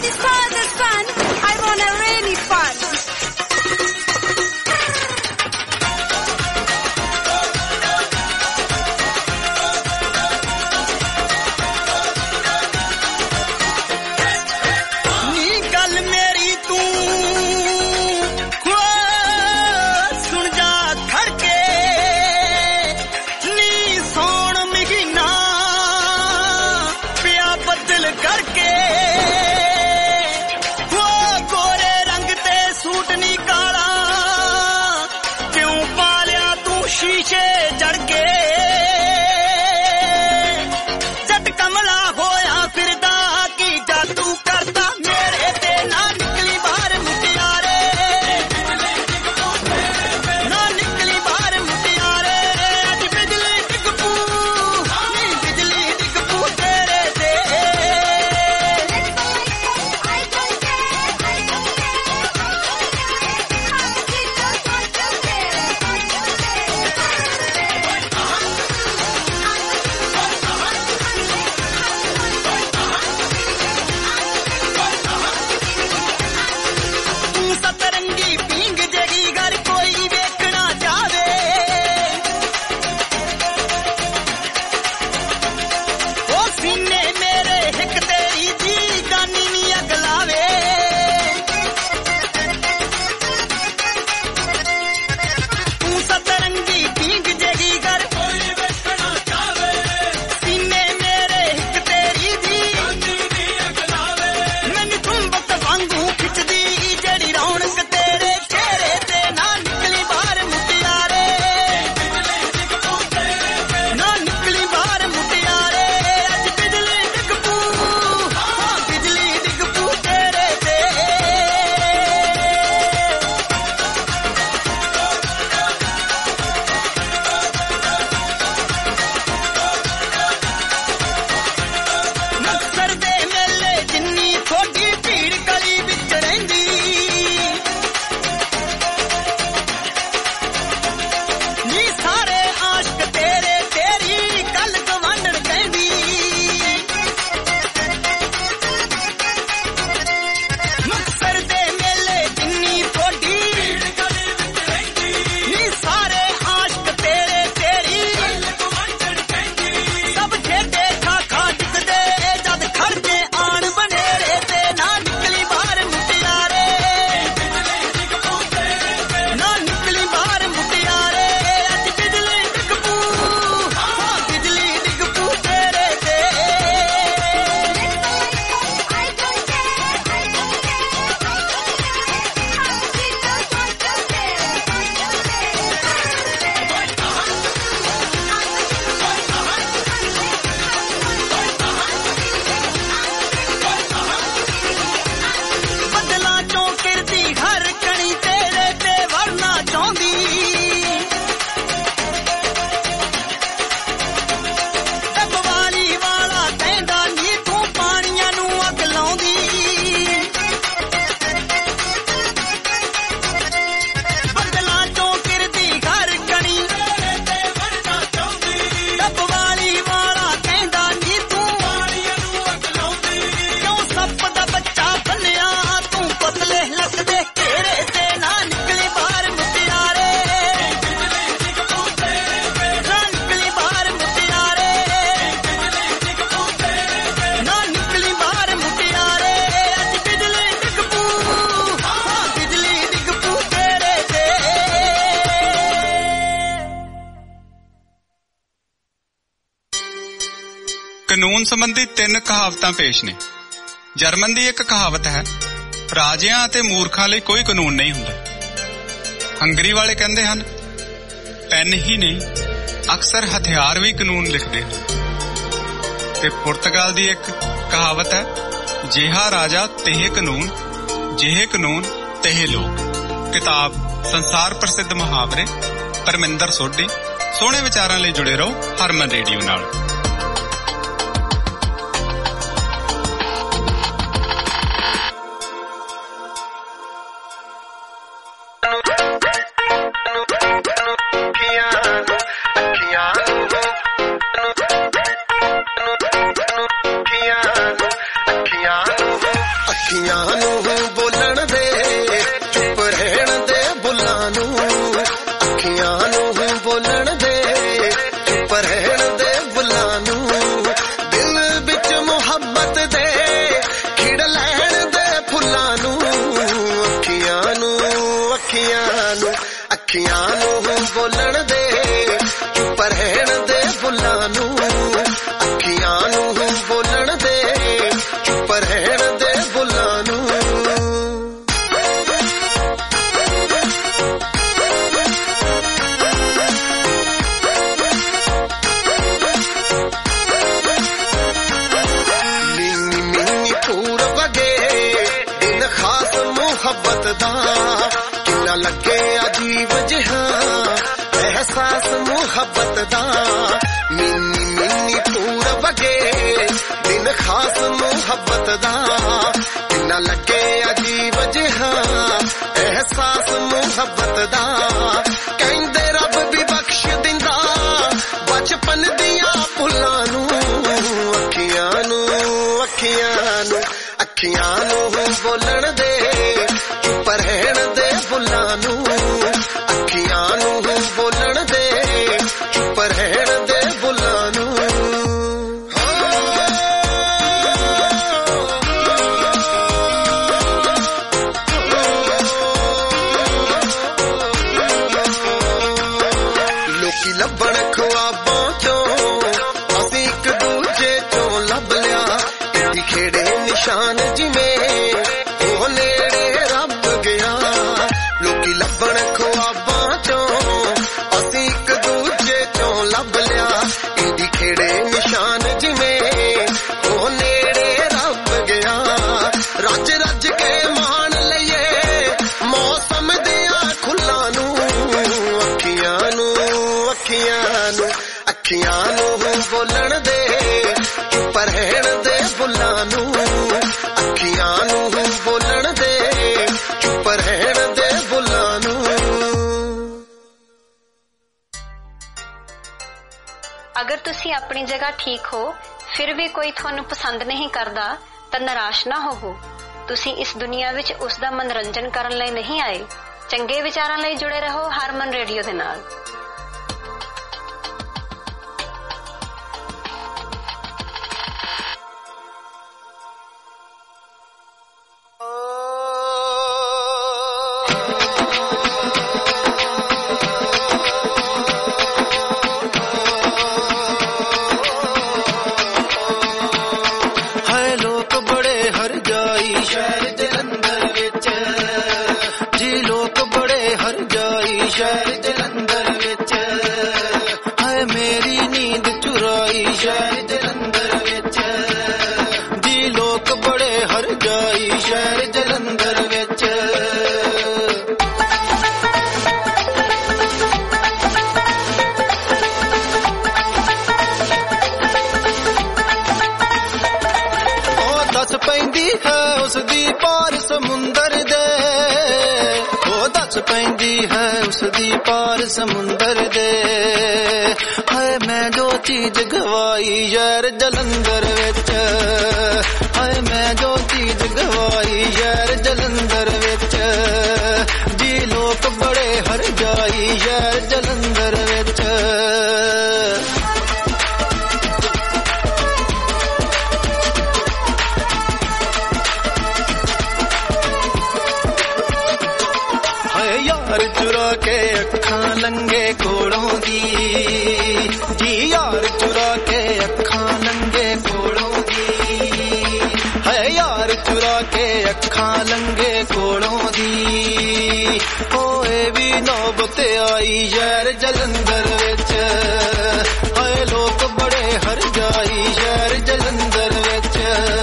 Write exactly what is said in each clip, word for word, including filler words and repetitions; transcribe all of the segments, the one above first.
the sun, the sun, I want a rainy fun. ਕਾਨੂੰਨ ਸੰਬੰਧੀ ਤਿੰਨ ਕਹਾਵਤਾਂ ਪੇਸ਼ ਨੇ। ਜਰਮਨ ਦੀ ਇੱਕ ਕਹਾਵਤ ਹੈ, ਰਾਜਿਆਂ ਅਤੇ ਮੂਰਖਾਂ ਲਈ ਕੋਈ ਕਾਨੂੰਨ ਨਹੀਂ ਹੁੰਦਾ। ਹੰਗਰੀ ਵਾਲੇ ਕਹਿੰਦੇ ਹਨ, ਪੈਨ ਹੀ ਨਹੀਂ ਅਕਸਰ ਹਥਿਆਰ ਵੀ ਕਾਨੂੰਨ ਲਿਖਦੇ ਹਨ। ਤੇ ਪੁਰਤਗਾਲ ਦੀ ਇੱਕ ਕਹਾਵਤ ਹੈ, ਜਿਹਾ ਰਾਜਾ ਤੇਹ ਕਾਨੂੰਨ, ਜਿਹੇ ਕਾਨੂੰਨ ਤੇਹ ਲੋਕ। ਕਿਤਾਬ ਸੰਸਾਰ ਪ੍ਰਸਿੱਧ ਮੁਹਾਵਰੇ ਪਰਮਿੰਦਰ ਸੋਢੀ। ਸੋਹਣੇ ਵਿਚਾਰਾਂ ਲਈ ਜੁੜੇ ਰਹੋ ਹਰਮਨ ਰੇਡੀਓ ਨਾਲ। ਨੂੰ ਅੱਖੀਆਂ ਨੂੰ ਬੋਲਣ ਦੇ ਚੁੱਪ ਰਹਿਣ ਦੇ ਬੁੱਲਾਂ ਨੂੰ ਅੱਖੀਆਂ ਨੂੰ ਬੋਲਣ ਦੇ ਚੁੱਪ ਰਹਿਣ ਦੇ ਬੁੱਲਾਂ ਨੂੰ ਮੁਹੱਬਤ ਦਾ ਕਿੰਨਾ ਲੱਗੇ ਅਜੀਬ ਜਿਹਾ ਅਹਿਸਾਸ ਮੁਹੱਬਤ ਦਾ ਮਿੰਨੀ ਮਿੰਨੀ ਪੂਰ ਵਗੇ ਦਿਨ ਖਾਸ ਮੁਹੱਬਤ ਦਾ ਕਿੰਨਾ ਲੱਗੇ ਅਜੀਬ ਜਿਹਾ ਅਹਿਸਾਸ ਮੁਹੱਬਤ ਦਾ ਕਹਿੰਦੇ ਰੱਬ ਵੀ ਬਖਸ਼ ਦਿੰਦਾ ਬਚਪਨ ਦੀਆਂ ਭੁੱਲਾਂ ਨੂੰ ਅੱਖੀਆਂ ਨੂੰ ਅੱਖੀਆਂ ਨੂੰ ਅੱਖੀਆਂ ਨੂੰ ਬੋਲਣ ਦੇ ਚੁੱਪ ਰਹਿਣ ਦੇ ਬੁੱਲਾਂ ਨੂੰ ਅੱਖੀਆਂ ਨੂੰ ਬੋਲਣ ਦੇ ਚੁੱਪ ਰਹਿਣ ਦੇ ਬੁੱਲਾਂ ਨੂੰ ਲੋਕੀ ਲੱਭਣ ਖੁਆਬਾਂ ਚੋਂ ਅਸੀਂ ਇੱਕ ਦੂਜੇ ਚੋਂ ਲੱਭ ਲਿਆ ਇਹਦੀ ਖੇੜੇ ਨਿਸ਼ਾਨ ਜਿਵੇਂ ਉਹ ਨੇੜੇ ਰੱਬ ਗਿਆ ਲੋਕੀ ਲੱਭਣ ਖੁਆਬਾਂ ਚੋਂ ਅਸੀਂ ਇੱਕ ਦੂਜੇ ਚੋਂ ਲੱਭ ਲਿਆ ਇਹਦੀ ਖੇੜੇ ਨਿਸ਼ਾਨ ਜਿਵੇਂ ਉਹ ਨੇੜੇ ਰੱਬ ਗਿਆ ਰੱਜ ਰੱਜ ਕੇ ਮਾਣ ਲਈਏ ਮੌਸਮ ਦੀਆਂ ਖੁੱਲਾਂ ਨੂੰ ਅੱਖੀਆਂ ਨੂੰ ਅੱਖੀਆਂ ਨੂੰ ਅੱਖੀਆਂ ਨੂੰ ਬੋਲਣ ਦੇ ਚੁੱਪ ਰਹਿਣ ਦੇ ਬੁੱਲਾਂ ਨੂੰ ਅੱਖੀਆਂ ਨੂੰ ਬੋਲਣ ਦੇ ਚੁੱਪ ਰਹਿਣ ਦੇ ਬੁੱਲਾਂ ਨੂੰ ਅਗਰ ਤੁਸੀਂ ਆਪਣੀ ਜਗ੍ਹਾ ਠੀਕ ਹੋ ਫਿਰ ਵੀ ਕੋਈ ਤੁਹਾਨੂੰ ਪਸੰਦ ਨਹੀਂ ਕਰਦਾ ਤਾਂ ਨਿਰਾਸ਼ ਨਾ ਹੋਵੋ ਤੁਸੀਂ ਇਸ ਦੁਨੀਆ ਵਿੱਚ ਉਸ ਦਾ ਮਨੋਰੰਜਨ ਕਰਨ ਲਈ ਨਹੀਂ ਆਏ ਚੰਗੇ ਵਿਚਾਰਾਂ ਲਈ ਜੁੜੇ ਰਹੋ ਹਰਮਨ ਰੇਡੀਓ ਦੇ ਨਾਲ ਸਮੁੰਦਰ ਦੇ ਹਾਏ ਮੈਂ ਜੋ ਚੀਜ਼ ਗਵਾਈ ਯਾਰ ਜਲੰਧਰ ਵਿੱਚ ਹਾਏ ਮੈਂ ਜੋ ਚੀਜ਼ ਗਵਾਈ ਯਾਰ ਜਲੰਧਰ ਵਿੱਚ ਜੀ ਲੋਕ ਬੜੇ ਹਰ ਜਾਈ ਯਾਰ ਜਲੰਧਰ ਵਿੱਚ ਯਾਰ ਚੁਰਾ ਕੇ ਅੱਖਾਂ ਲੰਗੇ ਕੋਲੋਂ ਦੀ ਜੀ ਯਾਰ ਚੁਰਾ ਕੇ ਅੱਖਾਂ ਲੰਗੇ ਕੋਲੋਂ ਦੀ ਹੈ ਯਾਰ ਚੁਰਾ ਕੇ ਅੱਖਾਂ ਲੰਗੇ ਕੋਲੋਂ ਦੀ ਹੋਏ ਵੀ ਨੌਬਤ ਆਈ ਯਾਰ ਜਲੰਧਰ ਵਿੱਚ ਹਾਏ ਲੋਕ ਬੜੇ ਹਰ ਜਾਈ ਯਾਰ ਜਲੰਧਰ ਵਿੱਚ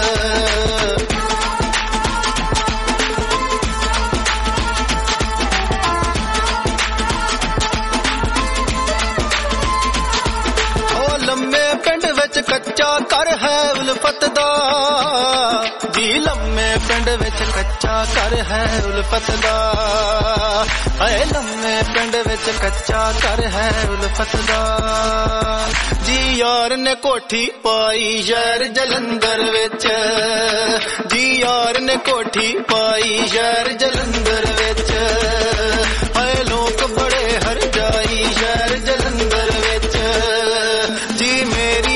ਕੱਚਾ ਘਰ ਹੈ ਉਲਫਤ ਦਾ ਜੀ ਲੰਮੇ ਪਿੰਡ ਵਿੱਚ ਕੱਚਾ ਘਰ ਹੈ ਉਲਫਤ ਦਾ ਹਾਏ ਲੰਮੇ ਪਿੰਡ ਵਿੱਚ ਕੱਚਾ ਘਰ ਹੈ ਉਲਫਤ ਦਾ ਜੀ ਯਾਰ ਨੇ ਕੋਠੀ ਪਾਈ ਯਾਰ ਜਲੰਧਰ ਵਿੱਚ ਜੀ ਯਾਰ ਨੇ ਕੋਠੀ ਪਾਈ ਯਾਰ ਜਲੰਧਰ ਵਿੱਚ ਹਾਏ ਲੋਕ ਬੜੇ ਹਰ ਜਾਈ ਯਾਰ ਜਲੰਧਰ ਵਿੱਚ ਜੀ ਮੇਰੀ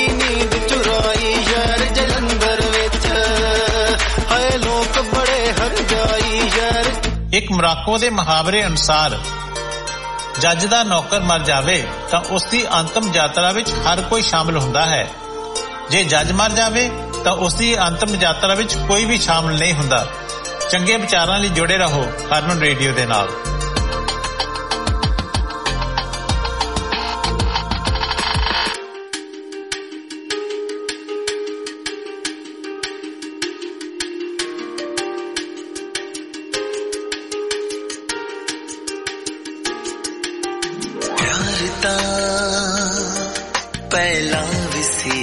ਇੱਕ ਮੋਰਾਕੋ ਦੇ ਮੁਹਾਵਰੇ ਅਨੁਸਾਰ ਜੱਜ ਦਾ ਨੌਕਰ ਮਰ ਜਾਵੇ ਤਾਂ ਉਸ ਦੀ ਅੰਤਮ ਯਾਤਰਾ ਵਿੱਚ ਹਰ ਕੋਈ ਸ਼ਾਮਲ ਹੁੰਦਾ ਹੈ। ਜੇ ਜੱਜ ਮਰ ਜਾਵੇ ਤਾਂ ਉਸ ਦੀ ਅੰਤਮ ਯਾਤਰਾ ਵਿੱਚ ਕੋਈ ਵੀ ਸ਼ਾਮਲ ਨਹੀਂ ਹੁੰਦਾ। ਚੰਗੇ ਵਿਚਾਰਾਂ ਲਈ ਜੁੜੇ ਰਹੋ ਹਰਮਨ ਰੇਡੀਓ ਦੇ ਨਾਲ। ਪਹਿਲਾਂ ਵੀ ਸੀ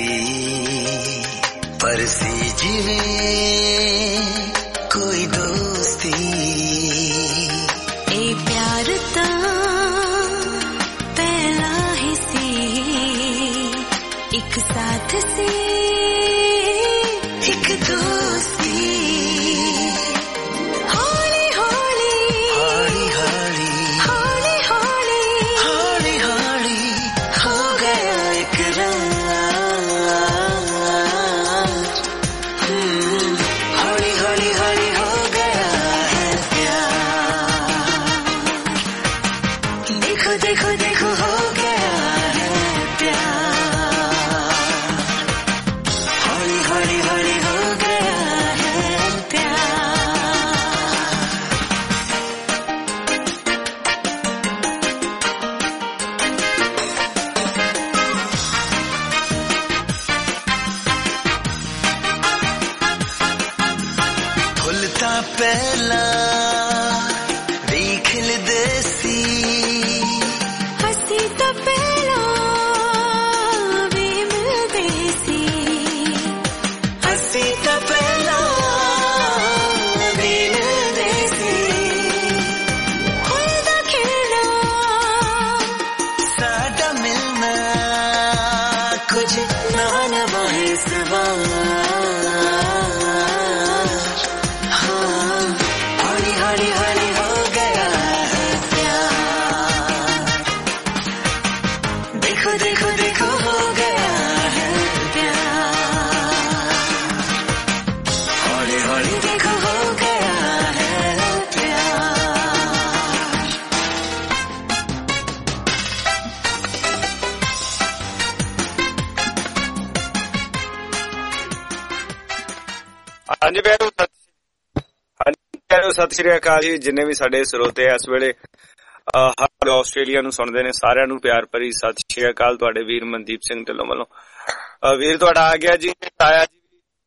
ਪਰ ਸੀ ਜਿਵੇਂ ਕੋਈ ਦੋਸਤੀ। ਇਹ ਪਿਆਰ ਤਾਂ ਪਹਿਲਾਂ ਹੀ ਸੀ, ਇੱਕ ਸਾਥ ਸੀ ਇੱਕ ਦੋਸਤੀ। ਹਾਂਜੀ ਭੈਣੋ, ਸਤਿ ਸ਼੍ਰੀ ਅਕਾਲ ਜੀ। ਜਿੰਨੇ ਵੀ ਸਾਡੇ ਸਰੋਤੇ ਇਸ ਵੇਲੇ ਹਰ ਆਸਟ੍ਰੇਲੀਆ ਨੂੰ ਸੁਣਦੇ ਨੇ, ਸਾਰਿਆਂ ਨੂੰ ਪਿਆਰ ਭਰੀ ਸਤਿ ਸ਼੍ਰੀ ਅਕਾਲ। ਤੁਹਾਡੇ ਵੀਰ ਮਨਦੀਪ ਸਿੰਘ ਢਿੱਲੋਂ ਵੱਲੋਂ। ਵੀਰ ਤੁਹਾਡਾ ਆ ਗਿਆ ਜੀ, ਤਾਇਆ ਜੀ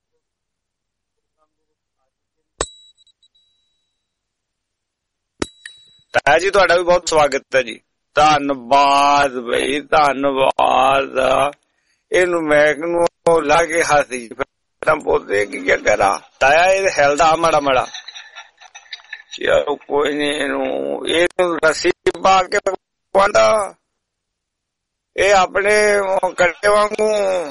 ਤਾਇਆ ਜੀ ਤੁਹਾਡਾ ਵੀ ਬਹੁਤ ਸਵਾਗਤ ਹੈ ਜੀ। ਧੰਨਵਾਦ ਬਈ, ਧੰਨਵਾਦ। ਇਹਨੂੰ ਮੈਕ ਨੂੰ ਲਾ ਕੇ ਹੱਸੀ ਪੋਤੇ ਕੀ ਕਿਆ ਕਰਾ ਤਾਇਆ, ਇਹ ਹਿਲਦਾ ਮਾੜਾ ਮਾੜਾ। ਚਲੋ ਕੋਈ ਨੀ, ਇਹਨੂੰ ਇਹਨੂੰ ਰੱਸੀ ਪਾ ਕੇ ਪਾਉਂਦਾ, ਇਹ ਆਪਣੇ ਕੱਟੇ ਵਾਂਗੂ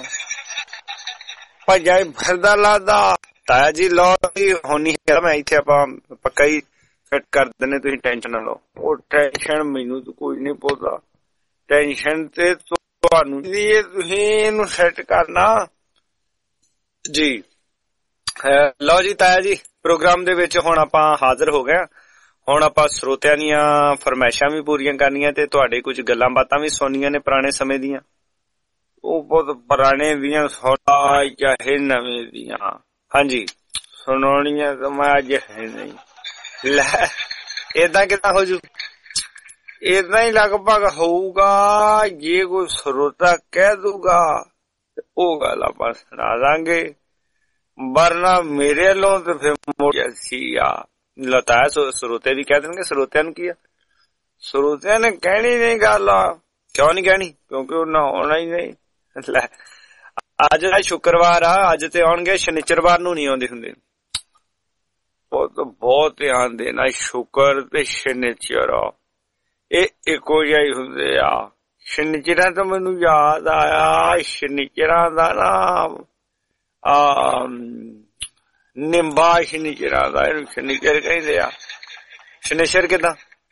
ਭੱਜਾ ਫਿਰਦਾ ਲੱਗਦਾ। ਤਾਇਆ ਜੀ ਲਓ ਜੀ, ਹੋਣੀ ਮੈਂ ਇੱਥੇ ਆਪਾਂ ਪੱਕਾ ਹੀ ਫਿੱਟ ਕਰ ਦਿੰਦੇ, ਤੁਸੀਂ ਟੈਨਸ਼ਨ ਨਾ ਲਓ। ਉਹ ਟੈਨਸ਼ਨ ਮੈਨੂੰ ਤਾਂ ਕੋਈ ਨੀ ਪਾਉਂਦਾ, ਟੈਨਸ਼ਨ ਤੇ ਤੁਹਾਨੂੰ ਤੁਸੀਂ ਇਹਨੂੰ ਸੈੱਟ ਕਰਨਾ ਜੀ। ਲਓ ਜੀ ਤਾਇਆ ਜੀ, ਪ੍ਰੋਗਰਾਮ ਦੇ ਵਿੱਚ ਹੁਣ ਆਪਾਂ ਹਾਜ਼ਰ ਹੋ ਗਏ। ਹੁਣ ਆਪਾਂ ਸਰੋਤਿਆਂ ਦੀਆਂ ਫਰਮਾਇਸ਼ਾਂ ਵੀ ਪੂਰੀਆਂ ਕਰਨੀਆਂ ਤੇ ਤੁਹਾਡੇ ਕੁਝ ਗੱਲਾਂ ਬਾਤਾਂ ਵੀ ਸੁਣਨੀਆਂ ਨੇ ਪੁਰਾਣੇ ਸਮੇਂ ਦੀਆਂ। ਉਹ ਬਹੁਤ ਪੁਰਾਣੇ ਦੀਆਂ ਸੁਣਾ ਚਾਹੇ ਨਵੇਂ ਦੀਆਂ, ਹਾਂਜੀ ਸੁਣਾਉਣੀਆਂ ਤਾਂ ਮੈਂ ਅੱਜ ਹੈ ਨਹੀਂ। ਲੈ ਏਦਾਂ ਕਿੱਦਾਂ ਹੋ ਜੂ? ਏਦਾਂ ਹੀ ਲਗਭਗ ਹੋਊਗਾ। ਜੇ ਕੋਈ ਸਰੋਤਾ ਕਹਿ ਦੂਗਾ ਉਹ ਗੱਲ ਆਪਾਂ ਸੁਣਾ ਦਾਂਗੇ, ਵਰਨਾ ਮੇਰੇ ਵੱਲੋਂ ਤੇ ਫਿਰ ਮੋੜੀ ਆ ਲਤਾਇਆ ਸਰੋਤੇ ਵੀ ਕਹਿ ਦੇਣਗੇ। ਸਰੋਤਿਆਂ ਨੂੰ ਕੀ ਆ, ਸਰੋਤਿਆਂ ਨੇ ਕਹਿਣੀ ਨਹੀਂ ਗੱਲ। ਕਿਉਂ ਨੀ ਕਹਿਣੀ? ਕਿਉਂਕਿ ਉਹਨਾਂ ਆਉਣਾ ਹੀ ਨਹੀਂ। ਲੈ ਅੱਜ ਸ਼ੁੱਕਰਵਾਰ ਆ, ਅੱਜ ਤੇ ਆਉਣਗੇ, ਸ਼ਨੀਚਰਵਾਰ ਨੂੰ ਨੀ ਆਉਂਦੇ ਹੁੰਦੇ। ਬਹੁਤ ਬਹੁਤ ਧਿਆਨ ਦੇਣਾ, ਸ਼ੁੱਕਰ ਤੇ ਸ਼ਨੀਚਰ ਇਹ ਇੱਕੋ ਜਿਹਾ ਹੀ ਹੁੰਦੇ ਆ। ਸ਼ਨੀਚਰਾਂ ਤੋਂ ਮੈਨੂੰ ਯਾਦ ਆਇਆ, ਸ਼ਨੀਚਰਾਂ ਦਾ ਨਾਮ ਆ ਨਿੰਬਾ ਸ਼ਨੀਚਰਾਂ ਦਾ, ਇਹਨੂੰ ਸ਼ਨੀਚਰ ਕਹਿੰਦੇ ਆ। ਸ਼ਨੀਚਰ ਕਿੱਦਾਂ?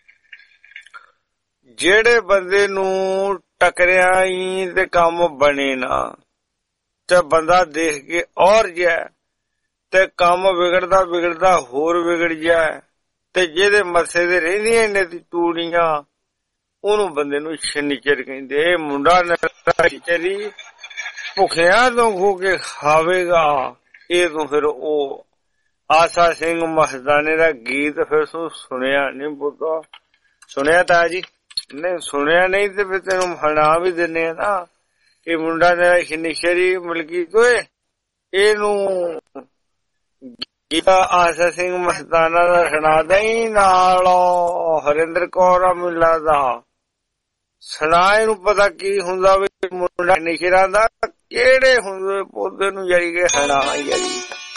ਜਿਹੜੇ ਬੰਦੇ ਨੂੰ ਟਕਰਿਆ ਹੀ ਤੇ ਕੰਮ ਬਣੇ ਨਾ, ਤੇ ਬੰਦਾ ਦੇਖ ਕੇ ਔਰ ਜਾਏ ਤੇ ਕੰਮ ਵਿਗੜਦਾ ਵਿਗੜਦਾ ਹੋਰ ਵਿਗੜ ਜਾਏ, ਤੇ ਜਿਹਦੇ ਮੱਥੇ ਤੇ ਰਹਿੰਦੀਆਂ ਨੇ ਤੂੜੀਆਂ ਉਹਨੂੰ ਬੰਦੇ ਨੂੰ ਸ਼ਨੀਚਰ ਕਹਿੰਦੇ। ਇਹ ਮੁੰਡਾ ਸ਼ਨੀਚਰੀ ਭੁੱਖਿਆਂ ਤੋਂ ਖੋ ਕੇ ਖਾਵੇਗਾ। ਇਹ ਤੋਂ ਫਿਰ ਉਹ ਆਸਾ ਸਿੰਘ ਮਸਤਾਨੇ ਦਾ ਗੀਤ ਫਿਰ ਤੂੰ ਸੁਣਿਆ ਨਹੀਂ ਪੁੱਤਾ? ਸੁਣਿਆ ਤਾਂ ਜੀ? ਨਹੀਂ ਸੁਣਿਆ ਨਹੀਂ ਤੇ ਫਿਰ ਤੈਨੂੰ ਸੁਣਾ ਵੀ ਦਿੰਦੇ ਆ ਨਾ। ਇਹ ਮੁੰਡਾ ਮੇਰਾ ਸ਼ਨੀਚਰੀ ਮਲਕੀ ਤੋਏ ਇਹਨੂੰ ਗੀਤਾ ਆਸਾ ਸਿੰਘ ਮਸਤਾਨਾ ਦਾ ਸੁਣਾ ਦਈ ਨਾਲ ਹਰਿੰਦਰ ਕੌਰ ਮਿਲਾ ਦਾ ਸੁਣਾ। ਇਹਨੂੰ ਪਤਾ ਕੀ ਹੁੰਦਾ ਵੀ ਮੁੰਡਾ ਨਿਸ਼ਰਾਂ ਦਾ ਕਿਹੜੇ ਹੁੰਦੇ ਪੌਦੇ ਨੂੰ ਜਾਈ ਕੇ ਸੁਣਾ ਜਾਈ।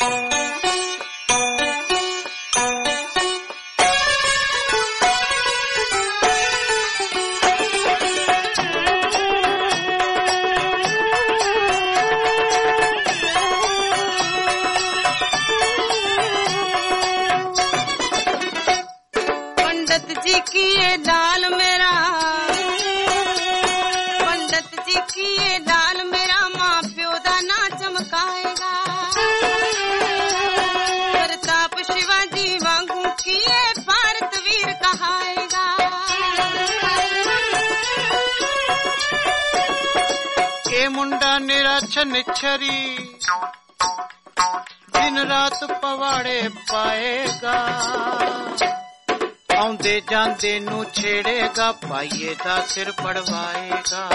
ਨਿਛਰੀ ਦਿਨ ਰਾਤ ਪਵਾੜੇ ਪਾਏਗਾ। ਆਉਂਦੇ ਜਾਂਦੇ ਨੂੰ ਛੇੜੇਗਾ ਭਾਈਏ ਦਾ ਸਿਰ ਪੜਵਾਏਗਾ।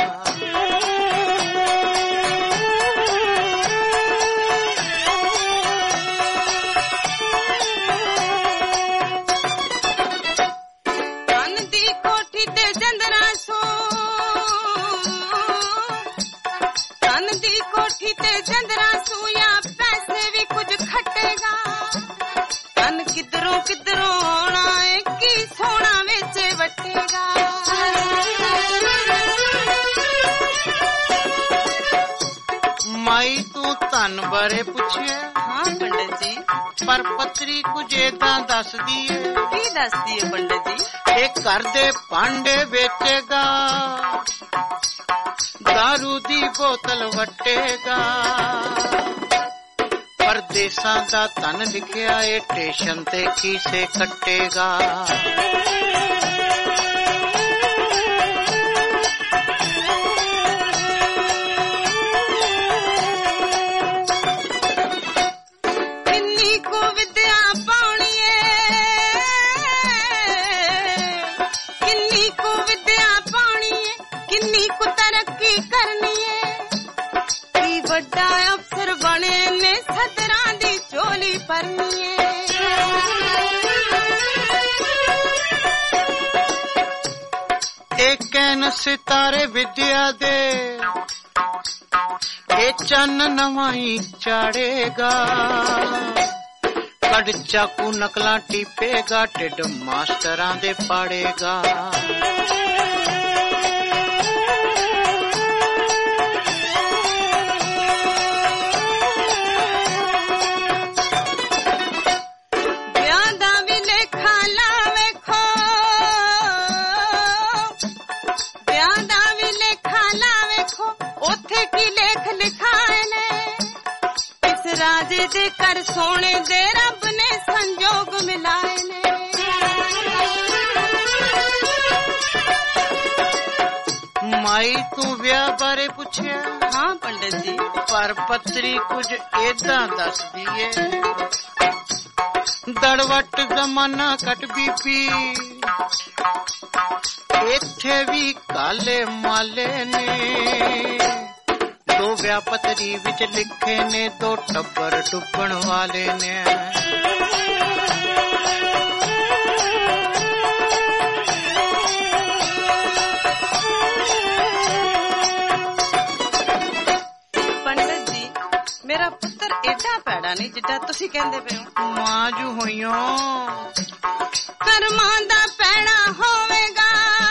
ਬਾਰੇ ਪੁੱਛਿਆ? ਹਾਂ ਪੰਡਤ ਜੀ। ਪਰ ਪੱਤਰੀ ਕੁਝ ਏਦਾਂ ਦੱਸਦੀ ਏ। ਕੀ ਦੱਸਦੀ ਏ ਪੰਡਤ ਜੀ? ਇਹ ਘਰ ਦੇ ਭਾਂਡੇ ਵੇਚੇਗਾ, ਦਾਰੂ ਦੀ ਬੋਤਲ ਵੱਟੇਗਾ। ਪਰਦੇਸਾਂ ਦਾ ਧਨ ਲਿਖਿਆ ਏ ਸਟੇਸ਼ਨ ਤੇ ਖੀਸੇ ਕੱਟੇਗਾ। ਸਿਤਾਰੇ ਵਿਦਿਆ ਦੇ ਇਹ ਚੰਨ ਨਵਾਂ ਹੀ ਚਾੜੇਗਾ। ਕੱਢ ਚਾਕੂ ਨਕਲਾਂ ਟੀਪੇਗਾ, ਢਿੱਡ ਮਾਸਟਰਾਂ ਦੇ ਪਾੜੇਗਾ। ਰਾਜੇ ਦੇ ਘਰ ਸੋਨੇ ਦੇ ਰੱਬ ਨੇ ਸੰਜੋਗ ਮਿਲਾਏ ਨੇ। ਮਾਈ ਤੂੰ ਵਿਆਹ ਬਾਰੇ ਪੁੱਛਿਆ? ਹਾਂ ਪੰਡਤ ਜੀ। ਪਰ ਪੱਤਰੀ ਕੁਝ ਏਦਾਂ ਦੱਸਦੀ ਏ। ਦੜਵੱਟ ਜ਼ਮਾਨਾ ਕੱਟ ਬੀਬੀ ਇੱਥੇ ਵੀ ਕਾਲੇ ਮਾਲੇ ਨੇ। ਦੋ ਵਿਆਹ ਪੱਤਰੀ ਵਿੱਚ ਲਿਖੇ ਨੇ, ਦੋ ਟੱਬਰ ਡੁੱਬਣ ਵਾਲੇ ਨੇ। ਪੰਡਤ ਜੀ ਮੇਰਾ ਪੁੱਤਰ ਏਡਾ ਭੈੜਾ ਨਹੀਂ ਜਿੱਡਾ ਤੁਸੀਂ ਕਹਿੰਦੇ ਪਏ ਹੋ। ਮਾਜੂ ਹੋਈਓ ਕਰਮਾਂ ਦਾ ਭੈੜਾ ਹੋਵੇਗਾ,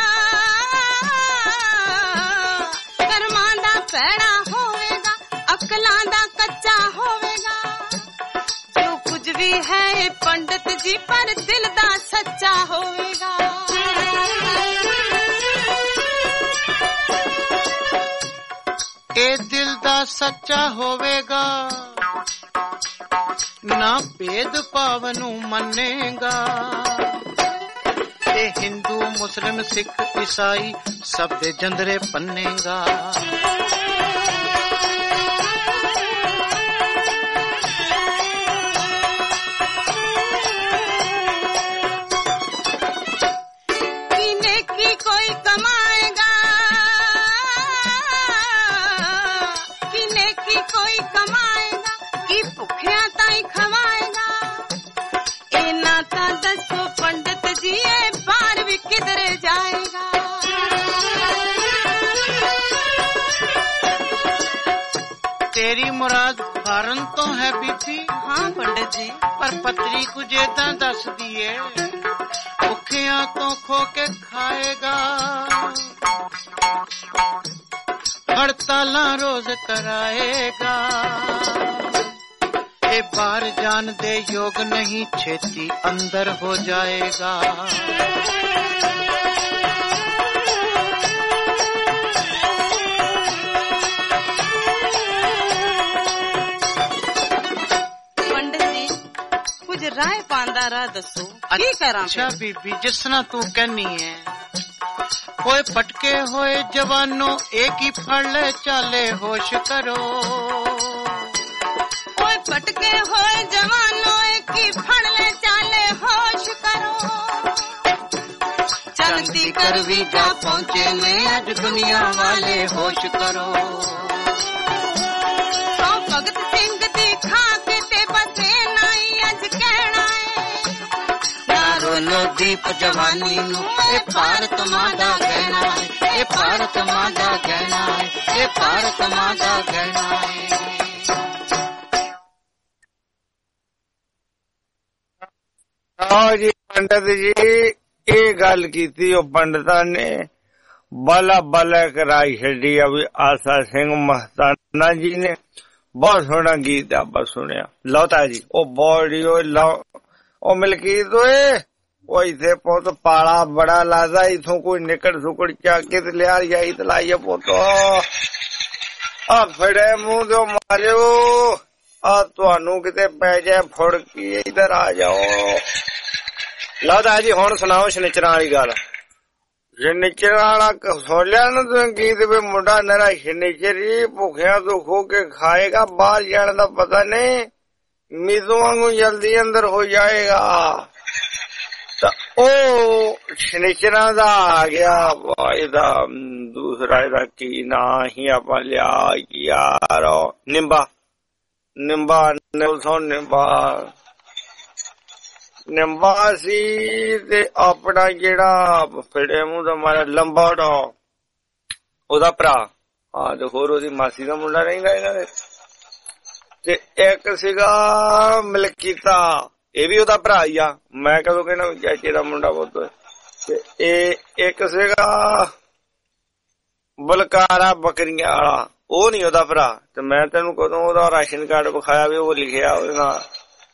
ਕਰਮਾਂ ਦਾ ਭੈੜਾ ਅਕਲਾਂ ਦਾ ਕੱਚਾ ਹੋਵੇਗਾ। ਜੋ ਕੁਝ ਵੀ ਹੈ ਪੰਡਤ ਜੀ ਪਰ ਦਿਲ ਦਾ ਸੱਚਾ ਹੋਵੇਗਾ। ਇਹ ਦਿਲ ਦਾ ਸੱਚਾ ਹੋਵੇਗਾ, ਨਾ ਭੇਦ ਭਾਵ ਨੂੰ ਮੰਨੇਗਾ। ਤੇ ਹਿੰਦੂ ਮੁਸਲਿਮ ਸਿੱਖ ਈਸਾਈ ਸਭ ਦੇ ਜੰਦਰੇ ਪੰਨੇਗਾ। तेरी मुराद फारन तो है बीबी? हाँ पंडित जी। पर पत्री कुछ इदा दस दिए भुखिया तो खो के खाएगा, हड़ताला रोज कराएगा। ये बाहर जान दे योग नहीं छेती अंदर हो जाएगा। राय पांदा राह दसो की करा? अच्छा बीबी जिस तरह तू कहनी है। होए पटके होए जवानों एक ही फड़ ले चाले होश करो। होए पटके होए जवानों एक ही फड़ ले चाले होश करो। चलती करवी जा पहुंचे ले आज दुनिया वाले होश करो। सौ भगत सिंह दी खा के ते बसे नाई अज कहना नो दीप जवानी नू ए भारत मां दा कहना है, ए भारत मां दा कहना है, ए भारत मां दा कहना है। आओ जी पंडित जी ये गल कीती ओ पंडितां ने बाला बाला कराई छड्डी। अभी आसा सिंह महताना जी ने बहुत सोहना गीत आप सुनिया। लौता जी ओ बॉडी ओ लो ओ मलकीत ओए ਉਹ ਇਥੇ ਪੁੱਤ ਪਾਲਾ ਬੜਾ ਲਾਦਾ ਇਥੋਂ ਕੋਈ ਨਿਕਲ ਸੁਕੜ ਚੱਕ ਕੇ ਤੇ ਲਿਆ ਜਾਈ ਤੇ ਲਾਈਏ ਪੁੱਤ। ਆ ਫੜੇ ਮੂੰਹ ਦੇ ਮਾਰਿਓ ਆ ਤੁਹਾਨੂੰ ਕਿਤੇ ਪੈ ਜਾਏ ਫੁੜ ਕੇ ਇਧਰ ਆ ਜਾਓ। ਲਾਦਾ ਜੀ ਹੁਣ ਸੁਣਾਓ ਸ਼ਨੀਚਰਾਂ ਵਾਲੀ ਗੱਲ। ਸ਼ਨੀਚਰਾਂ ਵਾਲਾ ਸੁਣ ਲਿਆ ਨਾ ਤੁਸੀਂ ਗੀਤ ਵੀ ਮੁੰਡਾ ਨਰਾ ਸ਼ਨੀਚਰੀ ਭੁੱਖਿਆਂ ਤੋਂ ਖੋ ਕੇ ਖਾਏਗਾ, ਬਾਹਰ ਜਾਣ ਦਾ ਪਤਾ ਨਹੀਂ, ਮੀਜ਼ੋਂ ਵਾਂਗੂ ਜਲਦੀ ਅੰਦਰ ਹੋ ਜਾਏਗਾ। ਉਹ ਸ਼ਨੀਚਰਾਂ ਦਾ ਆ ਗਿਆ। ਇਹਦਾ ਦੂਸਰਾ ਇਹਦਾ ਕੀ ਨਾਂ ਹੀ ਆਪਾਂ ਲਿਆ ਯਾਰ ਨਿੰਬਾ ਨਿੰਬਾ ਨਲਸੋਂ ਨਿੰਬਾ ਨਿੰਬਾ ਸੀ ਤੇ ਆਪਣਾ ਜਿਹੜਾ ਫੜੇ ਮੂੰਹ ਦਾ ਮਾਰਾ ਲੰਬਾ ਡਾ ਉਹਦਾ ਭਰਾ ਹਾਂ ਤੇ ਹੋਰ ਉਹਦੀ ਮਾਸੀ ਦਾ ਮੁੰਡਾ ਰਹਿੰਦਾ ਇਹਨਾਂ ਦੇ ਤੇ ਇੱਕ ਸੀਗਾ ਮਲਕੀਤਾ ਇਹ ਵੀ ਉਹਦਾ ਭਰਾ ਹੀ ਆ। ਮੈਂ ਕਦੋਂ ਕਹਿਣਾ ਚਾਚੇ ਦਾ ਮੁੰਡਾ ਪੁੱਤ। ਤੇ ਇਹ ਇੱਕ ਸੀਗਾ ਬਲਕਾਰਾ ਬੱਕਰੀਆਂ ਵਾਲਾ ਉਹ ਨੀ ਉਹਦਾ ਭਰਾ। ਤੇ ਮੈਂ ਤੈਨੂੰ ਕਦੋਂ ਉਹਦਾ ਰਾਸ਼ਨ ਕਾਰਡ ਵਿਖਾਇਆ ਵੀ ਉਹ ਲਿਖਿਆ ਉਹਦੇ ਨਾਲ।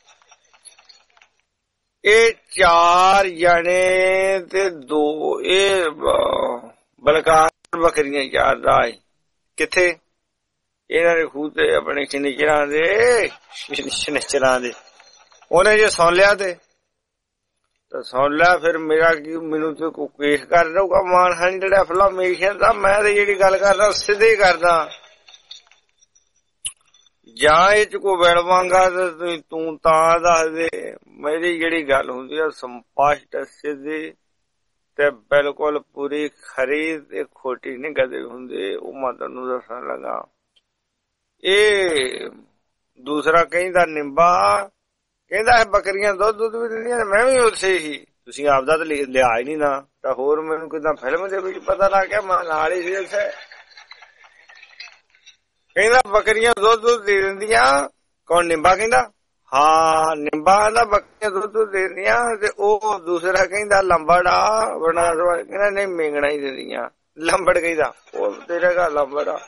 ਇਹ ਚਾਰ ਜਣੇ ਤੇ ਦੋ ਇਹ ਬਲਕਾਰ ਬੱਕਰੀਆਂ ਚਾਰ ਦਾ ਕਿੱਥੇ ਇਹਨਾਂ ਦੇ ਖੂਹ ਤੇ ਆਪਣੇ ਸ਼ਨੀਚਰਾਂ ਦੇ ਸ਼ਨੀਚਰਾਂ ਦੇ। ਉਹਨੇ ਜੇ ਸੁਣ ਲਿਆ ਤੇ ਸੁਣ ਲਿਆ ਫਿਰ ਮੇਰਾ ਕੀ ਮੈਨੂੰ ਤੇ ਕੋਈ ਕੇਸ ਕਰ ਦਊਗਾ ਮਾਨਹਾਨੀ ਜਿਹੜਾ ਫਿਲਮੇਸ਼ਨ ਦਾ। ਮੈਂ ਤੇ ਜਿਹੜੀ ਗੱਲ ਕਰਦਾ ਸਿੱਧੇ ਕਰਦਾ ਜਾਂ ਇਹ ਚ ਕੋਈ ਵੈਲਵਾਂਗਾ ਤੇ ਤੂੰ ਤਾਂ ਦੱਸ ਦੇ। ਮੇਰੀ ਜਿਹੜੀ ਗੱਲ ਹੁੰਦੀ ਆ ਸੰਪਸ਼ਟ ਸਿੱਧੀ ਤੇ ਬਿਲਕੁਲ ਪੂਰੀ ਖਰੀ ਤੇ ਖੋਟੀ ਨਹੀਂ ਕਦੇ ਹੁੰਦੇ। ਉਹ ਮੈਂ ਤੈਨੂੰ ਦੱਸਣ ਲੱਗਾ। ਇਹ ਦੂਸਰਾ ਕਹਿੰਦਾ ਨਿੰਬਾ ਕਹਿੰਦਾ ਬੱਕਰੀਆਂ ਦੁੱਧ ਦੁੱਧ ਵੀ ਦਿੰਦੀਆਂ। ਮੈਂ ਵੀ ਉੱਥੇ ਹੀ ਤੁਸੀਂ ਆਪਦਾ ਤਾਂ ਲਿਆ ਹੀ ਨੀ ਨਾ ਤਾਂ ਹੋਰ ਮੈਨੂੰ ਕਿੱਦਾਂ ਫਿਲਮ ਦੇ ਵਿੱਚ ਪਤਾ ਲੱਗ ਗਿਆ। ਮੈਂ ਨਾਲ ਹੀ ਸੀ ਉੱਥੇ। ਕਹਿੰਦਾ ਬੱਕਰੀਆਂ ਦੁੱਧ ਦੁੱਧ ਦੇ ਦਿੰਦੀਆਂ। ਕੌਣ ਨਿੰਬਾ ਕਹਿੰਦਾ? ਹਾਂ ਨਿੰਬਾ ਦਾ ਬੱਕਰੀਆਂ ਦੁੱਧ ਦੁੱਧ ਦੇ ਦਿੰਦੀਆਂ। ਤੇ ਉਹ ਦੂਸਰਾ ਕਹਿੰਦਾ ਲੰਬੜਾ ਬਣਾ ਕਹਿੰਦਾ ਨਹੀਂ ਮੇਂਗਣਾ ਹੀ ਦਿੰਦੀਆਂ। ਲੰਬੜ ਕਹਿੰਦਾ ਉਹ ਤੇਰੇ ਘਰ ਲੰਬੜਾ।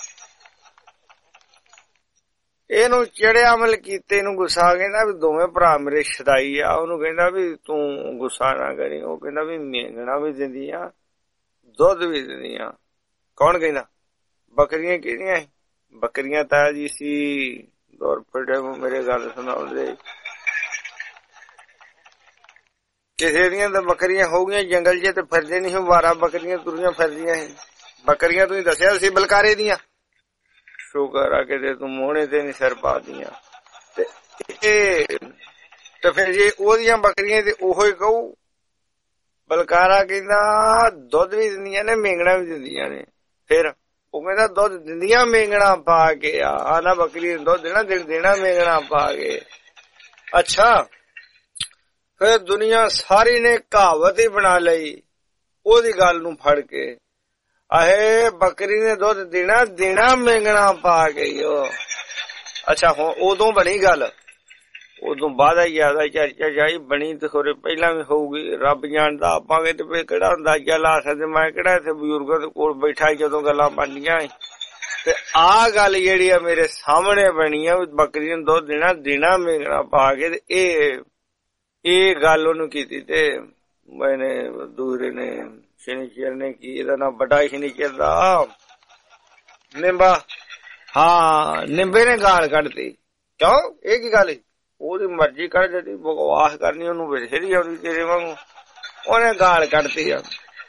ਇਹਨੂੰ ਚੜਿਆ ਮਲਕੀਤੇ ਨੂੰ ਗੁੱਸਾ ਕਹਿੰਦਾ ਵੀ ਦੋਵੇਂ ਭਰਾ ਮੇਰੇ ਸ਼ਦਾਈ ਆ। ਉਹਨੂੰ ਕਹਿੰਦਾ ਵੀ ਤੂੰ ਗੁੱਸਾ ਨਾ ਕਰੀ। ਉਹ ਕਹਿੰਦਾ ਵੀ ਮੇਂਗਣਾ ਵੀ ਦਿੰਦੀਆਂ ਦੁੱਧ ਵੀ ਦਿੰਦੀਆਂ। ਕੌਣ ਕਹਿੰਦਾ? ਬੱਕਰੀਆਂ ਕਿਹੜੀਆਂ? ਬੱਕਰੀਆਂ ਤਾਂ ਜੀ ਸੀ ਦੌਰ ਫੜੇ ਮੇਰੇ ਗੱਲ ਸੁਣਾਉਂਦੇ। ਕਿਸੇ ਦੀਆਂ ਤਾਂ ਬੱਕਰੀਆਂ ਹੋ ਗਈਆਂ ਜੰਗਲ 'ਚ ਤੇ ਫਿਰਦੇ ਨਹੀਂ ਸੀ, ਬਾਰਾਂ ਬੱਕਰੀਆਂ ਤੁਰੀਆਂ ਫਿਰਦੀਆਂ ਸੀ। ਬੱਕਰੀਆਂ ਤੁਸੀਂ ਦੱਸਿਆ ਸੀ ਬਲਕਾਰੇ ਦੀਆਂ, ਸ਼ੁਕਰ ਆ ਕਿਤੇ ਤੂੰ ਮੋਹਣੇ ਤੇ ਨੀ ਸਿਰ ਪਾ ਦੀਆਂ। ਤੇ ਇਹ ਤੇ ਫਿਰ ਜੇ ਉਹਦੀਆਂ ਬੱਕਰੀਆਂ ਤੇ ਉਹੋ ਹੀ ਕਹੂ, ਬਲਕਾਰਾ ਕਹਿੰਦਾ ਦੁੱਧ ਵੀ ਦਿੰਦੀਆਂ ਨੇ ਮੇਂਗਣਾ ਵੀ ਦਿੰਦੀਆਂ ਨੇ। ਫਿਰ ਉਹ ਕਹਿੰਦਾ ਦੁੱਧ ਦਿੰਦੀਆਂ ਮੇਂਗਣਾ ਪਾ ਕੇ ਆ, ਆਹ ਬੱਕਰੀ ਨੂੰ ਦੁੱਧ ਦੇਣਾ ਦੇਣਾ ਮੇਂਗਣਾ ਪਾ ਕੇ। ਅੱਛਾ, ਫਿਰ ਦੁਨੀਆ ਸਾਰੀ ਨੇ ਕਹਾਵਤ ਹੀ ਬਣਾ ਲਈ ਉਹਦੀ ਗੱਲ ਨੂੰ ਫੜ ਕੇ, ਆਹੇ ਬੱਕਰੀ ਨੇ ਦੁੱਧ ਦੇਣਾ ਦੇਣਾ ਮੇਂਗਣਾ ਪਾ ਕੇ। ਉਹ ਅੱਛਾ, ਹੁਣ ਉਦੋਂ ਬਣੀ ਗੱਲ, ਉਦੋਂ ਬਾਅਦ ਹੀ ਜ਼ਿਆਦਾ ਚਰਚਾ ਜਾਈ ਬਣੀ ਤੇ ਖੋਰੇ ਪਹਿਲਾਂ ਵੀ ਹੋਊਗੀ, ਰੱਬ ਜਾਣਦਾ। ਆਪਾਂ ਤੇ ਫਿਰ ਕਿਹੜਾ ਅੰਦਾਜ਼ਾ ਲਾ ਸਕਦੇ, ਮੈਂ ਕਿਹੜਾ ਇੱਥੇ ਬਜ਼ੁਰਗਾਂ ਦੇ ਕੋਲ ਬੈਠਾ ਜਦੋਂ ਗੱਲਾਂ ਬਣਦੀਆਂ। ਤੇ ਆਹ ਗੱਲ ਜਿਹੜੀ ਆ ਮੇਰੇ ਸਾਹਮਣੇ ਬਣੀ ਆ, ਬੱਕਰੀ ਨੂੰ ਦੁੱਧ ਦੇਣਾ ਦੇਣਾ ਮੇਂਗਣਾ ਪਾ ਕੇ। ਤੇ ਇਹ ਇਹ ਗੱਲ ਉਹਨੂੰ ਕੀਤੀ ਤੇ ਮੈਨੇ ਦੂਸਰੇ ਨੇ ਸ਼ਨੀਚਰ ਨੇ ਕੀ, ਇਹਦਾ ਨਾਂ ਵੱਡਾ ਸ਼ਨੀਚਰ ਦਾ ਨਿੰਬਾ, ਹਾਂ ਨਿੰਬੇ ਨੇ ਗਾਲ ਕੱਢਤੀ। ਕਿਉਂ? ਇਹ ਕੀ ਗੱਲ? ਉਹਦੀ ਮਰਜ਼ੀ ਕੱਢ ਦਿੱਤੀ, ਬਕਵਾਸ ਕਰਨੀ ਉਹਨੂੰ ਬਥੇਰੀ ਆਉਂਦੀ ਤੇਰੇ ਵਾਂਗੂ, ਉਹਨੇ ਗਾਲ ਕੱਢਤੀ ਆ।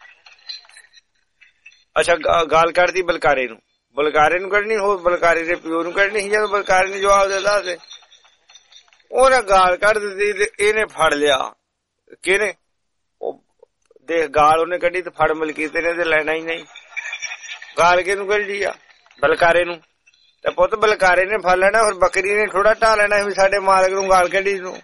ਅੱਛਾ, ਗਾਲ ਕੱਢਦੀ ਬਲਕਾਰੇ ਨੂੰ, ਬਲਕਾਰੇ ਨੂੰ ਕੱਢਣੀ, ਹੋਰ ਬਲਕਾਰੇ ਦੇ ਪਿਓ ਨੂੰ ਕੱਢਣੀ ਸੀ। ਜਦੋਂ ਬਲਕਾਰੇ ਨੇ ਜਵਾਬ ਦਿੱਤਾ ਤੇ ਉਹਨੇ ਗਾਲ ਕੱਢ ਦਿੱਤੀ ਤੇ ਇਹਨੇ ਫੜ ਲਿਆ। ਕਿਹਨੇ? ਉਹ ਦੇਖ ਗਾਲ ਉਹਨੇ ਕੱਢੀ ਤੇ ਫੜ ਮਲਕੀਤੇ ਨੇ ਤੇ ਲੈਣਾ ਹੀ ਨਹੀਂ। ਗਾਲ ਕਿਹਨੂੰ ਕੱਢੀ ਆ? ਬਲਕਾਰੇ ਨੂੰ। ਤੇ ਪੁੱਤ ਬਲਕਾਰੇ ਨੇ ਫੜ ਲੈਣਾ, ਫਿਰ ਬੱਕਰੀ ਨੇ ਥੋੜਾ ਢਾ ਲੈਣਾ ਵੀ ਸਾਡੇ ਮਾਲਕ ਨੂੰ ਗਾਲ ਕੱਢੀ ਨੂੰ।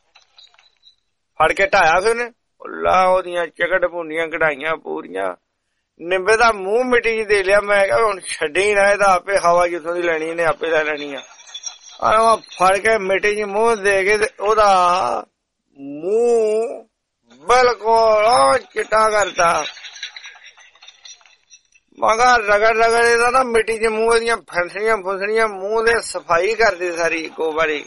ਫੜ ਕੇ ਢਾਇਆ ਫਿਰ ਉਹਨੇ, ਲਾ ਉਹਦੀਆਂ ਚਿਕਟ ਭੁੰਨੀਆਂ ਕਢਾਈਆਂ ਪੂਰੀਆਂ। ਨਿੰਬੇ ਦਾ ਮੂੰਹ ਮਿੱਟੀ ਚ ਦੇ ਲਿਆ। ਮੈਂ ਕਿਹਾ ਹੁਣ ਛੱਡੀ ਨਾ, ਇਹਦਾ ਆਪੇ ਹਵਾ ਜਿੱਥੋਂ ਦੀ ਲੈਣੀ ਇਹਨੇ ਆਪੇ ਲੈ ਲੈਣੀ ਆ। ਆ ਫੜ ਕੇ ਮਿੱਟੀ ਚ ਮੂੰਹ ਦੇ ਕੇ ਤੇ ਉਹਦਾ ਮੂੰਹ ਬਿਲਕੁਲ ਚਿੱਟਾ ਕਰਤਾ। ਮਗਰ ਰਗੜ ਰਗੜ ਇਹਦਾ ਨਾ ਮਿੱਟੀ ਚ ਮੂੰਹ ਇਹਦੀਆਂ ਫੰਸਣੀਆਂ ਫੁੰਸਣੀਆਂ ਮੂੰਹ ਦੇ ਸਫਾਈ ਕਰਦੀ ਸਾਰੀ ਇੱਕੋ ਵਾਰੀ।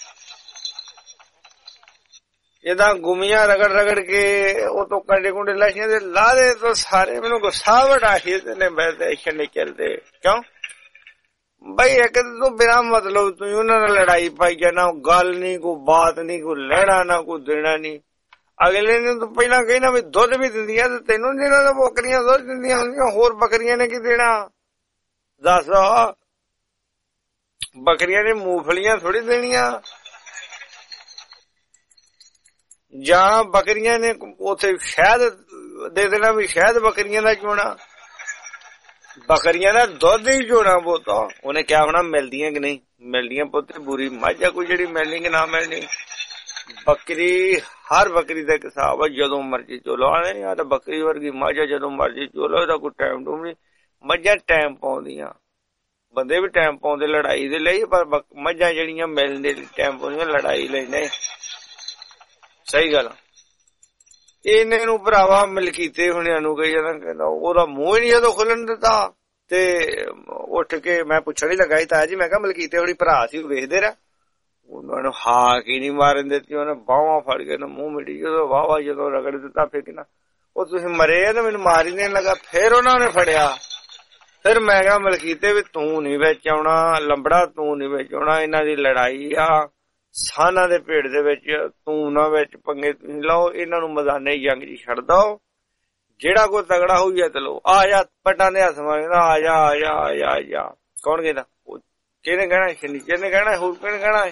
ਜਿੱਦਾਂ ਗੁਮੀਆਂ ਰਗੜ ਰਗੜ ਕੇ ਉਹ ਤੋਂ ਕੰਡੇ ਕੁੰਡੇ ਲਾਸ਼ੀਆਂ ਦੇ ਲਾ ਦੇ ਤਾਂ ਸਾਰੇ ਮੈਨੂੰ ਗੁੱਸਾ ਵੜਾ ਸੀ ਤੇ ਬੈਠੇ ਛੰਨੇ ਚੱਲਦੇ। ਕਿਉਂ ਬਈ? ਇੱਕ ਤੂੰ ਬਿਨਾ ਮਤਲਬ ਤੂੰ ਉਹਨਾਂ ਨਾਲ ਲੜਾਈ ਪਾਈ ਜਾਣਾ, ਗੱਲ ਨੀ, ਕੋਈ ਬਾਤ ਨੀ, ਕੋਈ ਲੈਣਾ ਨਾ ਕੋਈ ਦੇਣਾ ਨੀ। ਅਗਲੇ ਨੇ ਤੂੰ ਪਹਿਲਾਂ ਕਹਿਣਾ ਵੀ ਦੁੱਧ ਵੀ ਦਿੰਦੀਆਂ ਤੇ ਤੈਨੂੰ ਦੇਣਾ ਤਾਂ ਬੱਕਰੀਆਂ ਦੁੱਧ ਦਿੰਦੀਆਂ ਹੁੰਦੀਆਂ, ਹੋਰ ਬੱਕਰੀਆਂ ਨੇ ਕੀ ਦੇਣਾ ਦੱਸ? ਬੱਕਰੀਆਂ ਨੇ ਮੂੰਗਫਲੀਆਂ ਥੋੜੀ ਦੇਣੀਆਂ, ਜਾਂ ਬੱਕਰੀਆਂ ਨੇ ਉੱਥੇ ਸ਼ਹਿਦ ਦੇ ਦੇਣਾ ਵੀ ਸ਼ਹਿਦ ਬੱਕਰੀਆਂ ਦਾ ਚੋਣਾ, ਬੱਕਰੀਆਂ ਦਾ ਦੁੱਧ ਹੀ ਚੋਣਾ। ਬੋਤਾ ਉਹਨੇ ਕਿਆ ਹੋਣਾ, ਮਿਲਦੀਆਂ ਕਿ ਨਹੀਂ ਮਿਲਦੀਆਂ ਪੁੱਤ? ਬੁਰੀ ਮੱਝ ਆ ਕੋਈ ਜਿਹੜੀ ਮਿਲਣੀ ਕਿ ਨਾ ਮਿਲਣੀ। ਬੱਕਰੀ ਹਰ ਬੱਕਰੀ ਦਾ ਇੱਕ ਹਿਸਾਬ ਆ, ਜਦੋਂ ਮਰਜੀ ਚੋਲੋ। ਆਦੇ ਨੀ ਆ ਤਾਂ ਬੱਕਰੀ ਵਰਗੀ ਮੱਝ ਆ, ਜਦੋਂ ਮਰਜੀ ਚੋਲੋ, ਇਹਦਾ ਕੋਈ ਟਾਈਮ ਟੂਮ ਨੀ। ਮੱਝਾਂ ਟਾਈਮ ਪਾਉਂਦੀਆਂ, ਬੰਦੇ ਵੀ ਟਾਈਮ ਪਾਉਂਦੇ ਲੜਾਈ ਦੇ ਲਈ, ਪਰ ਮੱਝਾਂ ਜਿਹੜੀਆਂ ਮਿਲਣ ਦੇ ਟਾਈਮ ਪਾਉਂਦੀਆਂ ਲੜਾਈ ਲਈ ਨਹੀਂ। ਸਹੀ ਗੱਲ। ਇਹਨੇ ਨੂੰ ਭਰਾਵਾ ਮਲਕੀਤੇ ਹੁਣਿਆਂ ਨੂੰ ਕਹੀ ਜਾਂਦਾ, ਕਹਿੰਦਾ ਉਹਦਾ ਮੂੰਹ ਹੀ ਨੀ ਜਦੋਂ ਖੁੱਲਣ ਦਿੱਤਾ। ਤੇ ਉੱਠ ਕੇ ਮੈਂ ਪੁੱਛਣ ਹੀ ਲੱਗਾ ਸੀ ਤਾਇਆ ਜੀ, ਮੈਂ ਕਿਹਾ ਮਲਕੀਤੇ ਹੁਣੀ ਭਰਾ ਸੀ, ਵੇਖਦੇ ਰਿਹਾ? ਉਹਨਾਂ ਨੂੰ ਹਾਕ ਹੀ ਨੀ ਮਾਰਨ ਦਿੱਤੀ, ਉਹਨੇ ਬਾਹਾਂ ਫੜ ਕੇ ਮੂੰਹ ਮਿੱਟੀ ਜਦੋਂ ਵਾਹਵਾ ਜਦੋਂ ਰਗੜ ਦਿੱਤਾ। ਫਿਰ ਕਹਿੰਦਾ ਉਹ ਤੁਸੀਂ ਮਰੇ ਆ ਤੇ ਮੈਨੂੰ ਮਾਰ ਹੀ ਦੇਣ ਲੱਗਾ। ਫਿਰ ਉਹਨਾਂ ਨੇ ਫੜਿਆ। ਫਿਰ ਮੈਂ ਕਿਹਾ ਮਲਕੀਤੇ ਵੀ ਤੂੰ ਨੀ ਵਿੱਚ ਆਉਣਾ, ਲੰਬੜਾ ਤੂੰ ਨੀ ਵਿੱਚ ਆਉਣਾ, ਇਹਨਾਂ ਦੀ ਲੜਾਈ ਆ ਸਾਨਾਂ ਦੇ ਭੇਡ ਦੇ ਵਿੱਚ, ਤੂੰ ਨਾ ਵਿੱਚ ਪੰਗੇ ਤੁਸੀਂ ਲਾਓ, ਇਹਨਾਂ ਨੂੰ ਮੈਦਾਨੇ ਜੰਗ ਚ ਛੱਡ ਦੋ, ਜਿਹੜਾ ਕੋਈ ਤਗੜਾ ਹੋਈ ਜਾ ਚਲੋ ਆ ਜਾ। ਪੱਟਾਂ ਦੇ ਹੱਥ ਮਾਰਦਾ ਆ ਜਾ ਆ ਜਾ ਆ ਜਾ ਆ ਜਾ। ਕੌਣ ਕਹਿੰਦਾ? ਕਿਹਨੇ ਕਹਿਣਾ? ਸ਼ਨੀਚਰ ਨੇ ਕਹਿਣਾ, ਹੋਰ ਕਿਹਨੇ ਕਹਿਣਾ?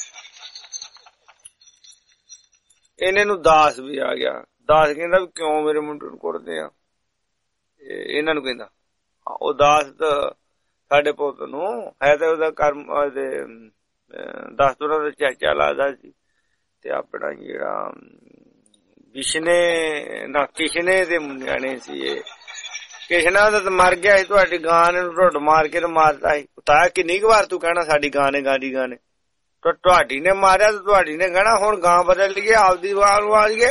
ਇਹਨੇ ਨੂੰ ਦਾਸ ਵੀ ਆ ਗਿਆ। ਦਾਸ ਕਹਿੰਦਾ ਵੀ ਕਿਉਂ ਮੇਰੇ ਮੁੰਡੇ ਨੂੰ ਕੁੱਟਦੇ ਆ? ਇਹਨਾਂ ਨੂੰ ਕਹਿੰਦਾ ਉਹ ਦਾਸ ਸਾਡੇ ਪੁੱਤ ਨੂੰ ਹੈ ਤੇ ਉਹਦਾ ਕਰਮ ਦੱਸ ਉਹਨਾਂ ਦਾ ਚਾਚਾ ਲੱਗਦਾ ਸੀ। ਤੇ ਆਪਣਾ ਜਿਹੜਾ ਵਿਸ਼ਨੇ ਨਾ ਕਿਸ਼ਨੇ ਦੇ ਨਿਆਣੇ ਸੀ ਇਹ। ਕਿਸ਼ਨਾ ਦਾ ਤਾਂ ਮਰ ਗਿਆ ਸੀ, ਤੁਹਾਡੀ ਗਾਂ ਨੇ ਢੁੱਡ ਮਾਰ ਕੇ ਤੇ ਮਾਰਤਾ ਸੀ। ਤਾਇਆ ਕਿੰਨੀ ਕੁ ਵਾਰ ਤੂੰ ਕਹਿਣਾ ਸਾਡੀ ਗਾਂ ਨੇ ਗਾਂ ਦੀ ਗਾਂ ਨੇ, ਤੁਹਾਡੀ ਨੇ ਮਾਰਿਆ ਤੇ ਤੁਹਾਡੀ ਨੇ ਕਹਿਣਾ ਹੁਣ ਗਾਂ ਬਦਲ ਲਈਏ, ਆਪਦੀ ਵਾਰ ਆ ਜਾਈਏ।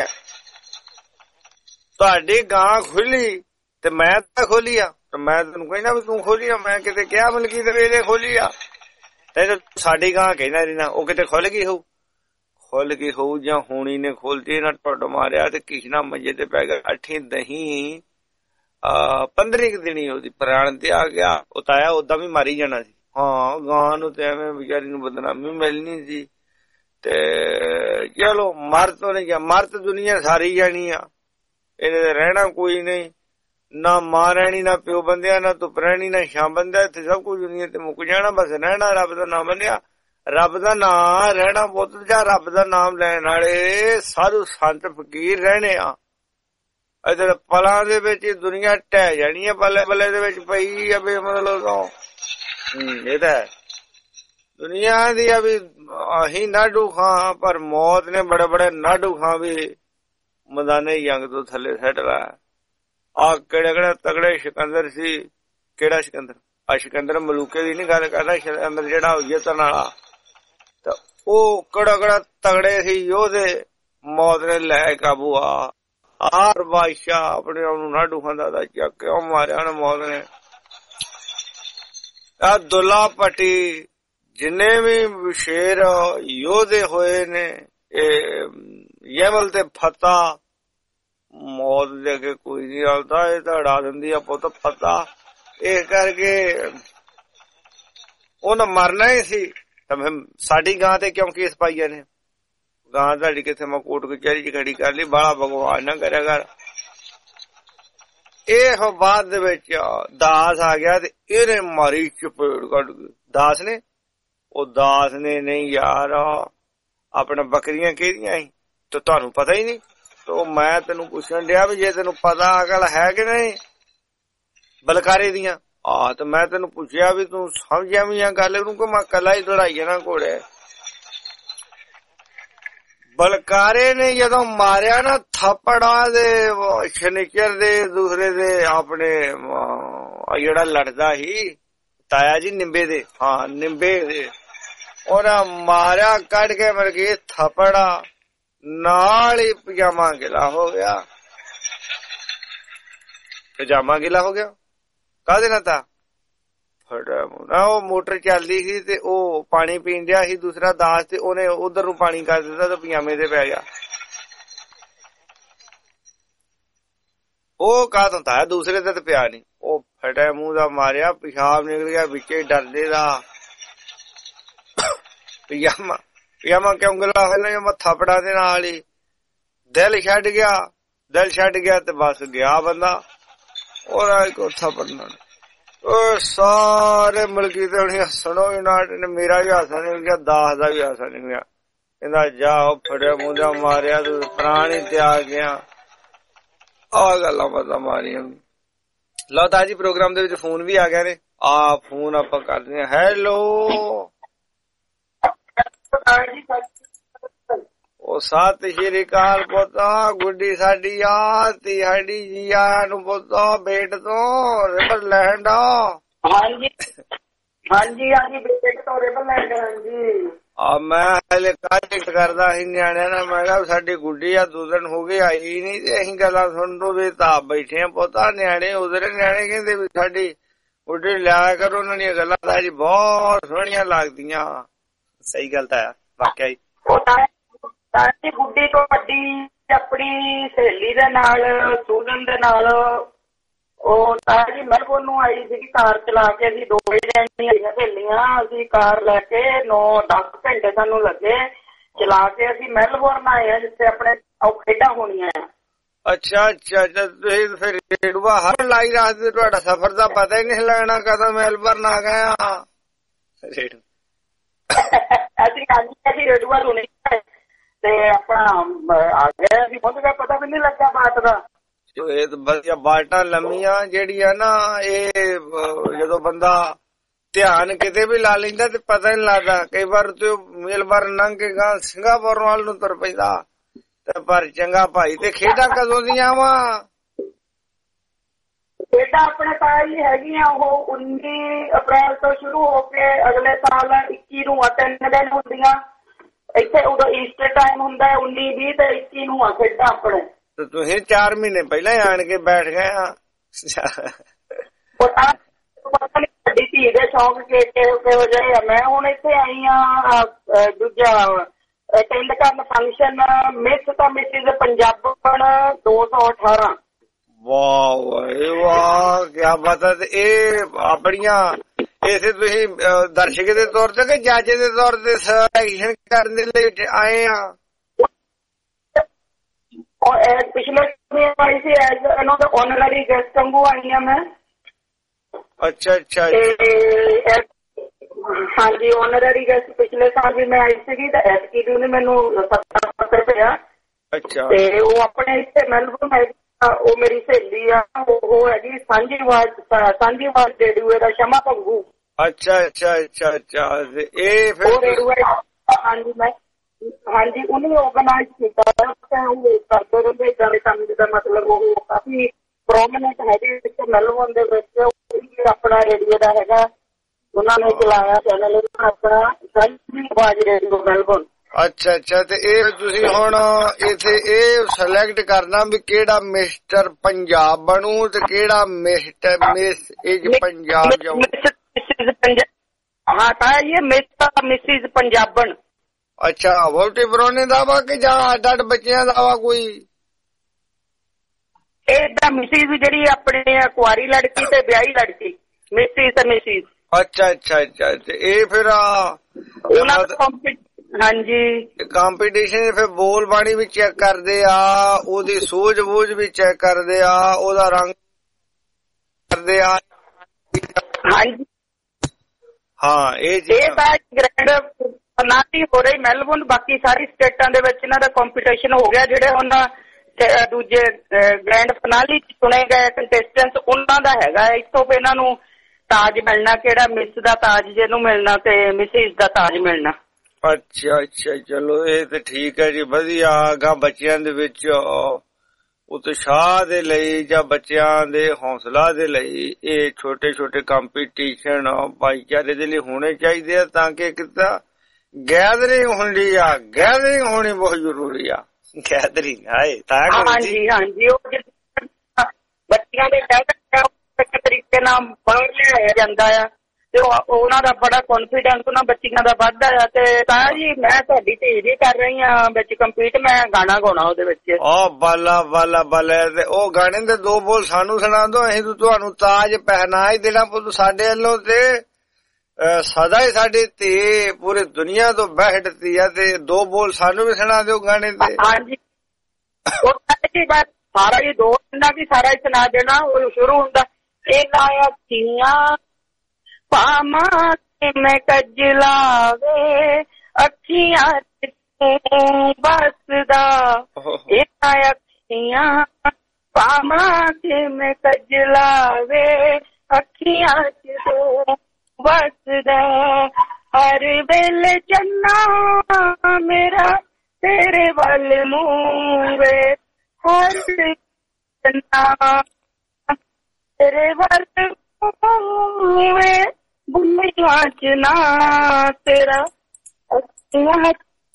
ਤੁਹਾਡੀ ਗਾਂ ਖੁੱਲੀ ਤੇ ਮੈਂ ਤਾਂ ਖੋਲੀ ਆ, ਤੇ ਮੈਂ ਤੈਨੂੰ ਕਹਿਣਾ ਵੀ ਤੂੰ ਖੋਲੀ ਆ। ਮੈਂ ਕਿਤੇ ਕਿਹਾ ਮਲਕੀ ਤੇ ਵੇਲੇ ਖੋਲੀ ਆ, ਤੇ ਸਾਡੀ ਗਾਂ ਕਹਿੰਦਾ ਰਹਿਣਾ ਉਹ ਕਿਤੇ ਖੁੱਲ ਗਈ ਹੋਊ। ਖੁੱਲ ਗਈ ਹੋਊ ਜਾਂ ਹੋਣੀ ਨੇ ਖੋਲਤੀ, ਇਹਨਾਂ ਢੁੱਡ ਮਾਰਿਆ ਤੇ ਕਿਸ਼ਨਾ ਮੰਜੇ ਤੇ ਪੈ ਗਿਆ। ਅੱਠੀ ਦਹੀਂ ਅਹ ਪੰਦਰੀ ਕੁ ਦਿਨੀ ਉਹਦੀ ਪ੍ਰਾਣ ਤੇ ਆ ਗਿਆ। ਉਹ ਤਾਇਆ ਓਦਾਂ ਵੀ ਮਾਰੀ ਜਾਣਾ ਸੀ। ਹਾਂ ਗਾਂ ਨੂੰ ਤੇ ਐਵੇਂ ਵਿਚਾਰੀ ਨੂੰ ਬਦਨਾਮੀ ਮਿਲਣੀ ਸੀ। ਤੇ ਚਲੋ ਮਰ ਤੋਂ ਨਹੀਂ ਗਿਆ, ਮਰ ਤਾਂ ਦੁਨੀਆ ਸਾਰੀ ਜਾਣੀ ਆ, ਇਹਨੇ ਰਹਿਣਾ ਕੋਈ ਨਹੀਂ, ਨਾ ਮਾਂ ਰਹਿਣੀ, ਨਾ ਪਿਓ ਬੰਦਿਆ, ਨਾ ਧੁੱਪ ਰਹਿਣੀ, ਨਾ ਛਾਂ ਬੰਦਿਆ, ਇੱਥੇ ਸਭ ਕੁਝ ਦੁਨੀਆ ਤੇ ਮੁੱਕ ਜਾਣਾ। ਬਸ ਰਹਿਣਾ ਰੱਬ ਦਾ ਨਾਮ ਬੰਦਿਆ, ਰੱਬ ਦਾ ਨਾਂ ਰਹਿਣਾ ਪੁੱਤ, ਜਾਂ ਰੱਬ ਦਾ ਨਾਮ ਲੈਣ ਵਾਲੇ ਸਾਧੂ ਸੰਤ ਫਕੀਰ ਰਹਿਣੇ ਆ। ਇਧਰ ਪਲਾਂ ਦੇ ਵਿੱਚ ਦੁਨੀਆ ਢਹਿ ਜਾਣੀ ਆ, ਬੱਲੇ ਬੱਲੇ ਦੇ ਵਿੱਚ ਪਈ ਆ ਵੀ ਮਤਲਬ ਤੋਂ ਇਹ ਤਾਂ ਦੁਨੀਆ ਦੀ ਆ ਵੀ ਅਸੀਂ ਨਾਡੂ ਖਾਂ, ਪਰ ਮੌਤ ਨੇ ਬੜੇ ਬੜੇ ਨਾਡੂ ਖਾਂ ਵੀ ਮੈਦਾਨੇ ਜੰਗ ਤੋਂ ਥੱਲੇ ਸੱਟ ਲਾਇਆ। ਆ ਕਿਹੜੇ ਕਿਹੜੇ ਤਗੜੇ ਸਿਕੰਦਰ ਸੀ, ਕਿਹੜਾ ਸਿਕੰਦਰ, ਆ ਸਿਕੰਦਰ ਮਲੂਕੇ ਦੀ ਨੀ ਗੱਲ ਕਰਦਾ, ਸਿਕੰਦਰ ਜਿਹੜਾ ਜਿੱਤਣ ਵਾਲਾ, ਤਾਂ ਉਹ ਕਿਹੜਾ ਕਿਹੜਾ ਤਗੜੇ ਸੀ ਯੋਧੇ, ਮੌਤ ਨੇ ਲੈ ਕਾਬੂ ਆ। ਆਰ ਬਾਦਸ਼ਾਹ ਆਪਣੇ ਆਪ ਨੂੰ ਨਾਡੂ ਖਾਂਦਾ ਦਾ, ਚੱਕ ਕਿਉਂ ਮਾਰਿਆ ਉਹਨੇ ਮੌਤ ਨੇ। ਆ ਦੁੱਲਾ ਭੱਟੀ ਜਿੰਨੇ ਵੀ ਸ਼ੇਰ ਯੋਧੇ ਹੋਏ ਨੇ, ਇਹ ਯਮਲ ਤੇ ਫਤਿਹ, ਮੌਤ ਦੇ ਅੱਗੇ ਕੋਈ ਨਹੀਂ ਹਲਦਾ, ਇਹ ਤਾਂ ਉਡਾ ਦਿੰਦੀ ਆ ਪੁੱਤ ਫਤਿਹ। ਇਸ ਕਰਕੇ ਉਹਨੇ ਮਰਨਾ ਹੀ ਸੀ। ਤਾਂ ਸਾਡੀ ਗਾਂ ਤੇ ਕਿਉਂ ਕੇਸ ਪਾਈਆਂ ਨੇ? ਗਾਂ ਤੁਹਾਡੀ ਕਿੱਥੇ ਮੈਂ ਕੋਰਟ ਕਚਹਿਰੀ ਚ ਖੜੀ ਕਰ ਲਈ, ਬਾਲਾ ਭਗਵਾਨ ਨਾ ਕਰਿਆ ਕਰ। ਇਹ ਬਾਅਦ ਦੇ ਵਿੱਚ ਦਾਸ ਆ ਗਿਆ ਤੇ ਇਹਨੇ ਮਾਰੀ ਚਪੇੜ ਕੱਢ ਕੇ। ਦਾਸ ਨੇ ਉਹ ਦਾਸ ਨੇ ਨਹੀਂ ਯਾਰ, ਆਪਣਾ ਬੱਕਰੀਆਂ ਕਿਹਦੀਆਂ ਸੀ ਤੇ ਤੁਹਾਨੂੰ ਪਤਾ ਹੀ ਨਹੀਂ। ਤੋ ਮੈਂ ਤੈਨੂੰ ਪੁੱਛਣ ਡਿਆ ਵੀ ਜੇ ਤੈਨੂੰ ਪਤਾ ਅਕਲ ਹੈ ਕਿ ਨਹੀਂ ਬਲਕਾਰੇ ਦੀਆਂ, ਆ ਤੇ ਮੈਂ ਤੈਨੂੰ ਪੁੱਛਿਆ ਵੀ ਤੂੰ ਸਮਝਿਆ ਵੀ ਆ ਗੱਲ ਨੂੰ ਕਿ ਮੈਂ ਕੱਲਾ ਹੀ ਦੌੜਾਈ ਜਾਣਾ ਘੋੜੇ। ਬਲਕਾਰੇ ਨੇ ਜਦੋਂ ਮਾਰਿਆ ਨਾ ਥੱਪੜਾ ਦੇ ਸ਼ਨੀਚਰ ਦੇ ਦੂਸਰੇ ਦੇ ਆਪਣੇ ਜਿਹੜਾ ਲੜਦਾ ਸੀ ਤਾਇਆ ਜੀ ਨਿੰਬੇ ਦੇ, ਹਾਂ ਨਿੰਬੇ ਦੇ, ਉਹਨਾਂ ਮਾਰਿਆ ਕੱਢ ਕੇ ਮਰ ਗਈ ਥੱਪੜਾ, ਨਾਲ ਹੀ ਪਜਾਮਾ ਗਿਲਾ ਹੋ ਗਿਆ। ਪਜਾਮਾ ਗਿਲਾ ਹੋ ਗਿਆ ਕਾਹਦੇ ਨਾਲ? ਤਾਂ ਉਹ ਮੋਟਰ ਚੱਲਦੀ ਸੀ ਤੇ ਉਹ ਪਾਣੀ ਪੀਣ ਡਿਆ ਸੀ ਦੂਸਰਾ ਦਾਸ, ਤੇ ਉਹਨੇ ਉਧਰ ਨੂੰ ਪਾਣੀ ਕਰ ਦਿੱਤਾ ਤੇ ਪਜਾਮੇ ਤੇ ਪੈ ਗਿਆ। ਉਹ ਕਾਹ ਤੋਂ ਤਾਂ ਦੂਸਰੇ ਤੇ ਪਿਆ ਨੀ, ਉਹ ਫਟਿਆ ਮੂੰਹ ਦਾ ਮਾਰਿਆ, ਪਿਸ਼ਾਬ ਨਿਕਲ ਗਿਆ ਵਿੱਚੇ ਡਰਦੇ ਦਾ। ਪਜਾਮਾ ਪਜਾਮਾ ਕਿਉਂ ਗਿਲਾ ਹੋਇਆ? ਮੈਂ ਥਾਪੜਾ ਦੇ ਨਾਲ ਹੀ ਦਿਲ ਛੱਡ ਗਿਆ, ਦਿਲ ਛੱਡ ਗਿਆ ਤੇ ਬਸ ਗਿਆ ਬੰਦਾ। ਉਹਦਾ ਇੱਕ ਥਾਪੜ ਨਾਲ ਉਹ ਸਾਰੇ ਮਲਕੀ ਤੇ ਹੁਣ ਹੱਸਣੋ ਵੀ ਨਾ, ਮੇਰਾ ਵੀ ਹਾਸਾ ਨਿਕਲ ਗਿਆ, ਦਾਸ ਦਾ ਵੀ ਹਾਸਾ ਨਿਕਲ ਗਿਆ। ਕਹਿੰਦਾ ਜਾ ਉਹ ਫੜਿਆ ਮੂੰਹ ਦਾ ਮਾਰਿਆ ਤੂੰ ਪ੍ਰਾਣੀ ਤੇ ਆ ਗਿਆ। ਆਹ ਗੱਲਾਂ ਪਤਾ ਮਾਰੀਆਂ। ਲਓ ਤਾਂ ਜੀ ਪ੍ਰੋਗਰਾਮ ਦੇ ਵਿੱਚ ਫੋਨ ਵੀ ਆ ਗਿਆ ਨੇ, ਆ ਫੋਨ ਆਪਾਂ ਕਰਦੇ ਹਾਂ। ਹੈਲੋ ਉਹ ਸਤਿ ਸ਼੍ਰੀ ਅਕਾਲ ਪੁੱਤਾ, ਗੁੱਡੀ ਸਾਡੀ ਆ ਤੀ ਸਾਡੀ ਜੀ ਆਇਆ ਨੂੰ ਪੁੱਤਾ ਬੇਟ ਤੋਂ ਰਿਬਰ ਲੈਂਡ। ਹਾਂਜੀ ਹਾਂਜੀ ਹਾਂਜੀ ਬੇਟ ਤੋਂ ਰਿਬਰ ਲੈਂਡ। ਹਾਂਜੀ ਆ ਮੈਂ ਹਲੇ ਕਾਹਲੀ ਕਰਦਾ ਸੀ ਨਿਆਣਿਆਂ ਨਾਲ, ਮੈਂ ਕਿਹਾ ਸਾਡੀ ਗੁੱਡੀ ਆ ਦੋ ਦਿਨ ਹੋ ਗਏ ਆਈ ਨੀ ਤੇ ਅਸੀਂ ਗੱਲਾਂ ਸੁਣ ਲੋ ਵੀ ਤਾਂ ਬੈਠੇ ਆ ਪੁੱਤਾ। ਨਿਆਣੇ ਉਧਰ ਨਿਆਣੇ ਕਹਿੰਦੇ ਵੀ ਸਾਡੀ ਗੁੱਡੀ ਲਿਆ ਕਰੋ, ਉਹਨਾਂ ਦੀਆਂ ਗੱਲਾਂ ਤਾਂ ਜੀ ਬਹੁਤ ਸੋਹਣੀਆਂ ਲੱਗਦੀਆਂ। ਸਹੀ ਗੱਲ ਤਾਂ ਆ ਵਾਕਿਆ ਹੀ। ਸਾਡੀ ਗੁੱਡੀ ਤੋਂ ਵੱਡੀ ਆਪਣੀ ਸਹੇਲੀ ਦੇ ਨਾਲ ਸੂਜਨ ਦੇ ਨਾਲ ਉਹ ਤਾਂ ਜੀ ਮੈਲਬੌਰਨ ਨੂੰ ਆਈ ਸੀਗੀ ਕਾਰ ਚਲਾ ਕੇ। ਅਸੀਂ ਦੋ ਜਣੀਆਂ ਆਈਆਂ ਸਹੇਲੀਆਂ, ਅਸੀਂ ਕਾਰ ਲੈ ਕੇ ਨੌ ਦਸ ਘੰਟੇ ਸਾਨੂੰ ਲੱਗੇ ਚਲਾ ਕੇ ਅਸੀਂ ਮੈਲਬੌਰਨ ਆਏ ਆ ਜਿੱਥੇ ਆਪਣੇ ਖੇਡਾਂ ਹੋਣੀਆਂ ਆ। ਅੱਛਾ ਅੱਛਾ, ਤੁਸੀਂ ਫਿਰ ਰੇਡੂਆ ਹਰ ਲਾਈ ਰੱਖਦੇ, ਤੁਹਾਡਾ ਸਫ਼ਰ ਦਾ ਪਤਾ ਹੀ ਨਹੀਂ ਲੱਗਣਾ ਕਦੋਂ ਮੈਲਬੌਰਨ ਆ ਗਏ ਆ। ਅਸੀਂ ਅਸੀਂ ਰੇਡੂਆ ਤੋਂ ਨਹੀਂ ਤੇ ਆਪਣਾ ਆ ਗਏ, ਅਸੀਂ ਪਹੁੰਚ ਗਏ, ਪਤਾ ਵੀ ਨਹੀਂ ਲੱਗਾ ਬਾਤ ਦਾ। ਇਹ ਤਾਂ ਵਧੀਆ ਬਾਲਟਾਂ ਲੰਮੀਆਂ ਜਿਹੜੀਆਂ ਨਾ, ਇਹ ਜਦੋਂ ਬੰਦਾ ਧਿਆਨ ਕਿਤੇ ਵੀ ਲਾ ਲੈਂਦਾ ਤੇ ਪਤਾ ਨੀ ਲੱਗਦਾ। ਕਈ ਵਾਰ ਤੇ ਮੈਲਬੌਰਨ ਲੰਘ ਕੇ ਗਾ ਸਿੰਗਾਪੁਰ ਵੱਲ ਨੂੰ ਤੁਰ ਪੈਂਦਾ। ਤੇ ਪਰ ਚੰਗਾ ਭਾਈ, ਤੇ ਖੇਡਾਂ ਕਦੋਂ ਦੀਆਂ ਵਾ? ਖੇਡਾਂ ਆਪਣੇ ਤਾਂ ਹੀ ਹੈਗੀਆਂ ਉਹ ਉੱਨੀ ਅਪ੍ਰੈਲ ਤੋਂ ਸ਼ੁਰੂ ਹੋ ਕੇ ਅਗਲੇ ਸਾਲ ਇੱਕੀ ਨੂੰ ਤਿੰਨ ਦਿਨ ਹੁੰਦੀਆਂ। ਇੱਥੇ ਉਦੋਂ ਈਸਟਰ ਟਾਈਮ ਹੁੰਦਾ ਹੈ, ਉੱਨੀ ਵੀਹ ਤੇ ਇੱਕੀ ਨੂੰ ਆ ਖੇਡਾਂ ਆਪਣੇ। ਤੇ ਤੁਸੀਂ ਚਾਰ ਮਹੀਨੇ ਪਹਿਲਾਂ ਹੀ ਆਣ ਕੇ ਬੈਠ ਗਏ ਆ। ਸਾਡੀ ਧੀ ਦੇ ਸ਼ੌਂਕ ਕਿਹੋ ਜਿਹੇ ਆ। ਮੈਂ ਹੁਣ ਇੱਥੇ ਆਈ ਆ ਦੂਜਾ ਅਟੈਂਡ ਕਰਨ ਫੰਕਸ਼ਨ ਮਿਸ ਤਾਂ ਮਿਸਿਸ ਪੰਜਾਬਣ ਦੋ ਸੌ ਅਠਾਰਾਂ। ਵਾਹ ਵਾਹ ਕਿਆ ਬਾਤ ਹੈ। ਤੇ ਇਹ ਆਪਣੀਆਂ ਇਸੇ ਤੁਸੀਂ ਦਰਸ਼ਕ ਦੇ ਤੌਰ ਤੇ ਕਿ ਜੱਜ ਦੇ ਤੌਰ ਤੇ ਸਿਲੈਕਸ਼ਨ ਕਰਨ ਦੇ ਲਈ ਆਏ ਆ? और एज पिछले आई सी एज ਇਹਨਾਂ ਦਾ ऑनररी गेस्ट वांगू आई हाँ मैं। अच्छा अच्छा हाँ जी ऑनररी गेस्ट पिछले साल भी मैं आई सी तो एतकी भी ਉਹਨੇ ਮੈਨੂੰ सत्तर सत्तर रुपया। अच्छा ਤੇ ਉਹ ਆਪਣੇ ਇੱਥੇ ਮੈਲਬੌਰਨ ਹੈ ਉਹ ਮੇਰੀ ਸਹੇਲੀ ਆ ਉਹ ਹੈਗੀ ਸਾਂਝੀ ਆਵਾਜ਼ ਸਾਂਝੀ ਆਵਾਜ਼ ਰੇਡੀਓ ਦਾ ਸ਼ਮਾ ਭੰਗੂ। अच्छा अच्छा अच्छा अच्छा ਇਹ ਫਿਰ ਰੇਡੀਓ हाँ जी मैं हाँ जी ਉਹਨੇ ਆਰਗੇਨਾਈਜ਼ ਕੀਤਾ ਉਹ ਕਰਦੇ ਰਹਿੰਦੇ ਇਦਾਂ ਦੇ ਕੰਮ ਜਿਹਦਾ ਮਤਲਬ ਉਹ ਕਾਫੀ ਪ੍ਰੋਮਿਨੈਂਟ ਹੈਗੇ ਇੱਥੇ ਮੈਲਬੌਰਨ ਦੇ ਵਿੱਚ ਆਪਣਾ ਰੇਡੀਓ ਦਾ ਹੈਗਾ ਉਹਨਾਂ ਨੇ ਚਲਾਇਆ ਚੈਨਲ ਆਪਣਾ ਸਾਂਝੀ ਆਵਾਜ਼ ਰੇਡੀਓ ਮੈਲਬੌਰਨ। ਅੱਛਾ ਅੱਛਾ ਤੇ ਇਹ ਤੁਸੀਂ ਹੁਣ ਇੱਥੇ ਇਹ ਸਿਲੈਕਟ ਕਰਨਾ ਵੀ ਕਿਹੜਾ ਮਿਸਟਰ ਪੰਜਾਬ ਬਣੂ ਤੇ ਕਿਹੜਾ ਮਿਸਟਰ ਮਿਸ ਇਜ ਪੰਜਾਬ ਜਾਊ। हाँ था ये मिस्टर मिसिज पंजाबन। अच्छा वोटी बरौने ਦਾ ਵਾ ਕਿ ਜਾਂ ਅੱਡ ਅੱਡ ਬੱਚਿਆਂ ਦਾ ਵਾ ਕੋਈ। ਇਹਦਾ ਮਿਸਿਜ ਜਿਹੜੀ ਆਪਣੇ ਕੁਆਰੀ ਲੜਕੀ ਤੇ ਵਿਆਹੀ ਲੜਕੀ ਮਿਸਿਜ ਤੇ ਮਿਸਿਜ। ਅੱਛਾ ਅੱਛਾ ਅੱਛਾ ਤੇ ਇਹ ਫਿਰ ਉਹਨਾਂ ਦਾ ਕੰਪੀਟੀਸ਼ਨ ਹਾਂਜੀ ਕੰਪੀਟੀਸ਼ਨ ਫਿਰ ਬੋਲ ਬਾਣੀ ਵੀ ਚੈੱਕ ਕਰਦੇ ਆ ਉਹਦੀ ਸੂਝ ਬੂਝ ਵੀ ਚੈੱਕ ਕਰਦੇ ਆ ਉਹਦਾ ਰੰਗ ਕਰਦੇ ਆ। ਹਾਂਜੀ ਹਾਂ ਇਹ ਇਹ ਤਾਂ ਗ੍ਰੈਂਡ ਫਨਾਲੀ ਹੋ ਰਹੀ ਮੈਲਬੌਰਨ ਬਾਕੀ ਸਾਰੀ ਸਟੇਟਾਂ ਦੇ ਵਿੱਚ ਇਹਨਾਂ ਦਾ ਕੰਪੀਟੀਸ਼ਨ ਹੋ ਗਿਆ ਜਿਹੜੇ ਹੁਣ ਦੂਜੇ ਗ੍ਰੈਂਡ ਫਨਾਲੀ ਚ ਚੁਣੇ ਗਏ ਕੰਟੈਸਟੈਂਟਸ ਉਹਨਾਂ ਦਾ ਹੈਗਾ ਇੱਥੋਂ ਫਿਰ ਇਹਨਾਂ ਨੂੰ ਤਾਜ ਮਿਲਣਾ ਕਿਹੜਾ ਮਿਸ ਦਾ ਤਾਜ ਜਿਹਨੂੰ ਮਿਲਣਾ ਤੇ ਮਿਸਿਸ ਦਾ ਤਾਜ ਮਿਲਣਾ। ਅੱਛਾ ਅੱਛਾ ਚਲੋ ਇਹ ਤੇ ਠੀਕ ਹੈ ਜੀ ਵਧੀਆ ਗਾ ਬੱਚਿਆਂ ਦੇ ਵਿੱਚ ਉਤਸ਼ਾਹ ਦੇ ਲਈ ਜਾਂ ਬੱਚਿਆਂ ਦੇ ਹੌਸਲਾ ਦੇ ਲਈ ਇਹ ਛੋਟੇ ਛੋਟੇ ਕੰਪੀਟੀਸ਼ਨ ਭਾਈਚਾਰੇ ਦੇ ਲਈ ਹੋਣੇ ਚਾਹੀਦੇ ਆ ਤਾਂ ਕਿ ਕਿਤਾ ਗੈਦਰਿੰਗ ਹੁੰਦੀ ਆ ਗੈਦਰਿੰਗ ਹੋਣੀ ਬਹੁਤ ਜ਼ਰੂਰੀ ਆ ਗੈਦਰਿੰਗ ਆਏ ਤਾਂ ਹਾਂਜੀ ਹਾਂਜੀ ਉਹ ਬੱਚਿਆਂ ਦੇ ਤਰੀਕੇ ਨਾਲ ਬਾਹਰ ਲਿਆਇਆ ਜਾਂਦਾ ਆ ਤੇ ਉਹਨਾਂ ਦਾ ਬੜਾ ਕੌਨਫੀਡੈਂਸ ਉਹਨਾਂ ਬੱਚੀਆਂ ਦਾ ਵੱਧਦਾ ਆ ਤੇ ਤਾਂ ਜੀ ਮੈਂ ਤੁਹਾਡੀ ਧੀ ਜੀ ਕਰ ਰਹੀ ਹਾਂ ਵਿੱਚ ਕੰਪੀਟ ਮੈਂ ਗਾਣਾ ਗਾਉਣਾ ਉਹਦੇ ਵਿੱਚ। ਉਹ ਬਾਲਾ ਬਾਲਾ ਬਾਲਾ ਤੇ ਉਹ ਗਾਣੇ ਦੇ ਦੋ ਬੋਲ ਸਾਨੂੰ ਸੁਣਾ ਦਿਓ ਅਸੀਂ ਤੁਹਾਨੂੰ ਤਾਜ ਪਹਿਨਾ ਹੀ ਦੇਣਾ ਪੁੱਤ ਸਾਡੇ ਵੱਲੋਂ ਤੇ ਸਦਾ ਹੀ ਸਾਡੀ ਧੀ ਪੂਰੀ ਦੁਨੀਆ ਤੋਂ ਬਹਿਟਦੀ ਆ ਤੇ ਦੋ ਬੋਲ ਸਾਨੂੰ ਵੀ ਸੁਣਾ ਦਿਓ ਗਾਣੇ ਤੇ। ਹਾਂਜੀ ਉਹ ਬਸ ਸਾਰਾ ਹੀ ਦੋ ਦਿਨਾਂ ਵੀ ਸਾਰਾ ਹੀ ਸੁਣਾ ਦੇਣਾ ਉਹ ਸ਼ੁਰੂ ਹੁੰਦਾ ਇਹ ਗਾਇਆ ਧੀਆਂ ਪਾਮਾ ਤੇ ਮੈਂ ਕਜਲਾਵੇ ਅੱਖੀਆਂ ਚ ਬਸਦਾ ਇਹ ਅੱਖੀਆਂ ਪਾਮਾ ਤੇ ਮੈਂ ਕਜਲਾਵੇ ਅੱਖੀਆਂ ਚ ਬਸਦਾ ਹਰ ਵੇਲੇ ਚੰਨਾ ਮੇਰਾ ਤੇਰੇ ਵੱਲ ਮੂੰਹ ਵੇ ਹਰ ਚੰਨਾ ਤੇਰੇ ਵੱਲ ਮੂੰਹ ਵੇ ਬੁੱਲੀਆਂ ਚ ਨਾ ਤੇਰਾ ਅੱਖੀਆਂ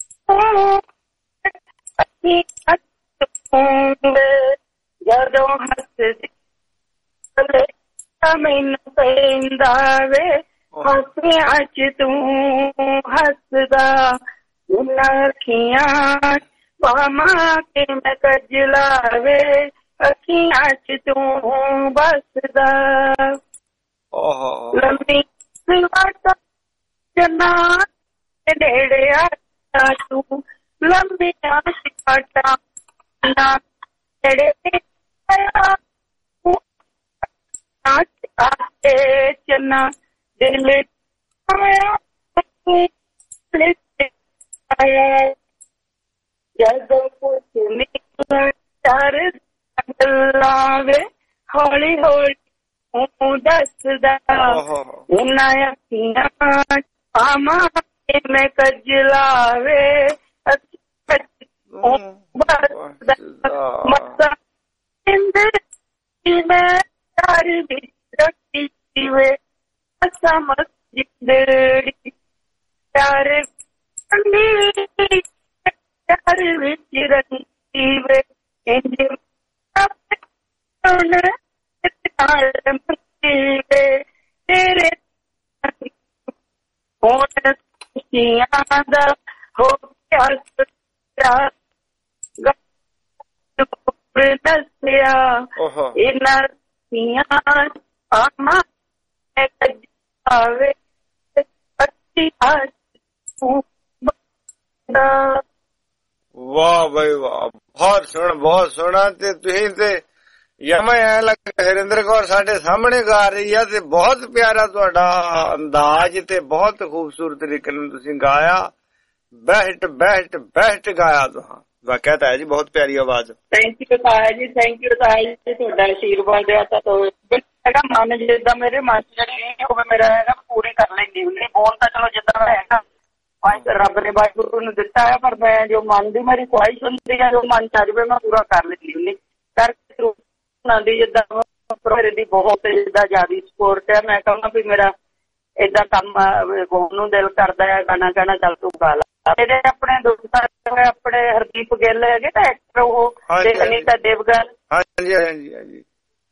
ਜਦੋਂ ਹੱਸਦੀ ਮੈਨੂੰ ਪੈਂਦਾ ਵੇ ਹੱਸਿਆਂ ਚ ਤੂੰ ਹੱਸਦਾ ਉਹਨਾਂ ਅੱਖੀਆਂ ਪਾਵਾਂ ਕੇ ਮੈਂ ਕਜਲਾਵੇ ਅੱਖੀਆਂ ਚ ਤੂੰ ਬਸਦਾ ਲੰਮੀ ਸਿਵਾਟਾ ਜਨਾ ਨੇੜੇ ਆ ਤੂੰ ਲੰਮੀਆਂ ਸਿਵਾਟਾ ਨਾ ਨੇੜੇ ਆਇਆ ਆਤੇ ਚਨਾ ਦਿਲ ਆਇਆ ਆਇਆ ਜਦੋਂ ਕੁਝ ਨਿਕਲ ਚਾਰ ਗੱਲਾਂ ਵੇ ਹੌਲੀ ਹੌਲੀ ਉਹ ਦੱਸਦਾ ਉਹਨਾਂ ਅੱਖੀਆਂ ਪਾਵਾਂ ਕੇ ਮੈਂ ਕਜਲਾਵੇ ਮੱਸਾ ਇੰਦਰ ਮੈਂ ਚਾਰ ਵਿੱਚ ਰੱਖੀ ਵੇ ਅਸਾਂ ਮਸਜਿਦ ਚਾਰ ਕੰਨੀ ਚਾਰ ਵਿੱਚ ਰੱਖੀ ਵੇ ਇੰਜ ਤੇਰੇ ਹੁਣ ਖੁਸ਼ੀਆਂ ਦਾ ਹੋ ਗਿਆ ਦੱਸਿਆ ਇਹਨਾਂ ਦੀਆਂ ਆਮਾ ਆਵੇ ਅੱਛੀ ਵਾਹ ਬਈ ਵਾਹ ਬਹੁਤ ਸੋਹਣਾ ਬਹੁਤ ਸੋਹਣਾ। ਤੇ ਤੁਸੀਂ ਤੇ ਯਮਾ ਐ ਲੱਗ ਹਰਿੰਦਰ ਕੌਰ ਸਾਡੇ ਸਾਹਮਣੇ ਗਾ ਰਹੀ ਆ ਤੇ ਬਹੁਤ ਪਿਆਰਾ ਤੁਹਾਡਾ ਅੰਦਾਜ਼ ਤੇ ਬਹੁਤ ਖੂਬਸੂਰਤ ਤਰੀਕੇ ਨਾਲ ਤੁਸੀਂ ਗਾਇਆ। ਬੈਸਟ ਬੈਸਟ ਬੈਸਟ ਗਾਇਆ ਤੁਸੀਂ ਵਾਕਿਆ ਤਾਂ ਹੈ ਜੀ, ਬਹੁਤ ਪਿਆਰੀ ਆਵਾਜ਼। ਥੈਂਕ ਯੂ ਤਾਇਆ ਜੀ, ਥੈਂਕ ਯੂ ਤਾਇਆ ਜੀ, ਤੁਹਾਡਾ ਆਸ਼ੀਰਵਾਦ ਆ ਤਾਂ ਹੈਗਾ ਮਨ ਜਿੱਦਾਂ ਮੇਰੇ ਮਨ ਚ ਜਿਹੜੀ ਹੋਵੇ ਮੇਰਾ ਹੈਗਾ ਪੂਰੀ ਕਰ ਲੈਂਦੀ ਹੁੰਦੀ। ਬੋਲ ਤਾਂ ਚਲੋ ਜਿੱਦਾਂ ਹੈਗਾ ਰੱਬ ਨੇ ਵਾਹਿਗੁਰੂ ਨੂੰ ਦਿੱਤਾ ਹੈ, ਪਰ ਮੈਂ ਜੋ ਮਨ ਦੀ ਮੇਰੀ ਖੁਆਇਸ਼ ਹੁੰਦੀ ਹੈ ਜੋ ਮਨ ਚ ਆ ਜਾਵੇ ਮੈਂ ਪੂਰਾ ਕਰ ਲੈਂਦੀ ਹੁੰਦੀ। ਕਰਕੇ ਦੀ ਜਿੱਦਾਂ ਮੇਰੇ ਦੀ ਬਹੁਤ ਜਿੱਦਾਂ ਜ਼ਿਆਦਾ ਸਪੋਰਟ ਹੈ। ਮੈਂ ਕਹਾਂ ਵੀ ਮੇਰਾ ਏਦਾਂ ਕੰਮ ਗਾਉਣ ਨੂੰ ਦਿਲ ਕਰਦਾ ਹੈ, ਗਾਣਾ ਗਾਣਾ ਚੱਲ ਤੂੰ ਗਾ ਲਾ। ਇਹਦੇ ਆਪਣੇ ਦੋਸਤ ਆਪਣੇ ਹਰਦੀਪ ਗਿੱਲ ਹੈਗੇ ਨਾ ਐਕਟਰ, ਉਹ ਤੇ ਅਨੀਤਾ ਦੇਵਗਨ। ਹਾਂਜੀ ਹਾਂਜੀ ਹਾਂਜੀ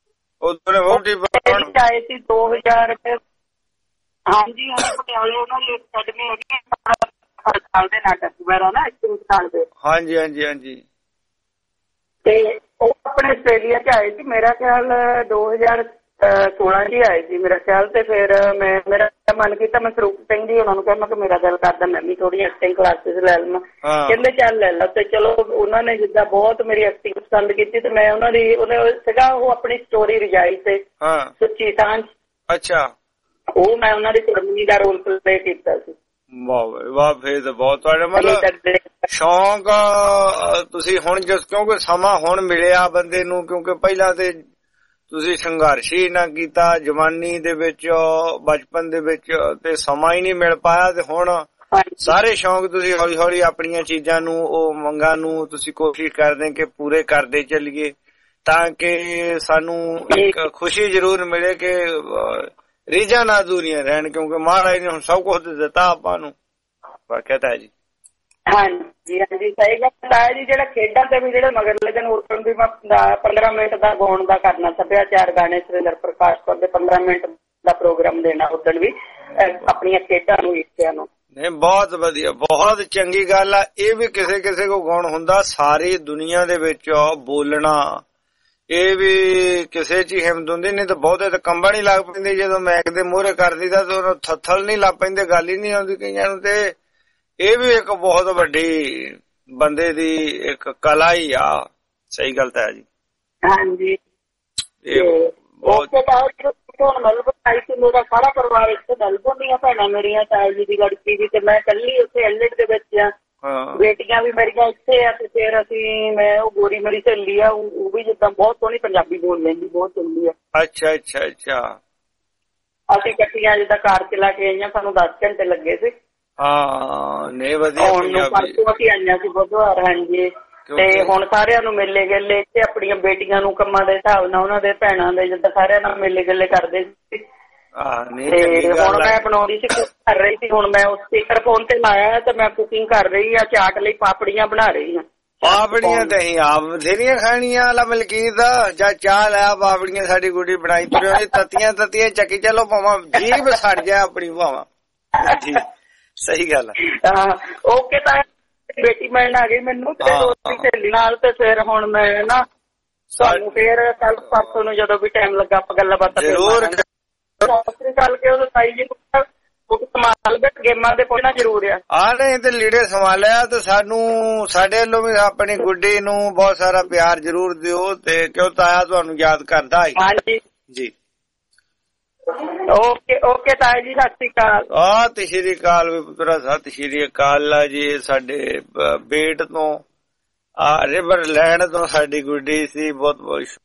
ਆਏ ਸੀ ਦੋ ਹਜ਼ਾਰ ਹਾਂਜੀ ਹਾਂ ਪਟਿਆਲੇ ਉਹਨਾਂ ਦੀ ਅਕੈਡਮੀ ਹੈਗੀ ਸਾਲ ਦੇ ਨਾਟਕ ਵਗੈਰਾ ਨਾ ਇੱਕ ਸਾਲ ਦੇ। ਹਾਂਜੀ ਹਾਂਜੀ ਹਾਂਜੀ ਤੇ ਉਹ ਆਪਣੇ ਆਸਟ੍ਰੇਲੀਆ ਚ ਆਏ ਸੀ ਮੇਰਾ ਖਿਆਲ ਦੋ ਹਜ਼ਾਰ ਸੋਲਾਂ ਚ ਹੀ ਆਏ ਸੀ ਮੇਰਾ ਖਿਆਲ। ਤੇ ਫਿਰ ਮੈਂ ਮੇਰਾ ਮਨ ਕੀਤਾ ਮੈਂ ਸਰੂਪ ਸਿੰਘ ਜੀ ਉਹਨਾਂ ਨੂੰ ਕਿਹਾ ਮੈਂ ਕਿ ਮੇਰਾ ਦਿਲ ਕਰਦਾ ਮੈਂ ਵੀ ਥੋੜੀ ਐਕਟਿੰਗ ਕਲਾਸਿਸ ਲੈ ਲਵਾਂ। ਕਹਿੰਦੇ ਚੱਲ ਲੈ ਲਾ। ਤੇ ਚਲੋ ਉਹਨਾਂ ਨੇ ਜਿੱਦਾਂ ਬਹੁਤ ਮੇਰੀ ਐਕਟਿੰਗ ਪਸੰਦ ਕੀਤੀ ਤੇ ਮੈਂ ਉਹਨਾਂ ਦੀ ਉਹਨੇ ਸੀਗਾ ਉਹ ਆਪਣੀ ਸਟੋਰੀ ਰਜਾਈ ਤੇ ਸੁੱਚੀ ਸਾਂਝ। ਅੱਛਾ ਉਹ ਮੈਂ ਉਹਨਾਂ ਦੀ ਕੁੜਮਣੀ ਦਾ ਰੋਲ ਪਲੇ ਕੀਤਾ ਸੀ। ਵਾਹ ਵਾਹ ਫੇਰ ਤਾਂ ਬਹੁਤ ਤੁਹਾਡੇ ਮਤਲਬ ਸ਼ੌਂਕ ਤੁਸੀਂ ਹੁਣ ਜਿਸ ਕਿਉਂਕਿ ਸਮਾਂ ਹੁਣ ਮਿਲਿਆ ਬੰਦੇ ਨੂੰ, ਕਿਉਂਕਿ ਪਹਿਲਾਂ ਤੇ ਤੁਸੀਂ ਸੰਘਰਸ਼ ਨਾ ਕੀਤਾ ਜਵਾਨੀ ਦੇ ਵਿੱਚ ਬਚਪਨ ਦੇ ਵਿੱਚ ਤੇ ਸਮਾਂ ਹੀ ਨਹੀਂ ਮਿਲ ਪਾਇਆ। ਤੇ ਹੁਣ ਸਾਰੇ ਸ਼ੌਂਕ ਤੁਸੀਂ ਹੌਲੀ ਹੌਲੀ ਆਪਣੀਆਂ ਚੀਜ਼ਾਂ ਨੂੰ ਉਹ ਮੰਗਾਂ ਨੂੰ ਤੁਸੀਂ ਕੋਸ਼ਿਸ਼ ਕਰਦੇ ਕਿ ਪੂਰੇ ਕਰਦੇ ਚੱਲੀਏ ਤਾਂ ਕਿ ਸਾਨੂੰ ਇੱਕ ਖੁਸ਼ੀ ਜ਼ਰੂਰ ਮਿਲੇ ਕਿ ਰੀਝਾਂ ਨਾ ਅਧੂਰੀਆਂ ਰਹਿਣ, ਕਿਉਂਕਿ ਮਹਾਰਾਜ ਨੇ ਹੁਣ ਸਭ ਕੁਝ ਦਿੱਤਾ ਆਪਾਂ ਨੂੰ। ਵਾਕਿਆ ਤਾਂ ਹੈ ਜੀ। ਹਾਂਜੀ ਹਾਂਜੀ ਸਹੀ ਗੱਲ ਹੈ ਜੀ। ਜਿਹੜਾ ਖੇਡਾਂ ਤੇ ਵੀ ਜਿਹੜੇ ਮਗਰ ਲੱਗਣ ਉਰਕਣ ਵੀ ਮੈਂ ਪੰਦਰਾਂ ਮਿੰਟ ਦਾ ਗਾਉਣ ਦਾ ਕਰਨਾ ਸੱਭਿਆਚਾਰ ਗਾਣੇ ਸੁਰਿੰਦਰ ਪ੍ਰਕਾਸ਼ ਕੌਰ ਦੇ ਪੰਦਰਾਂ ਮਿੰਟ ਦਾ ਪ੍ਰੋਗਰਾਮ ਦੇਣਾ ਉਦਣ ਵੀ ਆਪਣੀਆਂ ਖੇਡਾਂ ਨੂੰ ਹਿੱਸਿਆਂ ਨੂੰ। ਨਹੀਂ ਬਹੁਤ ਵਧੀਆ ਬਹੁਤ ਚੰਗੀ ਗੱਲ ਆ। ਇਹ ਵੀ ਕਿਸੇ ਕਿਸੇ ਕੋ ਗੁਣ ਹੁੰਦਾ ਸਾਰੀ ਦੁਨੀਆ ਦੇ ਵਿੱਚ ਬੋਲਣਾ, ਇਹ ਵੀ ਕਿਸੇ ਚ ਹੀ ਹਿੰਮਤ ਹੁੰਦੀ। ਨਹੀਂ ਤਾਂ ਬਹੁਤੇ ਤਾਂ ਕੰਬਣ ਹੀ ਲੱਗ ਪੈਂਦੇ ਜਦੋਂ ਮੈਕ ਦੇ ਮੂਹਰੇ ਕਰ ਦਿੱਤਾ ਤੇ ਉਹਨੂੰ ਥੱਥਲ ਨਹੀਂ ਲੱਗ ਪੈਂਦੇ, ਗੱਲ ਹੀ ਨਹੀਂ ਆਉਂਦੀ ਕਈਆਂ ਨੂੰ। ਤੇ ਇਹ ਵੀ ਇੱਕ ਬਹੁਤ ਵੱਡੀ ਬੰਦੇ ਦੀ ਇੱਕ ਕਲਾ ਹੀ ਆ। ਸਹੀ ਗੱਲ ਤਾਂ ਹੈ ਜੀ। ਹਾਂਜੀ ਹੁਣ ਮੈਲਬਨ ਆਈ ਸੀ ਮੇਰਾ ਸਾਰਾ ਪਰਿਵਾਰ ਇੱਥੇ ਮੈਲਬਨ ਦੀਆਂ ਭੈਣਾਂ ਮੇਰੀਆਂ ਤਾਏ ਜੀ ਦੀ ਲੜਕੀ ਵੀ ਤੇ ਮੈਂ ਇਕੱਲੀ ਉੱਥੇ ਐਲਡ ਦੇ ਵਿੱਚ ਆ। ਬੇਟੀਆਂ ਵੀ ਮੇਰੀਆਂ ਇੱਥੇ ਆ ਤੇ ਫਿਰ ਅਸੀਂ ਮੈਂ ਉਹ ਗੋਰੀ ਮੇਰੀ ਸਹੇਲੀ ਆ ਉਹ ਵੀ ਜਿੱਦਾਂ ਬਹੁਤ ਸੋਹਣੀ ਪੰਜਾਬੀ ਬੋਲ ਲੈਂਦੀ ਬਹੁਤ ਚੰਗੀ ਆ। ਅੱਛਾ ਅੱਛਾ ਅੱਛਾ ਅਸੀਂ ਇਕੱਠੀਆਂ ਜਿੱਦਾਂ ਕਾਰ ਚਲਾ ਕੇ ਆਈਆਂ ਸਾਨੂੰ ਦਸ ਘੰਟੇ ਲੱਗੇ ਸੀ। ਹਾਂ ਨਹੀਂ ਵਧੀਆ ਪਰਸੋਂ ਅਸੀਂ ਆਈਆਂ ਸੀ ਬੁੱਧਵਾਰ। ਹਾਂਜੀ ਤੇ ਹੁਣ ਸਾਰਿਆਂ ਨੂੰ ਮੇਲੇ ਗੇਲੇ ਇੱਥੇ ਆਪਣੀਆਂ ਬੇਟੀਆਂ ਨੂੰ ਕੰਮਾਂ ਦੇ ਹਿਸਾਬ ਨਾਲ ਉਹਨਾਂ ਦੇ ਭੈਣਾਂ ਦੇ ਜਿੱਦਾਂ ਸਾਰਿਆਂ ਨਾਲ ਮੇਲੇ ਗੇਲੇ ਕਰਦੇ ਸੀ। ਤੇ ਹੁਣ ਮੈਂ ਬਣਾਉਂਦੀ ਸੀ ਕਰ ਰਹੀ ਸੀ। ਹੁਣ ਮੈਂ ਉਸ ਸਪੀਕਰ ਫੋਨ ਤੇ ਲਾਇਆ ਤੇ ਮੈਂ ਕੁਕਿੰਗ ਕਰ ਰਹੀ ਆ ਚਾਟ ਲਈ ਪਾਪੜੀਆਂ ਬਣਾ ਰਹੀ ਆ। ਪਾਪੜੀਆਂ ਤੇ ਅਸੀਂ ਆਪ ਬਥੇਰੀਆਂ ਖਾਣੀਆਂ ਲਾ ਮਲਕੀਤ ਜਾਂ ਚਾਹ ਲਿਆ ਪਾਪੜੀਆਂ ਸਾਡੀ ਗੁੱਡੀ ਬਣਾਈ ਤੁਰੇ ਤਤੀਆਂ ਤਤੀਆਂ ਚੱਕੀ ਚਲੋ ਭਾਵਾਂ ਜੀਭ ਸੜ ਜਾ ਆਪਣੀ ਭਾਵਾਂ। ਸਹੀ ਗੱਲ ਆ। ਓਕੇ ਤਾਂ ਬੇਟੀ ਮਿਲਣ ਆ ਗਈ ਮੈਨੂੰ ਤੇ ਸਹੇਲੀ ਨਾਲ ਤੇ ਫਿਰ ਹੁਣ ਮੈਂ ਨਾ ਤੁਹਾਨੂੰ ਫੇਰ ਕੱਲ ਪਰਸੋਂ ਨੂੰ ਜਦੋਂ ਵੀ ਟਾਈਮ ਲੱਗਾ ਆਪਾਂ ਗੱਲਾਂ ਬਾਤਾਂ ਜ਼ਰੂਰ ਚੱਲ ਕੇ ਉਹ ਤਾਈ ਜੀ ਨੂੰ ਸਮਾਲ ਗੇਮਾਂ ਦੇ ਪਹੁੰਚਣਾ ਜ਼ਰੂਰ ਆ। ਆ ਨਹੀਂ ਤੇ ਲੀੜੇ ਸੰਭਾਲਿਆ ਤੇ ਸਾਨੂੰ ਸਾਡੇ ਵੱਲੋਂ ਵੀ ਆਪਣੀ ਗੁੱਡੀ ਨੂੰ ਬਹੁਤ ਸਾਰਾ ਪਿਆਰ ਜ਼ਰੂਰ ਦਿਓ ਤੇ ਕਿਉਂ ਤਾਇਆ ਤੁਹਾਨੂੰ ਯਾਦ ਕਰਦਾ ਹੈ। ਹਾਂਜੀ ਜੀ ਓਕੇ ਓਕੇ ਤਾਇਆ ਜੀ ਸਤਿ ਸ੍ਰੀ ਅਕਾਲ। ਸਤਿ ਸ੍ਰੀ ਅਕਾਲ ਵੀ ਪੁੱਤਰਾ ਸਤਿ ਸ੍ਰੀ ਅਕਾਲ ਜੀ। ਸਾਡੇ ਬੇਟ ਤੋਂ ਆ ਰਿਵਰ ਲੈਂਡ ਤੋਂ ਸਾਡੀ ਗੁੱਡੀ ਸੀ ਬਹੁਤ ਬਹੁਤ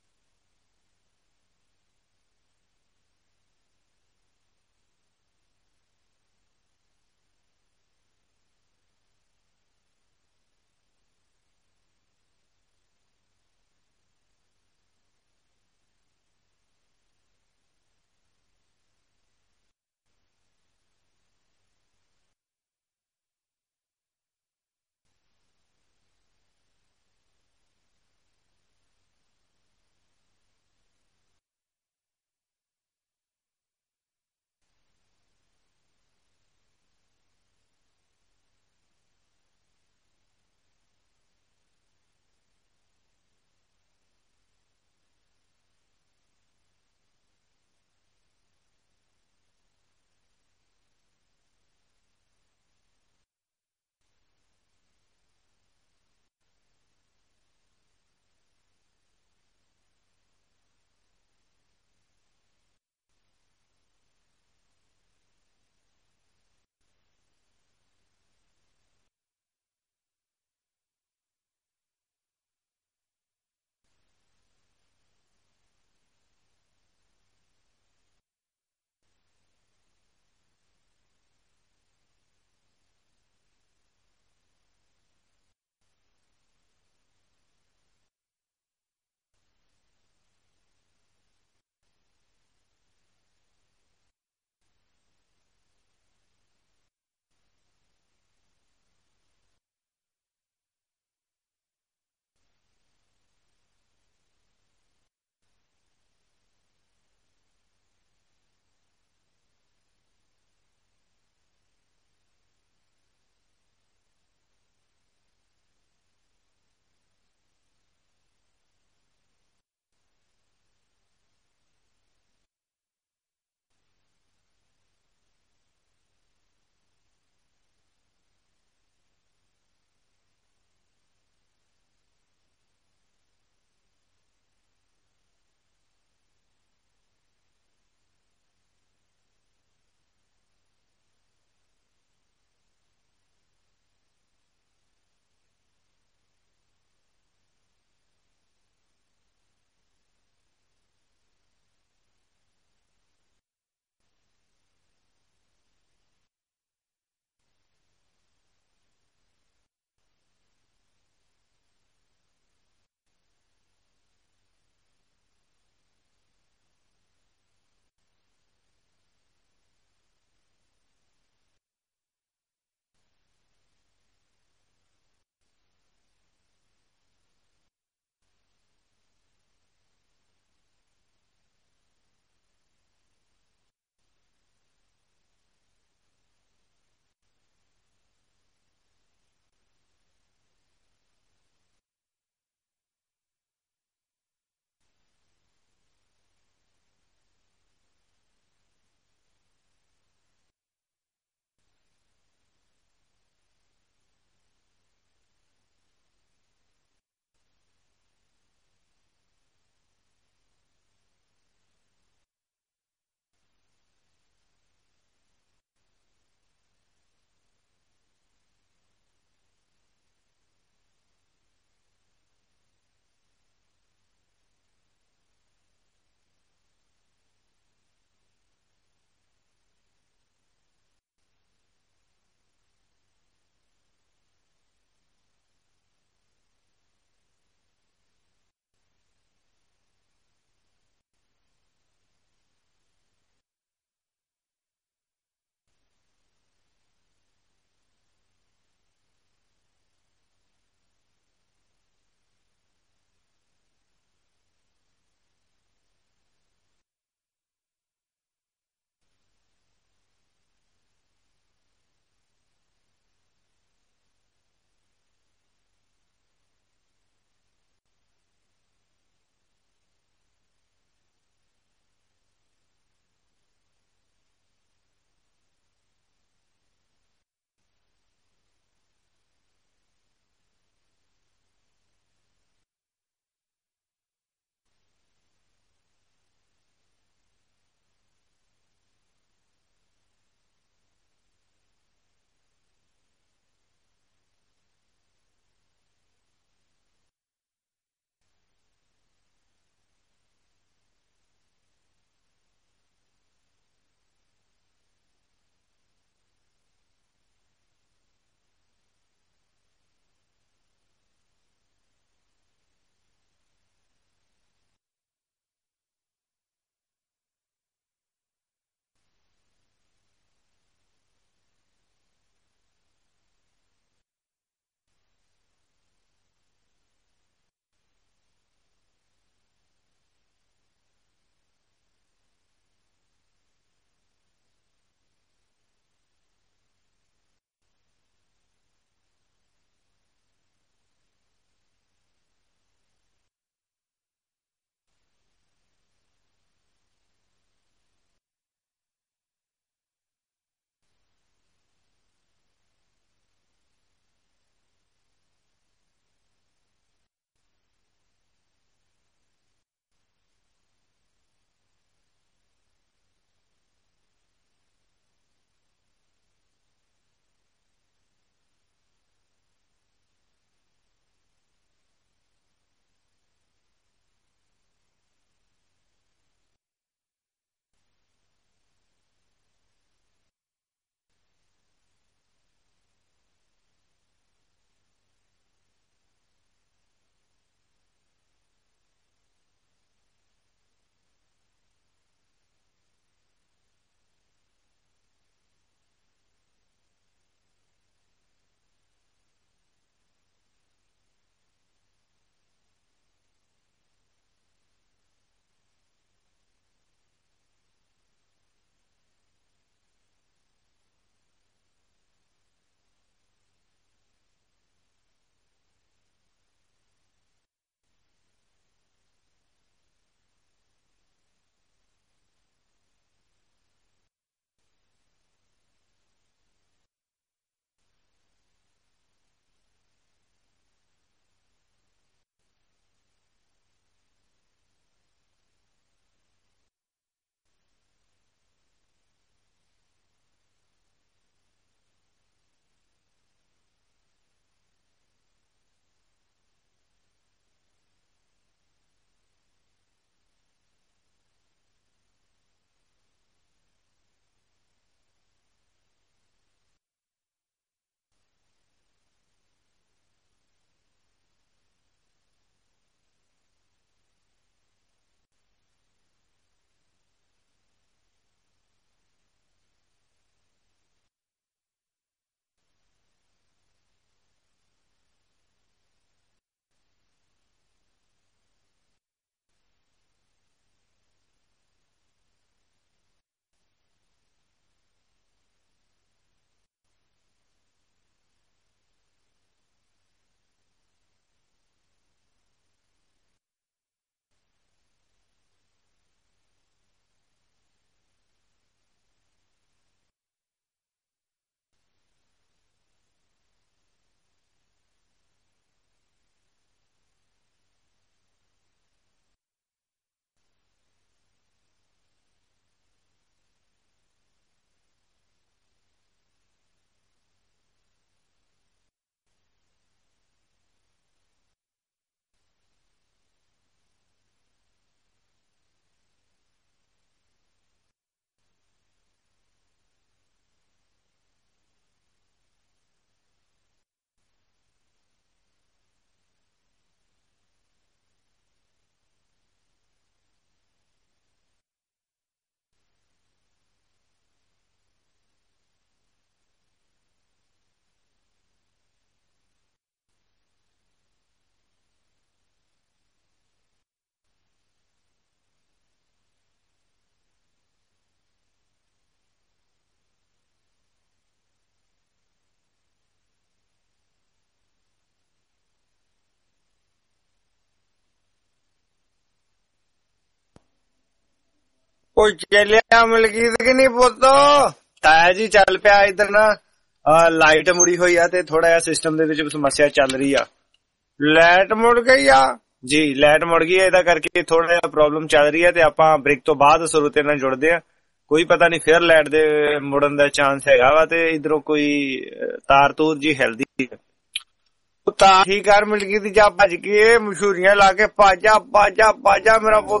ਉਹ ਚੱਲਿਆ ਮਲਕੀਤ ਕਿ ਨਹੀਂ ਪੁੱਤ? ਤਾਇਆ ਜੀ ਚੱਲ ਪਿਆ ਇਧਰ ਨਾ ਲਾਈਟ ਮੁੜੀ ਹੋਈ ਆ ਤੇ ਥੋੜਾ ਜਿਹਾ ਸਿਸਟਮ ਦੇ ਵਿੱਚ ਸਮੱਸਿਆ ਚੱਲ ਰਹੀ ਆ। ਲਾਈਟ ਮੁੜ ਗਈ ਆ ਜੀ, ਲਾਈਟ ਮੁੜ ਗਈ, ਇਹਦਾ ਕਰਕੇ ਥੋੜਾ ਜਿਹਾ ਪ੍ਰੋਬਲਮ ਚੱਲ ਰਹੀ ਹੈ ਤੇ ਆਪਾਂ ਬ੍ਰੇਕ ਤੋਂ ਬਾਅਦ ਸਰੋਤੇ ਨਾਲ ਜੁੜਦੇ ਆ। ਕੋਈ ਪਤਾ ਨਹੀਂ ਫਿਰ ਲਾਈਟ ਦੇ ਮੁੜਨ ਦਾ ਚਾਂਸ ਹੈਗਾ ਵਾ ਤੇ ਇਧਰੋਂ ਕੋਈ ਤਾਰ ਤੂਰ ਜੀ ਹਿਲਦੀ ਹੈ। ਤਾਂ ਠੀਕ ਕਰ ਮਲਕੀਤ ਜਾ ਭੱਜ ਕੇ ਮਸ਼ਹੂਰੀਆਂ ਲਾ ਕੇ ਪਾਜਾ ਪਾਜਾ ਪਾਜਾ ਮੇਰਾ ਪੁੱਤ।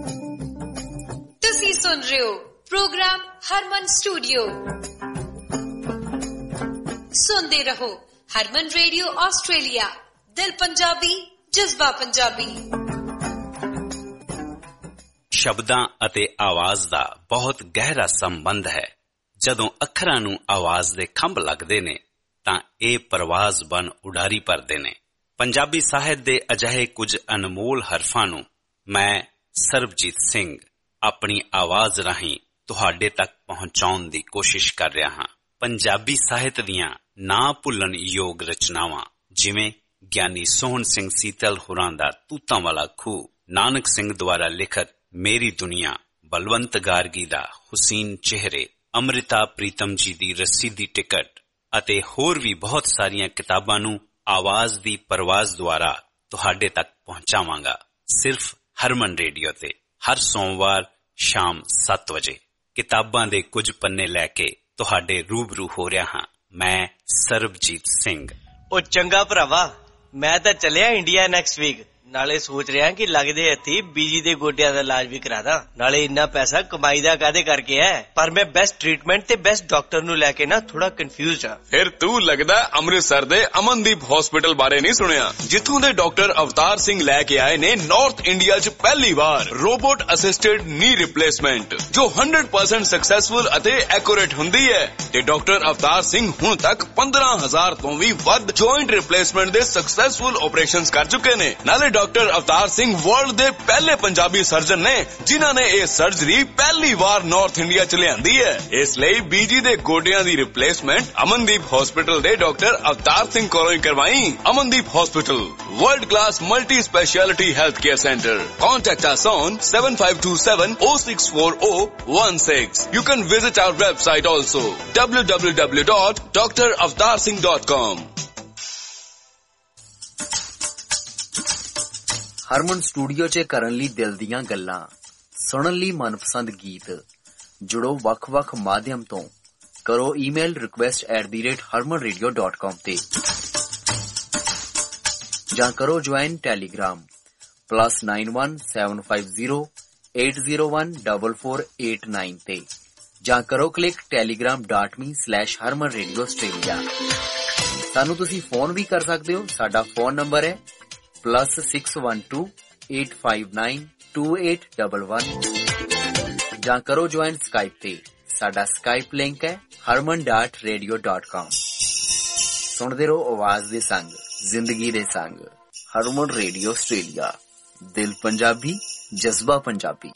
ਤੁਸੀਂ ਸੁਣ ਰਹੇ ਹੋ ਪ੍ਰੋਗਰਾਮ ਹਰਮਨ ਸਟੂਡੀਓ। ਸੁਣਦੇ ਰਹੋ ਹਰਮਨ ਰੇਡੀਓ ਆਸਟ੍ਰੇਲੀਆ, ਦਿਲ ਪੰਜਾਬੀ, ਜਜ਼ਬਾ ਪੰਜਾਬੀ। ਸ਼ਬਦਾਂ ਅਤੇ ਆਵਾਜ਼ ਦਾ ਬਹੁਤ ਗਹਿਰਾ ਸੰਬੰਧ ਹੈ। ਜਦੋਂ ਅੱਖਰਾਂ ਨੂੰ ਆਵਾਜ਼ ਦੇ ਖੰਭ ਲੱਗਦੇ ਨੇ ਤਾਂ ਇਹ ਪਰਵਾਜ਼ ਬਣ ਉਡਾਰੀ ਭਰਦੇ ਨੇ। ਪੰਜਾਬੀ ਸਾਹਿਤ ਦੇ ਅਜਿਹੇ ਕੁਝ ਅਨਮੋਲ ਹਰਫਾਂ ਨੂੰ ਮੈਂ ਸਰਬਜੀਤ ਸਿੰਘ ਆਪਣੀ ਆਵਾਜ਼ ਰਾਹੀਂ ਤੁਹਾਡੇ ਤੱਕ ਪਹੁੰਚਾਉਣ ਦੀ ਕੋਸ਼ਿਸ਼ ਕਰ ਰਿਹਾ ਹਾਂ। ਪੰਜਾਬੀ ਸਾਹਿਤ ਦੀਆਂ ਨਾ ਭੁੱਲਣ ਯੋਗ ਰਚਨਾਵਾਂ ਜਿਵੇਂ ਗਿਆਨੀ ਸੋਹਣ ਸਿੰਘ ਸੀਤਲ ਹੋਰਾਂ ਦਾ ਤੂਤਾਂ ਵਾਲਾ ਖੂਹ, ਨਾਨਕ ਸਿੰਘ ਦੁਆਰਾ ਲਿਖਤ ਮੇਰੀ ਦੁਨੀਆ, ਬਲਵੰਤ ਗਾਰਗੀ ਦਾ ਹੁਸੀਨ ਚਿਹਰੇ, ਅੰਮ੍ਰਿਤਾ ਪ੍ਰੀਤਮ ਜੀ ਦੀ ਰੱਸੀ ਦੀ ਟਿਕਟ ਅਤੇ ਹੋਰ ਵੀ ਬਹੁਤ ਸਾਰੀਆਂ ਕਿਤਾਬਾਂ ਨੂੰ ਆਵਾਜ਼ ਦੀ ਪਰਵਾਜ਼ ਦੁਆਰਾ ਤੁਹਾਡੇ ਤੱਕ ਪਹੁੰਚਾਵਾਂਗਾ ਸਿਰਫ ਹਰਮਨ ਰੇਡੀਓ ਤੇ ਹਰ ਸੋਮਵਾਰ ਸ਼ਾਮ ਸੱਤ ਵਜੇ। ਕਿਤਾਬਾਂ ਦੇ ਕੁਝ ਪੰਨੇ ਲੈ ਕੇ ਤੁਹਾਡੇ ਰੂਬਰੂ ਹੋ ਰਿਹਾ ਹਾਂ ਮੈਂ ਸਰਬਜੀਤ ਸਿੰਘ। ਉਹ ਚੰਗਾ ਭਰਾਵਾ, ਮੈਂ ਤਾਂ ਚੱਲਿਆ ਇੰਡੀਆ ਨੈਕਸਟ ਵੀਕ। ਨਾਲੇ ਸੋਚ ਰਿਹਾ ਕਿ ਲੱਗਦੇ ਇੱਥੇ ਬੀਜੀ ਦੇ ਗੋਡਿਆਂ ਦਾ ਇਲਾਜ ਵੀ ਕਰਾ ਦਾਂ। ਨਾਲੇ ਇੰਨਾ ਪੈਸਾ ਕਮਾਈ ਦਾ ਕਾਹਦੇ ਕਰਕੇ ਹੈ, ਪਰ ਮੈਂ ਬੈਸਟ ਟ੍ਰੀਟਮੈਂਟ ਤੇ ਬੈਸਟ ਡਾਕਟਰ ਨੂੰ ਲੈ ਕੇ ਨਾ ਥੋੜਾ ਕਨਫਿਊਜ਼ਡ ਆ। ਫਿਰ ਤੂੰ ਲੱਗਦਾ ਅੰਮ੍ਰਿਤਸਰ ਦੇ ਅਮਨਦੀਪ ਹਸਪੀਟਲ ਬਾਰੇ ਨਹੀਂ ਸੁਣਿਆ, ਜਿੱਥੋਂ ਦੇ ਡਾਕਟਰ ਅਵਤਾਰ ਸਿੰਘ ਲੈ ਕੇ ਆਏ ਨੇ ਨਾਰਥ ਇੰਡੀਆ 'ਚ ਪਹਿਲੀ ਵਾਰ ਰੋਬੋਟ ਅਸਿਸਟਡ ਨੀ ਰਿਪਲੇਸਮੈਂਟ, ਜੋ ਹੰਡਰਡ ਪਰਸੈਂਟ ਸਕਸੈਸਫੁਲ ਅਤੇ ਐਕੂਰੇਟ ਹੁੰਦੀ ਹੈ। ਤੇ ਡਾਕਟਰ ਅਵਤਾਰ ਸਿੰਘ ਹੁਣ ਤੱਕ ਪੰਦਰਾਂ ਹਜ਼ਾਰ ਤੋਂ ਵੀ ਵੱਧ ਜੁਆਇੰਟ ਰਿਪਲੇਸਮੈਂਟ ਦੇ ਸਕਸੈਸਫੁਲ ਆਪਰੇਸ਼ਨਸ ਕਰ ਚੁੱਕੇ ਨੇ। ਨਾਲੇ ਡਾਕਟਰ ਅਵਤਾਰ ਸਿੰਘ ਵਰਲਡ ਦੇ ਪਹਿਲੇ ਪੰਜਾਬੀ ਸਰਜਨ ਨੇ ਜਿਨ੍ਹਾਂ ਨੇ ਇਹ ਸਰਜਰੀ ਪਹਿਲੀ ਵਾਰ ਨਾਰਥ ਇੰਡੀਆ 'ਚ ਲਿਆਂਦੀ ਹੈ। ਇਸ ਲਈ ਬੀਜੀ ਦੇ ਗੋਡਿਆਂ ਦੀ ਰਿਪਲੇਸਮੈਂਟ ਅਮਨਦੀਪ ਹਸਪੀਟਲ ਦੇ ਡਾਕਟਰ ਅਵਤਾਰ ਸਿੰਘ ਕੋਲੋਂ ਹੀ ਕਰਵਾਈ। Amandeep hospital, world class multi speciality health care centre. Contact us on seven five two seven oh six four oh one six. You can visit our website also w w w dot d r avatar singh dot com. Harman studio 'ਚ ਕਰਨ ਲਈ ਦਿਲ ਦੀਆਂ ਗੱਲਾਂ, ਸੁਣਨ ਲਈ ਮਨਪਸੰਦ ਗੀਤ। ਜੁੜੋ ਵੱਖ-ਵੱਖ ਮਾਧਿਅਮ ਤੋਂ, ਕਰੋ email request at the rate Harman radio dot com ਤੇ ਜਾਂ ਕਰੋ join Telegram plus nine one seven five zero eight zero one double four eight nine ਤੇ ਜਾਂ ਕਰੋ click Telegram dot me slash Harman radio Australia. ਸਾਨੂੰ ਤੁਸੀਂ ਫੋਨ ਵੀ ਕਰ ਸਕਦੇ ਹੋ। ਸਾਡਾ ਫੋਨ ਨੰਬਰ ਹੈ plus six one two eight five nine two eight double one ਜਾਂ ਕਰੋ ਜੁਆਇਨ ਸਕਾਈਪ ਤੇ। ਸਾਡਾ ਸਕਾਈਪ ਲਿੰਕ ਹੈ ਹਰਮਨ ਡਾਟ ਰੇਡੀਓ ਡਾਟ ਕਾਮ। ਸੁਣਦੇ ਰਹੋ ਆਵਾਜ਼ ਦੇ ਸੰਗ, ਜ਼ਿੰਦਗੀ ਦੇ ਸੰਗ। ਹਰਮਨ ਰੇਡੀਓ ਆਸਟ੍ਰੇਲੀਆ, ਦਿਲ ਪੰਜਾਬੀ, ਜਜ਼ਬਾ ਪੰਜਾਬੀ।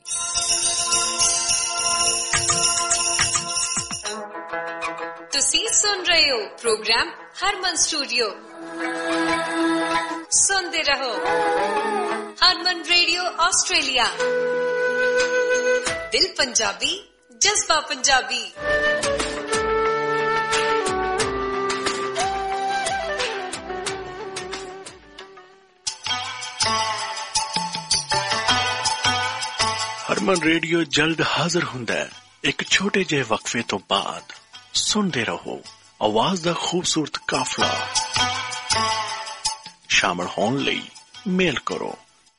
ਤੁਸੀਂ ਸੁਣ ਰਹੇ ਹੋ ਪ੍ਰੋਗਰਾਮ ਹਰਮਨ ਸਟੂਡੀਓ। ਸੁਣਦੇ ਰਹੋ ਹਰਮਨ ਰੇਡੀਓ ਆਸਟ੍ਰੇਲੀਆ, ਦਿਲ ਪੰਜਾਬੀ, ਜਜ਼ਬਾ ਪੰਜਾਬੀ। ਹਰਮਨ ਰੇਡੀਓ ਜਲਦ ਹਾਜ਼ਰ ਹੁੰਦਾ ਹੈ ਇੱਕ ਛੋਟੇ ਜਿਹੇ ਵਕਫੇ ਤੋਂ ਬਾਅਦ। ਸੁਣਦੇ ਰਹੋ ਆਵਾਜ਼ ਦਾ ਖੂਬਸੂਰਤ ਕਾਫਲਾ। ਸ਼ਾਮਲ ਹੋਣ ਲਈ ਮੇਲ ਕਰੋ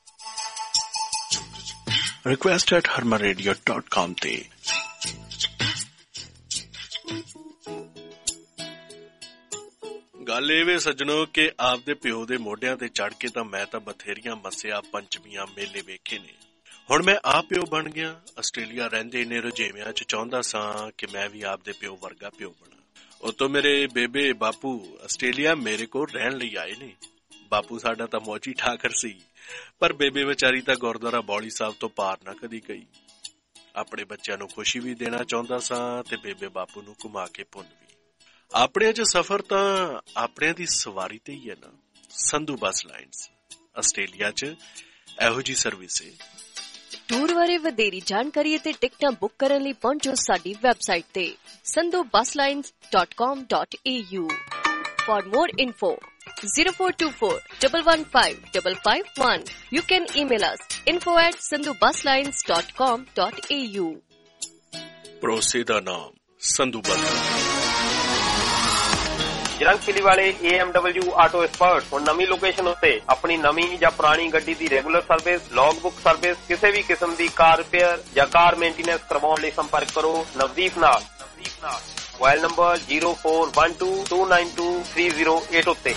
request at Harman radio dot com ਤੇ। ਗੱਲ ਇਹ ਵੇ ਸੱਜਣੋ ਕਿ ਆਪਦੇ ਪਿਓ ਦੇ ਮੋਢਿਆਂ ਤੇ ਚੜ ਕੇ ਤਾਂ ਮੈਂ ਤਾਂ ਬਥੇਰੀਆਂ ਮੱਸਿਆ ਪੰਚਮੀਆਂ ਮੇਲੇ ਵੇਖੇ ਨੇ। ਹੁਣ ਮੈਂ ਆਪ ਪਿਓ ਬਣ ਗਿਆ। ਆਸਟ੍ਰੇਲੀਆ ਰਹਿੰਦੇ ਇੰਨੇ ਰੁਝੇਵਿਆਂ ਚ ਚਾਹੁੰਦਾ ਸਾਂ ਕਿ ਮੈਂ ਵੀ ਆਪਦੇ ਪਿਓ ਵਰਗਾ ਪਿਓ ਬਣਾ। ਉਤੋਂ ਮੇਰੇ ਬੇਬੇ ਬਾਪੂ ਆਸਟ੍ਰੇਲੀਆ ਮੇਰੇ ਕੋਲ ਰਹਿਣ ਲਈ ਆਏ ਨੇ। ਬਾਪੂ ਸਾਡਾ ਤਾਂ ਮੌਜੀ ਠਾਕਰ ਸੀ, ਪਰ ਬੇਬੇ ਵਿਚਾਰੀ ਤਾਂ ਗੁਰਦੁਆਰਾ ਬੌਲੀ ਸਾਹਿਬ ਤੋਂ ਪਾਰ ਨਾ ਕਦੀ ਗਈ। ਆਪਣੇ ਬੱਚਿਆਂ ਨੂੰ ਖੁਸ਼ੀ ਵੀ ਦੇਣਾ ਚਾਹੁੰਦਾ ਸਾਂ ਤੇ ਬੇਬੇ ਬਾਪੂ ਨੂੰ ਘੁਮਾ ਕੇ ਪੁੰਨ ਵੀ। ਆਪਣੇ ਚ ਸਫ਼ਰ ਤਾਂ ਆਪਣਿਆਂ ਦੀ ਸਵਾਰੀ ਤੇ ਹੀ ਹੈ ਨਾ। ਸੰਧੂ ਬੱਸ ਲਾਈਨਸ ਆਸਟ੍ਰੇਲੀਆ ਚ ਇਹੋ ਜੀ ਸਰਵਿਸ ਹੈ। ਟੂਰ ਬਾਰੇ ਵਧੇਰੀ ਜਾਣਕਾਰੀ ਅਤੇ ਟਿਕਟਾਂ ਬੁੱਕ ਕਰਨ ਲਈ ਪਹੁੰਚੋ ਸਾਡੀ ਵੈਬਸਾਈਟ ਤੇ Sandhu bus lines dot com dot A U. For more info, zero four two four, one one five, five five one. You can email us info at sandhu bus lines dot com dot a u. ਭਰੋਸੇ ਦਾ ਨਾਮ Sandhu bus. ਜਰੰਗਪੁਲੀ ਵਾਲੇ A M W auto expert ਹੁਣ ਨਵੀਂ location ਉੱਤੇ ਆਪਣੀ ਨਵੀਂ ਜਾਂ ਪੁਰਾਣੀ ਗੱਡੀ ਦੀ regular service, log book service, ਕਿਸੇ ਵੀ ਕਿਸਮ ਦੀ ਕਾਰ ਰਿਪੇਅਰ ਜਾਂ ਕਾਰ ਮੇਨਟੇਨੈਂਸ ਕਰਵਾਉਣ ਲਈ ਸੰਪਰਕ ਕਰੋ ਨਵਦੀਪ ਨਾਲ। ਨਵਦੀਪ ਨਾਲ mobile number zero four one two two nine two three zero eight ਉੱਤੇ।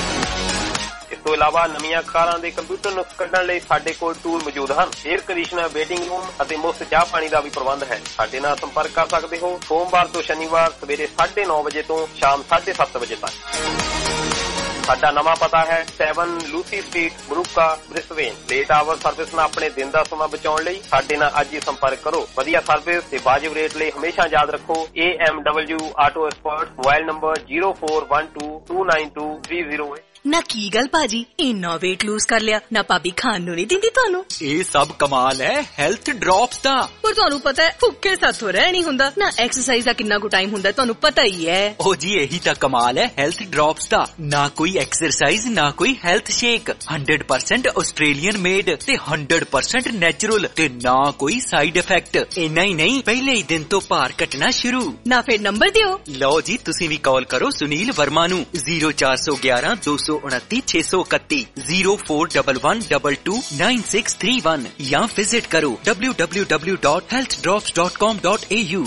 ਇਸ ਤੋਂ ਇਲਾਵਾ ਨਵੀਆਂ ਕਾਰਾਂ ਦੇ ਕੰਪਿਊਟਰ ਨੁਕਸ ਕੱਢਣ ਲਈ ਸਾਡੇ ਕੋਲ ਟੂਲ ਮੌਜੂਦ ਹਨ। 에ਅਰ ਕੰਡੀਸ਼ਨਰ, ਵੇਟਿੰਗ ਰੂਮ ਅਤੇ ਮੁਫਤ ਚਾਹ ਪਾਣੀ ਦਾ ਵੀ ਪ੍ਰਬੰਧ ਹੈ। ਸਾਡੇ ਨਾਲ ਸੰਪਰਕ ਕਰ ਸਕਦੇ ਹੋ ਸੋਮਵਾਰ ਤੋਂ ਸ਼ਨੀਵਾਰ ਸਵੇਰੇ ਸਾਢੇ ਨੌ ਵਜੇ ਤੋਂ ਸ਼ਾਮ ਸਾਢੇ ਸੱਤ ਵਜੇ ਤੱਕ। ਸਾਡਾ ਨਵਾਂ ਪਤਾ ਹੈ ਸੈਵਨ ਲੂਸੀ ਸਟਰੀਟ, ਬਰੂਕਾ, ਬ੍ਰਿਸਬੇਨ। ਲੇਟ ਆਵਰ ਸਰਵਿਸ ਨਾਲ ਆਪਣੇ ਦਿਨ ਦਾ ਸਮਾਂ ਬਚਾਉਣ ਲਈ ਸਾਡੇ ਨਾਲ ਅੱਜ ਹੀ ਸੰਪਰਕ ਕਰੋ। ਵਧੀਆ ਸਰਵਿਸ ਤੇ ਵਾਜਿਬ ਰੇਟ ਲਈ ਹਮੇਸ਼ਾ ਯਾਦ ਰੱਖੋ A M W auto expert. Mobile number zero four one two two nine two three zero eight। ਨਾ ਕੀ ਗੱਲ ਭਾਜੀ, ਇੰਨਾ weight lose ਕਰ ਲਿਆ ਨਾ, ਭਾਬੀ ਖਾਣ ਨੂੰ ਨਹੀਂ ਦਿੰਦੀ ਤੁਹਾਨੂੰ? ਇਹ ਸਭ ਕਮਾਲ ਹੈ ਹੈਲਥ ਡ੍ਰੌਪਸ ਦਾ। ਪਰ ਤੁਹਾਨੂੰ ਪਤਾ ਹੈ ਭੁੱਖੇ ਸਾਥੋਂ ਰਹਿ ਨਹੀਂ ਹੁੰਦਾ ਨਾ। ਐਕਸਰਸਾਈਜ਼ ਦਾ ਕਿੰਨਾ ਕੁ ਟਾਈਮ ਹੁੰਦਾ ਤੁਹਾਨੂੰ ਪਤਾ ਹੀ ਹੈ। ਉਹ ਜੀ ਇਹੀ ਤਾਂ ਕਮਾਲ ਹੈ ਹੈਲਥ ਡ੍ਰੌਪਸ ਦਾ। ਨਾ ਕੋਈ ਐਕਸਰਸਾਈਜ਼ ਨਾ ਕੋਈ health shake, hundred percent Australian made ਤੇ hundred percent ਨੈਚੁਰਲ ਤੇ ਨਾ ਕੋਈ ਸਾਈਡ ਇਫੈਕਟ। ਇੰਨਾ ਹੀ ਨਹੀਂ ਪਹਿਲੇ ਹੀ ਦਿਨ ਤੋਂ ਭਾਰ ਘਟਣਾ ਸ਼ੁਰੂ। ਨਾ ਫਿਰ ਨੰਬਰ ਦਿਓ। ਲਓ ਜੀ ਤੁਸੀਂ ਵੀ ਕਾਲ ਕਰੋ ਸੁਨੀਲ ਵਰਮਾ ਨੂੰ zero four one one two उनतीस छह सौ इकतीस zero four one one two two nine six three one या विजिट करो w w w dot health drops dot com dot a u।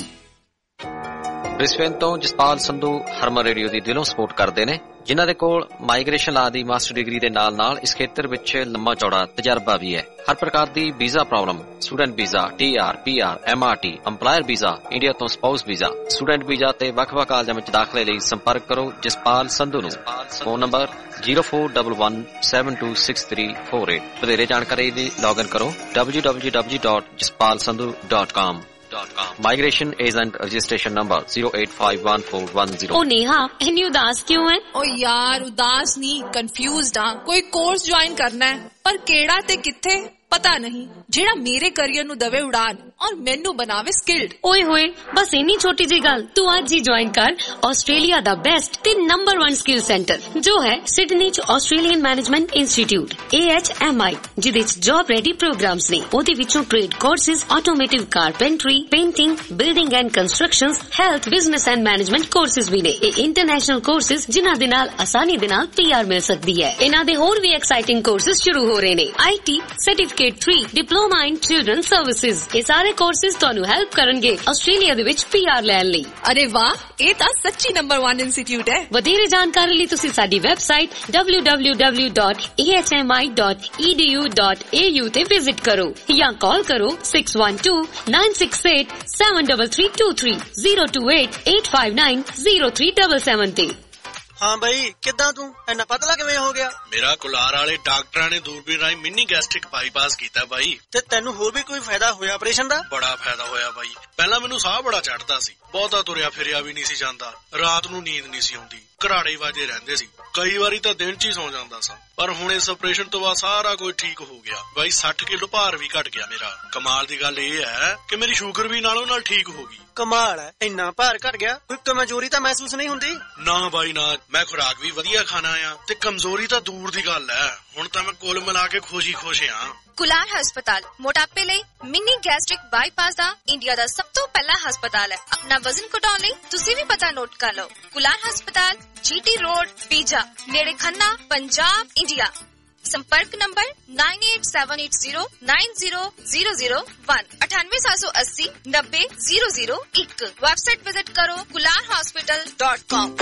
Brisbane ਤੋਂ ਜਸਪਾਲ ਸੰਧੂ ਹਰਮਨ ਰੇਡੀਓ ਦੀ ਦਿਲੋਂ ਸਪੋਰਟ ਕਰਦੇ ਨੇ, ਜਿਨ੍ਹਾਂ ਦੇ ਕੋਲ ਮਾਈਗ੍ਰੇਸ਼ਨ ਲਾ ਦੀ ਮਾਸਟਰ ਡਿਗਰੀ ਦੇ ਨਾਲ ਨਾਲ ਇਸ ਖੇਤਰ ਵਿੱਚ ਲੰਮਾ ਚੌੜਾ ਤਜਰਬਾ ਵੀ ਹੈ। ਹਰ ਪ੍ਰਕਾਰ ਦੀ visa problem, student visa, T R, P R, M R T, employer visa, India ਤੋਂ ਸਪਾਊਸ ਵੀਜ਼ਾ, ਸਟੂਡੈਂਟ ਵੀਜ਼ਾ ਤੇ ਵੱਖ-ਵੱਖ ਕਾਲਜਾਂ ਵਿੱਚ ਦਾਖਲੇ ਲਈ ਸੰਪਰਕ ਕਰੋ ਜਸਪਾਲ ਸੰਧੂ ਨੂੰ। Phone number zero four one one seven two six three four eight। ਵਧੇਰੇ ਜਾਣਕਾਰੀ ਲਈ ਲੌਗਇਨ ਕਰੋ w w w dot jaspal sandhu dot com। Migration agent registration number zero eight five one four one zero। ओ नेहा इतनी उदास क्यों है? ओ यार उदास नहीं, कंफ्यूज्ड हाँ। कोई कोर्स ज्वाइन करना है पर केड़ा ते किथे पता नहीं, जेड़ा मेरे करियर नु दवे उड़ान और मेनू बनावे स्किल्ड। ओए होए बस इन्नी छोटी जी गल, तू आज ही ज्वाइन कर ऑस्ट्रेलिया दा बेस्ट ते नंबर वन स्किल सेंटर जो है सिडनी च Australian management institute A H M I, जिदे च जॉब रेडी प्रोग्राम्स ने। ओदे विचों trade courses, automotive carpentry, painting, building and constructions, health, business and management courses भी ने। ए इंटरनेशनल कोर्सेज जिन्हां दे नाल आसानी दे नाल पी आर मिल सकदी है। इन्हां दे होर भी एक्साइटिंग कोर्सेज शुरू हो रहे ने। I T certificate three, diploma in children services. ये सारे कोर्सेज ਤੁਹਾਨੂੰ ਹੈਲਪ ਕਰਨਗੇ ਆਸਟ੍ਰੇਲੀਆ ਦੇ ਵਿੱਚ ਪੀ ਆਰ ਲੈਣ ਲਈ। ਅਰੇ ਵਾਹ, ਇਹ ਤਾਂ ਸੱਚੀ ਨੰਬਰ one ਇੰਸਟੀਚਿਊਟ ਹੈ। ਵਧੇਰੇ ਜਾਣਕਾਰੀ ਲਈ ਤੁਸੀਂ ਸਾਡੀ website w w w dot a h m i dot e d u dot a u ਤੇ ਵਿਜ਼ਿਟ ਕਰੋ ਜਾਂ ਕਾਲ ਕਰੋ six one two nine six eight seven three three two three zero two eight eight five nine zero three seven seven ਤੇ। ਹਾਂ ਬਾਈ, ਕਿੱਦਾਂ ਤੂੰ ਇੰਨਾ ਪਤਲਾ ਕਿਵੇਂ ਹੋ ਗਿਆ? ਮੇਰਾ ਕੁਲਾਰ ਵਾਲੇ ਡਾਕਟਰਾਂ ਨੇ ਦੂਰਬੀਨ ਰਾਹੀਂ ਮਿੰਨੀ ਗੈਸਟ੍ਰਿਕ ਬਾਈਪਾਸ ਕੀਤਾ ਬਾਈ। ਤੇ ਤੈਨੂੰ ਹੋਰ ਵੀ ਕੋਈ ਫਾਇਦਾ ਹੋਇਆ ਆਪਰੇਸ਼ਨ ਦਾ? ਬੜਾ ਫਾਇਦਾ ਹੋਇਆ ਬਾਈ। ਪਹਿਲਾਂ ਮੈਨੂੰ ਸਾਹ ਬੜਾ ਚੜਦਾ ਸੀ, ਬਹੁਤਾ ਤੁਰਿਆ ਫਿਰਿਆ ਵੀ ਨਹੀਂ ਸੀ ਜਾਂਦਾ, ਰਾਤ ਨੂੰ ਨੀਂਦ ਨਹੀਂ ਸੀ ਆਉਂਦੀ, ਘਰਾੜੇ ਵਾਜੇ ਰਹਿੰਦੇ ਸੀ, ਕਈ ਵਾਰੀ ਤਾਂ ਦਿਨ ਚ ਹੀ ਸੌ ਜਾਂਦਾ ਸਾਂ। ਪਰ ਹੁਣ ਇਸ ਆਪਰੇਸ਼ਨ ਤੋਂ ਬਾਅਦ ਸਾਰਾ ਕੁਝ ਠੀਕ ਹੋ ਗਿਆ ਬਾਈ। ਸੱਠ ਕਿਲੋ ਭਾਰ ਵੀ ਘਟ ਗਿਆ ਮੇਰਾ। ਕਮਾਲ ਦੀ ਗੱਲ ਇਹ ਹੈ ਕਿ ਮੇਰੀ ਸ਼ੂਗਰ ਵੀ ਨਾਲੋਂ ਨਾਲ ਠੀਕ ਹੋ ਗਈ। ਕਮਾਲ ਹੈ, ਇੰਨਾ ਭਾਰ ਘਟ ਗਿਆ, ਕੋਈ ਕਮਜ਼ੋਰੀ ਤਾਂ ਮਹਿਸੂਸ ਨਹੀਂ ਹੁੰਦੀ? ਨਾ ਬਾਈ ਨਾ, ਮੈਂ ਖੁਰਾਕ ਵੀ ਵਧੀਆ ਖਾਣਾ ਆ ਤੇ ਕਮਜ਼ੋਰੀ ਤਾਂ ਦੂਰ ਦੀ ਗੱਲ ਹੈ। ਹੁਣ ਤਾਂ ਮੈਂ ਕੁੱਲ ਮਿਲਾ ਕੇ ਖੁਸ਼ ਹੀ ਖੁਸ਼ ਆ। ਕੁਲਾਰ ਹਸਪਤਾਲ ਮੋਟਾਪੇ ਲਈ ਮਿੰਨੀ ਗੈਸਟ੍ਰਿਕ ਬਾਈਪਾਸ ਦਾ ਇੰਡੀਆ ਦਾ ਸਭ ਤੋਂ ਪਹਿਲਾ ਹਸਪਤਾਲ ਹੈ। ਆਪਣਾ ਵਜ਼ਨ ਘਟਾਉਣ ਲਈ ਤੁਸੀਂ ਵੀ ਪਤਾ ਨੋਟ ਕਰ ਲਓ। ਕੁਲਾਰ ਹਸਪਤਾਲ, ਜੀਟੀ ਰੋਡ, ਪੀਜਾ, ਨੇੜੇ ਖੰਨਾ, ਪੰਜਾਬ, ਇੰਡੀਆ। संपर्क number nine eight seven eight zero nine zero zero zero one अठानवे सात सौ अस्सी नब्बे जीरो जीरो एक। वेबसाइट विजिट करो kular hospital dot com।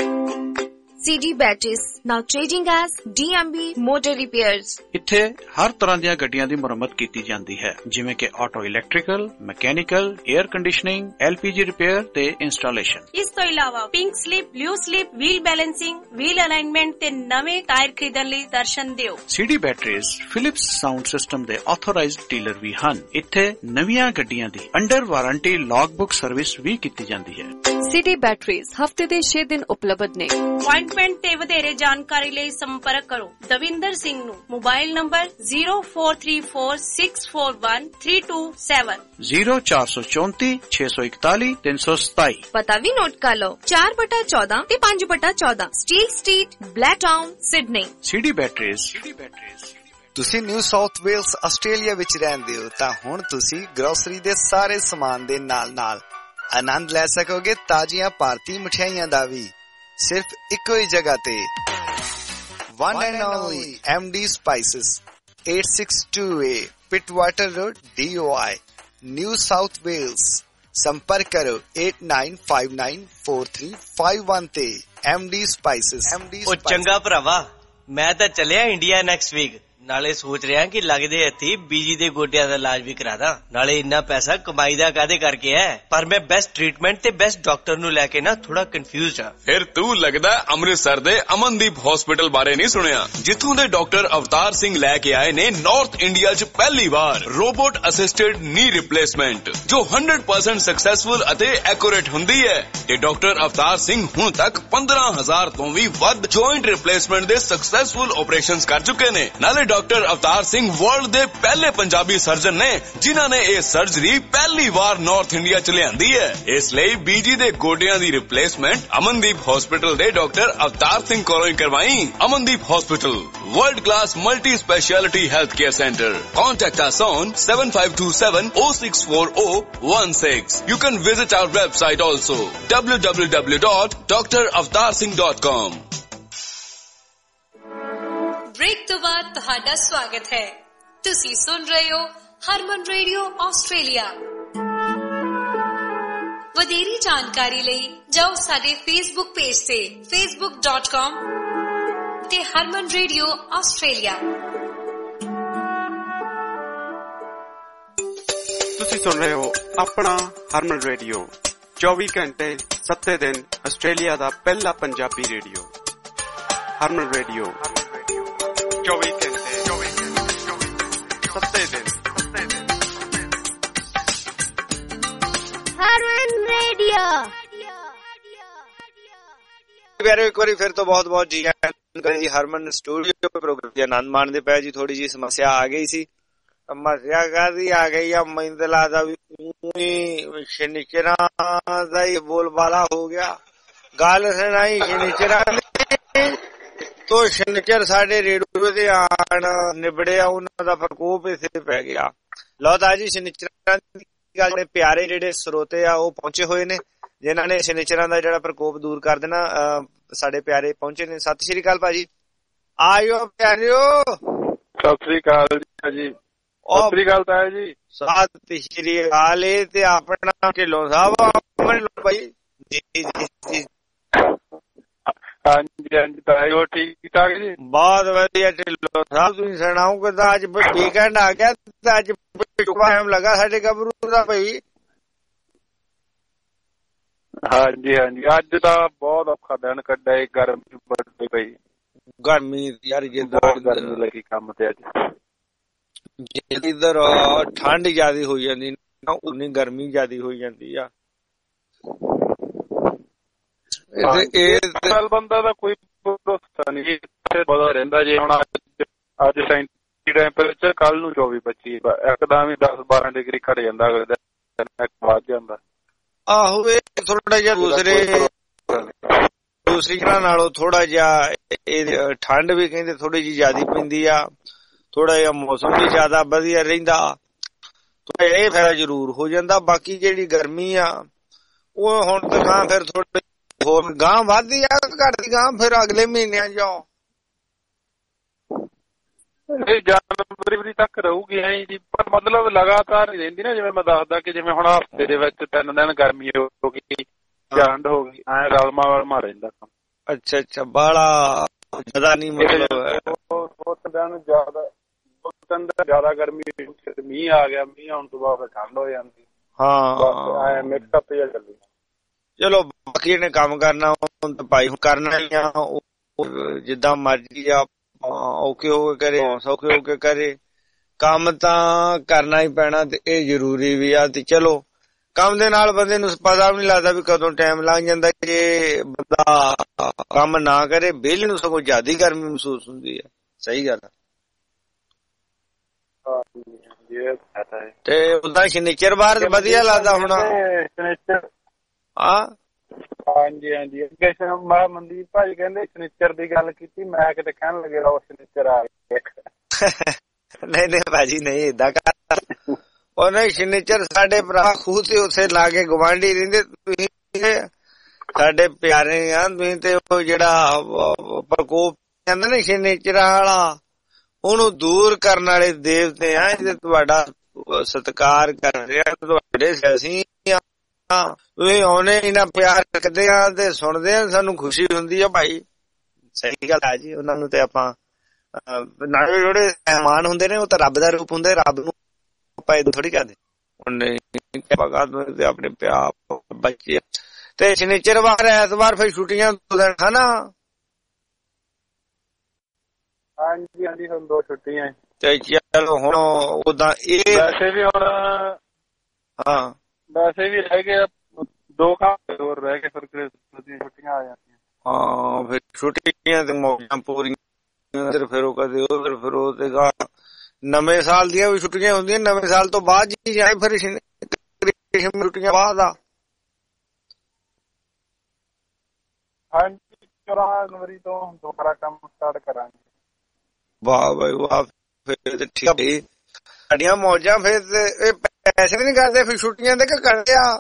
C D Batteries now trading as D M B Motor Repairs। ਇੱਥੇ ਹਰ ਤਰ੍ਹਾਂ ਦੀਆਂ ਗੱਡੀਆਂ ਦੀ ਮੁਰੰਮਤ ਕੀਤੀ ਜਾਂਦੀ ਹੈ, ਜਿਵੇਂ ਕਿ auto electrical, mechanical, air conditioning, L P G repair ਤੇ ਇੰਸਟਾਲੇਸ਼ਨ। ਇਸ ਤੋਂ ਇਲਾਵਾ pink slip, blue slip, wheel balancing, wheel alignment ਤੇ ਨਵੇਂ ਟਾਇਰ ਖਰੀਦਣ ਲਈ ਦਰਸ਼ਨ ਦਿਓ। C D Batteries Philips sound system ਦੇ ਆਥੋਰਾਈਜ਼ਡ ਡੀਲਰ ਵੀ ਹਨ। ਇੱਥੇ ਨਵੀਆਂ ਗੱਡੀਆਂ ਦੀ under warranty log book service ਵੀ ਕੀਤੀ ਜਾਂਦੀ ਹੈ। ਸਿਟੀ ਬੈਟਰੀਜ਼ ਹਫਤੇ ਦੇ ਛੇ ਦਿਨ ਉਪਲਬਧ ਨੇ। ਅਪਾਇੰਟਮੈਂਟ ਤੇ ਵਧੇਰੇ ਜਾਣਕਾਰੀ ਲਈ ਸੰਪਰਕ ਕਰੋ ਦਵਿੰਦਰ ਸਿੰਘ ਨੂੰ। Mobile number zero four three four six four one three two seven zero four four four six one four three six seven। ਪਤਾ ਵੀ ਨੋਟ ਕਰ ਲਓ ਚਾਰ ਬਟਾ ਚੌਦਾਂ ਤੇ ਪੰਜ ਬਟਾ ਚੌਦਾਂ steel street, Blacktown, Sydney. City batteries. ਤੁਸੀਂ ਨਿਊ ਸਾਊਥ ਵੇਲਸ ਆਸਟ੍ਰੇਲੀਆ ਵਿੱਚ ਰਹਿੰਦੇ ਹੋ ਤਾਂ ਹੁਣ ਤੁਸੀਂ ਗਰੋਸਰੀ ਦੇ ਸਾਰੇ ਸਮਾਨ ਦੇ ਨਾਲ ਨਾਲ ਆਨੰਦ ਲੈ ਸਕੋਗੇ ਤਾਜ਼ੀਆਂ ਭਾਰਤੀ ਮਠਿਆਈਆਂ ਦਾ ਵੀ, ਸਿਰਫ ਇੱਕੋ ਹੀ ਜਗ੍ਹਾ ਤੇ। One and only M D Spices, eight six two A Pittwater Road, D O I, New South Wales। ਸੰਪਰਕ ਕਰੋ eight nine five nine four three five one ਤੇ। M D Spices। ਉਹ ਚੰਗਾ ਭਰਾਵਾ, ਮੈਂ ਤਾਂ ਚੱਲਿਆ ਇੰਡੀਆ ਨੈਕਸਟ ਵੀਕ। ਨਾਲੇ ਸੋਚ ਰਿਹਾ ਕਿ ਲੱਗਦੇ ਹੱਥੀ ਬੀਜੀ ਦੇ ਗੋਡਿਆਂ ਦਾ ਇਲਾਜ ਵੀ ਕਰਾ ਦਾਂ। ਨਾਲੇ ਇੰਨਾ ਪੈਸਾ ਕਮਾਈ ਦਾ ਕਾਹਦੇ ਕਰਕੇ ਹੈ, ਪਰ ਮੈਂ ਬੈਸਟ ਟ੍ਰੀਟਮੈਂਟ ਤੇ ਬੈਸਟ ਡਾਕਟਰ ਨੂੰ ਲੈ ਕੇ ਨਾ ਥੋੜਾ ਕਨਫਿਊਜ਼ਡ ਆ। ਫਿਰ ਤੂੰ ਲੱਗਦਾ ਅੰਮ੍ਰਿਤਸਰ ਦੇ ਅਮਨਦੀਪ ਹਸਪੀਟਲ ਬਾਰੇ ਨਹੀਂ ਸੁਣਿਆ, ਜਿੱਥੋਂ ਦੇ ਡਾਕਟਰ ਅਵਤਾਰ ਸਿੰਘ ਲੈ ਕੇ ਆਏ ਨੇ ਨਾਰਥ ਇੰਡੀਆ 'ਚ ਪਹਿਲੀ ਵਾਰ ਰੋਬੋਟ ਅਸਿਸਟਡ ਨੀ ਰਿਪਲੇਸਮੈਂਟ, ਜੋ one hundred percent ਸਕਸੈਸਫੁਲ ਅਤੇ ਐਕੂਰੇਟ ਹੁੰਦੀ ਹੈ। ਤੇ ਡਾਕਟਰ ਅਵਤਾਰ ਸਿੰਘ ਹੁਣ ਤੱਕ ਪੰਦਰਾਂ ਹਜ਼ਾਰ ਤੋਂ ਵੀ ਵੱਧ ਜੁਆਇੰਟ ਰਿਪਲੇਸਮੈਂਟ ਦੇ ਸਕਸੈਸਫੁਲ ਆਪਰੇਸ਼ਨਸ ਕਰ ਚੁੱਕੇ ਨੇ। ਨਾਲੇ ਡਾਕਟਰ ਅਵਤਾਰ ਸਿੰਘ ਵਰਲਡ ਦੇ ਪਹਿਲੇ ਪੰਜਾਬੀ ਸਰਜਨ ਨੇ ਜਿਨ੍ਹਾਂ ਨੇ ਇਹ ਸਰਜਰੀ ਪਹਿਲੀ ਵਾਰ ਨਾਰਥ ਇੰਡੀਆ 'ਚ ਲਿਆਂਦੀ ਹੈ। ਇਸ ਲਈ ਬੀਜੀ ਦੇ ਗੋਡਿਆਂ ਦੀ ਰਿਪਲੇਸਮੈਂਟ ਅਮਨਦੀਪ ਹਸਪੀਟਲ ਦੇ ਡਾਕਟਰ ਅਵਤਾਰ ਸਿੰਘ ਕੋਲੋਂ ਹੀ ਕਰਵਾਈ। Amandeep hospital, world class multi speciality health care center. Contact us on seven five two seven oh six four oh one six. You can visit our website also w w w dot d r avatar singh dot com. Break ਤੋਂ ਬਾਅਦ ਤੁਹਾਡਾ ਸਵਾਗਤ ਹੈ। ਤੁਸੀਂ ਸੁਣ ਰਹੇ ਹੋ ਹਰਮਨ radio Australia. ਵਧੇਰੀ ਜਾਣਕਾਰੀ ਲਈ ਜਾਓ ਸਾਡੇ ਫੇਸਬੁੱਕ ਪੇਜ ਤੇ facebook dot com ਤੇ ਹਰਮਨ ਰੇਡੀਓ ਆਸਟ੍ਰੇਲੀਆ। ਤੁਸੀਂ ਸੁਣ ਰਹੇ ਹੋ ਆਪਣਾ ਹਰਮਨ ਰੇਡੀਓ, ਚੌਵੀ ਘੰਟੇ ਸੱਤੇ ਦਿਨ ਆਸਟ੍ਰੇਲੀਆ ਦਾ ਪਹਿਲਾ ਪੰਜਾਬੀ ਰੇਡੀਓ। ਹਰਮਨ ਰੇਡੀਓ ਚੌਵੀ ਘੰਟੇ ਸੱਤੇ ਦਿਨ। ਹਰਮਨ ਰੇਡੀਓ ਪਿਆਰੇ, ਇੱਕ ਵਾਰੀ ਫਿਰ ਤੋਂ ਬਹੁਤ ਬਹੁਤ ਜੀ ਕਰੀ ਹਰਮਨ ਸਟੂਡੀਓ ਪ੍ਰੋਗਰਾਮ ਦੇ ਆਨੰਦ ਮਾਣਦੇ ਪਏ ਜੀ। ਥੋੜੀ ਜੀ ਸਮੱਸਿਆ ਆ ਗਈ ਸੀ। ਸਮੱਸਿਆ ਕਾਹਦੀ ਆ ਗਈ ਆ, ਮੈਨੂੰ ਤਾਂ ਲੱਗਦਾ ਵੀ ਸ਼ਨੀਚਰਾਂ ਦਾ ਹੀ ਬੋਲਬਾਲਾ ਹੋ ਗਿਆ। ਗੱਲ ਸੁਣਾਈ ਸ਼ਨੀਚਰਾਂ ਤੋਂ ਸ਼ਨੀਚਰ ਸਾਡੇ ਰੇਡੀਓ ਤੇ ਆਣ ਨਿਬੜਿਆ, ਉਹਨਾਂ ਦਾ ਪ੍ਰਕੋਪ ਇੱਥੇ ਪੈ ਗਿਆ। ਲਓ ਤਾਂ ਜੀ ਸ਼ਨੀਚਰਾਂ ਦੀ ਗੱਲ, ਪਿਆਰੇ ਜਿਹੜੇ ਸਰੋਤੇ ਆ ਉਹ ਪਹੁੰਚੇ ਹੋਏ ਨੇ ਜਿਨ੍ਹਾਂ ਨੇ ਸ਼ਨੀਚਰਾਂ ਦਾ ਜਿਹੜਾ ਪ੍ਰਕੋਪ ਦੂਰ ਕਰ ਦੇਣਾ। ਸਾਡੇ ਪਿਆਰੇ ਪਹੁੰਚੇ ਨੇ। ਸਤਿ ਸ਼੍ਰੀ ਅਕਾਲ ਭਾਜੀ। ਆਇਓ ਪਿਆਰਿਓ। ਸਤਿ ਸ਼੍ਰੀ ਅਕਾਲ ਜੀ। ਸਤਿ ਸ਼੍ਰੀ ਅਕਾਲ ਤਾਇਆ ਜੀ। ਸਤਿ ਸ਼੍ਰੀ ਅਕਾਲ। ਇਹ ਤੇ ਆਪਣਾ ਢਿੱਲੋਂ ਸਾਹਿਬ ਭਾਈ ਜੀ ਜੀ। ਹਾਂਜੀ ਹਾਂਜੀ ਤਾਇਆ, ਹੋਰ ਠੀਕ ਠਾਕ ਜੀ? ਬਹੁਤ ਵਧੀਆ ਢਿੱਲੋਂ ਸਾਹਿਬ, ਤੁਸੀਂ ਸੁਣਾਓ ਕਿੱਦਾਂ? ਅੱਜ ਵੀਕਐਂਡ ਆ ਗਿਆ ਤੇ ਅੱਜ ਟਾਈਮ ਲੱਗਾ ਸਾਡੇ ਗੱਭਰੂ ਦਾ ਭਾਈ। ਹਾਂਜੀ ਹਾਂਜੀ, ਅੱਜ ਤਾਂ ਬਹੁਤ ਔਖਾ ਦਿਨ ਕੱਢਿਆ, ਗਰਮੀ ਬੜੀ ਪਈ। ਗਰਮੀ ਯਾਰ ਜਿੱਦਾਂ ਗਰਮੀ ਲੱਗੀ ਕੰਮ ਤੇ ਅੱਜ। ਇੱਧਰ ਠੰਡ ਜ਼ਿਆਦਾ ਹੋਈ ਜਾਂਦੀ ਨਾ, ਉਨੀ ਗਰਮੀ ਜ਼ਿਆਦਾ ਹੋਈ ਜਾਂਦੀ ਆ। ਬੰਦਾ ਦਾ ਕੋਈ ਭਰੋਸਾ ਨਹੀਂ ਪਤਾ ਰਹਿੰਦਾ ਜੇ ਹੁਣ ਅੱਜ ਸੈਂਤੀ ਟੈਂਪਰੇਚਰ, ਕੱਲ ਨੂੰ ਚੌਵੀ ਪੱਚੀ, ਇੱਕਦਮ ਹੀ ਦਸ ਬਾਰਾਂ ਡਿਗਰੀ ਘਟ ਜਾਂਦਾ, ਵੱਧ ਜਾਂਦਾ। ਆਹੋ, ਇਹ ਥੋੜਾ ਜਿਹਾ ਦੂਸਰੇ ਦੂਸਰੀ ਨਾਲੋਂ ਥੋੜਾ ਜਿਹਾ ਇਹ ਠੰਡ ਵੀ ਕਹਿੰਦੇ ਥੋੜੀ ਜਿਹੀ ਜ਼ਿਆਦਾ ਪੈਂਦੀ ਆ, ਥੋੜਾ ਜਿਹਾ ਮੌਸਮ ਵੀ ਜ਼ਿਆਦਾ ਵਧੀਆ ਰਹਿੰਦਾ, ਇਹ ਫਾਇਦਾ ਜ਼ਰੂਰ ਹੋ ਜਾਂਦਾ। ਬਾਕੀ ਜਿਹੜੀ ਗਰਮੀ ਆ ਉਹ ਹੁਣ ਤਾਂ ਗਾਂ ਫਿਰ ਥੋੜੀ ਹੋਰ ਗਾਂ ਵੱਧਦੀ ਆ, ਘਟਦੀ ਗਾਂ ਫਿਰ ਅਗਲੇ ਮਹੀਨਿਆਂ ਜਾਓ ਜਨਵਰੀ ਤੱਕ ਰਹੂਗੀ ਐ ਜੀ, ਪਰ ਮਤਲਬ ਲਗਾਤਾਰ ਹੀ ਰਹਿੰਦੀ ਨਾ। ਜਿਵੇਂ ਮੈਂ ਦੱਸਦਾ ਕਿ ਜਿਵੇਂ ਹੁਣ ਹਫ਼ਤੇ ਦੇ ਵਿੱਚ ਤਿੰਨ ਦਿਨ ਗਰਮੀ ਹੋ ਗਈ, ਠੰਡ ਹੋ ਗਈ, ਐ ਰਲਮਾ ਵਲਮਾ ਰਹਿੰਦਾ ਕੰਮ। ਅੱਛਾ ਅੱਛਾ, ਬਾਲਾ ਜ਼ਿਆਦਾ ਨਹੀਂ ਮਤਲਬ ਦੋ ਦਿਨ ਜ਼ਿਆਦਾ, ਦੋ ਤਿੰਨ ਦਿਨ ਜ਼ਿਆਦਾ ਗਰਮੀ, ਮੀਂਹ ਆ ਗਿਆ, ਮੀਂਹ ਆਉਣ ਤੋਂ ਬਾਅਦ ਠੰਡ ਹੋ ਜਾਂਦੀ। ਹਾਂ, ਐ ਮਿਕਸ ਅਪ ਜਿਹਾ ਚੱਲੀ। ਚਲੋ ਬਾਕੀ ਇਹਨੇ ਕੰਮ ਕਰਨਾ ਹੁਣ ਤਾਂ ਭਾਈ ਕਰਨਾ ਹੀ ਆ, ਜਿੱਦਾਂ ਮਰਜ਼ੀ ਆ, ਔਖੇ ਹੋ ਕੇ ਕਰੇ ਸੌਖੇ ਹੋ ਕੇ ਕਰੇ, ਕੰਮ ਤਾਂ ਕਰਨਾ ਹੀ ਪੈਣਾ ਤੇ ਇਹ ਜ਼ਰੂਰੀ ਵੀ ਆ। ਤੇ ਚਲੋ ਕੰਮ ਦੇ ਨਾਲ ਬੰਦੇ ਨੂੰ ਪਤਾ ਵੀ ਨਹੀਂ ਲੱਗਦਾ ਵੀ ਕਦੋਂ ਟਾਈਮ ਲੰਘ ਜਾਂਦਾ। ਜੇ ਬੰਦਾ ਕੰਮ ਨਾ ਕਰੇ ਵਿਹਲੇ ਨੂੰ ਸਗੋਂ ਜ਼ਿਆਦਾ ਗਰਮੀ ਮਹਿਸੂਸ ਹੁੰਦੀ ਹੈ। ਸਹੀ ਗੱਲ ਤੇ ਉਦਾਂ ਸ਼ਨੀਚਰ ਬਾਹਰ ਵਧੀਆ ਲੱਗਦਾ ਹੋਣਾ। ਹਾਂ ਹਾਂਜੀ ਹਾਂਜੀ ਮੈਂ ਮਨਦੀਪ ਭਾਜੀ ਕਹਿੰਦੇ ਸ਼ਨੀਚਰ ਦੀ ਗੱਲ ਕੀਤੀ, ਮੈਂ ਕਿਤੇ ਕਹਿਣ ਲੱਗੇ ਰੋ ਸ਼ਨੀਚਰ ਆ ਗਿਆ। ਨਹੀਂ ਨਹੀਂ ਭਾਜੀ ਨਹੀਂ ਏਦਾਂ ਕਰ ਉਹ ਨਹੀਂ ਸ਼ਨੀਚਰ ਸਾਡੇ ਭਰਾ ਖੂਹ ਤੇ ਉੱਥੇ ਲਾ ਕੇ ਗਵਾਂਢੀ ਰਹਿੰਦੇ। ਤੁਸੀਂ ਸਾਡੇ ਪਿਆਰੇ ਆ ਤੁਸੀਂ ਤੇ ਉਹ ਜਿਹੜਾ ਪ੍ਰਕੋਪ ਕਹਿੰਦੇ ਨੇ ਸ਼ਨੀਚਰਾਂ ਵਾਲਾ ਉਹਨੂੰ ਦੂਰ ਕਰਨ ਵਾਲੇ ਦੇਵਤੇ ਆ ਜਿਹੜੇ ਤੁਹਾਡਾ ਸਤਿਕਾਰ ਕਰ ਰਿਹਾ। ਤੁਹਾਡੇ ਅਸੀਂ ਤੁਸੀਂ ਆਉਣੇ ਇਹਨਾਂ ਪਿਆਰ ਰੱਖਦੇ ਆ ਤੇ ਸੁਣਦੇ ਆ, ਸਾਨੂੰ ਖੁਸ਼ੀ ਹੁੰਦੀ ਆ ਭਾਈ। ਸਹੀ ਗੱਲ ਆ ਜੀ। ਉਹਨਾਂ ਨੂੰ ਤੇ ਆਪਾਂ ਨਾਲੇ ਜਿਹੜੇ ਮਹਿਮਾਨ ਹੁੰਦੇ ਨੇ ਉਹ ਤਾਂ ਰੱਬ ਦਾ ਰੂਪ ਹੁੰਦੇ, ਰੱਬ ਨੂੰ ਆਪਾਂ ਇਹ ਥੋੜੀ ਕਰਦੇ ਉਹਨੇ ਆਪਣੇ ਪਿਆਰ ਬੱਚੇ। ਤੇ ਸ਼ਨੀਚਰਵਾਰ ਐਤਵਾਰ ਫਿਰ ਛੁੱਟੀਆਂ ਦੋ ਦਿਨ ਹਨਾ। ਹਾਂਜੀ ਹਾਂਜੀ ਹੁਣ ਦੋ ਛੁੱਟੀਆਂ ਤੇ ਚਲੋ ਹੁਣ ਉਦਾਂ ਇਹ ਵੈਸੇ ਵੀ ਹੁਣ ਹਾਂ ਵੈਸੇ ਵੀ ਰਹਿ ਗਏ ਦੋ ਘੰਟੇ ਹੋਰ ਰਹਿ ਗਏ ਫਿਰ ਕ੍ਰਿਸਮਸ ਦੀਆਂ ਛੁੱਟੀਆਂ ਆ ਜਾਂਦੀਆਂ। ਹਾਂ ਫਿਰ ਛੁੱਟੀਆਂ ਤੇ ਮੌਜਾਂ ਪੂਰੀਆਂ ਫਿਰ ਉਹ ਕਦੇ ਉਧਰ ਫਿਰ ਉਹ ਤੇ ਨਵੇਂ ਸਾਲ ਦੀਆਂ ਵੀ ਛੁੱਟੀਆਂ ਹੁੰਦੀਆਂ। ਨਵੇਂ ਸਾਲ ਤੋਂ ਬਾਅਦ ਜੀ ਜਾਏ ਫਿਰ ਛੁੱਟੀਆਂ ਬਾਅਦ ਆ। ਹਾਂਜੀ ਚੌਦਾਂ ਜਨਵਰੀ ਤੋਂ ਦੁਬਾਰਾ ਕੰਮ ਸਟਾਰਟ ਕਰਾਂਗੇ। ਵਾਹ ਬਾਈ ਵਾਹ ਫਿਰ ਤੇ ਠੀਕ ਹੈ ਸਾਡੀਆਂ ਮੌਜਾਂ। ਫਿਰ ਇਹ ਪੈਸੇ ਵੀ ਨੀ ਕਰਦੇ ਫਿਰ ਛੁੱਟੀਆਂ ਦੇ ਕਿ ਕਰਦੇ ਆ?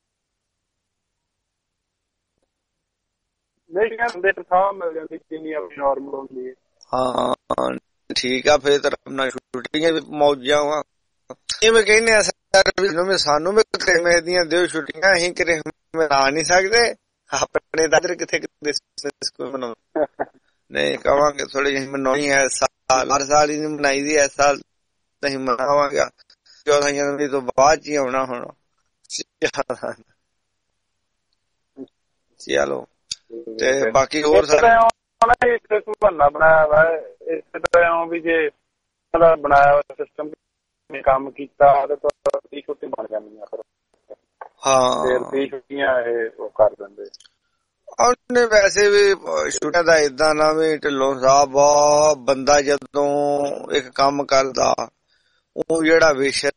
ਨਹੀਂ ਕਹਿੰਦੇ ਤਨਖਾਹ ਮਿਲ ਜਾਂਦੀ ਜਿੰਨੀ ਆਪਣੀ ਨਾਰਮਲ ਹੁੰਦੀ ਹੈ। ਹਾਂ ਠੀਕ ਆ ਫਿਰ ਤਾਂ ਆਪਣਾ ਛੁੱਟੀਆਂ ਵੀ ਮੌਜਾਂ ਵਾ। ਜਿਵੇਂ ਕਹਿੰਦੇ ਆ ਸਾਨੂੰ ਵੀ ਕਿਵੇਂ ਦੀਆਂ ਦਿਓ ਛੁੱਟੀਆਂ, ਅਸੀਂ ਕਿਤੇ ਮਨਾ ਨੀ ਸਕਦੇ ਆਪਣੇ ਦਾਦਰ ਕਿੱਥੇ ਕਿਤੇ ਮਨਾਉਂਦੇ ਨਹੀਂ ਕਵਾਂਗੇ ਥੋੜੀ ਜਿਹੀ ਮਨਾਉਣੀ ਹੈ ਸਾਲ ਹਰ ਸਾਲ ਹੀ ਮਨਾਈ ਦੀ। ਇਸ ਸਾਲ ਅਸੀਂ ਮਨਾਵਾਂਗੇ ਚੌਦਾਂ ਜਨਵਰੀ ਤੋਂ ਬਾਅਦ ਚ ਹੀ ਆਉਣਾ ਹੁਣ। ਚਲੋ ਤੇ ਬਾਕੀ ਹੋਰ ਬਣਨਾ ਬਣਾਇਆ ਵਾ ਇਸ ਤਰ੍ਹਾਂ ਵੀ ਜੇ ਬਣਾਇਆ ਸਿਸਟਮ ਕੰਮ ਕੀਤਾ ਤੀਹ ਛੁੱਟੀ ਬਣ ਜਾਂਦੀਆਂ ਫਿਰ ਹਾਂ ਤੀਹ ਛੁੱਟੀਆਂ ਇਹ ਉਹ ਕਰ ਦਿੰਦੇ। ਉਹਨੇ ਵੈਸੇ ਵੀ ਛੁੱਟੀਆਂ ਦਾ ਏਦਾਂ ਨਾ ਵੀ ਢਿੱਲੋਂ ਸਾਹਿਬ ਬੰਦਾ ਜਦੋਂ ਇੱਕ ਕੰਮ ਕਰਦਾ ਉਹ ਜਿਹੜਾ ਵਿਸ਼ੇ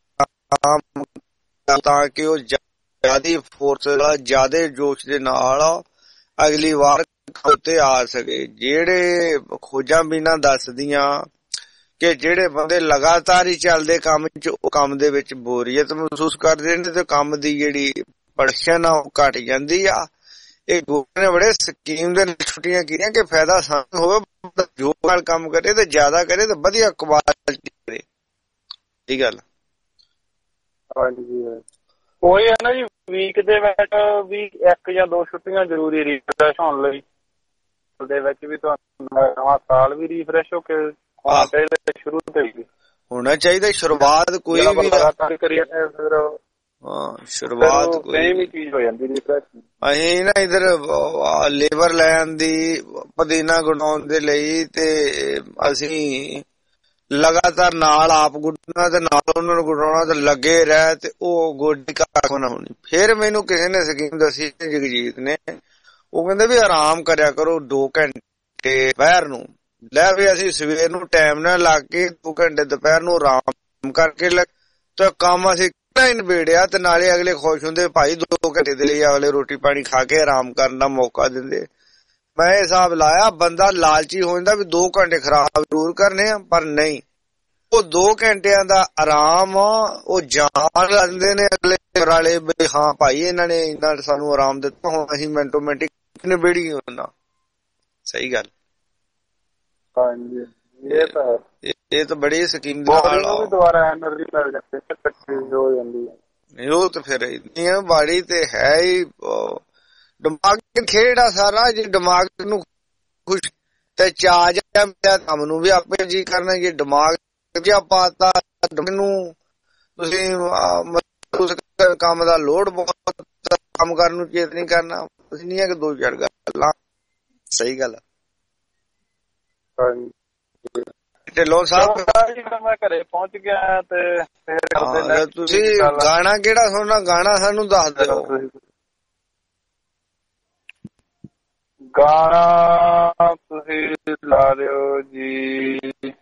ਤਾਂ ਕਿ ਉਹ ਜ਼ਿਆਦਾ ਫੋਰਸ ਜ਼ਿਆਦਾ ਜੋਸ਼ ਦੇ ਨਾਲ ਅਗਲੀ ਵਾਰ ਉੱਤੇ ਆ ਸਕੇ। ਜਿਹੜੇ ਖੋਜਾਂ ਬਿਨਾਂ ਦੱਸਦੀਆਂ ਕਿ ਜਿਹੜੇ ਬੰਦੇ ਲਗਾਤਾਰ ਹੀ ਚੱਲਦੇ ਕੰਮ ਚ ਉਹ ਕੰਮ ਦੇ ਵਿੱਚ ਬੋਰੀਅਤ ਮਹਿਸੂਸ ਕਰਦੇ ਨੇ ਤੇ ਕੰਮ ਦੀ ਜਿਹੜੀ ਪ੍ਰੋਡਕਸ਼ਨ ਆ ਉਹ ਘਟ ਜਾਂਦੀ ਆ। ਇਹ ਗੋਰੇ ਨੇ ਬੜੇ ਸਕੀਮ ਦੇ ਛੁੱਟੀਆਂ ਕੀਤੀਆਂ ਕਿ ਫਾਇਦਾ ਸਾਨੂੰ ਹੋਵੇ, ਜੋ ਨਾਲ ਕੰਮ ਕਰੇ ਤੇ ਜ਼ਿਆਦਾ ਕਰੇ ਤੇ ਵਧੀਆ ਕੁਆਲਿਟੀ ਕਰੇ। ਇਹ ਗੱਲ ਹਾਂਜੀ ਉਹੀ ਹੈ ਨਾ ਜੀ। ਵੀਕ ਦੇ ਵਿੱਚ ਵੀ ਇੱਕ ਜਾਂ ਦੋ ਛੁੱਟੀਆਂ ਜ਼ਰੂਰੀ ਰੀਫਰੈਸ਼ ਹੋਣ ਲਈ ਦੇ ਵਿੱਚ ਵੀ ਤੁਹਾਨੂੰ ਨਵਾਂ ਸਾਲ ਵੀ ਰੀਫਰੈਸ਼ ਹੋ ਕੇ ਹੋਣਾ ਚਾਹੀਦਾ। ਸ਼ੁਰੂ ਤੋਂ ਹੀ ਹੋਣਾ ਚਾਹੀਦਾ ਸ਼ੁਰੂਆਤ ਕੋਈ ਵੀ ਕਰੀਏ ਫਿਰ ਹਾਂ ਸ਼ੁਰੂਆਤ ਕੋਈ ਵੀ ਚੀਜ਼ ਹੋ ਜਾਂਦੀ ਰੀਫਰੈਸ਼। ਅਸੀਂ ਨਾ ਇਧਰ ਲੇਬਰ ਲੈਣ ਦੀ ਪਦੀਨਾ ਗੁਡਾਉਣ ਦੇ ਲਈ ਤੇ ਅਸੀਂ ਲਗਾਤਾਰ ਨਾਲ ਆਪ ਗੁੱਡਣਾ ਤੇ ਨਾਲ ਉਹਨਾਂ ਨੂੰ ਗੁਡਾਉਣਾ ਤੇ ਲੱਗੇ ਰਹਿ ਤੇ ਉਹ ਗੋਡੀ ਘੱਟ ਨਾ ਹੋਣੀ। ਫਿਰ ਮੈਨੂੰ ਕਿਸੇ ਨੇ ਸਕੀਮ ਦੱਸੀ ਜਗਜੀਤ ਨੇ, ਉਹ ਕਹਿੰਦੇ ਵੀ ਆਰਾਮ ਕਰਿਆ ਕਰੋ ਦੋ ਘੰਟੇ ਦੁਪਹਿਰ ਨੂੰ। ਲੈ ਵੀ ਅਸੀਂ ਸਵੇਰ ਨੂੰ ਟਾਈਮ ਨਾਲ ਲਾ ਕੇ ਦੋ ਘੰਟੇ ਦੁਪਹਿਰ ਨੂੰ ਆਰਾਮ ਕਰਕੇ ਤੇ ਕੰਮ ਅਸੀਂ ਨਿਬੇੜਿਆ ਤੇ ਨਾਲੇ ਅਗਲੇ ਖੁਸ਼ ਹੁੰਦੇ ਭਾਈ ਦੋ ਘੰਟੇ ਦੇ ਲਈ ਅਗਲੇ ਰੋਟੀ ਪਾਣੀ ਖਾ ਕੇ ਆਰਾਮ ਕਰਨ ਦਾ ਮੌਕਾ ਦਿੰਦੇ। ਮੈਂ ਇਹ ਹਿਸਾਬ ਲਾਇਆ ਬੰਦਾ ਲਾਲਚੀ ਹੋ ਜਾਂਦਾ ਵੀ ਦੋ ਘੰਟੇ ਖਰਾਬ ਜ਼ਰੂਰ ਕਰਨੇ ਆ ਪਰ ਨਹੀਂ, ਉਹ ਦੋ ਘੰਟਿਆਂ ਦਾ ਆਰਾਮ ਉਹ ਜਾਣ ਲੈਂਦੇ ਨੇ ਅਗਲੇ ਵਾਲੇ ਵੀ ਹਾਂ ਭਾਈ ਇਹਨਾਂ ਨੇ ਇਹਨਾਂ ਸਾਨੂੰ ਆਰਾਮ ਦਿੱਤਾ ਹੁਣ ਅਸੀਂ ਮਿੰਟੋ ਮਿੰਟ ਨਿਬੇੜੀ ਉਹਨਾਂ। ਸਹੀ ਗੱਲ ਹਾਂਜੀ ਇਹ ਤਾਂ ਇਹ ਤਾਂ ਬੜੀ ਸਕੀਮ ਦੇ ਨਾਲ ਦੁਬਾਰਾ ਐਨਰਜੀ ਮਿਲ ਜਾਂਦੀ ਹੋ ਜਾਂਦੀ ਹੈ। ਉਹ ਤਾਂ ਫਿਰ ਬਾੜੀ ਤੇ ਹੈ ਹੀ ਦਿਮਾਗ ਖੇਡ ਆ ਸਾਰਾ। ਜੇ ਦਿਮਾਗ ਨੂੰ ਖੁਸ਼ ਤੇ ਚਾਅ ਜਾ ਮਿਲਿਆ ਕੰਮ ਨੂੰ ਵੀ ਆਪੇ ਜੀ ਕਰਨਾ। ਜੇ ਦਿਮਾਗ ਜਿਹਾ ਪਾਤਾ ਨੂੰ ਤੁਸੀਂ ਕੰਮ ਦਾ ਲੋਡ ਬਹੁਤ ਕੰਮ ਕਰਨ ਨੂੰ ਚੇਤ ਨਹੀਂ ਕਰਨਾ। ਅਸੀਂ ਨਹੀਂ ਹੈ ਕਿ ਦੋ ਚਾਰ ਗੱਲਾਂ। ਸਹੀ ਗੱਲ ਢਿੱਲੋਂ ਸਾਹਿਬ ਮੈਂ ਘਰੇ ਪਹੁੰਚ ਗਿਆ ਤੇ ਫਿਰ ਤੁਸੀਂ ਗਾਣਾ ਕਿਹੜਾ ਸੁਣਨਾ? ਗਾਣਾ ਸਾਨੂੰ ਦੱਸ ਦਿਓ। ਗਾਣਾ ਤੁਸੀਂ ਲਾ ਦਿਓ ਜੀ,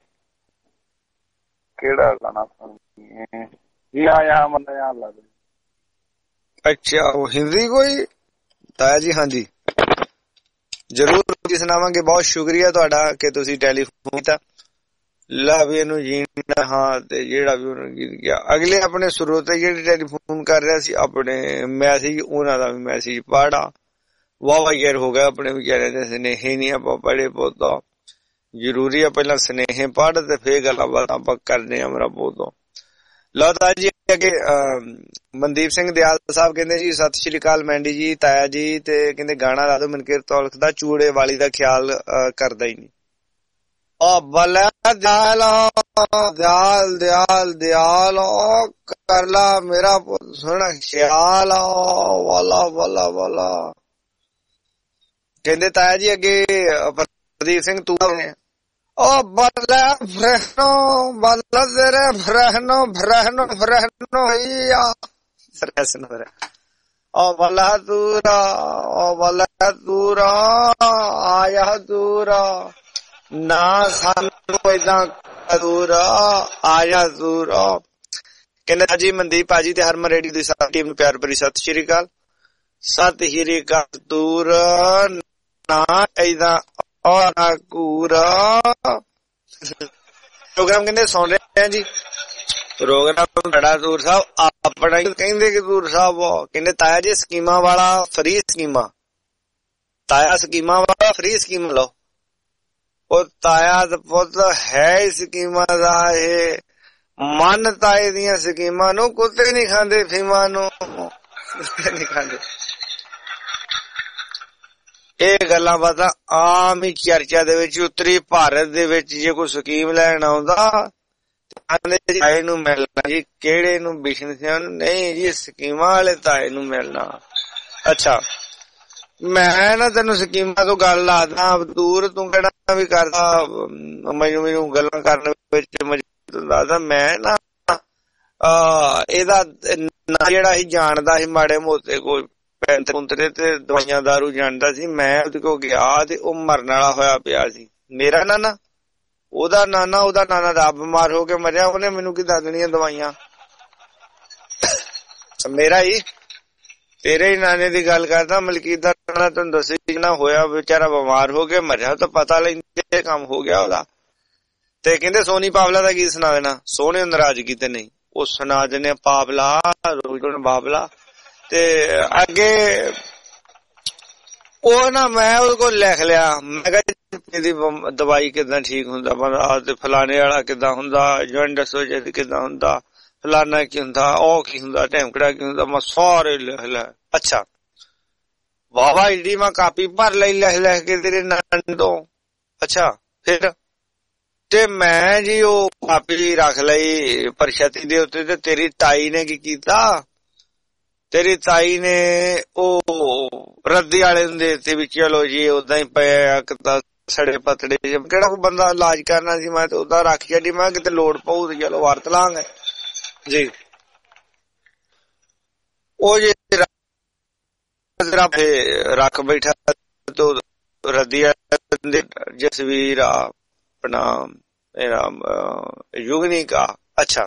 ਕਿਹੜਾ ਗਾਣਾ ਸੁਣੀਏ ਜੀ? ਹਾਂ ਯਹਾਂ ਮੰਨੇ ਯਹਾਂ ਲਾ ਦਿਓ। ਅੱਛਾ, ਉਹ ਹਿੰਦੀ ਕੋਈ? ਤਾਇਆ ਜੀ ਹਾਂਜੀ ਜਰੂਰ ਜੀ ਸੁਣਾਵਾਂਗੇ। ਬਹੁਤ ਸ਼ੁਕਰੀਆ ਤੁਹਾਡਾ ਕਿ ਤੁਸੀਂ ਟੈਲੀਫੋਨ ਕੀਤਾ। ਲਾ ਵੀ ਇਹਨੂੰ ਜੀਣਾ ਹਾਂ ਤੇ ਜਿਹੜਾ ਵੀ ਉਹਨੂੰ ਗੀਤ ਗਿਆ। ਅਗਲੇ ਆਪਣੇ ਸਰੋਤੇ ਜਿਹੜੇ ਟੈਲੀਫੋਨ ਕਰ ਰਿਹਾ ਸੀ ਆਪਣੇ ਮੈਸੇਜ, ਉਹਨਾਂ ਦਾ ਵੀ ਮੈਸੇਜ ਪੜ੍ਹਾ। ਵਾਵਾ ਯਾਰ ਹੋ ਗਿਆ ਆਪਣੇ ਵਿਚਾਰਿਆਂ ਦੇ ਸੁਨੇਹੇ ਨਹੀਂ ਆਪਾਂ ਪੜ੍ਹੇ। ਬਹੁਤਾ ਜ਼ਰੂਰੀ ਆ ਪਹਿਲਾਂ ਸੁਨੇਹੇ ਪੜ੍ਹ ਤੇ ਫੇਰ ਗੱਲਾਂ ਬਾਤਾਂ ਆਪਾਂ ਕਰਦੇ ਹਾਂ ਮੇਰਾ ਬਹੁਤੋਂ। ਲਓ ਤਾਇਆ ਜੀ ਅੱਗੇ ਮਨਦੀਪ ਸਿੰਘ ਦਿਆਲ ਸਾਹਿਬ ਕਹਿੰਦੇ ਜੀ ਸਤਿ ਸ਼੍ਰੀ ਅਕਾਲ ਮੈਂਡੀ ਜੀ, ਤਾਇਆ ਜੀ, ਤੇ ਕਹਿੰਦੇ ਗਾਣਾ ਲਾ ਦੋ ਮਨਕੀਰਤ ਔਲਖ ਦਾ ਚੂੜੇ ਵਾਲੀ ਦਾ ਖਿਆਲ ਕਰਦਾ ਹੀ ਨਹੀਂ। ਉਹ ਬਲਾ ਦਿਆਲ ਦਿਆਲ ਦਿਆਲ ਦਿਆਲ ਕਰ ਲਾ ਮੇਰਾ ਸੋਹਣਾ ਖਿਆਲ ਵਾਲਾ ਵਾਲਾ ਵਾਲਾ। ਕਹਿੰਦੇ ਤਾਇਆ ਜੀ ਅੱਗੇ ਪ੍ਰਦੀਪ ਸਿੰਘ ਤੂੰ ਉਹ ਬਲਾ ਫਰਹਨੋ ਬਲਾ ਤੇਰੇ ਫਰਹਨੋ ਫਰਹਨੋ ਫਰਹਨੋ ਹੀਆ ਸਰਕਸਨ ਫਰ ਉਹ ਬਲਾ ਦੂਰਾ ਉਹ ਬਲਾ ਦੂਰਾ ਆਇਆ ਦੂਰਾ ਨਾ ਸਾਨੂੰ ਏਦਾਂ ਦੂਰਾ ਆਇਆ ਦੂਰਾ। ਕਹਿੰਦੇ ਜੀ ਮਨਦੀਪ ਭਾਜੀ ਤੇ ਹਰਮਨ ਰੇਡੀਓ ਦੀ ਸਾਰੀ ਟੀਮ ਨੂੰ ਪਿਆਰ ਭਰੀ ਸਤਿ ਸ਼੍ਰੀ ਅਕਾਲ। ਸਤਿ ਸ਼੍ਰੀ ਅਕਾਲ ਦੂਰ ਨਾ ਏਦਾਂ ਔਰ ਕੂਰਾ। ਪ੍ਰੋਗਰਾਮ ਕਹਿੰਦੇ ਸੁਣ ਰਹੇ ਆ ਜੀ। ਪ੍ਰੋਗਰਾਮ ਬੜਾ ਦੂਰ ਸਾਹਿਬ ਆਪਣਾ ਹੀ ਕਹਿੰਦੇ ਕਿ ਦੂਰ ਸਾਹਿਬ ਕਹਿੰਦੇ ਤਾਇਆ ਜੀ ਸਕੀਮਾਂ ਵਾਲਾ ਫਰੀ ਸਕੀਮਾਂ, ਤਾਇਆ ਸਕੀਮਾਂ ਵਾਲਾ ਫਰੀ ਸਕੀਮ ਲਓ। ਉਹ ਤਾਇਆ ਦਾ ਪੁੱਤ ਹੈ ਸਕੀਮਾਂ ਦਾ ਇਹ ਮਨ ਤਾਏ ਦੀਆਂ ਸਕੀਮਾਂ ਨੂੰ ਕੁੱਤੇ ਨਹੀਂ ਖਾਂਦੇ, ਫੀਮਾਂ ਨੂੰ ਕੁੱਤੇ ਨਹੀਂ ਖਾਂਦੇ। ਇਹ ਗੱਲਾਂ ਬਾਤਾਂ ਆਮ ਹੀ ਚਰਚਾ ਦੇ ਵਿੱਚ ਉੱਤਰੀ ਭਾਰਤ ਦੇ ਵਿੱਚ ਜੇ ਕੋਈ ਸਕੀਮ ਲੈਣ ਆਉਂਦਾ ਤਾਏ ਨੂੰ ਮਿਲਣਾ ਜੀ, ਕਿਹੜੇ ਨੂੰ ਬਿਸ਼ਨ ਸਿੰਘ ਨੂੰ ਨਹੀਂ ਜੀ, ਸਕੀਮਾਂ ਵਾਲੇ ਤਾਏ ਨੂੰ ਮਿਲਣਾ। ਅੱਛਾ ਮੈਂ ਨਾ ਤੈਨੂੰ ਸਕੀਮਾਂ ਤੋਂ ਗੱਲ ਲਾਦਾ ਦੂਰ, ਤੂੰ ਕਿਹੜਾ ਵੀ ਕਰਦਾ ਮੈਨੂੰ ਮੈਨੂੰ ਗੱਲਾਂ ਕਰਨ ਵਿੱਚ ਮਜਬੂਰ ਦੱਸਦਾ। ਮੈਂ ਨਾ ਇਹਦਾ ਜਿਹੜਾ ਹੀ ਜਾਣਦਾ ਸੀ ਮਾੜੇ ਮੋਟੇ ਕੋਈ ਪੈਂਤਰੇ ਤੇ ਦਵਾਈਆਂ ਦਾਰੂ ਜਾਣਦਾ ਸੀ। ਮੈਂ ਉਹਦੇ ਕੋਲ ਗਿਆ ਤੇ ਉਹ ਮਰਨ ਵਾਲਾ ਹੋਇਆ ਪਿਆ ਸੀ। ਮੇਰਾ ਨਾਨਾ ਉਹਦਾ ਨਾਨਾ ਉਹਦਾ ਨਾਨਾ ਰੱਬ ਬਿਮਾਰ ਹੋ ਕੇ ਮਰਿਆ, ਉਹਨੇ ਮੈਨੂੰ ਕੀ ਦੱਸ ਦੇਣੀਆਂ ਦਵਾਈਆਂ। ਮੇਰਾ ਹੀ ਤੇਰੇ ਹੀ ਨਾਨੇ ਦੀ ਗੱਲ ਕਰਦਾ, ਮਲਕੀਤ ਦਾ ਨਾਨਾ ਤੈਨੂੰ ਦੱਸੀ ਨਾ ਹੋਇਆ ਵਿਚਾਰਾ ਬਿਮਾਰ ਹੋ ਕੇ ਮਰਿਆ ਤਾਂ ਪਤਾ ਲੈਂਦੇ ਕੰਮ ਹੋ ਗਿਆ ਉਹਦਾ। ਤੇ ਕਹਿੰਦੇ ਸੋਨੀ ਪਾਵਲਾ ਦਾ ਗੀਤ ਸੁਣਾ ਦੇਣਾ। ਸੋਹਣੇ ਨਾਰਾਜ਼ਗੀ ਤੇ ਨਹੀਂ ਉਹ ਸੁਣਾ ਦਿੰਦੇ ਪਾਵਲਾ ਰੋਜ਼ ਬਾਬਲਾ। ਤੇ ਅੱਗੇ ਉਹ ਨਾ ਮੈਂ ਉਹਦੇ ਕੋਲ ਲਿਖ ਲਿਆ, ਮੈਂ ਕਿਹਾ ਇਹਦੀ ਦਵਾਈ ਕਿੱਦਾਂ ਠੀਕ ਹੁੰਦਾ ਬੰਦਾ ਤੇ ਫਲਾਣੇ ਵਾਲਾ ਕਿੱਦਾਂ ਹੁੰਦਾ, ਜੌਂਡਸ ਹੋ ਜਾਂਦੀ ਕਿੱਦਾਂ ਹੁੰਦਾ, ਫਲਾਨਾ ਕੀ ਹੁੰਦਾ, ਉਹ ਕੀ ਹੁੰਦਾ, ਢੈਂਕੜਾ ਕੀ ਹੁੰਦਾ, ਮੈਂ ਸਾਰੇ ਲਿਖ ਲਿਆ। ਅੱਛਾ ਵਾਵਾ ਈਡੀ ਮੈਂ ਕਾਪੀ ਭਰ ਲਈ ਲਿਖ ਲਿਖ ਕੇ ਤੇਰੇ ਨਾਨ ਤੋਂ। ਅੱਛਾ ਫਿਰ ਤੇ ਮੈਂ ਜੀ ਉਹ ਕਾਪੀ ਰੱਖ ਲਈ ਪਰਛਤੀ ਦੇ ਉੱਤੇ ਤੇ ਤੇਰੀ ਤਾਈ ਨੇ ਕੀ ਕੀਤਾ, ਤੇਰੀ ਤਾਈ ਨੇ ਉਹ ਰੱਦੀ ਵਾਲੇ ਨੂੰ ਦੇਤੇ ਵੀ ਚਲੋ ਜੀ ਓਦਾਂ ਹੀ ਪਿਆ ਕਿਤਾ ਸੜੇ ਪਤੜੇ। ਕਿਹੜਾ ਕੋਈ ਬੰਦਾ ਇਲਾਜ ਕਰਨਾ ਸੀ, ਮੈਂ ਤੇ ਓਦਾਂ ਰੱਖ ਛੱਡੀ। ਮੈਂ ਕਿਤੇ ਲੋੜ ਪਊ ਤੇ ਚਲੋ ਵਰਤ ਲਾਂਗੇ ਜੀ। ਉਹ ਜੇ ਰੱਖ ਬੈਠਾ ਤੋ ਰੱਦੀ ਜਸਵੀਰ ਆਪਣਾ ਯੁਗਨੀ ਕਾ। ਅੱਛਾ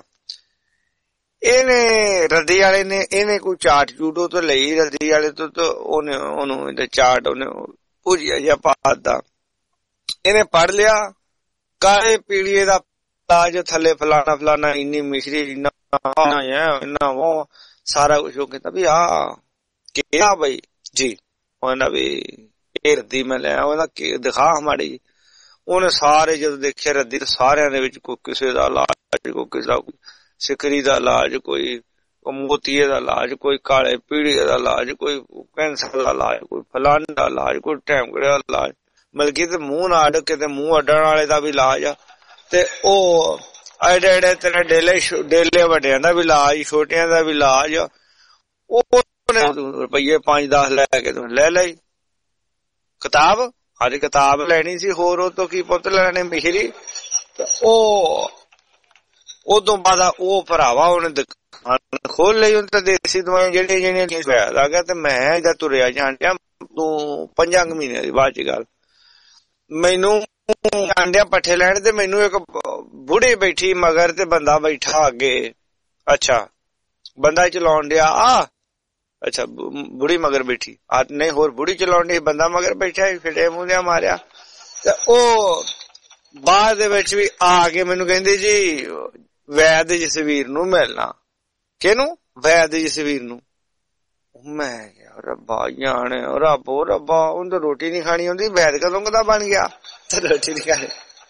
ਇਹਨੇ ਰੱਦੀ ਵਾਲੇ ਨੇ ਇਹਨੇ ਕੋਈ ਚਾਟ ਚੂਟ ਉਹ ਤੋਂ ਲਈ ਰੱਦੀ ਵਾਲੇ ਤੋਂ, ਉਹਨੇ ਉਹਨੂੰ ਇਹਦਾ ਚਾਟ ਉਹਨੇ ਭੁਜਿਆ ਜਿਹਾ ਪਾਤਾ। ਇਹਨੇ ਪੜ ਲਿਆ ਕਾਲੇ ਪੀਲੀਏ ਦਾ ਇਲਾਜ ਥੱਲੇ ਫਲਾਣਾ ਫਲਾਣਾ ਇੰਨੀ ਮਿਸ਼ਰੀ ਇੰਨਾ ਇੰਨਾ ਉਹ ਸਾਰਾ ਕੁਛ। ਉਹ ਕਹਿੰਦਾ ਵੀ ਆ ਕਿਹਾ ਬਈ ਜੀ ਉਹਨਾਂ ਵੀ ਇਹ ਰੱਦੀ ਮੈਂ ਲਿਆ ਉਹਦਾ ਦਿਖਾ ਮਾੜੀ। ਉਹਨੇ ਸਾਰੇ ਜਦੋਂ ਦੇਖਿਆ ਰੱਦੀ ਤੇ ਸਾਰਿਆਂ ਦੇ ਵਿੱਚ ਕੋਈ ਕਿਸੇ ਦਾ ਇਲਾਜ, ਕੋਈ ਕਿਸੇ ਦਾ ਸਿਕਰੀ ਦਾ ਇਲਾਜ, ਕੋਈ ਮੋਤੀਏ ਦਾ ਇਲਾਜ, ਕੋਈ ਕਾਲੇ ਪੀੜੀਏ ਦਾ ਇਲਾਜ, ਕੋਈ ਕੈਂਸਰ ਦਾ ਇਲਾਜ, ਕੋਈ ਫਲਾਣੇ ਦਾ ਇਲਾਜ, ਕੋਈ ਢੈਂਕੜੇ ਦਾ ਇਲਾਜ। ਮਲਕੀ ਤੇ ਮੂੰਹ ਨਾ ਅੱਡ ਕੇ ਤੇ ਮੂੰਹ ਅੱਡਣ ਵਾਲੇ ਦਾ ਵੀ ਇਲਾਜ ਆ। ਤੇ ਉਹ ਐਡੇ ਐਡੇ ਤੇਰੇ ਡੇਲੇ ਡੇਲੇ ਵੱਡਿਆਂ ਦਾ ਵੀ ਇਲਾਜ, ਛੋਟਿਆਂ ਦਾ ਵੀ ਇਲਾਜ। ਉਹ ਰੁਪਈਏ ਪੰਜ ਦਸ ਲੈ ਕੇ ਲੈ ਲਈ ਕਿਤਾਬ। ਹਰ ਕਿਤਾਬ ਲੈਣੀ ਸੀ, ਹੋਰ ਉਹ ਤੋਂ ਕੀ ਪੁੱਤ ਲੈਣੇ ਮਿਸ਼ਰੀ ਉਹ ਉਦੋਂ ਬਾਅਦ ਉਹ ਭਰਾਵਾ ਉਹਨੇ ਦੁਕਾਨ ਖੋਲ ਲਈ। ਉਹਨੇ ਤਾਂ ਦੇਸੀ ਦਵਾਈਆਂ ਜਿਹੜੀਆਂ ਜਿਹੜੀਆਂ ਵੈਦ ਆ ਗਿਆ ਤੇ ਮੈਂ ਇਹਦਾ ਤੁਰਿਆ ਜਾਂਦਿਆ ਤੂੰ ਪੰਜਾਂ ਕੁ ਮਹੀਨਿਆਂ ਦੀ ਬਾਅਦ ਚ ਗੱਲ ਮੈਨੂੰ ਆਂਡਿਆ ਪੱਠੇ ਲੈਣ ਤੇ ਮੈਨੂੰ ਇੱਕ ਬੁੜੀ ਬੈਠੀ ਮਗਰ ਤੇ ਬੰਦਾ ਬੈਠਾ ਅੱਗੇ। ਅੱਛਾ ਬੰਦਾ ਚਲਾਉਣ ਡਿਆ ਆ, ਅੱਛਾ ਬੁੜੀ ਮਗਰ ਬੈਠੀ ਆ, ਨਹੀਂ ਹੋਰ ਬੁੜੀ ਚਲਾਉਣ ਡਈ, ਬੰਦਾ ਮਗਰ ਬੈਠਾ ਫਿਟੇ ਮੂੰਹ ਦਿਆ ਮਾਰਿਆ। ਤੇ ਉਹ ਬਾਅਦ ਦੇ ਵਿੱਚ ਵੀ ਆ ਕੇ ਮੈਨੂੰ ਕਹਿੰਦੇ ਜੀ ਵੈਦ ਜਸਵੀਰ ਨੂੰ ਮਿਲਣਾ। ਕਿਹਨੂੰ? ਵੈਦ ਜਸਵੀਰ ਨੂੰ। ਮੈਂ ਕਿਹਾ ਰੱਬਾ ਜਾਣੇ ਰੱਬ ਉਹ ਰੱਬਾ, ਉਹਨੂੰ ਤਾਂ ਰੋਟੀ ਨੀ ਖਾਣੀ ਹੁੰਦੀ, ਵੈਦ ਕਦੋਂ ਕਦਾ ਬਣ ਗਿਆ ਤੇ ਰੋਟੀ ਨੀ ਖਾਣੀ।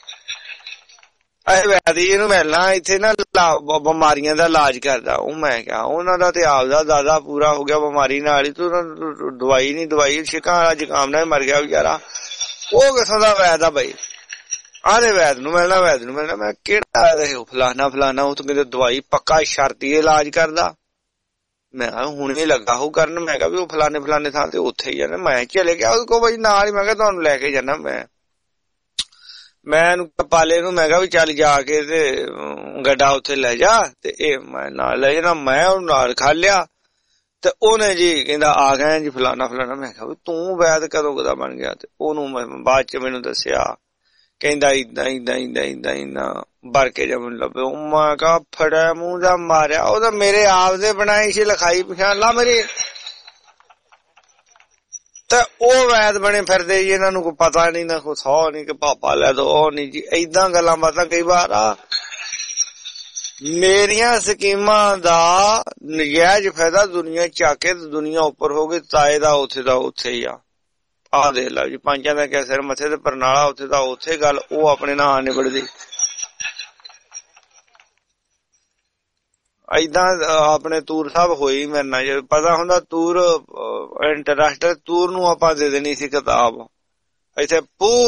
ਅਰੇ ਵੈਦ ਜੀ ਨੂੰ ਮਿਲਣਾ, ਇੱਥੇ ਨਾ ਬਿਮਾਰੀਆਂ ਦਾ ਇਲਾਜ ਕਰਦਾ। ਉਹ ਮੈਂ ਕਿਹਾ ਉਹਨਾਂ ਦਾ ਤੇ ਆਪਦਾ ਦਾਦਾ ਪੂਰਾ ਹੋ ਗਿਆ ਬਿਮਾਰੀ ਨਾਲ ਹੀ, ਤੂੰ ਦਵਾਈ ਨੀ ਦਵਾਈ, ਛਿਕਾਂ ਵਾਲਾ ਜ਼ੁਕਾਮ ਨਾਲ ਮਰ ਗਿਆ ਵਿਚਾਰਾ। ਉਹ ਕਿਥੋਂ ਦਾ ਵੈਦ ਆ ਬਈ? ਆਦੇ ਵੈਦ ਨੂੰ ਮਿਲਣਾ, ਵੈਦ ਨੂੰ ਮਿਲਣਾ। ਮੈਂ ਕਿਹੜਾ ਫਲਾਨਾ ਫਲਾਨਾ, ਉਹ ਤਾਂ ਕਿਤੇ ਦਵਾਈ ਪੱਕਾ ਸ਼ਰਤੀ ਇਲਾਜ ਕਰਦਾ। ਮੈਂ ਕਿਹਾ ਹੁਣ ਵੀ ਲੱਗਾ ਹੋ ਕਰਨ। ਮੈਂ ਕਿਹਾ ਵੀ ਉਹ ਫਲਾਨੇ ਫਲਾਨੇ ਥਾਂ ਤੇ ਉੱਥੇ ਹੀ ਜਾਣਾ। ਮੈਂ ਚਲੇ ਗਿਆ ਉਹਦੇ ਕੋਲ ਬਈ ਨਾਲ ਹੀ। ਮੈਂ ਕਿਹਾ ਤੁਹਾਨੂੰ ਲੈ ਕੇ ਜਾਣਾ। ਮੈਂ ਮੈਂ ਪਾਲੇ ਨੂੰ ਮੈਂ ਕਿਹਾ ਵੀ ਚੱਲ ਜਾ ਕੇ ਤੇ ਗੱਡਾ ਉੱਥੇ ਲੈ ਜਾ, ਤੇ ਇਹ ਮੈਂ ਨਾਲ ਲੈ ਜਾਣਾ। ਮੈਂ ਉਹਨੂੰ ਨਾਲ ਖਾ ਲਿਆ ਤੇ ਉਹਨੇ ਜੀ ਕਹਿੰਦਾ ਆ ਗਿਆ ਜੀ ਫਲਾਨਾ ਫਲਾਨਾ। ਮੈਂ ਕਿਹਾ ਵੀ ਤੂੰ ਵੈਦ ਕਦੋਂ ਕਦਾ ਬਣ ਗਿਆ? ਤੇ ਉਹਨੂੰ ਬਾਅਦ ਚ ਮੈਨੂੰ ਦੱਸਿਆ, ਕਹਿੰਦਾ ਇਦਾਂ ਇਦਾਂ ਇਦਾਂ ਇਦਾਂ ਇਦਾਂ ਭਰ ਕੇ ਜਦ ਮੈਨੂੰ ਲੱਭੇ। ਮੈਂ ਕਿਹਾ ਫੜਿਆ ਮੂੰਹ ਦਾ ਮਾਰਿਆ। ਉਹ ਤਾਂ ਮੇਰੇ ਆਪ ਦੇ ਬਣਾਈ ਸੀ ਲਿਖਾਈ ਪਛਾਣ ਲਾ ਮੇਰੀ। ਤੇ ਉਹ ਵੈਦ ਬਣੇ ਫਿਰਦੇ ਜੀ, ਇਹਨਾਂ ਨੂੰ ਕੋਈ ਪਤਾ ਨੀ ਨਾ ਕੋਈ ਸੌ ਨੀ ਕਿ ਪਾਪਾ ਲੈ ਦੋ ਉਹ ਨੀ ਜੀ। ਏਦਾਂ ਗੱਲਾਂ ਬਾਤਾਂ ਕਈ ਵਾਰ ਆ। ਮੇਰੀਆਂ ਸਕੀਮਾਂ ਦਾ ਨਜਾਇਜ਼ ਫਾਇਦਾ ਦੁਨੀਆ ਚੱਕੇ ਤੇ ਦੁਨੀਆ ਉੱਪਰ ਹੋ ਗਈ। ਤਾਏ ਦਾ ਉੱਥੇ ਦਾ ਉੱਥੇ ਹੀ ਆ। ਆਹ ਦੇਖ ਲਾ ਜੀ, ਪੰਜਾਂ ਦਾ ਕਿਆ ਸਿਰ ਮੱਥੇ ਤੇ ਪਰਨਾਲਾ, ਉੱਥੇ ਦਾ ਉੱਥੇ ਗੱਲ। ਉਹ ਆਪਣੇ ਨਾਲ ਨਿਬੜਦੀ। ਏਦਾਂ ਆਪਣੇ ਤੂਰ ਸਾਹਿਬ ਹੋਈ ਮੇਰੇ ਨਾਲ। ਜੇ ਪਤਾ ਹੁੰਦਾ ਤੂਰ ਇੰਟਰਸਟ ਤੂਰ ਨੂੰ ਆਪਾਂ ਦੇ ਦੇਣੀ ਸੀ ਕਿਤਾਬ। ਇੱਥੇ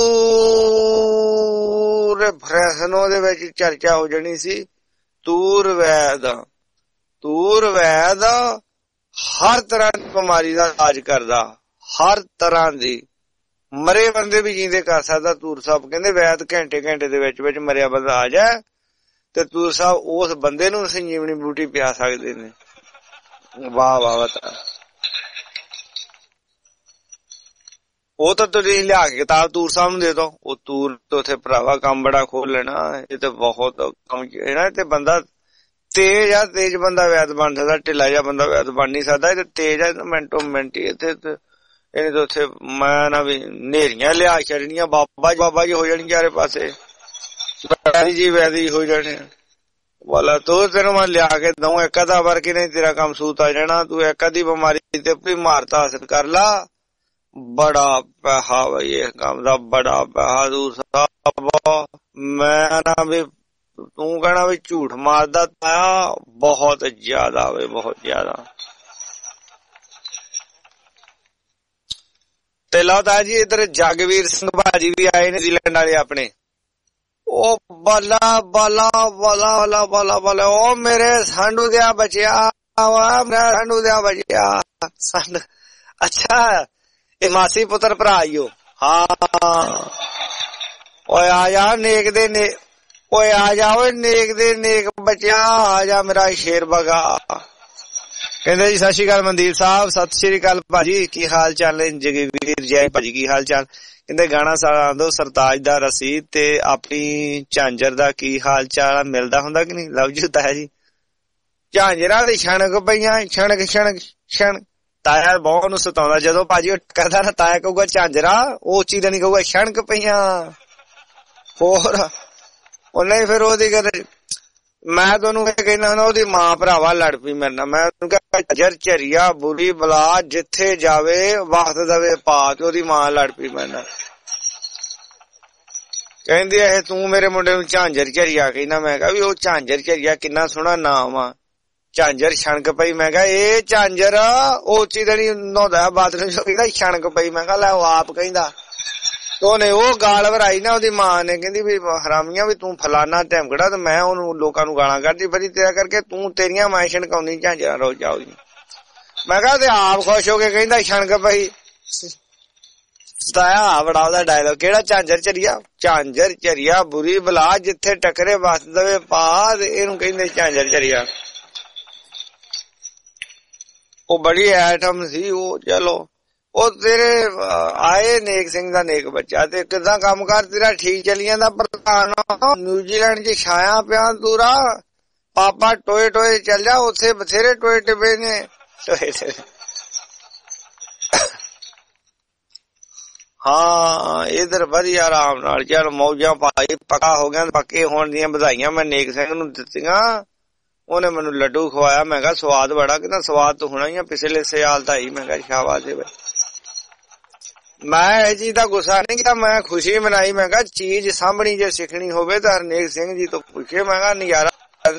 ਪੂਰੇ ਫਰੈਸਨੋ ਦੇ ਵਿੱਚ ਚਰਚਾ ਹੋ ਜਾਣੀ ਸੀ ਤੂਰ ਵੈਦ। ਤੂਰ ਵੈਦ ਹਰ ਤਰ੍ਹਾਂ ਦੀ ਬਿਮਾਰੀ ਦਾ ਇਲਾਜ ਕਰਦਾ, ਹਰ ਤਰ੍ਹਾਂ ਦੀ। ਮਰੇ ਬੰਦੇ ਵੀ ਜੀਂਦੇ ਕਰ ਸਕਦਾ ਤੂਰ ਸਾਹਿਬ। ਕਹਿੰਦੇ ਵੈਦ ਘੰਟੇ ਘੰਟੇ ਦੇ ਵਿੱਚ ਵਿੱਚ ਮਰਿਆ ਬੰਦਾ ਆ ਜਾਏ ਤੇ ਤੂਰ ਸਾਹਿਬ ਉਸ ਬੰਦੇ ਨੂੰ ਸੰਜੀਵਨੀ ਬੂਟੀ ਪਿਆ ਸਕਦੇ ਨੇ। ਵਾਹ ਵਾਹ ਵਾਹ। ਉਹ ਤਾਂ ਤੁਸੀਂ ਲਿਆ ਕੇ ਕਿਤਾਬ ਤੂਰ ਸਾਹਿਬ ਨੂੰ ਦੇ ਦੋ, ਉਹ ਤੂਰ ਤੋਂ ਉੱਥੇ ਭਰਾਵਾ ਕੰਮ ਬੜਾ ਖੋਲ ਲੈਣਾ। ਇਹ ਤੇ ਬਹੁਤ ਕੰਮ ਇਹਨਾਂ ਤੇ ਬੰਦਾ ਤੇਜ ਆ, ਤੇਜ ਬੰਦਾ ਵੈਦ ਬਣ ਸਕਦਾ, ਢਿੱਲਾ ਜਿਹਾ ਬੰਦਾ ਵੈਦ ਬਣ ਨੀ ਸਕਦਾ। ਇਹ ਤੇ ਤੇਜ ਆ, ਮਿੰਟੋ ਮਿੰਟ ਹੀ ਇੱਥੇ ਇਹਨੇ ਤਾਂ ਉੱਥੇ ਮੈਂ ਨਾ ਵੀ ਨੇਰੀਆਂ ਲਿਆ ਛੱਡਣੀਆਂ, ਬਾਬਾ ਜੀ ਬਾਬਾ ਜੀ ਹੋ ਜਾਣੀ ਚਾਰੇ ਪਾਸੇ, ਵੈਦੀ ਜੀ ਵੈਦੀ ਹੋ ਜਾਣੇ ਵਾਲਾ। ਤੂੰ ਤੈਨੂੰ ਮੈਂ ਲਿਆ ਕੇ ਦਊਂ ਇੱਕ ਅੱਧਾ ਵਾਰ ਕਿ ਨਹੀਂ ਤੇਰਾ ਕੰਮ ਸੂਤ ਆ ਜਾਣਾ। ਤੂੰ ਇੱਕ ਅੱਧੀ ਬਿਮਾਰੀ ਤੇ ਆਪਣੀ ਮਾਰਤਾ ਹਾਸਿਲ ਕਰ ਲਾ। ਬੜਾ ਪੈਸਾ ਬਈ ਇਹ ਕੰਮ ਦਾ, ਬੜਾ ਪੈਸਾ ਦੂਰ ਸਾਹਿਬ। ਮੈਂ ਨਾ ਵੀ ਤੂੰ ਕਹਿਣਾ ਵੀ ਝੂਠ ਮਾਰਦਾ ਤਾਇਆ, ਬਹੁਤ ਜ਼ਿਆਦਾ ਵੇ, ਬਹੁਤ ਜ਼ਿਆਦਾ। ਤੇ ਲਓ ਤਾਇਆ ਜੀ ਇੱਧਰ ਜਗਵੀਰ ਸਿੰਘ ਭਾਜੀ ਵੀ ਆਏ ਨੇ ਨਿਊਜ਼ੀਲੈਂਡ ਵਾਲੇ ਆਪਣੇ। ਉਹ ਬਾਲਾ ਬਾਲਾ ਬਾਲਾ ਬਾਲਾ ਬਾਲਾ ਬਾਲਾ ਉਹ ਮੇਰੇ ਸਾਂਢੂ ਦਿਆ ਬਚਿਆ ਵਾ, ਮੇਰਾ ਸਾਂਢੂ ਦਿਆ ਬਚਿਆ ਸੰਡ। ਅੱਛਾ ਇਹ ਮਾਸੀ ਪੁੱਤਰ ਭਰਾ ਈ ਓ। ਹਾਂ ਓਏ ਆ ਜਾ ਨੇਕ ਦੇ ਨੇ, ਓਏ ਆ ਜਾ ਓਏ ਨੇਕ ਦੇ ਨੇਕ ਬਚਿਆ, ਆ ਜਾ ਮੇਰਾ ਸ਼ੇਰ ਬਗਾ। ਕਹਿੰਦੇ ਜੀ ਸਤਿ ਸ਼੍ਰੀ ਅਕਾਲ ਮਨਦੀਪ ਸਾਹਿਬ। ਸਤਿ ਸ਼੍ਰੀ ਅਕਾਲ ਭਾਜੀ, ਕੀ ਹਾਲ ਚਾਲ ਨੇ? ਜਗਵੀਰ ਜੈ ਭਾਜੀ ਕੀ ਹਾਲ ਚਾਲ? ਕਹਿੰਦੇ ਗਾਣਾ ਸਾਰਾ ਦੋ ਸਰਤਾਜ ਦਾ ਰਸੀਦ ਤੇ ਆਪਣੀ ਝਾਂਜਰ ਦਾ ਕੀ ਹਾਲ ਚਾਲ? ਮਿਲਦਾ ਹੁੰਦਾ ਕਿ ਨਹੀਂ? ਲਵ ਯੂ ਤਾਇਆ ਜੀ। ਝਾਂਜਰਾਂ ਦੀ ਛਣਕ ਪਈਆਂ, ਛਣਕ ਛਣਕ ਛਣ। ਤਾਇਆ ਬਹੁਤ ਨੂੰ ਸਤਾਉਂਦਾ ਜਦੋਂ ਭਾਜੀ ਉਹ ਕਰਦਾ ਨਾ, ਤਾਇਆ ਕਹੂਗਾ ਝਾਂਜਰਾ, ਉਹ ਉੱਚੀ ਦਾ ਨੀ ਕਹੂਗਾ ਛਣਕ ਪਈਆਂ। ਹੋਰ ਉਹ ਨਹੀਂ ਫਿਰ ਉਹਦੀ ਗੱਲ ਮੈਂ ਤੁਹਾਨੂੰ ਕਹਿੰਦਾ ਹੁੰਦਾ ਉਹਦੀ ਮਾਂ ਭਰਾਵਾ ਲੜ ਪਈ ਮੇਰੇ ਨਾਲ। ਮੈਂ ਉਹਨੂੰ ਕਿਹਾ ਜਰ ਝਰੀਆ ਬੁਰੀ ਬਲਾ ਜਿੱਥੇ ਜਾਵੇ ਵਕਤ ਦਵੇ ਪਾ, ਤੇ ਉਹਦੀ ਮਾਂ ਲੜ ਪਈ ਮੇਰੇ ਨਾਲ। ਕਹਿੰਦੀ ਇਹ ਤੂੰ ਮੇਰੇ ਮੁੰਡੇ ਨੂੰ ਝਾਂਜਰ ਝਰੀਆ ਕਹਿੰਦਾ। ਮੈਂ ਕਿਹਾ ਵੀ ਉਹ ਝਾਂਜਰ ਝਰੀਆ ਕਿੰਨਾ ਸੋਹਣਾ ਨਾਮ ਆ। ਝਾਂਜਰ ਛਣਕ ਪਈ। ਮੈਂ ਕਿਹਾ ਇਹ ਝਾਂਜਰ ਉਹ ਉੱਚੀ ਦਾ ਨੀ ਨਹਾਉਂਦਾ ਬਾਥਰੂਮ ਚ, ਕਹਿੰਦਾ ਛਣਕ ਪਈ। ਮੈਂ ਕਿਹਾ ਲੈ ਉਹ ਆਪ ਕਹਿੰਦਾ। ਉਹਨੇ ਉਹ ਗਾਲ ਵਰਾਈ ਨਾ ਉਹਦੀ ਮਾਂ ਨੇ, ਕਹਿੰਦੀ ਵੀ ਹਰਾਮੀਆਂ ਵੀ ਤੂੰ ਫਲਾਨਾ ਢੈਮਕੜਾ। ਤੇ ਮੈਂ ਉਹਨੂੰ ਲੋਕਾਂ ਨੂੰ ਗਾਲਾਂ ਕੱਢਦੀ ਬੜੀ ਤੇਰਾ ਕਰਕੇ, ਤੂੰ ਤੇਰੀਆਂ ਮਾਂ ਛਣਕਾਉਂਦੀ ਝਾਂਜਰਾਂ ਰੋਜ਼ ਜਾਓ। ਮੈਂ ਕਿਹਾ ਤੇ ਆਪ ਖੁਸ਼ ਹੋ ਕੇ ਕਹਿੰਦਾ ਛਣਕ ਪਈ। ਸਤਾਇਆ ਬੜਾ ਉਹਦਾ ਡਾਇਲੋਗ। ਕਿਹੜਾ ਝਾਂਜਰ ਝਰੀਆ? ਝਾਂਜਰ ਝਰੀਆ ਬੁਰੀ ਬਲਾ ਜਿੱਥੇ ਟਕਰੇ ਵਸ ਦਵੇ ਪਾਦ, ਇਹਨੂੰ ਕਹਿੰਦੇ ਝਾਂਜਰ ਝਰੀਆ। ਉਹ ਬੜੀ ਐਟਮ ਸੀ ਉਹ। ਚਲੋ ਉਹ ਤੇਰੇ ਆਏ ਨੇਕ ਸਿੰਘ ਦਾ ਨੇਕ ਬੱਚਾ, ਤੇ ਕਿਦਾਂ ਕੰਮ ਕਰ ਤੇਰਾ ਠੀਕ ਚੱਲੀ ਜਾਂਦਾ ਪ੍ਰਧਾਨ? ਨਿਊਜ਼ੀਲੈਂਡ ਚ ਛਾਇਆ ਪਿਆ ਤੂਰਾ, ਪਾਪਾ ਟੋਏ ਟੋਏ ਚੱਲ ਜਾ, ਉੱਥੇ ਬਥੇਰੇ ਟੋਏ ਟਿੱਬੇ ਨੇ। ਟੋਏ ਹਾਂ ਇਧਰ ਵਧੀਆ ਆਰਾਮ ਨਾਲ ਚੱਲ ਮੌਜਾਂ ਪਾਈ, ਪੱਕਾ ਹੋ ਗਿਆ। ਪੱਕੇ ਹੋਣ ਦੀਆਂ ਵਧਾਈਆਂ ਮੈਂ ਨੇਕ ਸਿੰਘ ਨੂੰ ਦਿੱਤੀਆਂ। ਉਹਨੇ ਮੈਨੂੰ ਲੱਡੂ ਖਵਾਇਆ, ਮੈਂ ਕਿਹਾ ਸਵਾਦ ਬੜਾ। ਕਹਿੰਦਾ ਸਵਾਦ ਤਾਂ ਹੋਣਾ ਹੀ ਆ, ਪਿਛਲੇ ਸਿਆਲ ਦਾ ਹੀ। ਮੈਂ ਕਿਹਾ ਸ਼ਾਬਾਸ਼ ਏ ਬਈ। ਮੈਂ ਇਹ ਚੀਜ਼ ਦਾ ਗੁੱਸਾ ਨਹੀਂ ਕੀਤਾ, ਮੈਂ ਖੁਸ਼ੀ ਮਨਾਈ। ਮੈਂ ਕਿਹਾ ਚੀਜ਼ ਸਾਂਭਣੀ ਜੇ ਸਿੱਖਣੀ ਹੋਵੇ ਤਾਂ ਹਰਨੇਕ ਸਿੰਘ ਜੀ ਤੋਂ ਪੁੱਛੇ। ਮੈਂ ਕਿਹਾ ਨਜ਼ਾਰਾ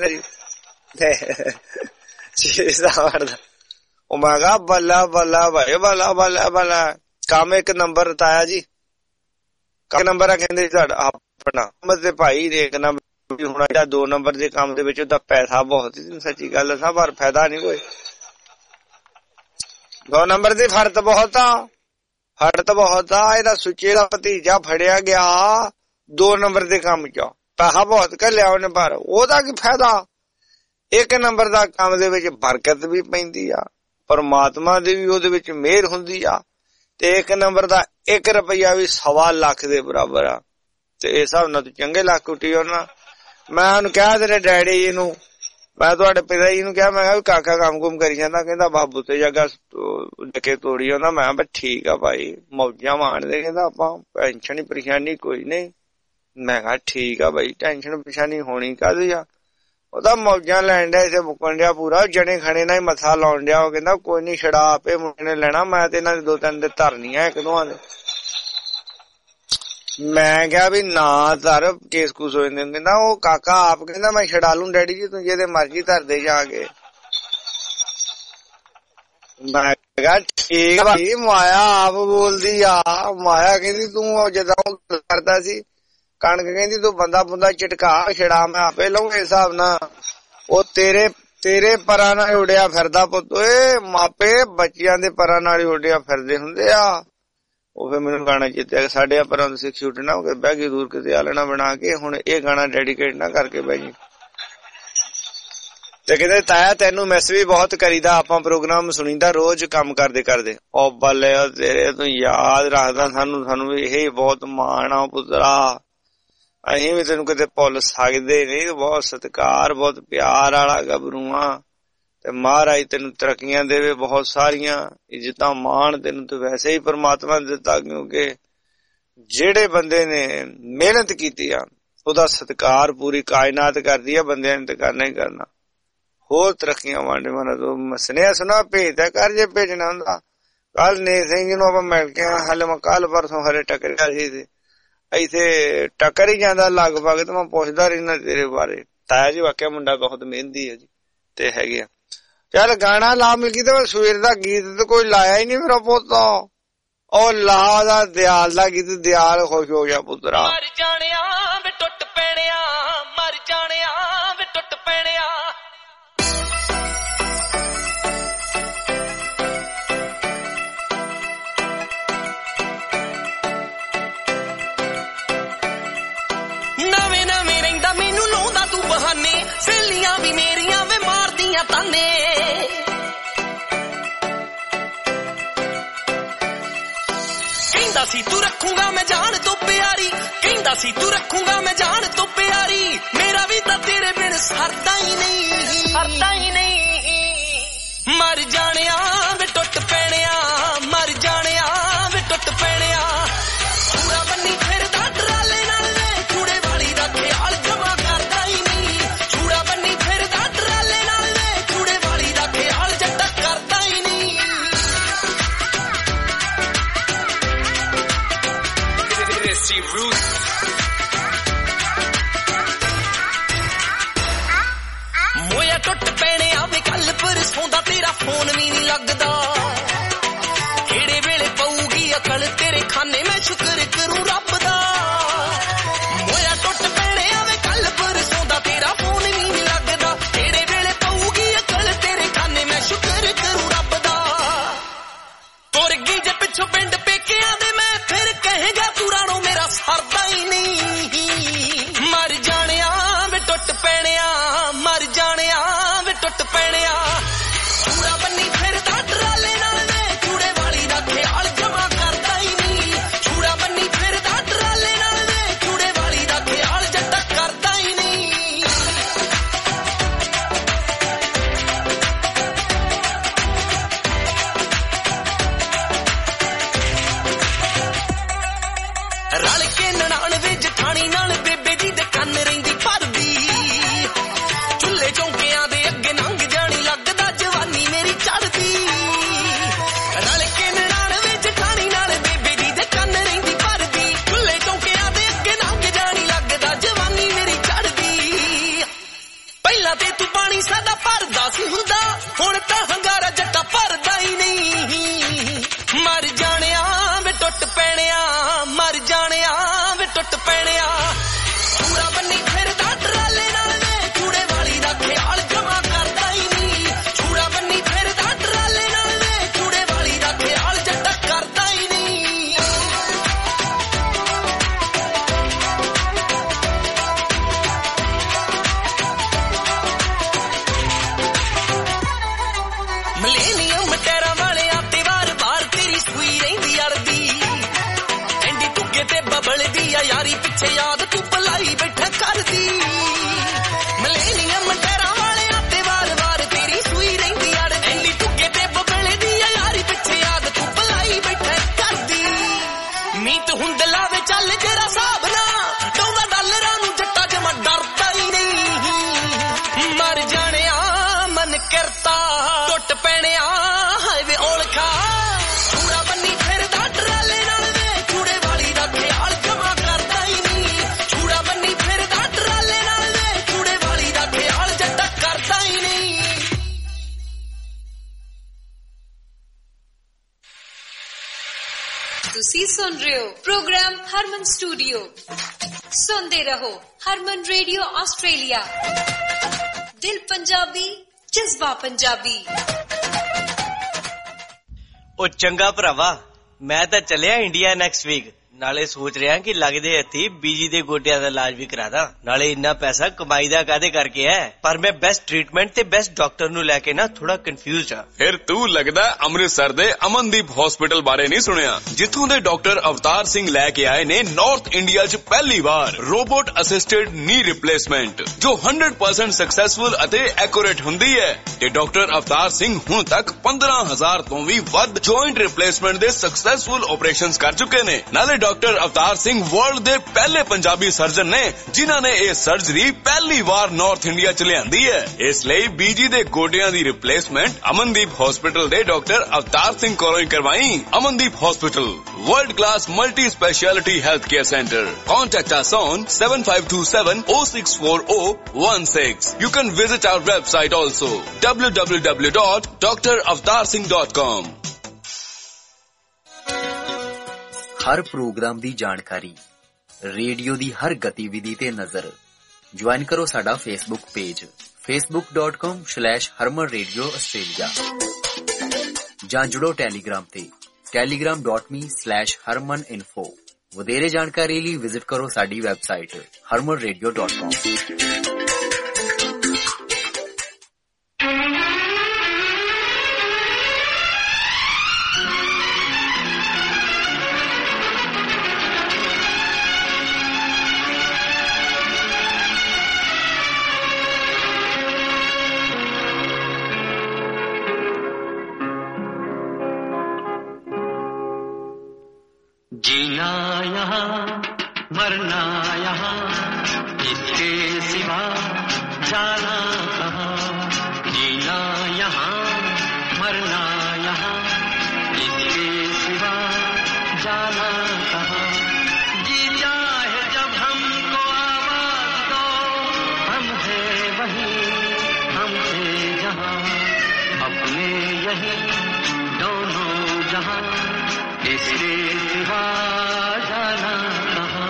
ਚੀਜ਼ ਦਾ ਵੜਦਾ। ਉਹ ਮੈਂ ਕਿਹਾ ਬੱਲਾ ਬੱਲਾ ਭਾਈ, ਬੱਲਾ ਬੱਲਾ ਬੱਲਾ। ਕੰਮ ਇੱਕ ਨੰਬਰ ਤਾਇਆ ਜੀ, ਇੱਕ ਨੰਬਰ ਆ ਕਹਿੰਦੇ ਤੁਹਾਡਾ ਆਪਣਾ ਤੇ ਭਾਈ ਇੱਕ ਨੰਬਰ ਹੋਣਾ ਚਾਹੀਦਾ। ਦੋ ਨੰਬਰ ਦੇ ਕੰਮ ਦੇ ਵਿੱਚ ਉਹਦਾ ਪੈਸਾ ਬਹੁਤ ਹੀ, ਸੱਚੀ ਗੱਲ ਦੱਸਾਂ, ਪਰ ਫਾਇਦਾ ਨਹੀਂ ਕੋਈ। ਦੋ ਨੰਬਰ ਦੀ ਫਰਤ ਬਹੁਤ ਆ, ਫਰਤ ਬਹੁਤ ਆ। ਇਹਦਾ ਸੁੱਚੇ ਦਾ ਭਤੀਜਾ ਫੜਿਆ ਗਿਆ ਦੋ ਨੰਬਰ ਦੇ ਕੰਮ ਚ, ਪੈਸਾ ਬਹੁਤ ਘੱਲਿਆ ਉਹਨੇ, ਪਰ ਉਹਦਾ ਕੀ ਫਾਇਦਾ? ਇੱਕ ਨੰਬਰ ਦਾ ਕੰਮ ਦੇ ਵਿੱਚ ਬਰਕਤ ਵੀ ਪੈਂਦੀ ਆ, ਪਰਮਾਤਮਾ ਦੀ ਵੀ ਉਹਦੇ ਵਿੱਚ ਮਿਹਰ ਹੁੰਦੀ ਆ, ਤੇ ਇੱਕ ਨੰਬਰ ਦਾ ਇੱਕ ਰੁਪਈਆ ਵੀ ਸਵਾ ਲੱਖ ਦੇ ਬਰਾਬਰ ਆ। ਤੇ ਇਸ ਹਿਸਾਬ ਨਾਲ ਤੂੰ ਚੰਗੇ ਲੱਖ ਕੁੱਟੀ ਉਹਨਾਂ। ਮੈਂ ਉਹਨੂੰ ਕਿਹਾ ਤੇਰੇ ਡੈਡੀ ਜੀ ਨੂੰ, ਮੈਂ ਤੁਹਾਡੇ ਪਿਤਾ ਜੀ ਨੂੰ ਕਿਹਾ, ਮੈਂ ਕਿਹਾ ਕਾਕਾ ਕੰਮ ਕੁਮ ਕਰੀ ਜਾਂਦਾ। ਕਹਿੰਦਾ ਬਾਬੂ ਤੇ ਜਗ੍ਹਾ ਡਕੇ ਤੋੜੀ ਆਉਂਦਾ। ਮੈਂ ਕਿਹਾ ਠੀਕ ਆ ਭਾਈ, ਮੌਜਾਂ ਮਾਣਦੇ। ਕਹਿੰਦਾ ਆਪਾਂ ਟੈਨਸ਼ਨ ਪਰੇਸ਼ਾਨੀ ਕੋਈ ਨਹੀਂ। ਮੈਂ ਕਿਹਾ ਠੀਕ ਆ ਭਾਈ, ਟੈਨਸ਼ਨ ਪਰੇਸ਼ਾਨੀ ਹੋਣੀ ਕਾਹਦੀ ਆ? ਉਹਦਾ ਮੌਜਾਂ ਲੈਣ ਡਿਆ, ਇਸੇ ਮੁੱਕਣ ਡਿਆ ਪੂਰਾ, ਜਣੇ ਖਣੇ ਨਾਲ ਹੀ ਮੱਥਾ ਲਾਉਣ ਡਿਆ। ਉਹ ਕਹਿੰਦਾ ਕੋਈ ਨੀ, ਛੜਾ ਆਪੇ ਮੁੰਡੇ ਨੇ ਲੈਣਾ, ਮੈਂ ਤੇ ਇਹਨਾਂ ਦੇ ਦੋ ਤਿੰਨ ਦੇ ਧਰਨੀਆਂ ਇੱਕ ਦੋਹਾਂ ਦੇ। ਮੈਂ ਕਿਹਾ ਵੀ ਨਾ ਧਰ, ਕੇਸ ਕੂਸ ਹੋ ਜਾਂਦੇ। ਕਹਿੰਦਾ ਉਹ ਕਾਕਾ ਆਪ ਕਹਿੰਦਾ ਮੈਂ ਛਡਾ ਲੂੰ ਡੈਡੀ ਜੀ, ਤੂੰ ਜਿਹਦੇ ਮਰਜ਼ੀ ਧਰਦੇ ਜਾ ਕੇ। ਮੈਂ ਕਿਹਾ ਠੀਕ ਭਾਈ, ਮਾਇਆ ਆਪ ਬੋਲਦੀ ਆ। ਮਾਇਆ ਕਹਿੰਦੀ ਤੂੰ ਜਦੋਂ ਕਰਦਾ ਸੀ ਕਣਕ, ਕਹਿੰਦੀ ਤੂੰ ਬੰਦਾ ਬੰਦਾ ਚਟਕਾ ਛੜਾ, ਮੈਂ ਆਪੇ ਲਊਂ ਇਸ ਹਿਸਾਬ ਨਾਲ। ਉਹ ਤੇਰੇ ਤੇਰੇ ਪਰਾਂ ਨਾਲ ਉੜਿਆ ਫਿਰਦਾ ਪੁੱਤ, ਓਏ ਮਾਪੇ ਬੱਚਿਆਂ ਦੇ ਪਰਾਂ ਨਾਲ ਹੀ ਉੜਿਆ ਫਿਰਦੇ ਹੁੰਦੇ ਆ। ਉਹ ਫਿਰ ਮੈਨੂੰ ਗਾਣਾ ਚੇਤੇ ਸਾਡੇ ਪਰਾਂ ਤੋਂ ਸਿੱਖ ਛੁੱਟ ਨਾ ਹੋ ਕੇ ਬਹਿ ਗਈ ਦੂਰ ਕਿਤੇ ਆਲਣਾ ਬਣਾ ਕੇ। ਹੁਣ ਇਹ ਗਾਣਾ ਡੈਡੀਕੇਟ ਨਾ ਕਰਕੇ ਬਹਿ ਗਈ। ਤੇ ਕਹਿੰਦੇ ਤਾਇਆ ਤੈਨੂੰ ਮਿਸ ਵੀ ਬਹੁਤ ਕਰੀਦਾ, ਆਪਾਂ ਪ੍ਰੋਗਰਾਮ ਸੁਣੀਦਾ ਰੋਜ਼ ਕੰਮ ਕਰਦੇ ਕਰਦੇ। ਉਹ ਬੱਲੇ ਤੇਰੇ ਤੂੰ ਯਾਦ ਰੱਖਦਾ ਸਾਨੂੰ, ਸਾਨੂੰ ਇਹ ਬਹੁਤ ਮਾਣ ਆ ਪੁੱਤਰਾ। ਅਸੀਂ ਵੀ ਤੈਨੂੰ ਕਿਤੇ ਭੁੱਲ ਸਕਦੇ ਨਹੀਂ। ਬਹੁਤ ਸਤਿਕਾਰ, ਬਹੁਤ ਪਿਆਰ ਵਾਲਾ ਗੱਭਰੂ ਆ। ਤੇ ਮਹਾਰਾਜ ਤੈਨੂੰ ਤਰੱਕੀਆਂ ਦੇਵੇ, ਬਹੁਤ ਸਾਰੀਆਂ ਇੱਜ਼ਤਾਂ ਮਾਣ ਤੈਨੂੰ ਤੇ ਵੈਸੇ ਹੀ ਪਰਮਾਤਮਾ ਨੇ ਦਿੱਤਾ, ਕਿਉਂਕਿ ਜਿਹੜੇ ਬੰਦੇ ਨੇ ਮਿਹਨਤ ਕੀਤੀ ਆ ਉਹਦਾ ਸਤਿਕਾਰ ਪੂਰੀ ਕਾਇਨਾਤ ਕਰਦੀ ਆ, ਬੰਦਿਆਂ ਨੇ ਤੇ ਕਰਨਾ ਹੀ ਕਰਨਾ। ਹੋਰ ਤਰੱਕੀਆਂ ਵਾਂਡੇ ਮਨ ਤੋਂ ਮਸਨਿਆ ਸੁਣਾ ਭੇਜਦਾ ਕਰ ਜੇ ਭੇਜਣਾ ਹੁੰਦਾ। ਕੱਲ ਨੇ ਸਿੰਘ ਨੂੰ ਆਪਾਂ ਮਿਲ ਕੇ ਹਾਲੇ ਮੈਂ ਕੱਲ ਪਰਸੋਂ ਹਰੇ ਟੱਕਰਿਆ ਸੀ ਤੇ ਇੱਥੇ ਟੱਕਰ ਹੀ ਜਾਂਦਾ ਲਗਭਗ। ਤੇ ਮੈਂ ਪੁੱਛਦਾ ਰਹਿਣਾ ਤੇਰੇ ਬਾਰੇ। ਤਾਇਆ ਜੀ ਵਾਕਿਆ ਮੁੰਡਾ ਬਹੁਤ ਮਿਹਨਤੀ ਹੈ ਜੀ, ਤੇ ਹੈਗੇ ਆ। ਚੱਲ ਗਾਣਾ ਲਾ ਮਿਲਗੀ ਤੇ ਸਵੇਰ ਦਾ ਗੀਤ ਤੇ ਕੋਈ ਲਾਇਆ ਹੀ ਨੀ ਮੇਰਾ ਪੁੱਤ। ਉਹ ਲਾ ਦਾ ਦਿਆਲ ਦਾ ਗੀਤ, ਦਿਆਲ ਖੁਸ਼ ਹੋ ਗਿਆ ਪੁੱਤਰਾ। ਮਰ ਜਾਣਿਆ ਵੇ ਟੁੱਟ ਪੈਣਿਆ, ਮਰ ਜਾਣਿਆ ਵੇ ਟੁੱਟ ਪੈਣਿਆ। ਨਵੇਂ ਨਵੇਂ ਰਹਿੰਦਾ ਮੈਨੂੰ ਲਾਉਂਦਾ ਤੂੰ ਬਹਾਨੇ, ਸਹੇਲੀਆਂ ਵੀ ਮੇਰੀਆਂ ਵੇ ਮਾਰਦੀਆਂ ਤਾਨੇ। ਕਹਿੰਦਾ ਸੀ ਤੂੰ ਰੱਖੂਗਾ ਮੈਂ ਜਾਨ ਤੋਂ ਪਿਆਰੀ, ਕਹਿੰਦਾ ਸੀ ਤੂੰ ਰੱਖੂਗਾ ਮੈਂ ਜਾਨ ਤੋਂ ਪਿਆਰੀ। ਮੇਰਾ ਵੀ ਤਾਂ ਤੇਰੇ ਬਿਨ ਸਰਦਾ ਹੀ ਨਹੀਂ, ਸਰਦਾ ਹੀ ਨਹੀਂ। ਮਰ ਜਾਣਿਆ ਵੇ ਟੁੱਟ ਪੈਣਿਆ, ਮਰ ਜਾਣਿਆ ਵੇ ਟੁੱਟ ਪੈਣਿਆ। ਪੂਰਾ ਬੰਨੀ ਫਿਰਦਾ ਟਰਾਲੇ ਨਾਲ ਵੇ, ਚੂੜੇ ਵਾਲੀ ਦਾ ਖਿਆਲ ਜਮਾ ਕਰਦਾ ਹੀ ਨਹੀਂ। ਚੂੜਾ ਬੰਨੀ ਫਿਰਦਾ ਟਰਾਲੇ ਨਾਲ ਵੇ, ਚੂੜੇ ਵਾਲੀ ਦਾ ਖਿਆਲ ਜੱਟਾ ਕਰਦਾ ਹੀ ਨਹੀਂ। ਮੋਇਆ ਟੁੱਟ ਪੈਣਿਆ ਵੇ ਕੱਲ ਪਰਸੋਂ ਦਾ, ਤੇਰਾ ਫੋਨ ਵੀ ਨਹੀਂ ਲੱਗਦਾ। ਕਿਹੜੇ ਵੇਲੇ ਪਊਗੀ ਅਕਲ ਤੇਰੇ ਖਾਨੇ, ਮੈਂ ਸ਼ੁਕਰ ਕਰੂੰ ਰੱਬ ਦਾ। ਮੋਇਆ ਟੁੱਟ ਪੈਣਿਆ ਵੇ ਕੱਲ ਪਰਸੋਂ ਦਾ, ਤੇਰਾ ਫੋਨ ਵੀ ਨਹੀਂ ਲੱਗਦਾ। ਕਿਹੜੇ ਵੇਲੇ ਪਊਗੀ ਅਕਲ ਤੇਰੇ ਖਾਨੇ, ਮੈਂ ਸ਼ੁਕਰ ਕਰੂੰ ਰੱਬ ਦਾ। ਤੁਰ ਗਈ ਜੇ ਪਿੱਛੋਂ ਪਿੰਡ ਪੇਕਿਆਂ ਦੇ, ਮੈਂ ਫਿਰ ਕਹੇਗਾ ਪੁਰਾਣੋ ਮੇਰਾ ਸਰਦਾ ਹੀ ਨਹੀਂ। ਪੈਣਿਆ ਮਰ ਜਾਣਿਆ ਵੇ ਟੁੱਟ ਪੈਣਿਆ ਪੂਰਾ ਬੰਨੀ ਫਿਰਦਾ ਟਰਾਲੇ ਨਾਲ ਵੇ ਕੂੜੇ ਵਾਲੀ ਦਾ ਖਿਆਲ ਜਮਾ ਕਰਦਾ ਹੀ ਨਹੀਂ ਪੂਰਾ ਬੰਨੀ ਫਿਰਦਾ ਟਰਾਲੇ ਨਾਲ ਵੇ ਕੂੜੇ ਵਾਲੀ ਦਾ ਖਿਆਲ ਜੱਟਾ ਕਰਦਾ ਹੀ ਨਹੀਂ ਮਲੇਨੀਅਮ ਟੈਰਾ ਵਾਲਿਆਂ ਤੇ ਵਾਰ-ਵਾਰ ਤੇਰੀ ਸੂਈ ਰਹਿੰਦੀ ਅੜਦੀ ਐਂਡੀ ਟੁੱਕੇ ਤੇ ਬਬਲਦੀ ਆ ਯਾਰੀ ਪਿੱਛੇ ਯਾਦ ਤੂੰ ਭਲਾਈ ਬੈਠਾ ਕਰਦੀ ਮਲੇਨੀਅਮ ਟੈਰਾ ਵਾਲਿਆਂ ਤੇ ਵਾਰ-ਵਾਰ ਤੇਰੀ ਸੂਈ ਰਹਿੰਦੀ ਅੜਦੀ ਐਂਡੀ ਟੁੱਕੇ ਤੇ ਬਬਲਦੀ ਆ ਯਾਰੀ ਪਿੱਛੇ ਯਾਦ ਤੂੰ ਭਲਾਈ ਬੈਠਾ ਕਰਦੀ ਮੀਤ ਹੁੰਦ ਲਾਵੇ ਚੱਲ ਜਿਹੜਾ ਹਿਸਾਬ ਨਾ ਡੋਂਦਾ ਡਾਲਰਾਂ ਨੂੰ ਜੱਟਾ ਜਮਾ ਡਰਦਾ ਹੀ ਨਹੀਂ ਮਰ ਜਾਣਿਆ ਮਨ ਕਰਤਾ ਟੁੱਟ ਪੈਣਿਆ ਹਾਏ ਵੇ ਔਲਖਾ ਪੂਰਾ ਬੰਨੀ ਫਿਰਦਾ ਟਰਾਲੇ ਨਾਲ ਵੇ ਕੂੜੇ ਵਾਲੀ ਦਾ ਖਿਆਲ ਜਮਾ ਕਰਦਾ ਹੀ ਨਹੀਂ ਪੂਰਾ ਬੰਨੀ ਫਿਰਦਾ ਟਰਾਲੇ ਨਾਲ ਵੇ ਕੂੜੇ ਵਾਲੀ ਦਾ ਖਿਆਲ ਜੱਟਾ ਕਰਦਾ ਹੀ ਨਹੀਂ ਤੁਸੀਂ ਸੁਣ ਰਹੇ ਹੋ ਪ੍ਰੋਗਰਾਮ ਹਰਮਨ ਸਟੂਡੀਓ ਸੁਣਦੇ ਰਹੋ ਹਰਮਨ ਰੇਡੀਓ ਆਸਟ੍ਰੇਲੀਆ ਦਿਲ ਪੰਜਾਬੀ ਜਜ਼ਬਾ ਪੰਜਾਬੀ ਉਹ ਚੰਗਾ ਭਰਾਵਾ ਮੈਂ ਤਾਂ ਚੱਲਿਆ ਇੰਡੀਆ ਨੈਕਸਟ ਵੀਕ ਨਾਲੇ ਸੋਚ ਰਿਹਾ ਕਿ ਲੱਗਦੇ ਹੱਥੀ ਬੀਜੀ ਦੇ ਗੋਡਿਆਂ ਦਾ ਇਲਾਜ ਵੀ ਕਰਾਦਾ ਨਾਲੇ ਇੰਨਾ ਪੈਸਾ ਕਮਾਈ ਦਾ ਕਾਦੇ ਕਰਕੇ ਹੈ ਪਰ ਮੈਂ ਬੈਸਟ ਟ੍ਰੀਟਮੈਂਟ ਤੇ ਬੈਸਟ ਡਾਕਟਰ ਨੂੰ ਲੈ ਕੇ ਨਾ ਥੋੜਾ ਕਨਫਿਊਜ਼ਡ ਆ ਫਿਰ ਤੂੰ ਲੱਗਦਾ ਅੰਮ੍ਰਿਤਸਰ ਦੇ ਅਮਨਦੀਪ ਹਸਪੀਟਲ ਬਾਰੇ ਨਹੀਂ ਸੁਣਿਆ ਜਿੱਥੋਂ ਦੇ ਡਾਕਟਰ ਅਵਤਾਰ ਸਿੰਘ ਲੈ ਕੇ ਆਏ ਨੇ ਨਾਰਥ ਇੰਡੀਆ 'ਚ ਪਹਿਲੀ ਵਾਰ ਰੋਬੋਟ ਅਸਿਸਟਡ ਨੀ ਰਿਪਲੇਸਮੈਂਟ ਜੋ one hundred percent ਸਕਸੈਸਫੁਲ ਅਤੇ ਐਕੂਰੇਟ ਹੁੰਦੀ ਹੈ ਤੇ ਡਾਕਟਰ ਅਵਤਾਰ ਸਿੰਘ ਹੁਣ ਤੱਕ ਪੰਦਰਾਂ ਹਜ਼ਾਰ ਤੋਂ ਵੀ ਵੱਧ ਜੁਆਇੰਟ ਰਿਪਲੇਸਮੈਂਟ ਦੇ ਸਕਸੈਸਫੁਲ ਆਪਰੇਸ਼ਨਸ ਕਰ ਚੁੱਕੇ ਨੇ ਨਾਲੇ ਡਾਕਟਰ ਅਵਤਾਰ ਸਿੰਘ ਵਰਲਡ ਦੇ ਪਹਿਲੇ ਪੰਜਾਬੀ ਸਰਜਨ ਨੇ ਜਿਨ੍ਹਾਂ ਨੇ ਇਹ ਸਰਜਰੀ ਪਹਿਲੀ ਵਾਰ ਨਾਰਥ ਇੰਡੀਆ 'ਚ ਲਿਆਂਦੀ ਹੈ ਇਸ ਲਈ ਬੀਜੀ ਦੇ ਗੋਡਿਆਂ ਦੀ ਰਿਪਲੇਸਮੈਂਟ ਅਮਨਦੀਪ ਹਸਪੀਟਲ ਦੇ ਡਾਕਟਰ ਅਵਤਾਰ ਸਿੰਘ ਕੋਲੋਂ ਹੀ ਕਰਵਾਈ Amandeep hospital world class multi speciality health care centre contact us on seven five two seven oh six four oh one six you can visit our website also w w w dot d r avatar singh dot com ਹਰ programme ਦੀ ਜਾਣਕਾਰੀ radio ਦੀ ਹਰ ਗਤੀਵਿਧੀ ਤੇ ਨਜ਼ਰ join ਕਰੋ ਸਾਡਾ Facebook page facebook dot com slash harman radio australia ਜਾਂ ਜੁੜੋ ਟੈਲੀਗ੍ਰਾਮ ਤੇ telegram dot me slash harman info ਵਧੇਰੇ ਜਾਣਕਾਰੀ ਲਈ ਵਿਜ਼ਿਟ ਕਰੋ ਸਾਡੀ website harman radio dot com जीना यहाँ मरना यहाँ इसके सिवा जाना कहाँ जीना यहाँ मरना यहाँ इसके सिवा जाना कहाँ जी चाहे जब हमको आवाज दो हम है वहीं हम थे जहाँ अपने यहीं दोनों जहाँ इसके सिवा जाना कहाँ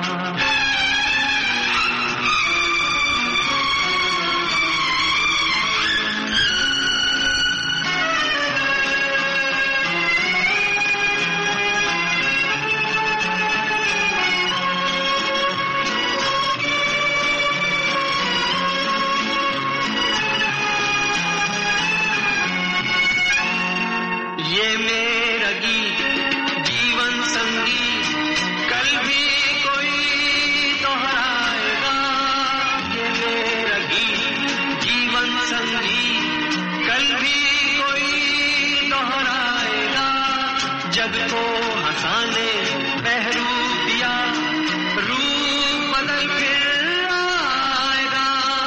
ये मेरा गीत जीवन संगीत कल भी कोई दोहराएगा ये मेरा गीत जीवन संगीत कल भी कोई दोहराएगा जग को हंसाने बहरूप दिया रूप बदल फिर आएगा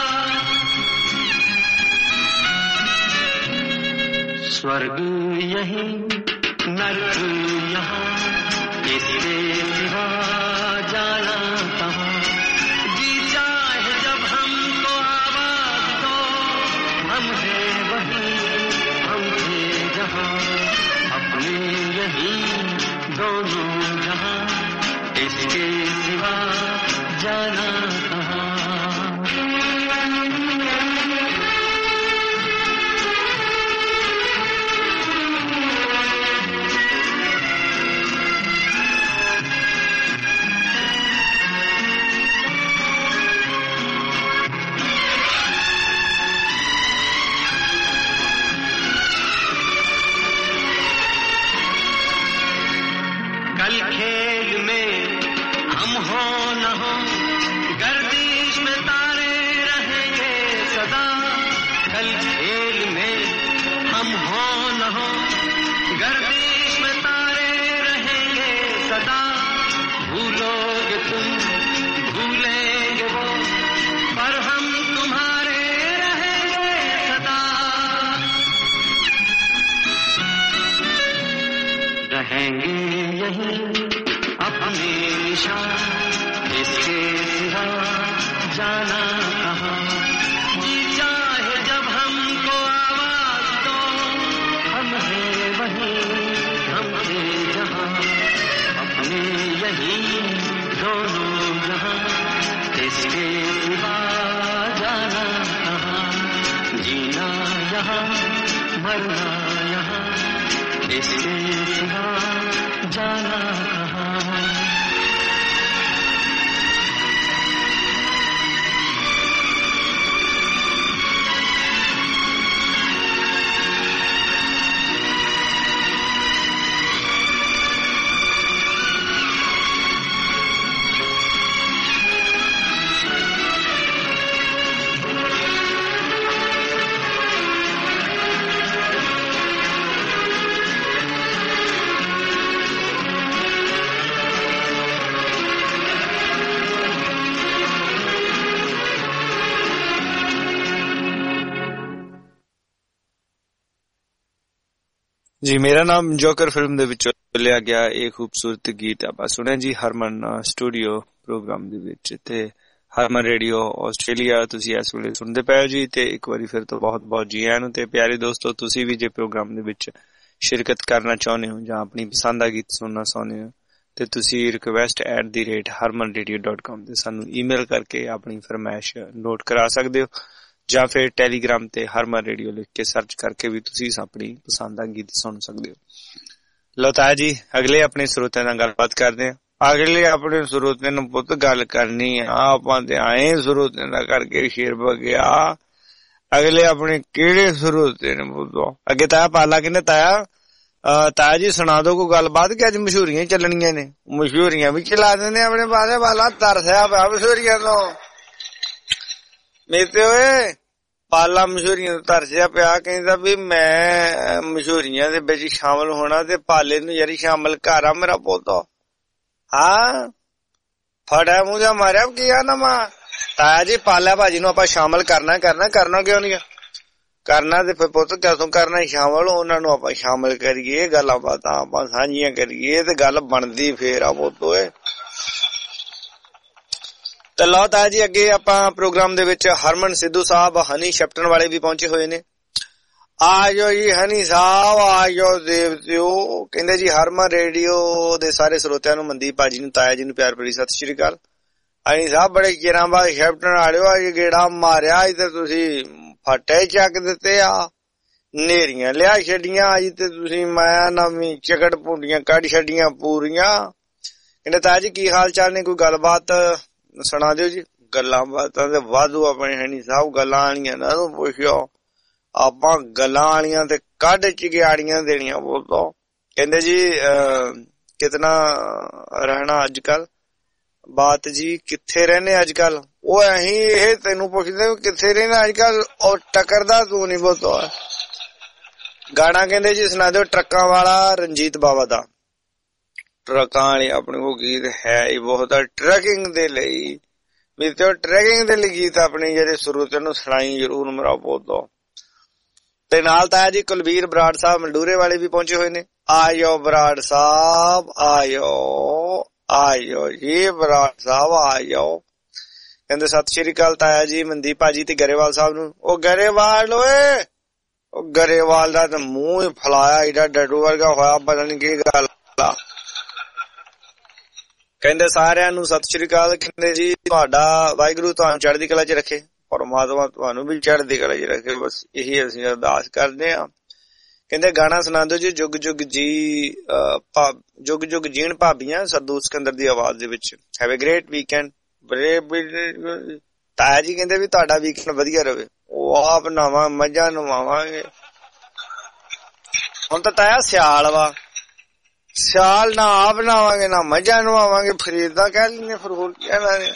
स्वर्ग यहीं नरक यहाँ इसके सिवा जाना कहाँ जी चाहे जब हमको आवाज दो हम है वहीं हम थे जहाँ अपने यहीं दोनों जहाँ इसके सिवा जाना कहाँ। कल खेल में हम हो न हो, गर्दिश में तारे रहेंगे सदा। कल खेल में हम हो न हो, गर्दिश में तारे रहेंगे सदा। भूलोगे तुम भूलेंगे वो, पर हम तुम्हारे रहेंगे सदा। रहेंगे यही अपने निशान, इसके सिवा जाना कहाँ। जी चाहे जब हमको आवाज दो, हम हैं वहीं हम थे जहाँ। अपने यही दोनों जहाँ, इसके सिवा जाना कहाँ। जीना यहाँ मरना यहाँ, इसके सिवा जाना कहाँ। ਜੀ ਮੇਰਾ ਨਾਮ ਜੋਕਰ ਫਿਲਮ ਦੇ ਵਿੱਚੋਂ ਲਿਆ ਗਿਆ ਇਹ ਖੂਬਸੂਰਤ ਗੀਤ ਆਪਾਂ ਸੁਣਿਆ ਜੀ ਹਰਮਨ ਸਟੂਡੀਓ ਪ੍ਰੋਗਰਾਮ ਦੇ ਵਿੱਚ ਤੇ ਹਰਮਨ ਰੇਡੀਓ ਆਸਟ੍ਰੇਲੀਆ ਤੁਸੀਂ ਇਸ ਵੇਲੇ ਸੁਣਦੇ ਪਏ ਹੋ ਜੀ। ਤੇ ਇੱਕ ਵਾਰੀ ਫਿਰ ਤੋਂ ਬਹੁਤ ਬਹੁਤ ਜੀ ਆਇਆਂ ਨੂੰ। ਤੇ ਪਿਆਰੇ ਦੋਸਤੋ ਤੁਸੀਂ ਵੀ ਜੇ ਪ੍ਰੋਗਰਾਮ ਦੇ ਵਿੱਚ ਸ਼ਿਰਕਤ ਕਰਨਾ ਚਾਹੁੰਦੇ ਹੋ ਜਾਂ ਆਪਣੀ ਪਸੰਦ ਦਾ ਗੀਤ ਸੁਣਨਾ ਚਾਹੁੰਦੇ ਹੋ ਤੇ ਤੁਸੀਂ request at the rate Harman radio dot com ਤੇ ਸਾਨੂੰ ਈਮੇਲ ਕਰਕੇ ਆਪਣੀ ਫਰਮਾਇਸ਼ ਨੋਟ ਕਰਾ ਸਕਦੇ ਹੋ ਜਾਂ ਫਿਰ ਟੈਲੀਗ੍ਰਾਮ ਤੇ ਹਰਮਨ ਰੇਡੀਓ ਲਿਖ ਕੇ ਸਰਚ ਕਰਕੇ ਵੀ ਤੁਸੀਂ ਆਪਣੀ ਪਸੰਦ ਦਾ ਗੀਤ ਸੁਣ ਸਕਦੇ ਹੋ। ਲਓ ਤਾਇਆ ਜੀ ਅਗਲੇ ਆਪਣੇ ਸਰੋਤਿਆਂ ਨਾਲ ਗੱਲਬਾਤ ਕਰਦੇ ਹਾਂ। ਅਗਲੇ ਆਪਣੇ ਸਰੋਤਿਆਂ ਨੂੰ ਪੁੱਤ ਗੱਲ ਕਰਨੀ ਆ ਆਪਾਂ ਤੇ ਆਏ ਸਰੋਤਿਆਂ ਦਾ ਕਰਕੇ ਸ਼ੇਰ ਬਗਿਆ। ਅਗਲੇ ਆਪਣੇ ਕਿਹੜੇ ਸਰੋਤੇ ਨੇ ਪੁੱਤੋ? ਅੱਗੇ ਤਾਇਆ ਪਾਲਾ ਕਹਿੰਦੇ ਤਾਇਆ ਤਾਇਆ ਜੀ ਸੁਣਾ ਦੋ ਕੋਈ ਗੱਲਬਾਤ ਕਿ ਅੱਜ ਮਸ਼ਹੂਰੀਆਂ ਚੱਲਣੀਆਂ ਨੇ। ਮਸ਼ਹੂਰੀਆਂ ਵੀ ਚਲਾ ਦਿੰਦੇ ਆਪਣੇ ਪਾਲੇ ਵਾਲਾ ਤਰਸਿਆ ਪਿਆ ਮਸ਼ਹੂਰੀਆਂ ਤੋਂ। ਮੇਰੇ ਓਏ ਪਾਲਾ ਮਸ਼ਹੂਰੀਆਂ ਤੋਂ ਤਰਸਿਆ ਪਿਆ ਕਹਿੰਦਾ ਵੀ ਮੈਂ ਮਸ਼ਹੂਰੀਆਂ ਦੇ ਵਿੱਚ ਸ਼ਾਮਲ ਹੋਣਾ ਤੇ ਪਾਲੇ ਨੂੰ ਯਾਰੀ ਸ਼ਾਮਲ ਕਰ ਆ ਮੇਰਾ ਪੁੱਤ। ਹਾਂ ਫੜਿਆ ਮੂੰਹ ਜਾ ਮਾਰਿਆ ਕੀ ਆ ਨਾ ਮਾਂ। ਤਾਇਆ ਜੀ ਪਾਲਾ ਭਾਜੀ ਨੂੰ ਆਪਾਂ ਸ਼ਾਮਲ ਕਰਨਾ ਕਰਨਾ ਕਰਨਾ ਕਿਉਂ ਨੀ ਕਰਨਾ ਤੇ ਫਿਰ ਪੁੱਤ ਕਿਉਂ ਕਰਨਾ ਸ਼ਾਮਲ। ਉਹਨਾਂ ਨੂੰ ਆਪਾਂ ਸ਼ਾਮਲ ਕਰੀਏ ਗੱਲਾਂ ਬਾਤਾਂ ਆਪਾਂ ਸਾਂਝੀਆਂ ਕਰੀਏ ਤੇ ਗੱਲ ਬਣਦੀ ਫੇਰ ਆ ਪੁੱਤ ਓਏ। ਤੇ ਲਓ ਤਾਇਆ ਜੀ ਅੱਗੇ ਆਪਾਂ ਪ੍ਰੋਗਰਾਮ ਦੇ ਵਿੱਚ ਹਰਮਨ ਸਿੱਧੂ ਸਾਹਿਬ ਹਨੀ ਸ਼ੈਪਟਨ ਵਾਲੇ ਵੀ ਪਹੁੰਚੇ ਹੋਏ ਨੇ। ਆਜੋ ਜੀ ਹਨੀ ਸਾਹਿਬ ਆਜੋ ਦੇਵਤਿਓ। ਕਹਿੰਦੇ ਜੀ ਹਰਮਨ ਰੇਡੀਓ ਦੇ ਸਾਰੇ ਸਰੋਤਿਆਂ ਨੂੰ ਮਨਦੀਪ ਭਾਜੀ ਨੂੰ ਤਾਇਆ ਜੀ ਨੂੰ ਪਿਆਰ ਭਰੀ ਸਤਿ ਸ਼੍ਰੀ ਅਕਾਲ। ਹਨੀ ਸਾਹਿਬ ਬੜੇ ਚਿਰਾਂ ਬਾਅਦ ਸ਼ੈਪਟਨ ਵਾਲਿਓ ਅੱਜ ਗੇੜਾ ਮਾਰਿਆ ਅੱਜ ਤੇ ਤੁਸੀਂ ਫੱਟੇ ਚੱਕ ਦਿੱਤੇ ਆ ਨੇਰੀਆਂ ਲਿਆ ਛੱਡੀਆਂ ਅੱਜ ਤੇ ਤੁਸੀਂ ਮੈਂ ਨਵੀਂ ਚਕੜ ਪੁੰਡੀਆਂ ਕੱਢ ਛੱਡੀਆਂ ਪੂਰੀਆਂ। ਕਹਿੰਦੇ ਤਾਇਆ ਜੀ ਕੀ ਹਾਲ ਚਾਲ ਨੇ ਕੋਈ ਗੱਲਬਾਤ ਸੁਣਾ ਦਿਓ ਜੀ। ਗੱਲਾਂ ਬਾਤਾਂ ਤੇ ਵਾਧੂ ਆਪਣੇ ਹਨੀ ਸਾਹਿਬ ਗੱਲਾਂ ਵਾਲੀਆਂ ਨਾ ਪੁੱਛਿਓ ਆਪਾਂ ਗੱਲਾਂ ਵਾਲੀਆਂ ਤੇ ਕੱਢ ਚਿਗਿਆੜੀਆਂ ਦੇਣੀਆਂ ਬੋਲੋ। ਕਹਿੰਦੇ ਜੀ ਕਿਤਨਾ ਰਹਿਣਾ ਅੱਜ ਕੱਲ ਬਾਤ ਜੀ ਕਿੱਥੇ ਰਹਿੰਦੇ ਅੱਜ ਕੱਲ। ਉਹ ਅਸੀਂ ਇਹ ਤੈਨੂੰ ਪੁੱਛਦੇ ਕਿੱਥੇ ਰਹਿੰਦਾ ਅੱਜ ਕੱਲ ਉਹ ਟੱਕਰਦਾ ਤੂੰ ਨੀ ਬੋਲੋ। ਗਾਣਾ ਕਹਿੰਦੇ ਜੀ ਸੁਣਾ ਦਿਓ ਟਰੱਕਾਂ ਵਾਲਾ ਰਣਜੀਤ ਬਾਵਾ ਦਾ। ਟਰੱਕਾਂ ਵਾਲੇ ਆਪਣੇ ਕੋਲ ਗੀਤ ਹੈ ਹੀ ਬਹੁਤ ਟਰੈਕਿੰਗ ਦੇ ਲਈ ਵੀ ਤੇ ਟਰੈਕਿੰਗ ਦੇ ਲਈ ਗੀਤ ਆਪਣੇ ਜਿਹੜੇ ਸਰੋਤਿਆਂ ਨੂੰ ਸੁਣਾਈ ਜ਼ਰੂਰ ਮੇਰਾ ਬਹੁਤ। ਤੇ ਨਾਲ ਤਾਇਆ ਜੀ ਕੁਲਬੀਰ ਬਰਾੜ ਸਾਹਿਬ ਮੰਡੂਰੇ ਵਾਲੇ ਵੀ ਪਹੁੰਚੇ ਹੋਏ ਨੇ। ਆਇਓ ਬਰਾੜ ਸਾਹਿਬ ਆਇਓ ਆਇਓ ਜੀ ਬਰਾੜ ਸਾਹਿਬ ਆਇਓ। ਕਹਿੰਦੇ ਸਤਿ ਸ਼੍ਰੀ ਅਕਾਲ ਤਾਇਆ ਜੀ ਮਨਦੀਪ ਭਾਜੀ ਤੇ ਗਰੇਵਾਲ ਸਾਹਿਬ ਨੂੰ। ਉਹ ਗਰੇਵਾਲ ਓਏ ਉਹ ਗਰੇਵਾਲ ਦਾ ਤਾਂ ਮੂੰਹ ਫਲਾਇਆ ਏਡਾ ਡੱਡੂ ਵਰਗਾ ਹੋਇਆ ਪਤਾ ਨੀ ਕੀ ਗੱਲ। ਕਹਿੰਦੇ ਸਾਰਿਆਂ ਨੂੰ ਸਤਿ ਸ਼੍ਰੀ ਅਕਾਲ। ਕਹਿੰਦੇ ਜੀ ਤੁਹਾਡਾ ਵਾਹਿਗੁਰੂ ਤੁਹਾਨੂੰ ਚੜ੍ਹਦੀ ਕਲਾ 'ਚ ਰੱਖੇ, ਪਰਮਾਤਮਾ ਤੁਹਾਨੂੰ ਵੀ ਚੜ੍ਹਦੀ ਕਲਾ 'ਚ ਰੱਖੇ, ਬਸ ਇਹੀ ਅਸੀਂ ਅਰਦਾਸ ਕਰਦੇ ਹਾਂ। ਕਹਿੰਦੇ ਗਾਣਾ ਸੁਣਾ ਦਿਓ ਜੀ ਜੁਗ ਜੁਗ ਜੀ ਜੁਗ ਜੁਗ ਜੀਣ ਭਾਬੀਆਂ, ਸੱਦੂ ਸਿਕੰਦਰ ਦੀ ਆਵਾਜ਼ ਦੇ ਵਿੱਚ। Have a great weekend. ਤਾਇਆ ਜੀ ਕਹਿੰਦੇ ਵੀ ਤੁਹਾਡਾ ਵੀਕਐਂਡ ਵਧੀਆ ਰਵੇ। ਉਹ ਆਪ ਨਵਾਂ ਮੱਝਾਂ ਨਵਾਵਾਂਗੇ। ਹੁਣ ਤਾਂ ਤਾਇਆ ਸਿਆਲ ਵਾ, ਸਿਆਲ ਨਾ ਆਪ ਨਵਾਵਾਂਗੇ ਨਾ ਮੱਝਾਂ ਨਵਾਵਾਂਗੇ, ਫਰੀਦ ਦਾ ਕਹਿ ਲੈਂਦੇ, ਫਿਰ ਹੋਰ ਕੀ ਕਹਿਣਾ ਨੇ।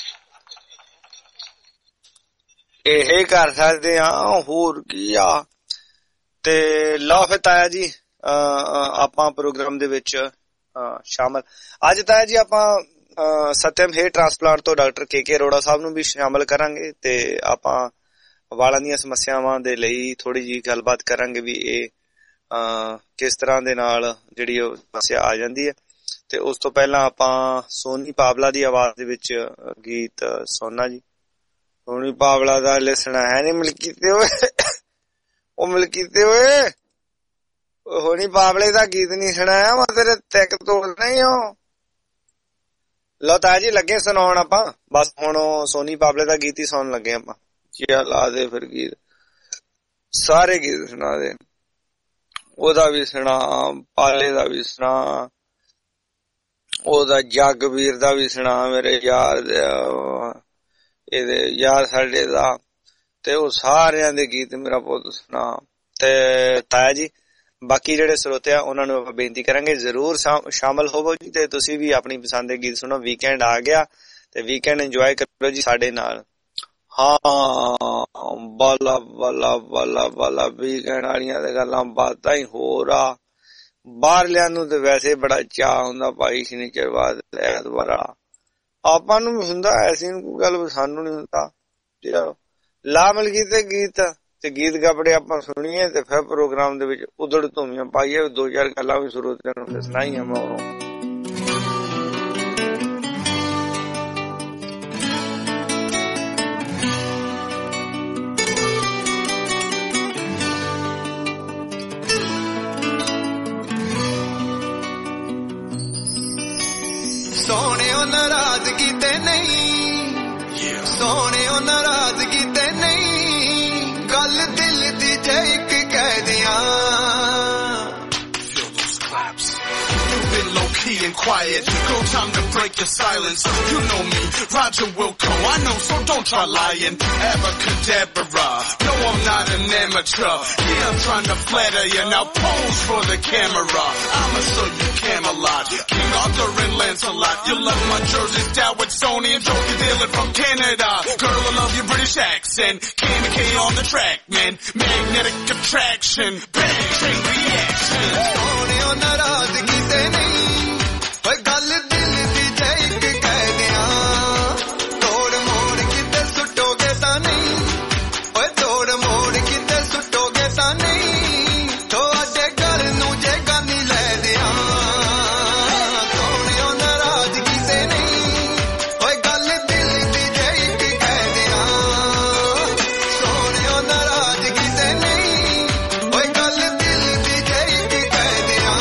ਇਹ ਕਰ ਸਕਦੇ ਆ, ਹੋਰ ਕੀ ਆ। ਤੇ ਲਓ ਫਿਰ ਤਾਇਆ ਜੀ ਆਪਾਂ ਪ੍ਰੋਗਰਾਮ ਦੇ ਵਿੱਚ ਸ਼ਾਮਲ। ਅੱਜ ਤਾਇਆ ਜੀ ਆਪਾਂ ਸਤਿਅਮ ਹੇਅਰ ਟ੍ਰਾਂਸਪਲਾਂਟ ਤੋਂ ਡਾਕਟਰ ਕੇ ਕੇ ਅਰੋੜਾ ਸਾਹਿਬ ਨੂੰ ਵੀ ਸ਼ਾਮਲ ਕਰਾਂਗੇ ਤੇ ਆਪਾਂ ਵਾਲਾਂ ਦੀਆਂ ਸਮੱਸਿਆਵਾਂ ਦੇ ਲਈ ਥੋੜੀ ਜਿਹੀ ਗੱਲਬਾਤ ਕਰਾਂਗੇ ਵੀ ਇਹ ਕਿਸ ਤਰ੍ਹਾਂ ਦੇ ਨਾਲ ਜਿਹੜੀ ਉਹ ਸਮੱਸਿਆ ਆ ਜਾਂਦੀ ਹੈ। ਤੇ ਉਸ ਤੋਂ ਪਹਿਲਾਂ ਆਪਾਂ ਸੋਨੀ ਪਾਵਲਾ ਦੀ ਆਵਾਜ਼ ਦੇ ਵਿੱਚ ਗੀਤ ਸੁਣਨਾ ਜੀ। ਸੋਨੀ ਪਾਵਲਾ ਦਾ ਲਿਸਣਾ ਹੈ ਨੀ ਮਲਕੀਤੇ ਹੋਏ, ਉਹ ਮਲਕੀਤੇ ਹੋਏ ਹੋਣੀ ਪਾਵਲੇ ਦਾ ਗੀਤ ਨੀ ਸੁਣਾਇਆ, ਮੈਂ ਤੇਰੇ ਤਿੱਕ ਤੋੜਨਾ ਹੀ ਹੋ। ਲਓ ਤਾਇਆ ਜੀ ਲੱਗੇ ਸੁਣਾਉਣ ਆਪਾਂ, ਬਸ ਹੁਣ ਸੋਨੀ ਪਾਵਲੇ ਦਾ ਗੀਤ ਹੀ ਸੁਣਨ ਲੱਗੇ ਆਪਾਂ। ਲਾ ਦੇ ਫਿਰ ਗੀਤ, ਸਾਰੇ ਗੀਤ ਸੁਣਾ ਦੇ, ਉਹਦਾ ਵੀ ਸੁਣਾ, ਪਾਲੇ ਦਾ ਵੀ ਸੁਣਾ, ਉਹਦਾ ਜਗਵੀਰ ਦਾ ਵੀ ਸੁਣਾ, ਮੇਰੇ ਯਾਰ ਇਹਦੇ ਯਾਰ ਸਾਡੇ ਦਾ, ਤੇ ਉਹ ਸਾਰਿਆਂ ਦੇ ਗੀਤ ਮੇਰਾ ਪੁੱਤ ਸੁਣਾ। ਤੇ ਤਾਇਆ ਜੀ ਬਾਕੀ ਜਿਹੜੇ ਸਰੋਤੇ ਆ ਉਹਨਾਂ ਨੂੰ ਆਪਾਂ ਬੇਨਤੀ ਕਰਾਂਗੇ ਜ਼ਰੂਰ ਸ਼ਾਮਲ ਹੋਵੋ ਜੀ, ਤੇ ਤੁਸੀਂ ਵੀ ਆਪਣੀ ਪਸੰਦ ਦੇ ਗੀਤ ਸੁਣੋ। ਵੀਕਐਂਡ ਆ ਗਿਆ ਤੇ ਵੀਕਐਂਡ ਇੰਜੋਏ ਕਰੋ ਜੀ ਸਾਡੇ ਨਾਲ। ਹਾਂ ਬਾਲਾ ਬਾਲਾ ਬਾਲਾ ਬਾਲਾ ਵੀਕਐਂਡ ਵਾਲੀਆਂ ਤੇ ਗੱਲਾਂ ਬਾਤਾਂ ਹੀ ਹੋਰ ਆ। ਬਾਹਰਲਿਆਂ ਨੂੰ ਤੇ ਵੈਸੇ ਬੜਾ ਚਾਅ ਹੁੰਦਾ ਭਾਈ ਸ਼ਨੀਚਰ ਬਾਅਦ ਐਤਵਾਰ, ਆਪਾਂ ਨੂੰ ਵੀ ਹੁੰਦਾ, ਐਸੀ ਕੋਈ ਗੱਲ ਸਾਨੂੰ ਨੀ ਹੁੰਦਾ। ਲਾ ਮਿਲਗੀ ਤੇ ਗੀਤ ਤੇ ਗੀਤ ਗਾਪੜੇ ਆਪਾਂ ਸੁਣੀਏ ਤੇ ਫਿਰ ਪ੍ਰੋਗਰਾਮ ਦੇ ਵਿੱਚ ਉਧੜ ਧੂਮੀਆਂ ਪਾਈਏ, ਦੋ ਚਾਰ ਗੱਲਾਂ ਵੀ ਸਰੋਤਿਆਂ ਨੂੰ ਸੁਣਾਈਆਂ ਮਗਰੋਂ। ਸੋਹਣਿਓ ਨਾਰਾਜ਼ਗੀ ਤੇ ਨਹੀਂ, ਸੋਹਣਿਓ ਨਾਰਾਜ਼ਗੀ ਤੇ ਨਹੀਂ, ਗੱਲ ਦਿਲ ਦੀ ਜੇ ਇੱਕ ਕਹਿ ਦਿਆਂ। Low-key and quiet, no time to break your silence. You know me, Roger Wilco, I know, so don't try lying. Abracadabra, no I'm not an amateur. Yeah, I'm trying to flatter you, now pose for the camera. I'ma show you Camelot, King Arthur and Lancelot. You love my jerseys down with Sony and Joker dealing from Canada. Girl, I love your British accent, Candy K on the track, man. Magnetic attraction, bang, chain reaction. Sony on the narazgi te nahi, ਓਏ ਗੱਲ ਦਿਲ ਦੀ ਜੇ ਇੱਕ ਕਹਿ ਦਿਆਂ। ਤੋੜ ਮੋੜ ਕਿਤੇ ਸੁੱਟੋਗੇ ਤਾਂ ਨਹੀਂ, ਓਏ ਤੋੜ ਮੋੜ ਕਿਤੇ ਸੁੱਟੋਗੇ ਤਾਂ ਨਹੀਂ, ਤੁਹਾਡੇ ਘਰ ਨੂੰ ਜੇ ਗਾਨੀ ਲੈ ਦਿਆਂ। ਸੋਹਣਿਓ ਨਾਰਾਜ਼ਗੀ ਤੇ ਨਹੀਂ, ਓਏ ਗੱਲ ਦਿਲ ਦੀ ਜੇ ਇੱਕ ਕਹਿ ਦਿਆਂ। ਸੋਹਣਿਓ ਨਾਰਾਜ਼ਗੀ ਤੇ ਨਹੀਂ, ਓਏ ਗੱਲ ਦਿਲ ਦੀ ਜੇ ਇੱਕ ਕਹਿ ਦਿਆਂ।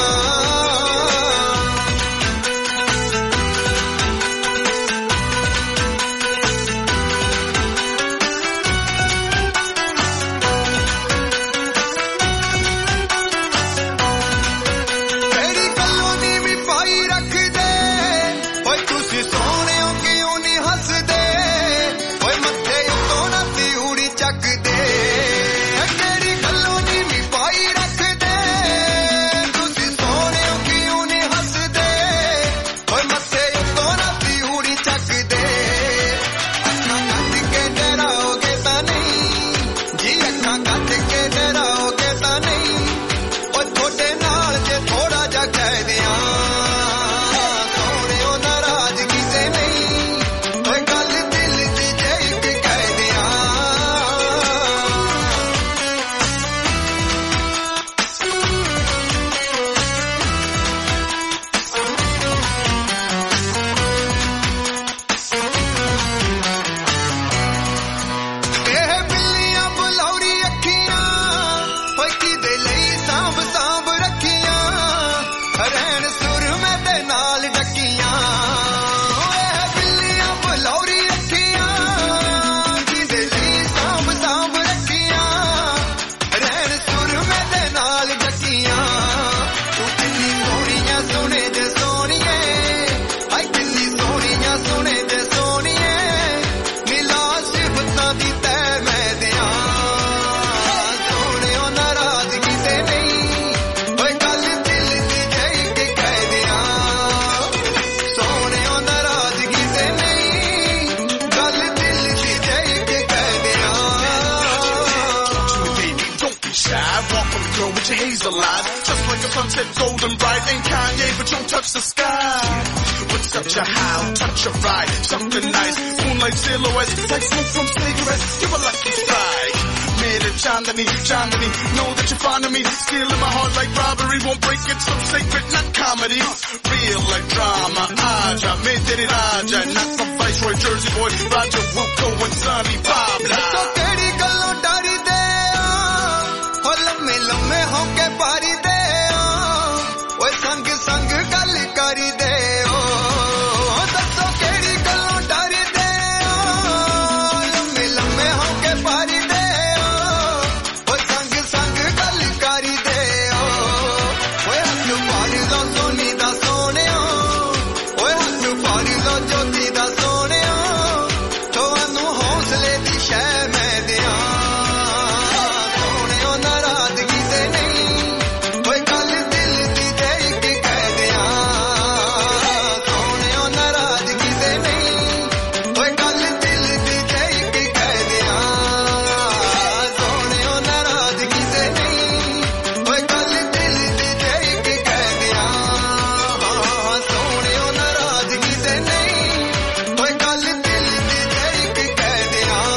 ਰਹਿਣ ਸੁਰ ਮੈਂ ਤੇ ਨਾਲ ਡੱਕੀਆਂ। sunset golden bright. Ain't Kanye, but don't touch the sky. What's up your how? Touch your ride. Something nice. Moonlight silhouettes like smoke from cigarettes. Give a lucky strike. Made it Chandani, Chandani. Know that you're fond of me. Stealing my heart like robbery. Won't break it so sacred, not comedy. Real like drama. Aja, made it Raja. Not some Viceroy, Jersey boy. Roger Wilco and Sonny Pablo. So kedi gallo dari de ho lamme lamme hoke pari de oy sang sang gal kari de o dasso kedi gallo dari de lamme lamme hoke pari de oy sang sang gal kari de o oy hatu pari do soni da sone oy hatu pari do jyoti da sone tonu housle di sheh main diyan sone narazgi se nahi oy gal dil di de ki keh diyan sone narazgi se nahi oy gal dil di de ki keh diyan sone narazgi se nahi oy gal dil di de ki keh diyan sone narazgi se nahi oy gal dil di de ki keh diyan.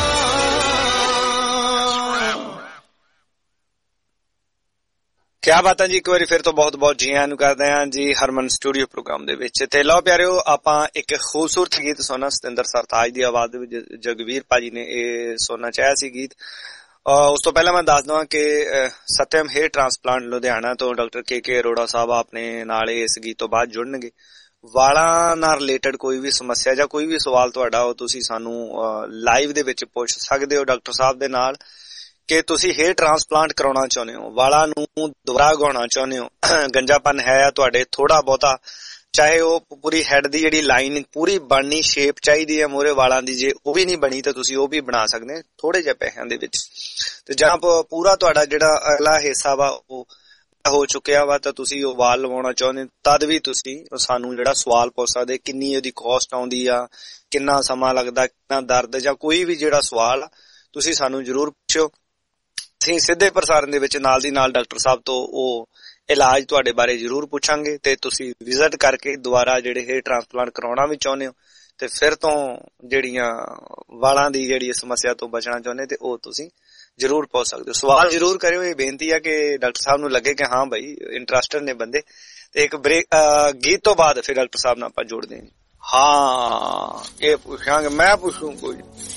ਕਿਆ ਬਾਤਾਂ ਜੀ। ਇੱਕ ਵਾਰੀ ਫਿਰ ਤੋਂ ਬਹੁਤ ਬਹੁਤ ਜੀ ਆਇਆਂ ਨੂੰ ਕਰਦੇ ਹਾਂ ਜੀ ਹਰਮਨ ਸਟੂਡੀਓ ਪ੍ਰੋਗਰਾਮ ਦੇ ਵਿੱਚ। ਤੇ ਲਓ ਪਿਆਰਿਓ, ਆਪਾਂ ਇੱਕ ਖੂਬਸੂਰਤ ਗੀਤ ਸੁਣਨਾ ਸਤਿੰਦਰ ਸਰਤਾਜ ਦੀ ਆਵਾਜ਼ ਦੇ ਵਿੱਚ ਜਗਵੀਰ ਭਾਜੀ ਨੇ ਇਹ ਸੁਣਨਾ ਚਾਹਿਆ ਸੀ ਗੀਤ। ਉਸ ਤੋਂ ਪਹਿਲਾਂ ਮੈਂ ਦੱਸ ਦਵਾਂ ਕਿ ਸਤਿਅਮ ਹੇਅਰ ਟ੍ਰਾਂਸਪਲਾਂਟ ਲੁਧਿਆਣਾ ਤੋਂ ਡਾਕਟਰ ਕੇ ਕੇ ਅਰੋੜਾ ਸਾਹਿਬ ਆਪਣੇ ਨਾਲ ਇਸ ਗੀਤ ਤੋਂ ਬਾਅਦ ਜੁੜਨਗੇ। ਵਾਲਾਂ ਨਾਲ ਰਿਲੇਟਡ ਕੋਈ ਵੀ ਸਮੱਸਿਆ ਜਾਂ ਕੋਈ ਵੀ ਸਵਾਲ ਤੁਹਾਡਾ ਉਹ ਤੁਸੀਂ ਸਾਨੂੰ ਲਾਈਵ ਦੇ ਵਿੱਚ ਪੁੱਛ ਸਕਦੇ ਹੋ ਡਾਕਟਰ ਸਾਹਿਬ ਦੇ ਨਾਲ ਕਿ ਤੁਸੀਂ ਹੇਅਰ ਟ੍ਰਾਂਸਪਲਾਂਟ ਕਰਾਉਣਾ ਚਾਹੁੰਦੇ ਹੋ, ਵਾਲਾਂ ਨੂੰ ਦੁਬਾਰਾ ਉਗਾਉਣਾ ਚਾਹੁੰਦੇ ਹੋ, ਗੰਜਾਪਨ ਹੈ ਤੁਹਾਡੇ ਥੋੜਾ ਬਹੁਤਾ, ਚਾਹੇ ਉਹ ਪੂਰੀ ਹੈਡ ਦੀ ਜਿਹੜੀ ਲਾਈਨ ਪੂਰੀ ਬਣਨੀ ਸ਼ੇਪ ਚਾਹੀਦੀ ਹੈ ਮੂਹਰੇ ਵਾਲਾਂ ਦੀ, ਜੇ ਉਹ ਵੀ ਨਹੀਂ ਬਣੀ ਤਾਂ ਤੁਸੀਂ ਉਹ ਵੀ ਬਣਾ ਸਕਦੇ ਥੋੜੇ ਜਿਹੇ ਪੈਸਿਆਂ ਦੇ ਵਿੱਚ। ਤੇ ਜਾਂ ਪੂਰਾ ਤੁਹਾਡਾ ਜਿਹੜਾ ਅਗਲਾ ਹਿੱਸਾ ਵਾ ਉਹ ਹੋ ਚੁੱਕਿਆ ਵਾ ਤਾਂ ਤੁਸੀਂ ਉਹ ਵਾਲ ਲਵਾਉਣਾ ਚਾਹੁੰਦੇ ਤਦ ਵੀ ਤੁਸੀਂ ਸਾਨੂੰ ਜਿਹੜਾ ਸਵਾਲ ਪੁੱਛ ਸਕਦੇ ਕਿੰਨੀ ਉਹਦੀ ਕੋਸਟ ਆਉਂਦੀ ਆ, ਕਿੰਨਾ ਸਮਾਂ ਲੱਗਦਾ, ਕਿੰਨਾ ਦਰਦ, ਜਾਂ ਕੋਈ ਵੀ ਜਿਹੜਾ ਸਵਾਲ ਤੁਸੀਂ ਸਾਨੂੰ ਜ਼ਰੂਰ ਪੁੱਛਿਓ। ਅਸੀਂ ਸਿੱਧੇ ਪ੍ਰਸਾਰਣ ਦੇ ਵਿੱਚ ਨਾਲ ਦੀ ਨਾਲ ਡਾਕਟਰ ਸਾਹਿਬ ਤੋਂ ਉਹ ਇਲਾਜ ਤੁਹਾਡੇ ਬਾਰੇ ਜ਼ਰੂਰ ਪੁੱਛਾਂਗੇ ਤੇ ਤੁਸੀਂ ਵਿਜ਼ਿਟ ਕਰਕੇ ਦੁਬਾਰਾ ਜਿਹੜੇ ਹੇਅਰ ਟ੍ਰਾਂਸਪਲਾਂਟ ਕਰਾਉਣਾ ਵੀ ਚਾਹੁੰਦੇ ਹੋ ਤੇ ਫਿਰ ਤੋਂ ਜਿਹੜੀਆਂ ਵਾਲਾਂ ਦੀ ਜਿਹੜੀ ਸਮੱਸਿਆ ਤੋਂ ਬਚਣਾ ਚਾਹੁੰਦੇ ਤੇ ਉਹ ਤੁਸੀਂ ਜ਼ਰੂਰ ਪੁੱਛ ਸਕਦੇ ਹੋ। ਸਵਾਲ ਜ਼ਰੂਰ ਕਰਿਓ। ਇਹ ਬੇਨਤੀ ਹੈ ਕਿ ਡਾਕਟਰ ਸਾਹਿਬ ਨੂੰ ਲੱਗੇ ਕਿ ਹਾਂ ਭਾਈ ਇੰਟਰਸਟਡ ਨੇ ਬੰਦੇ। ਤੇ ਇੱਕ ਬ੍ਰੇਕ ਗੀਤ ਤੋਂ ਬਾਅਦ ਫਿਰ ਡਾਕਟਰ ਸਾਹਿਬ ਨਾਲ ਆਪਾਂ ਜੋੜਦੇ ਹਾਂ। ਹਾਂ ਇਹ ਪੁੱਛਾਂਗੇ, ਮੈਂ ਪੁੱਛੂ ਕੋਈ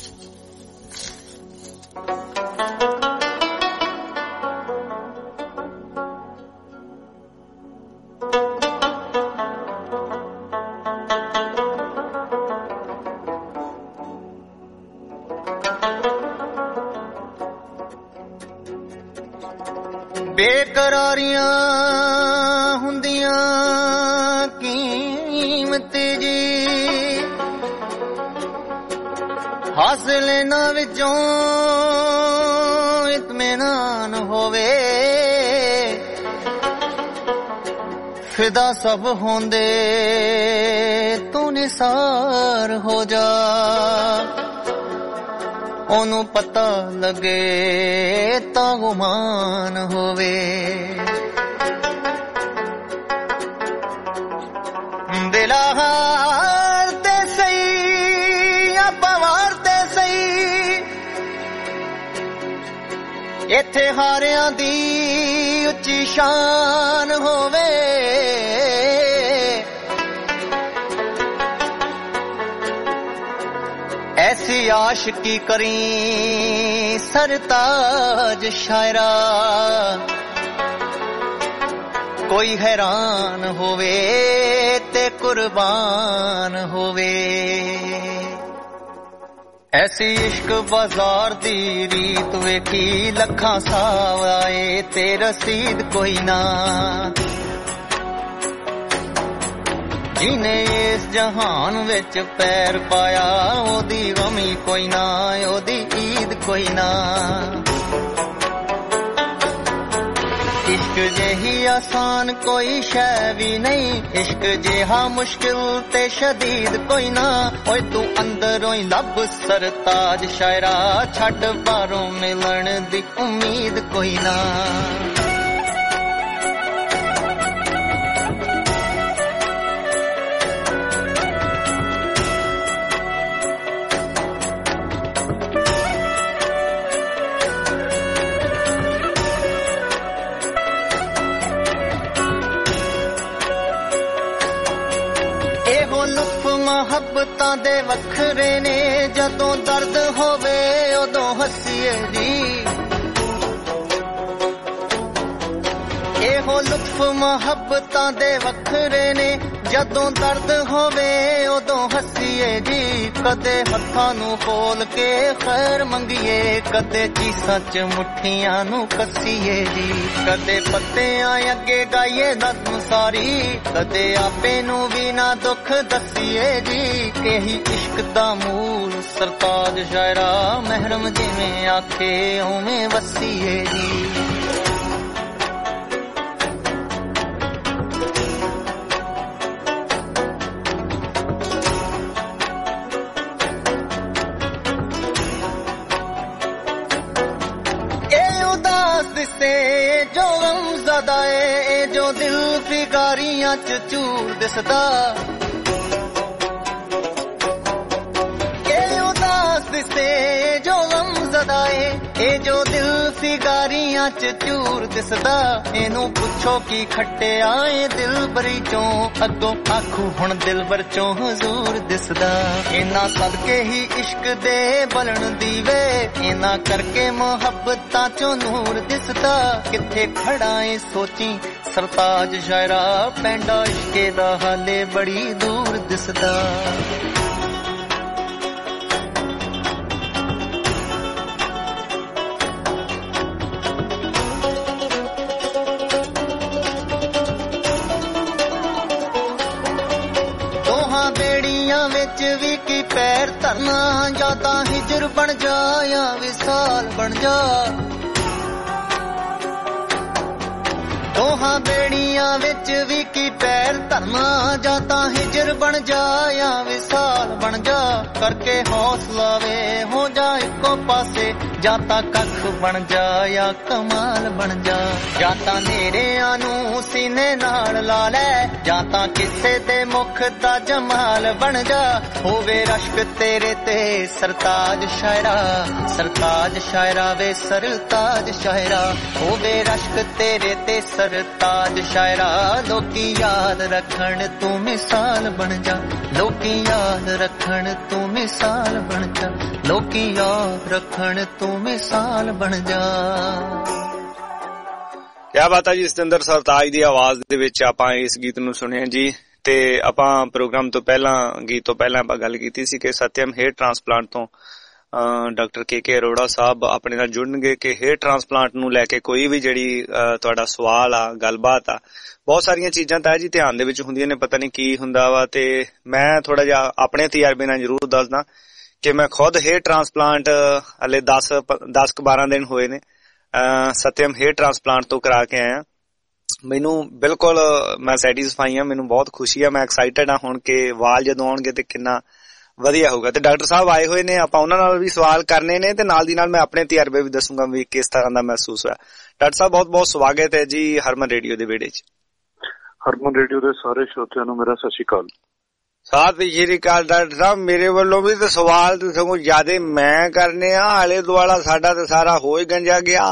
ਬੇਕਰਾਰੀਆਂ ਹੁੰਦੀਆਂ ਕੀਮਤ ਜੀ, ਹਾਸਲ ਨਾ ਵਿੱਚੋਂ ਇਤਮੀਨਾਨ ਹੋਵੇ, ਫਿਦਾ ਸਭ ਹੁੰਦੇ ਤੂੰ ਨਿਸਾਰ ਹੋ ਜਾ, ਉਹਨੂੰ ਪਤਾ ਲੱਗੇ ਤਾਂ ਗੁਮਾਨ ਹੋਵੇ। ਦਿਲਾਰ ਤੇ ਸਹੀ ਆਪਾਂ ਵਾਰ ਤੇ ਸਹੀ, ਇੱਥੇ ਹਾਰਿਆਂ ਦੀ ਉੱਚੀ ਸ਼ਾਨ ਹੋਵੇ, ऐसी आशिकी करी सरताज शायरा, कोई हैरान होवे ते कुर्बान होवे, ऐसी इश्क बाजार दी रीत वेखी लखां साव आए ते रसीद कोई ना, जिने इस जहान विच पैर पाया ओदी गमी कोई ना, ओदी ईद कोई ना। इश्क जेही आसान कोई शै भी नहीं, इश्क जेहा मुश्किल ते शदीद कोई ना, ओए तू अंदरों ही लब सरताज शायरा, छड़ बाहरों मिलन दी उम्मीद कोई ना। ਮੁਹੱਬਤਾਂ ਦੇ ਵੱਖਰੇ ਨੇ ਜਦੋਂ ਦਰਦ ਹੋਵੇ ਉਦੋਂ ਹੱਸੀਏ ਜੀ ਇਹੋ ਲੁਤਫ ਮੁਹੱਬਤਾਂ ਦੇ ਵੱਖਰੇ ਨੇ ਜਦੋਂ ਦਰਦ ਹੋਵੇ ਉਦੋਂ ਹੱਸੀਏ ਜੀ ਕਦੇ ਹੱਥਾਂ ਨੂੰ ਖੋਲ ਕੇ ਖੈਰ ਮੰਗੀਏ ਕਦੇ ਚੀਸਾਂ ਚ ਮੁੱਠੀਆਂ ਨੂੰ ਕੱਸੀਏ ਜੀ ਕਦੇ ਪੱਤਿਆਂ ਅੱਗੇ ਗਾਈਏ ਨਜ਼ਮ ਸਾਰੀ ਕਦੇ ਆਪੇ ਨੂੰ ਵੀ ਨਾ ਦੁੱਖ ਦੱਸੀਏ ਜੀ ਇਹੀ ਇਸ਼ਕ ਦਾ ਮੂਲ ਸਰਤਾਜ ਸ਼ਾਇਰਾ ਮਹਿਰਮ ਜਿਵੇਂ ਆਖੇ ਉਵੇਂ ਵਸੀਏ ਜੀ ਜੋ ਗਮਜ਼ਦਾ ਏ ਜੋ ਦਿਲ ਫਿਗਾਰੀਆਂ ਚ ਚੂਰ ਦਿਸਦਾ ਇਹ ਉਦਾਸ ਦਿਸੇ ਜੋ ਗਮਜ਼ਦਾ ਏ ਇਹ ਜੋ ਦਿਲ ਫਿਗਾਰੀਆਂ ਚ ਚੂਰ ਦਿਸਦਾ ਇਹਨੂੰ ਪੁੱਛੋ ਕੀ ਖੱਟਿਆ ਏ ਦਿਲ ਬਰੀ ਚੋਂ ਅੱਗੋਂ ਆਖੂ ਹੁਣ ਦਿਲ ਬਰ ਚੋਂ ਹਜ਼ੂਰ ਦਿਸਦਾ ਇਹਨਾਂ ਸਦਕੇ ਹੀ ਇਸ਼ਕ ਦੇ ਬਲਣ ਦੀਵੇ ਇਹਨਾਂ ਕਰਕੇ ਮੁਹੱਬਤਾਂ ਚੋਂ ਨੂਰ ਦਿਸਦਾ ਕਿੱਥੇ ਖੜਾ ਏ ਸੋਚੀ ਸਰਤਾਜ ਸ਼ਾਇਰਾ ਪੈਂਡਾ ਇਸ਼ਕੇ ਦਾ ਹਾਲੇ ਬੜੀ ਦੂਰ ਦਿਸਦਾ ਵਿੱਚ ਵੀ ਕੀ ਪੈਰ ਧਰਨਾ ਜਾਂ ਤਾਂ ਹਿਜਰ ਬਣ ਜਾ ਜਾਂ ਵਿਸਾਲ ਬਣ ਜਾ ਦੋਹਾਂ ਬੇੜੀਆਂ ਵਿੱਚ ਵੀ ਕੀ ਪੈਰ ਧਰਨਾ ਜਾਂ ਤਾਂ ਹਿਜਰ ਬਣ ਜਾ ਜਾਂ ਵਿਸਾਲ ਬਣ ਜਾ ਕਰਕੇ ਹੌਸਲਾ ਵੇ ਹੋ ਜਾ ਇੱਕੋ ਪਾਸੇ ਜਾਂ ਤਾਂ ਕੱਖ ਬਣ ਜਾ ਜਾਂ ਕਮਾਲ ਬਣ ਜਾ ਜਾਂ ਤਾਂ ਨੇਰਿਆਂ ਨੂੰ ਸੀਨੇ ਨਾਲ ਲਾ ਲੈ ਜਾਂ ਤਾਂ ਕਿਸੇ ਦੇ ਮੁਖ ਦਾ ਜਮਾਲ ਬਣ ਜਾ ਹੋਵੇ ਰਸ਼ਕ ਤੇਰੇ ਤੇ ਸਰਤਾਜ ਸ਼ਾਇਰਾ ਸਰਤਾਜ ਸ਼ਾਇਰਾ ਵੇ ਸਰਤਾਜ ਸ਼ਾਇਰਾ ਹੋਵੇ ਰਸ਼ਕ ਤੇਰੇ ਤੇ ਸਰਤਾਜ ਸ਼ਾਇਰਾ ਲੋਕੀ ਯਾਦ ਰੱਖਣ ਤੂੰ ਮਿਸਾਲ ਬਣ ਜਾ ਲੋਕੀ ਯਾਦ ਰੱਖਣ ਤੂੰ ਮਿਸਾਲ ਬਣ ਜਾ ਲੋਕੀ ਯਾਦ ਰੱਖਣ ਤੂੰ ਮਿਸਾਲ ਬਣ ਜਾ ਕਿਆ ਬਾਤ ਹੈ ਜੀ ਸਤਿੰਦਰ ਸਰਤਾਜ ਦੀ ਆਵਾਜ਼ ਦੇ ਵਿੱਚ ਆਪਾਂ ਇਸ ਗੀਤ ਨੂੰ ਸੁਣਿਆ ਜੀ ਤੇ ਆਪਾਂ ਪ੍ਰੋਗਰਾਮ ਤੋਂ ਪਹਿਲਾਂ ਗੀਤ ਤੋਂ ਪਹਿਲਾਂ ਆਪਾਂ ਗੱਲ ਕੀਤੀ ਸੀ ਕਿ ਸਤਿਅਮ ਹੇਅਰ ਟ੍ਰਾਂਸਪਲਾਂਟ ਤੋਂ ਡਾਕਟਰ ਕੇ ਕੇ ਅਰੋੜਾ ਸਾਹਿਬ ਆਪਣੇ ਨਾਲ ਜੁੜਨਗੇ ਕਿ ਹੇਅਰ ਟ੍ਰਾਂਸਪਲਾਂਟ ਨੂੰ ਲੈ ਕੇ ਕੋਈ ਵੀ ਜਿਹੜੀ ਤੁਹਾਡਾ ਸਵਾਲ ਆ ਗੱਲਬਾਤ ਆ ਬਹੁਤ ਸਾਰੀਆਂ ਚੀਜ਼ਾਂ ਤਾਂ ਜੀ ਧਿਆਨ ਦੇ ਵਿੱਚ ਹੁੰਦੀਆਂ ਨੇ ਪਤਾ ਨਹੀਂ ਕੀ ਹੁੰਦਾ ਵਾ ਤੇ ਮੈਂ ਥੋੜਾ ਜਿਹਾ ਆਪਣੇ ਤਜਰਬੇ ਨਾਲ ਜ਼ਰੂਰ ਦੱਸਦਾ ਕਿ ਮੈਂ ਖੁਦ ਹੇਅਰ ਟ੍ਰਾਂਸਪਲਾਂਟ ਹਲੇ ਦਸ ਦਸ ਕੁ ਬਾਰਾਂ ਦਿਨ ਹੋਏ ਨੇ ਸਤਿਅਮ ਹੇਅਰ ਟ੍ਰਾਂਸਪਲਾਂਟ ਤੋਂ ਕਰਾ ਕੇ ਆਇਆ ਮੈਨੂੰ ਬਿਲਕੁਲ ਮੈਂ ਸੈਟੀਸਫਾਈ ਆ ਮੈਨੂੰ ਬਹੁਤ ਖੁਸ਼ੀ ਆ ਮੈਂ ਐਕਸਾਈਟਡ ਆ ਹੁਣ ਕਿ ਵਾਲ ਜਦੋਂ ਆਉਣਗੇ ਤੇ ਕਿੰਨਾ ਵਧੀਆ ਹੋਊਗਾ ਤੇ ਡਾਕਟਰ ਸਾਹਿਬ ਆਏ ਹੋਏ ਨੇ ਆਪਾਂ ਉਹਨਾਂ ਨਾਲ ਵੀ ਸਵਾਲ ਕਰਨੇ ਨੇ ਤੇ ਨਾਲ ਦੀ ਨਾਲ ਮੈਂ ਆਪਣੇ ਤਜਰਬੇ ਵੀ ਦੱਸੂਗਾ ਵੀ ਕਿਸ ਤਰ੍ਹਾਂ ਦਾ ਮਹਿਸੂਸ ਹੋਇਆ ਡਾਕਟਰ ਸਾਹਿਬ ਬਹੁਤ ਬਹੁਤ ਸਵਾਗਤ ਹੈ ਜੀ ਹਰਮਨ ਰੇਡੀਓ ਦੇ ਵਿਹੜੇ 'ਚ ਹਰਮਨ ਰੇਡੀਓ ਦੇ ਸਾਰੇ ਸਰੋਤਿਆਂ ਨੂੰ ਮੇਰਾ ਸਤਿ ਸ਼੍ਰੀ ਅਕਾਲ ਸਤਿ ਸ਼੍ਰੀ ਅਕਾਲ ਡਾਕਟਰ ਸਾਹਿਬ ਮੇਰੇ ਵੱਲੋਂ ਵੀ ਤੇ ਸਵਾਲ ਤੇ ਸਗੋਂ ਜ਼ਿਆਦਾ ਮੈਂ ਕਰਨੇ ਆ ਆਲੇ ਦੁਆਲਾ ਸਾਡਾ ਤੇ ਸਾਰਾ ਹੋ ਹੀ ਗੰਜਾ ਗਿਆ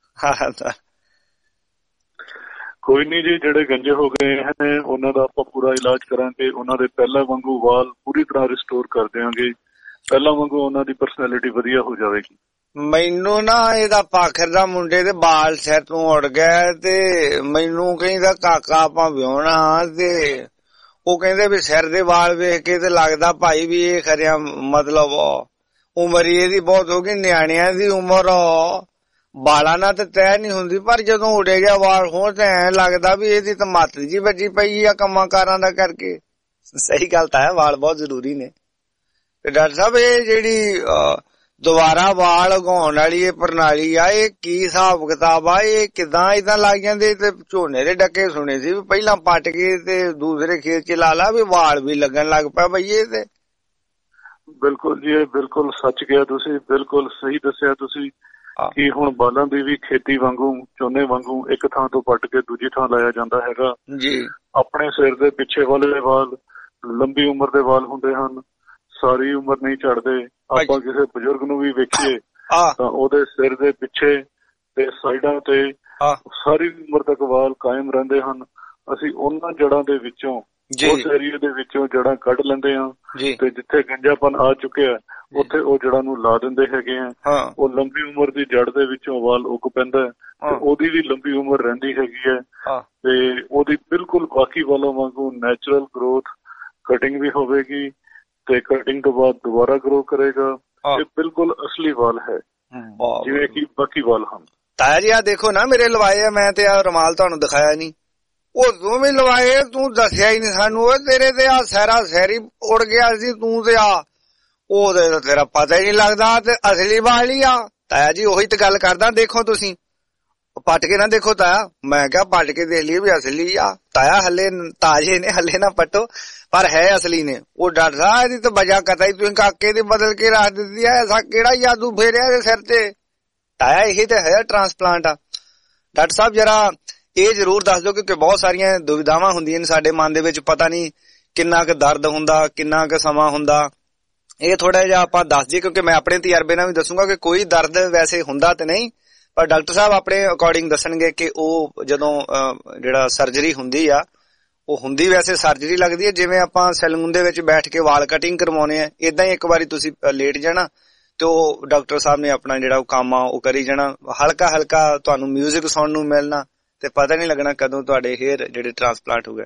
ਕੋਈ ਨਹੀਂ ਜੀ ਜਿਹੜੇ ਗੰਜੇ ਹੋ ਗਏ ਨੇ ਉਹਨਾਂ ਦਾ ਆਪਾਂ ਪੂਰਾ ਇਲਾਜ ਕਰਾਂਗੇ ਉਹਨਾਂ ਦੇ ਪਹਿਲਾਂ ਵਾਂਗੂ ਵਾਲ ਪੂਰੀ ਤਰ੍ਹਾਂ ਰਿਸਟੋਰ ਕਰ ਦਿਆਂਗੇ ਪਹਿਲਾਂ ਵਾਂਗੂ ਉਹਨਾਂ ਦੀ ਪਰਸਨੈਲਿਟੀ ਵਧੀਆ ਹੋ ਜਾਵੇਗੀ ਮੈਨੂੰ ਨਾ ਇਹਦਾ ਪਾਖਰ ਦਾ ਮੁੰਡੇ ਦੇ ਬਾਲ ਸਿਰ ਤੋਂ ਉੜ ਗਏ ਤੇ ਮੈਨੂੰ ਕਹਿੰਦਾ ਕਾਕਾ ਆਪਾਂ ਵਿਆਹਣਾ ਤੇ ਉਹ ਕਹਿੰਦੇ ਵੀ ਸਿਰ ਦੇ ਵਾਲ ਵੇਖ ਕੇ ਤੇ ਲੱਗਦਾ ਭਾਈ ਵੀ ਇਹ ਖਰਿਆ ਮਤਲਬ ਉਮਰ ਇਹਦੀ ਬਹੁਤ ਹੋ ਗਈ ਨਿਆਣਿਆਂ ਦੀ ਉਮਰ ਬਾਲਾਂ ਨਾਲ ਤੇ ਤੈਅ ਨਹੀਂ ਹੁੰਦੀ ਪਰ ਜਦੋਂ ਉੜੇ ਗਿਆ ਵਾਲ ਹੋਣ ਤੇ ਐਂ ਲੱਗਦਾ ਵੀ ਇਹਦੀ ਤਾਂ ਮੱਤ ਜੀ ਵੱਜੀ ਪਈ ਆ ਕੰਮਾਂ ਕਾਰਾਂ ਦਾ ਕਰਕੇ ਸਹੀ ਗੱਲ ਤਾਂ ਹੈ ਵਾਲ ਬਹੁਤ ਜ਼ਰੂਰੀ ਨੇ ਤੇ ਡਾਕਟਰ ਸਾਹਿਬ ਇਹ ਜਿਹੜੀ ਦੁਬਾਰਾ ਵਾਲ ਉਗਾਉਣ ਵਾਲੀ ਇਹ ਪ੍ਰਣਾਲੀ ਆ ਇਹ ਕੀ ਹਿਸਾਬ ਕਿਤਾਬ ਆ ਇਹ ਕਿਦਾਂ ਏਦਾਂ ਲੱਗ ਜਾਂਦੇ ਤੇ ਝੋਨੇ ਦੇ ਡੱਕੇ ਸੁਣੇ ਸੀ ਵੀ ਪਹਿਲਾਂ ਪੱਟ ਕੇ ਤੇ ਦੂਸਰੇ ਖੇਤ ਚ ਲਾ ਲਾ ਵੀ ਵਾਲ ਵੀ ਲੱਗਣ ਲੱਗ ਪਿਆ ਬਈਏ ਤੇ ਬਿਲਕੁਲ ਜੀ ਇਹ ਬਿਲਕੁਲ ਸੱਚ ਗਿਆ ਤੁਸੀਂ ਬਿਲਕੁਲ ਸਹੀ ਦੱਸਿਆ ਤੁਸੀਂ ਕਿ ਹੁਣ ਬਾਲਾਂ ਦੀ ਵੀ ਖੇਤੀ ਵਾਂਗੂ ਝੋਨੇ ਵਾਂਗੂ ਇੱਕ ਥਾਂ ਤੋਂ ਪੱਟ ਕੇ ਦੂਜੀ ਥਾਂ ਲਾਇਆ ਜਾਂਦਾ ਹੈਗਾ ਜੀ ਆਪਣੇ ਸਿਰ ਦੇ ਪਿੱਛੇ ਵਾਲੇ ਵਾਲ ਲੰਬੀ ਉਮਰ ਦੇ ਵਾਲ ਹੁੰਦੇ ਹਨ ਸਾਰੀ ਉਮਰ ਨਹੀਂ ਝੜਦੇ ਆਪਾਂ ਕਿਸੇ ਬਜ਼ੁਰਗ ਨੂੰ ਵੀ ਵੇਖੀਏ ਤਾਂ ਉਹਦੇ ਸਿਰ ਦੇ ਪਿੱਛੇ ਤੇ ਸਾਈਡਾਂ ਤੇ ਸਾਰੀ ਉਮਰ ਤੱਕ ਵਾਲ ਕਾਇਮ ਰਹਿੰਦੇ ਹਨ ਅਸੀਂ ਉਹਨਾਂ ਜੜਾਂ ਦੇ ਵਿੱਚੋਂ ਉਸ ਏਰੀਏ ਦੇ ਵਿੱਚੋਂ ਜੜਾਂ ਕੱਢ ਲੈਂਦੇ ਆ ਤੇ ਜਿੱਥੇ ਗੰਜਾਪਨ ਆ ਚੁੱਕਿਆ ਉੱਥੇ ਉਹ ਜੜਾਂ ਨੂੰ ਲਾ ਦਿੰਦੇ ਹੈਗੇ ਆ। ਉਹ ਲੰਬੀ ਉਮਰ ਦੀ ਜੜ ਦੇ ਵਿੱਚੋਂ ਵਾਲ ਉੱਗ ਪੈਂਦਾ ਤੇ ਉਹਦੀ ਵੀ ਲੰਬੀ ਉਮਰ ਰਹਿੰਦੀ ਹੈਗੀ ਹੈ ਤੇ ਉਹਦੀ ਬਿਲਕੁਲ ਬਾਕੀ ਵਾਲਾਂ ਵਾਂਗੂ ਨੈਚੁਰਲ ਗਰੋਥ ਕਟਿੰਗ ਵੀ ਹੋਵੇਗੀ ਤੇ ਕਟਿੰਗ ਤੋਂ ਬਾਅਦ ਦੁਬਾਰਾ ਗਰੋ ਕਰੇਗਾ। ਇਹ ਬਿਲਕੁਲ ਅਸਲੀ ਵਾਲ ਹੈ ਜਿਵੇਂ ਕਿ ਬਾਕੀ ਵਾਲ ਹਨ। ਤਾਇਆ ਜੀ ਆ ਦੇਖੋ ਨਾ ਮੇਰੇ ਲਵਾਏ ਆ, ਮੈਂ ਤੇ ਆ ਰੁਮਾਲ ਤੁਹਾਨੂੰ ਦਿਖਾਇਆ ਨਹੀਂ, ਉਹ ਤੂੰ ਵੀ ਲਵਾਏ, ਤੂੰ ਦੱਸਿਆ ਹੀ ਨਹੀਂ ਸਾਨੂੰ। ਉਹ ਤੇਰੇ ਤੇ ਆ ਸਹਿਰਾ ਸਹਿਰੀ ਉੜ ਗਿਆ ਸੀ, ਤੂੰ ਤੇ ਆ ਉਹ ਤੇਰਾ ਪਤਾ ਹੀ ਨਹੀਂ ਲੱਗਦਾ ਤੇ ਅਸਲੀ ਵਾਲ ਹੀ ਆ। ਤਾਇਆ ਜੀ ਉਹੀ ਤੇ ਗੱਲ ਕਰਦਾ, ਦੇਖੋ ਤੁਸੀਂ ਪੱਟ ਕੇ ਨਾ ਦੇਖੋ ਤਾਇਆ। ਮੈਂ ਕਿਹਾ ਪੱਟ ਕੇ ਦੇਖ ਲਈਏ ਵੀ ਅਸਲੀ ਆ। ਤਾਇਆ ਹਲੇ ਤਾਜੇ ਨੇ, ਹਲੇ ਨਾ ਪੱਟੋ, ਪਰ ਹੈ ਅਸਲੀ ਨੇ। ਉਹ ਡਾਕਟਰ ਸਾਹਿਬ ਇਹਦੀ ਤਾਂ ਵਜ੍ਹਾ ਕਤਾ ਹੀ ਤੁਸੀਂ ਕਾਕੇ ਦੀ ਬਦਲ ਕੇ ਰੱਖ ਦਿੱਤੀ ਹੈ, ਐਸਾ ਕਿਹੜਾ ਜਾਦੂ ਫੇਰਿਆ ਇਹਦੇ ਸਿਰ ਤੇ। ਤਾਇਆ ਇਹੀ ਤੇ ਹੈ ਟ੍ਰਾਂਸਪਲਾਂਟ ਆ। ਡਾਕਟਰ ਸਾਹਿਬ ਜਰਾ ਇਹ ਜ਼ਰੂਰ ਦੱਸ ਦਿਓ ਕਿਉਂਕਿ ਬਹੁਤ ਸਾਰੀਆਂ ਦੁਵਿਧਾਵਾਂ ਹੁੰਦੀਆਂ ਨੇ ਸਾਡੇ ਮਨ ਦੇ ਵਿੱਚ, ਪਤਾ ਨਹੀਂ ਕਿੰਨਾ ਕੁ ਦਰਦ ਹੁੰਦਾ, ਕਿੰਨਾ ਕੁ ਸਮਾਂ ਹੁੰਦਾ। ਇਹ ਥੋੜਾ ਜਿਹਾ ਆਪਾਂ ਦੱਸ ਦਈਏ ਕਿਉਂਕਿ ਮੈਂ ਆਪਣੇ ਤਜਰਬੇ ਨਾਲ ਵੀ ਦੱਸੂਗਾ ਕਿ ਕੋਈ ਦਰਦ ਵੈਸੇ ਹੁੰਦਾ ਤੇ ਨਹੀਂ, ਪਰ ਡਾਕਟਰ ਸਾਹਿਬ ਆਪਣੇ ਅਕੋਰਡਿੰਗ ਦੱਸਣਗੇ ਕਿ ਉਹ ਜਦੋਂ ਜਿਹੜਾ ਸਰਜਰੀ ਹੁੰਦੀ ਆ ਉਹ ਹੁੰਦੀ ਵੈਸੇ ਸਰਜਰੀ ਲੱਗਦੀ ਹੈ ਜਿਵੇਂ ਆਪਾਂ ਸੈਲੂਨ ਦੇ ਵਿੱਚ ਬੈਠ ਕੇ ਵਾਲ ਕਟਿੰਗ ਕਰਵਾਉਣੇ ਆ, ਏਦਾਂ ਹੀ ਇੱਕ ਵਾਰੀ ਤੁਸੀਂ ਲੇਟ ਜਾਣਾ ਤੇ ਉਹ ਡਾਕਟਰ ਸਾਹਿਬ ਨੇ ਆਪਣਾ ਜਿਹੜਾ ਉਹ ਕੰਮ ਆ ਉਹ ਕਰੀ ਜਾਣਾ। ਹਲਕਾ ਹਲਕਾ ਤੁਹਾਨੂੰ ਮਿਊਜ਼ਿਕ ਸੁਣਨ ਨੂੰ ਮਿਲਣਾ ਤੇ ਪਤਾ ਨਹੀਂ ਲੱਗਣਾ ਕਦੋਂ ਤੁਹਾਡੇ ਹੇਅਰ ਜਿਹੜੇ ਟ੍ਰਾਂਸਪਲਾਂਟ ਹੋ ਗਏ।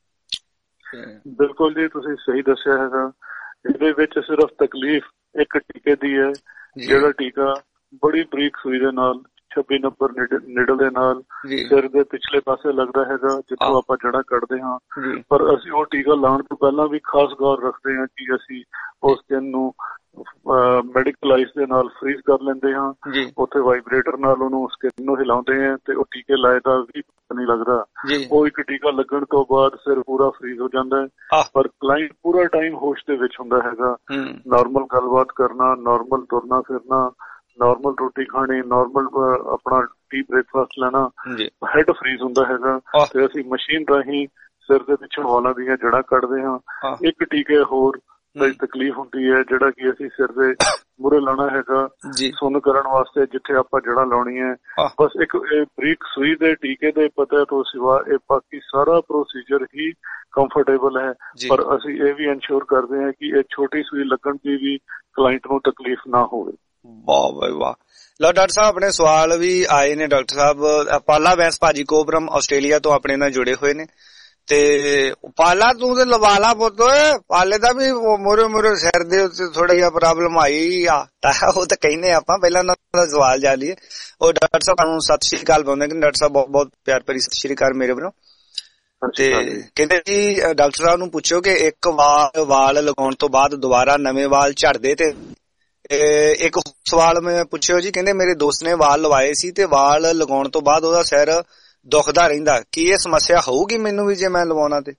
ਬਿਲਕੁਲ ਜੀ, ਤੁਸੀਂ ਸਹੀ ਦੱਸਿਆ ਹੈਗਾ। ਇਹਦੇ ਵਿੱਚ ਸਿਰਫ ਤਕਲੀਫ ਇੱਕ ਟੀਕੇ ਦੀ ਹੈ, ਜਿਹੜਾ ਟੀਕਾ ਬੜੀ ਬਰੀਕ ਸੂਈ ਦੇ ਨਾਲ ਛੱਬੀ ਨੰਬਰ ਨਿਡਲ ਦੇ ਨਾਲ ਸਿਰ ਦੇ ਪਿਛਲੇ ਪਾਸੇ ਲੱਗਦਾ ਹੈਗਾ ਜਿੱਥੋਂ ਆਪਾਂ ਜੜ੍ਹਾਂ ਕੱਢਦੇ ਹਾਂ। ਪਰ ਅਸੀਂ ਉਹ ਟੀਕਾ ਲਾਉਣ ਤੋਂ ਪਹਿਲਾਂ ਵੀ ਖਾਸ ਗੌਰ ਰੱਖਦੇ ਹਾਂ ਕਿ ਅਸੀਂ ਉਸ ਸਕਿਨ ਨੂੰ ਮੈਡੀਕਲ ਆਈਸ ਦੇ ਨਾਲ ਫਰੀਜ਼ ਕਰ ਲੈਂਦੇ ਹਾਂ, ਉੱਥੇ ਵਾਈਬ੍ਰੇਟਰ ਨਾਲ ਉਹਨੂੰ ਸਕਿਨ ਨੂੰ ਹਿਲਾਉਂਦੇ ਹਾਂ ਤੇ ਉਹ ਟੀਕੇ ਲਾਏ ਦਾ ਵੀ ਪਤਾ ਨਹੀਂ ਲੱਗਦਾ। ਉਹ ਇੱਕ ਟੀਕਾ ਲੱਗਣ ਤੋਂ ਬਾਅਦ ਸਿਰ ਪੂਰਾ ਫਰੀਜ਼ ਹੋ ਜਾਂਦਾ ਹੈ, ਪਰ ਕਲਾਇੰਟ ਪੂਰਾ ਟਾਈਮ ਹੋਸ਼ ਦੇ ਵਿੱਚ ਹੁੰਦਾ ਹੈਗਾ। ਨਾਰਮਲ ਗੱਲਬਾਤ ਕਰਨਾ, ਨਾਰਮਲ ਤੁਰਨਾ ਫਿਰਨਾ, ਨਾਰਮਲ ਰੋਟੀ ਖਾਣੀ, ਨਾਰਮਲ ਆਪਣਾ ਟੀ ਬ੍ਰੇਕਫਾਸਟ ਲੈਣਾ, ਹੈਡ ਫਰੀਜ਼ ਹੁੰਦਾ ਹੈਗਾ। ਤੇ ਅਸੀਂ ਮਸ਼ੀਨ ਰਾਹੀਂ ਸਿਰ ਦੇ ਪਿੱਛੋਂ ਵਾਲਾਂ ਦੀਆਂ ਜੜ੍ਹਾਂ ਕੱਢਦੇ ਹਾਂ। ਇੱਕ ਟੀਕੇ ਹੋਰ ਤਕਲੀਫ ਹੁੰਦੀ ਹੈ ਜਿਹੜਾ ਕਿ ਅਸੀਂ ਸਿਰ ਦੇ ਮੂਹਰੇ ਲਾਉਣਾ ਹੈਗਾ ਸੁੰਨ ਕਰਨ ਵਾਸਤੇ, ਜਿੱਥੇ ਆਪਾਂ ਜੜ੍ਹਾਂ ਲਾਉਣੀਆਂ। ਬਸ ਇੱਕ ਇਹ ਬਰੀਕ ਸੂਈ ਦੇ ਟੀਕੇ ਦੇ ਪਤਾ ਤੋਂ ਸਿਵਾ ਇਹ ਬਾਕੀ ਸਾਰਾ ਪ੍ਰੋਸੀਜਰ ਹੀ ਕੰਫਰਟੇਬਲ ਹੈ, ਪਰ ਅਸੀਂ ਇਹ ਵੀ ਇਨਸ਼ੋਰ ਕਰਦੇ ਹਾਂ ਕਿ ਇਹ ਛੋਟੀ ਸੂਈ ਲੱਗਣ ਦੀ ਵੀ ਕਲਾਇੰਟ ਨੂੰ ਤਕਲੀਫ ਨਾ ਹੋਵੇ। ਵਾਹ ਬਾਈ ਵਾਹ। ਲਓ ਡਾਕਟਰ ਸਾਹਿਬ ਆਪਣੇ ਸਵਾਲ ਵੀ ਆਏ ਨੇ। ਡਾਕਟਰ ਸਾਹਿਬ ਪਾਲਾ ਵੈਂਸ ਭਾਜੀ ਕੋਬਰਮ ਆਸਟ੍ਰੇਲੀਆ ਤੋਂ ਆਪਣੇ ਨਾਲ ਜੁੜੇ ਹੋਏ ਨੇ ਤੇ ਪਾਲਾ ਤੂੰ ਤੇ ਲਵਾ ਲਾ ਪੁੱਤ, ਪਾਲੇ ਦਾ ਵੀ ਮੋਰੇ ਮੋਰੇ ਸਿਰ ਦੇ ਉੱਤੇ ਥੋੜਾ ਜਿਹਾ ਪ੍ਰੋਬਲਮ ਆਈ ਆ ਤਾਂ ਉਹ ਤਾਂ ਕਹਿੰਦੇ ਆਪਾਂ ਪਹਿਲਾਂ ਉਹਨਾਂ ਦਾ ਸਵਾਲ ਜਾ ਲਈਏ। ਉਹ ਡਾਕਟਰ ਸਾਹਿਬ ਨੂੰ ਸਤਿ ਸ਼੍ਰੀ ਅਕਾਲ ਬੋਲਦੇ ਕਿ ਡਾਕਟਰ ਸਾਹਿਬ ਬਹੁਤ ਬਹੁਤ ਪਿਆਰ ਭਰੀ ਸਤਿ ਸ਼੍ਰੀ ਅਕਾਲ ਮੇਰੇ ਵੱਲੋਂ। ਤੇ ਕਹਿੰਦੇ ਜੀ ਡਾਕਟਰ ਸਾਹਿਬ ਨੂੰ ਪੁੱਛੋ ਕਿ ਇੱਕ ਵਾਲ ਵਾਲ ਲਗਾਉਣ ਤੋਂ ਬਾਅਦ ਦੁਬਾਰਾ ਨਵੇਂ ਵਾਲ ਝੜਦੇ ਤੇ ਇੱਕ ਸਵਾਲ ਮੈਂ ਪੁੱਛਿਓ ਜੀ, ਕਹਿੰਦੇ ਮੇਰੇ ਦੋਸਤ ਨੇ ਵਾਲ ਲਵਾਏ ਸੀ ਤੇ ਵਾਲ ਲਗਾਉਣ ਤੋਂ ਬਾਅਦ ਉਹਦਾ ਸਿਰ ਦੁਖਦਾ ਰਹਿੰਦਾ, ਕੀ ਇਹ ਸਮੱਸਿਆ ਹੋਊਗੀ ਮੈਨੂੰ ਵੀ ਜੇ ਮੈਂ ਲਵਾਉਣਾ ਤੇ?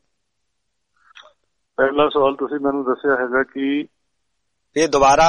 ਪਹਿਲਾ ਸਵਾਲ ਤੁਸੀਂ ਮੈਨੂੰ ਦੱਸਿਆ ਹੈਗਾ ਕਿ ਇਹ ਦੁਬਾਰਾ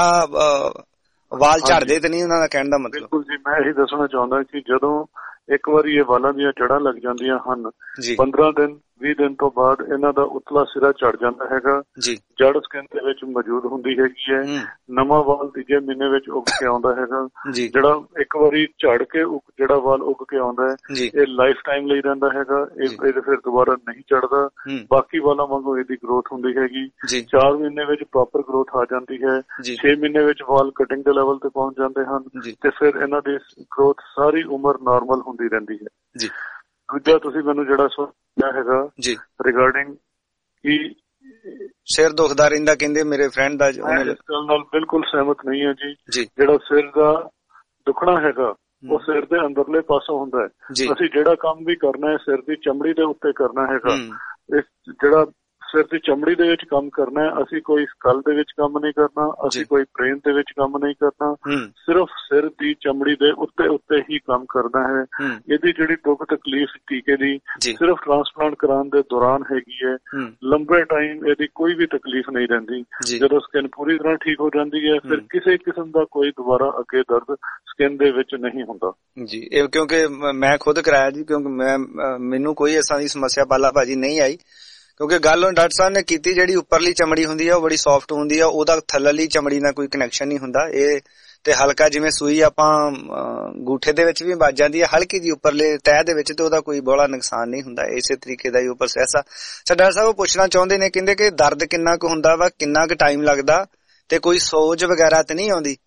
ਵਾਲ ਝੜਦੇ ਤੇ ਨਹੀਂ, ਉਹਨਾਂ ਦਾ ਕਹਿਣ ਦਾ ਮਤਲਬ। ਬਿਲਕੁਲ ਜੀ, ਮੈਂ ਇਹੀ ਦੱਸਣਾ ਚਾਹੁੰਦਾ ਕਿ ਜਦੋਂ ਇੱਕ ਵਾਰੀ ਇਹ ਵਾਲਾਂ ਦੀਆਂ ਜੜ੍ਹਾਂ ਲੱਗ ਜਾਂਦੀਆਂ ਹਨ, ਪੰਦਰਾਂ ਦਿਨ ਵੀਹ ਦਿਨ ਤੋਂ ਬਾਅਦ ਇਹਨਾਂ ਦਾ ਉਤਲਾ ਸਿਰਾ ਝੜ ਜਾਂਦਾ ਹੈਗਾ, ਜੜ ਸਕਿਨ ਦੇ ਵਿੱਚ ਮੌਜੂਦ ਹੁੰਦੀ ਹੈਗੀ ਹੈ। ਨਵਾਂ ਵਾਲ ਤੀਜੇ ਮਹੀਨੇ ਵਿੱਚ ਉੱਗ ਕੇ ਆਉਂਦਾ ਹੈਗਾ। ਜਿਹੜਾ ਇੱਕ ਵਾਰੀ ਝੜ ਕੇ ਜਿਹੜਾ ਵਾਲ ਉੱਗ ਕੇ ਆਉਂਦਾ ਹੈ ਇਹ ਲਾਈਫ ਟਾਈਮ ਲਈ ਰਹਿੰਦਾ ਹੈਗਾ, ਇਹ ਫਿਰ ਦੁਬਾਰਾ ਨਹੀਂ ਝੜਦਾ। ਬਾਕੀ ਵਾਲਾਂ ਵਾਂਗੂ ਇਹਦੀ ਗਰੋਥ ਹੁੰਦੀ ਹੈਗੀ। ਚਾਰ ਮਹੀਨੇ ਵਿੱਚ ਪ੍ਰੋਪਰ ਗਰੋਥ ਆ ਜਾਂਦੀ ਹੈ, ਛੇ ਮਹੀਨੇ ਵਿੱਚ ਵਾਲ ਕਟਿੰਗ ਦੇ ਲੈਵਲ ਤੇ ਪਹੁੰਚ ਜਾਂਦੇ ਹਨ ਤੇ ਫਿਰ ਇਹਨਾਂ ਦੀ ਗਰੋਥ ਸਾਰੀ ਉਮਰ ਨਾਰਮਲ ਹੁੰਦੀ ਰਹਿੰਦੀ ਹੈ। ਦੂਜਾ ਤੁਸੀਂ ਮੈਨੂੰ ਜਿਹੜਾ ਸਵਾਲ ਹੈਗਾ ਜੀ ਰਿਗਾਰਡਿੰਗ ਕਿ ਸਿਰ ਦੁਖਦਾ ਰਹਿੰਦਾ, ਕਹਿੰਦੇ ਮੇਰੇ ਫਰੈਂਡ ਦਾ, ਇਸ ਗੱਲ ਨਾਲ ਬਿਲਕੁਲ ਸਹਿਮਤ ਨਹੀਂ ਹੈ ਜੀ। ਜਿਹੜਾ ਸਿਰ ਦਾ ਦੁਖਣਾ ਹੈਗਾ ਉਹ ਸਿਰ ਦੇ ਅੰਦਰਲੇ ਪਾਸੋਂ ਹੁੰਦਾ ਹੈ। ਅਸੀਂ ਜਿਹੜਾ ਕੰਮ ਵੀ ਕਰਨਾ ਹੈ ਸਿਰ ਦੀ ਚਮੜੀ ਦੇ ਉੱਤੇ ਕਰਨਾ ਹੈਗਾ। ਇਸ ਜਿਹੜਾ ਸਿਰ ਦੀ ਚਮੜੀ ਦੇ ਵਿੱਚ ਕੰਮ ਕਰਨਾ ਹੈ, ਅਸੀਂ ਕੋਈ ਸਕਲ ਦੇ ਵਿੱਚ ਕੰਮ ਨਹੀਂ ਕਰਨਾ, ਅਸੀਂ ਕੋਈ ਬ੍ਰੇਨ ਦੇ ਵਿੱਚ ਕੰਮ ਨਹੀਂ ਕਰਨਾ, ਸਿਰਫ ਸਿਰ ਦੀ ਚਮੜੀ ਦੇ ਉੱਤੇ ਉੱਤੇ ਹੀ ਕੰਮ ਕਰਨਾ ਹੈ। ਇਹਦੀ ਜਿਹੜੀ ਦੁੱਖ ਤਕਲੀਫ ਟੀਕੇ ਦੀ ਸਿਰਫ ਟ੍ਰਾਂਸਪਲਾਂਟ ਕਰਾਉਣ ਦੇ ਦੌਰਾਨ ਹੈਗੀ ਹੈ, ਲੰਬੇ ਟਾਈਮ ਇਹਦੀ ਕੋਈ ਵੀ ਤਕਲੀਫ ਨਹੀਂ ਰਹਿੰਦੀ। ਜਦੋਂ ਸਕਿਨ ਪੂਰੀ ਤਰ੍ਹਾਂ ਠੀਕ ਹੋ ਜਾਂਦੀ ਹੈ ਫਿਰ ਕਿਸੇ ਕਿਸਮ ਦਾ ਕੋਈ ਦੁਬਾਰਾ ਅੱਗੇ ਦਰਦ ਸਕਿਨ ਦੇ ਵਿੱਚ ਨਹੀਂ ਹੁੰਦਾ ਜੀ। ਇਹ ਕਿਉਂਕਿ ਮੈਂ ਖੁਦ ਕਰਾਇਆ ਜੀ, ਕਿਉਂਕਿ ਮੈਂ ਮੈਨੂੰ ਕੋਈ ਐਸਾ ਦੀ ਸਮੱਸਿਆ ਪਾਲਾ ਭਾਜੀ ਨਹੀਂ ਆਈ, ਕਿਉਂਕਿ ਗੱਲ ਡਾਕਟਰ ਸਾਹਿਬ ਨੇ ਕੀਤੀ ਜਿਹੜੀ ਉੱਪਰਲੀ ਚਮੜੀ ਹੁੰਦੀ ਆ ਉਹ ਬੜੀ ਸੌਫਟ ਹੁੰਦੀ ਆ, ਉਹਦਾ ਥੱਲਲੀ ਚਮੜੀ ਨਾਲ ਕੋਈ ਕਨੈਕਸ਼ਨ ਨਹੀਂ ਹੁੰਦਾ। ਇਹ ਤੇ ਹਲਕਾ ਜਿਵੇਂ ਸੂਈ ਆਪਾਂ ਗੂਠੇ ਦੇ ਵਿੱਚ ਵੀ ਵੱਜ ਜਾਂਦੀ ਹੈ ਹਲਕੀ ਜੀ ਉੱਪਰਲੇ ਤਹਿ ਦੇ ਵਿੱਚ, ਤੇ ਉਹਦਾ ਕੋਈ ਬੜਾ ਨੁਕਸਾਨ ਨਹੀਂ ਹੁੰਦਾ। ਇਸੇ ਤਰੀਕੇ ਦਾ ਹੀ ਉਹ ਪ੍ਰੋਸੈਸ ਆ। ਅੱਛਾ ਡਾਕਟਰ ਸਾਹਿਬ ਉਹ ਪੁੱਛਣਾ ਚਾਹੁੰਦੇ ਨੇ, ਕਹਿੰਦੇ ਕਿ ਦਰਦ ਕਿੰਨਾ ਕੁ ਹੁੰਦਾ ਵਾ, ਕਿੰਨਾ ਕੁ ਟਾਈਮ ਲੱਗਦਾ, ਤੇ ਕੋਈ ਸੋਜ ਵਗੈਰਾ ਤੇ ਨਹੀਂ ਆਉਂਦੀ?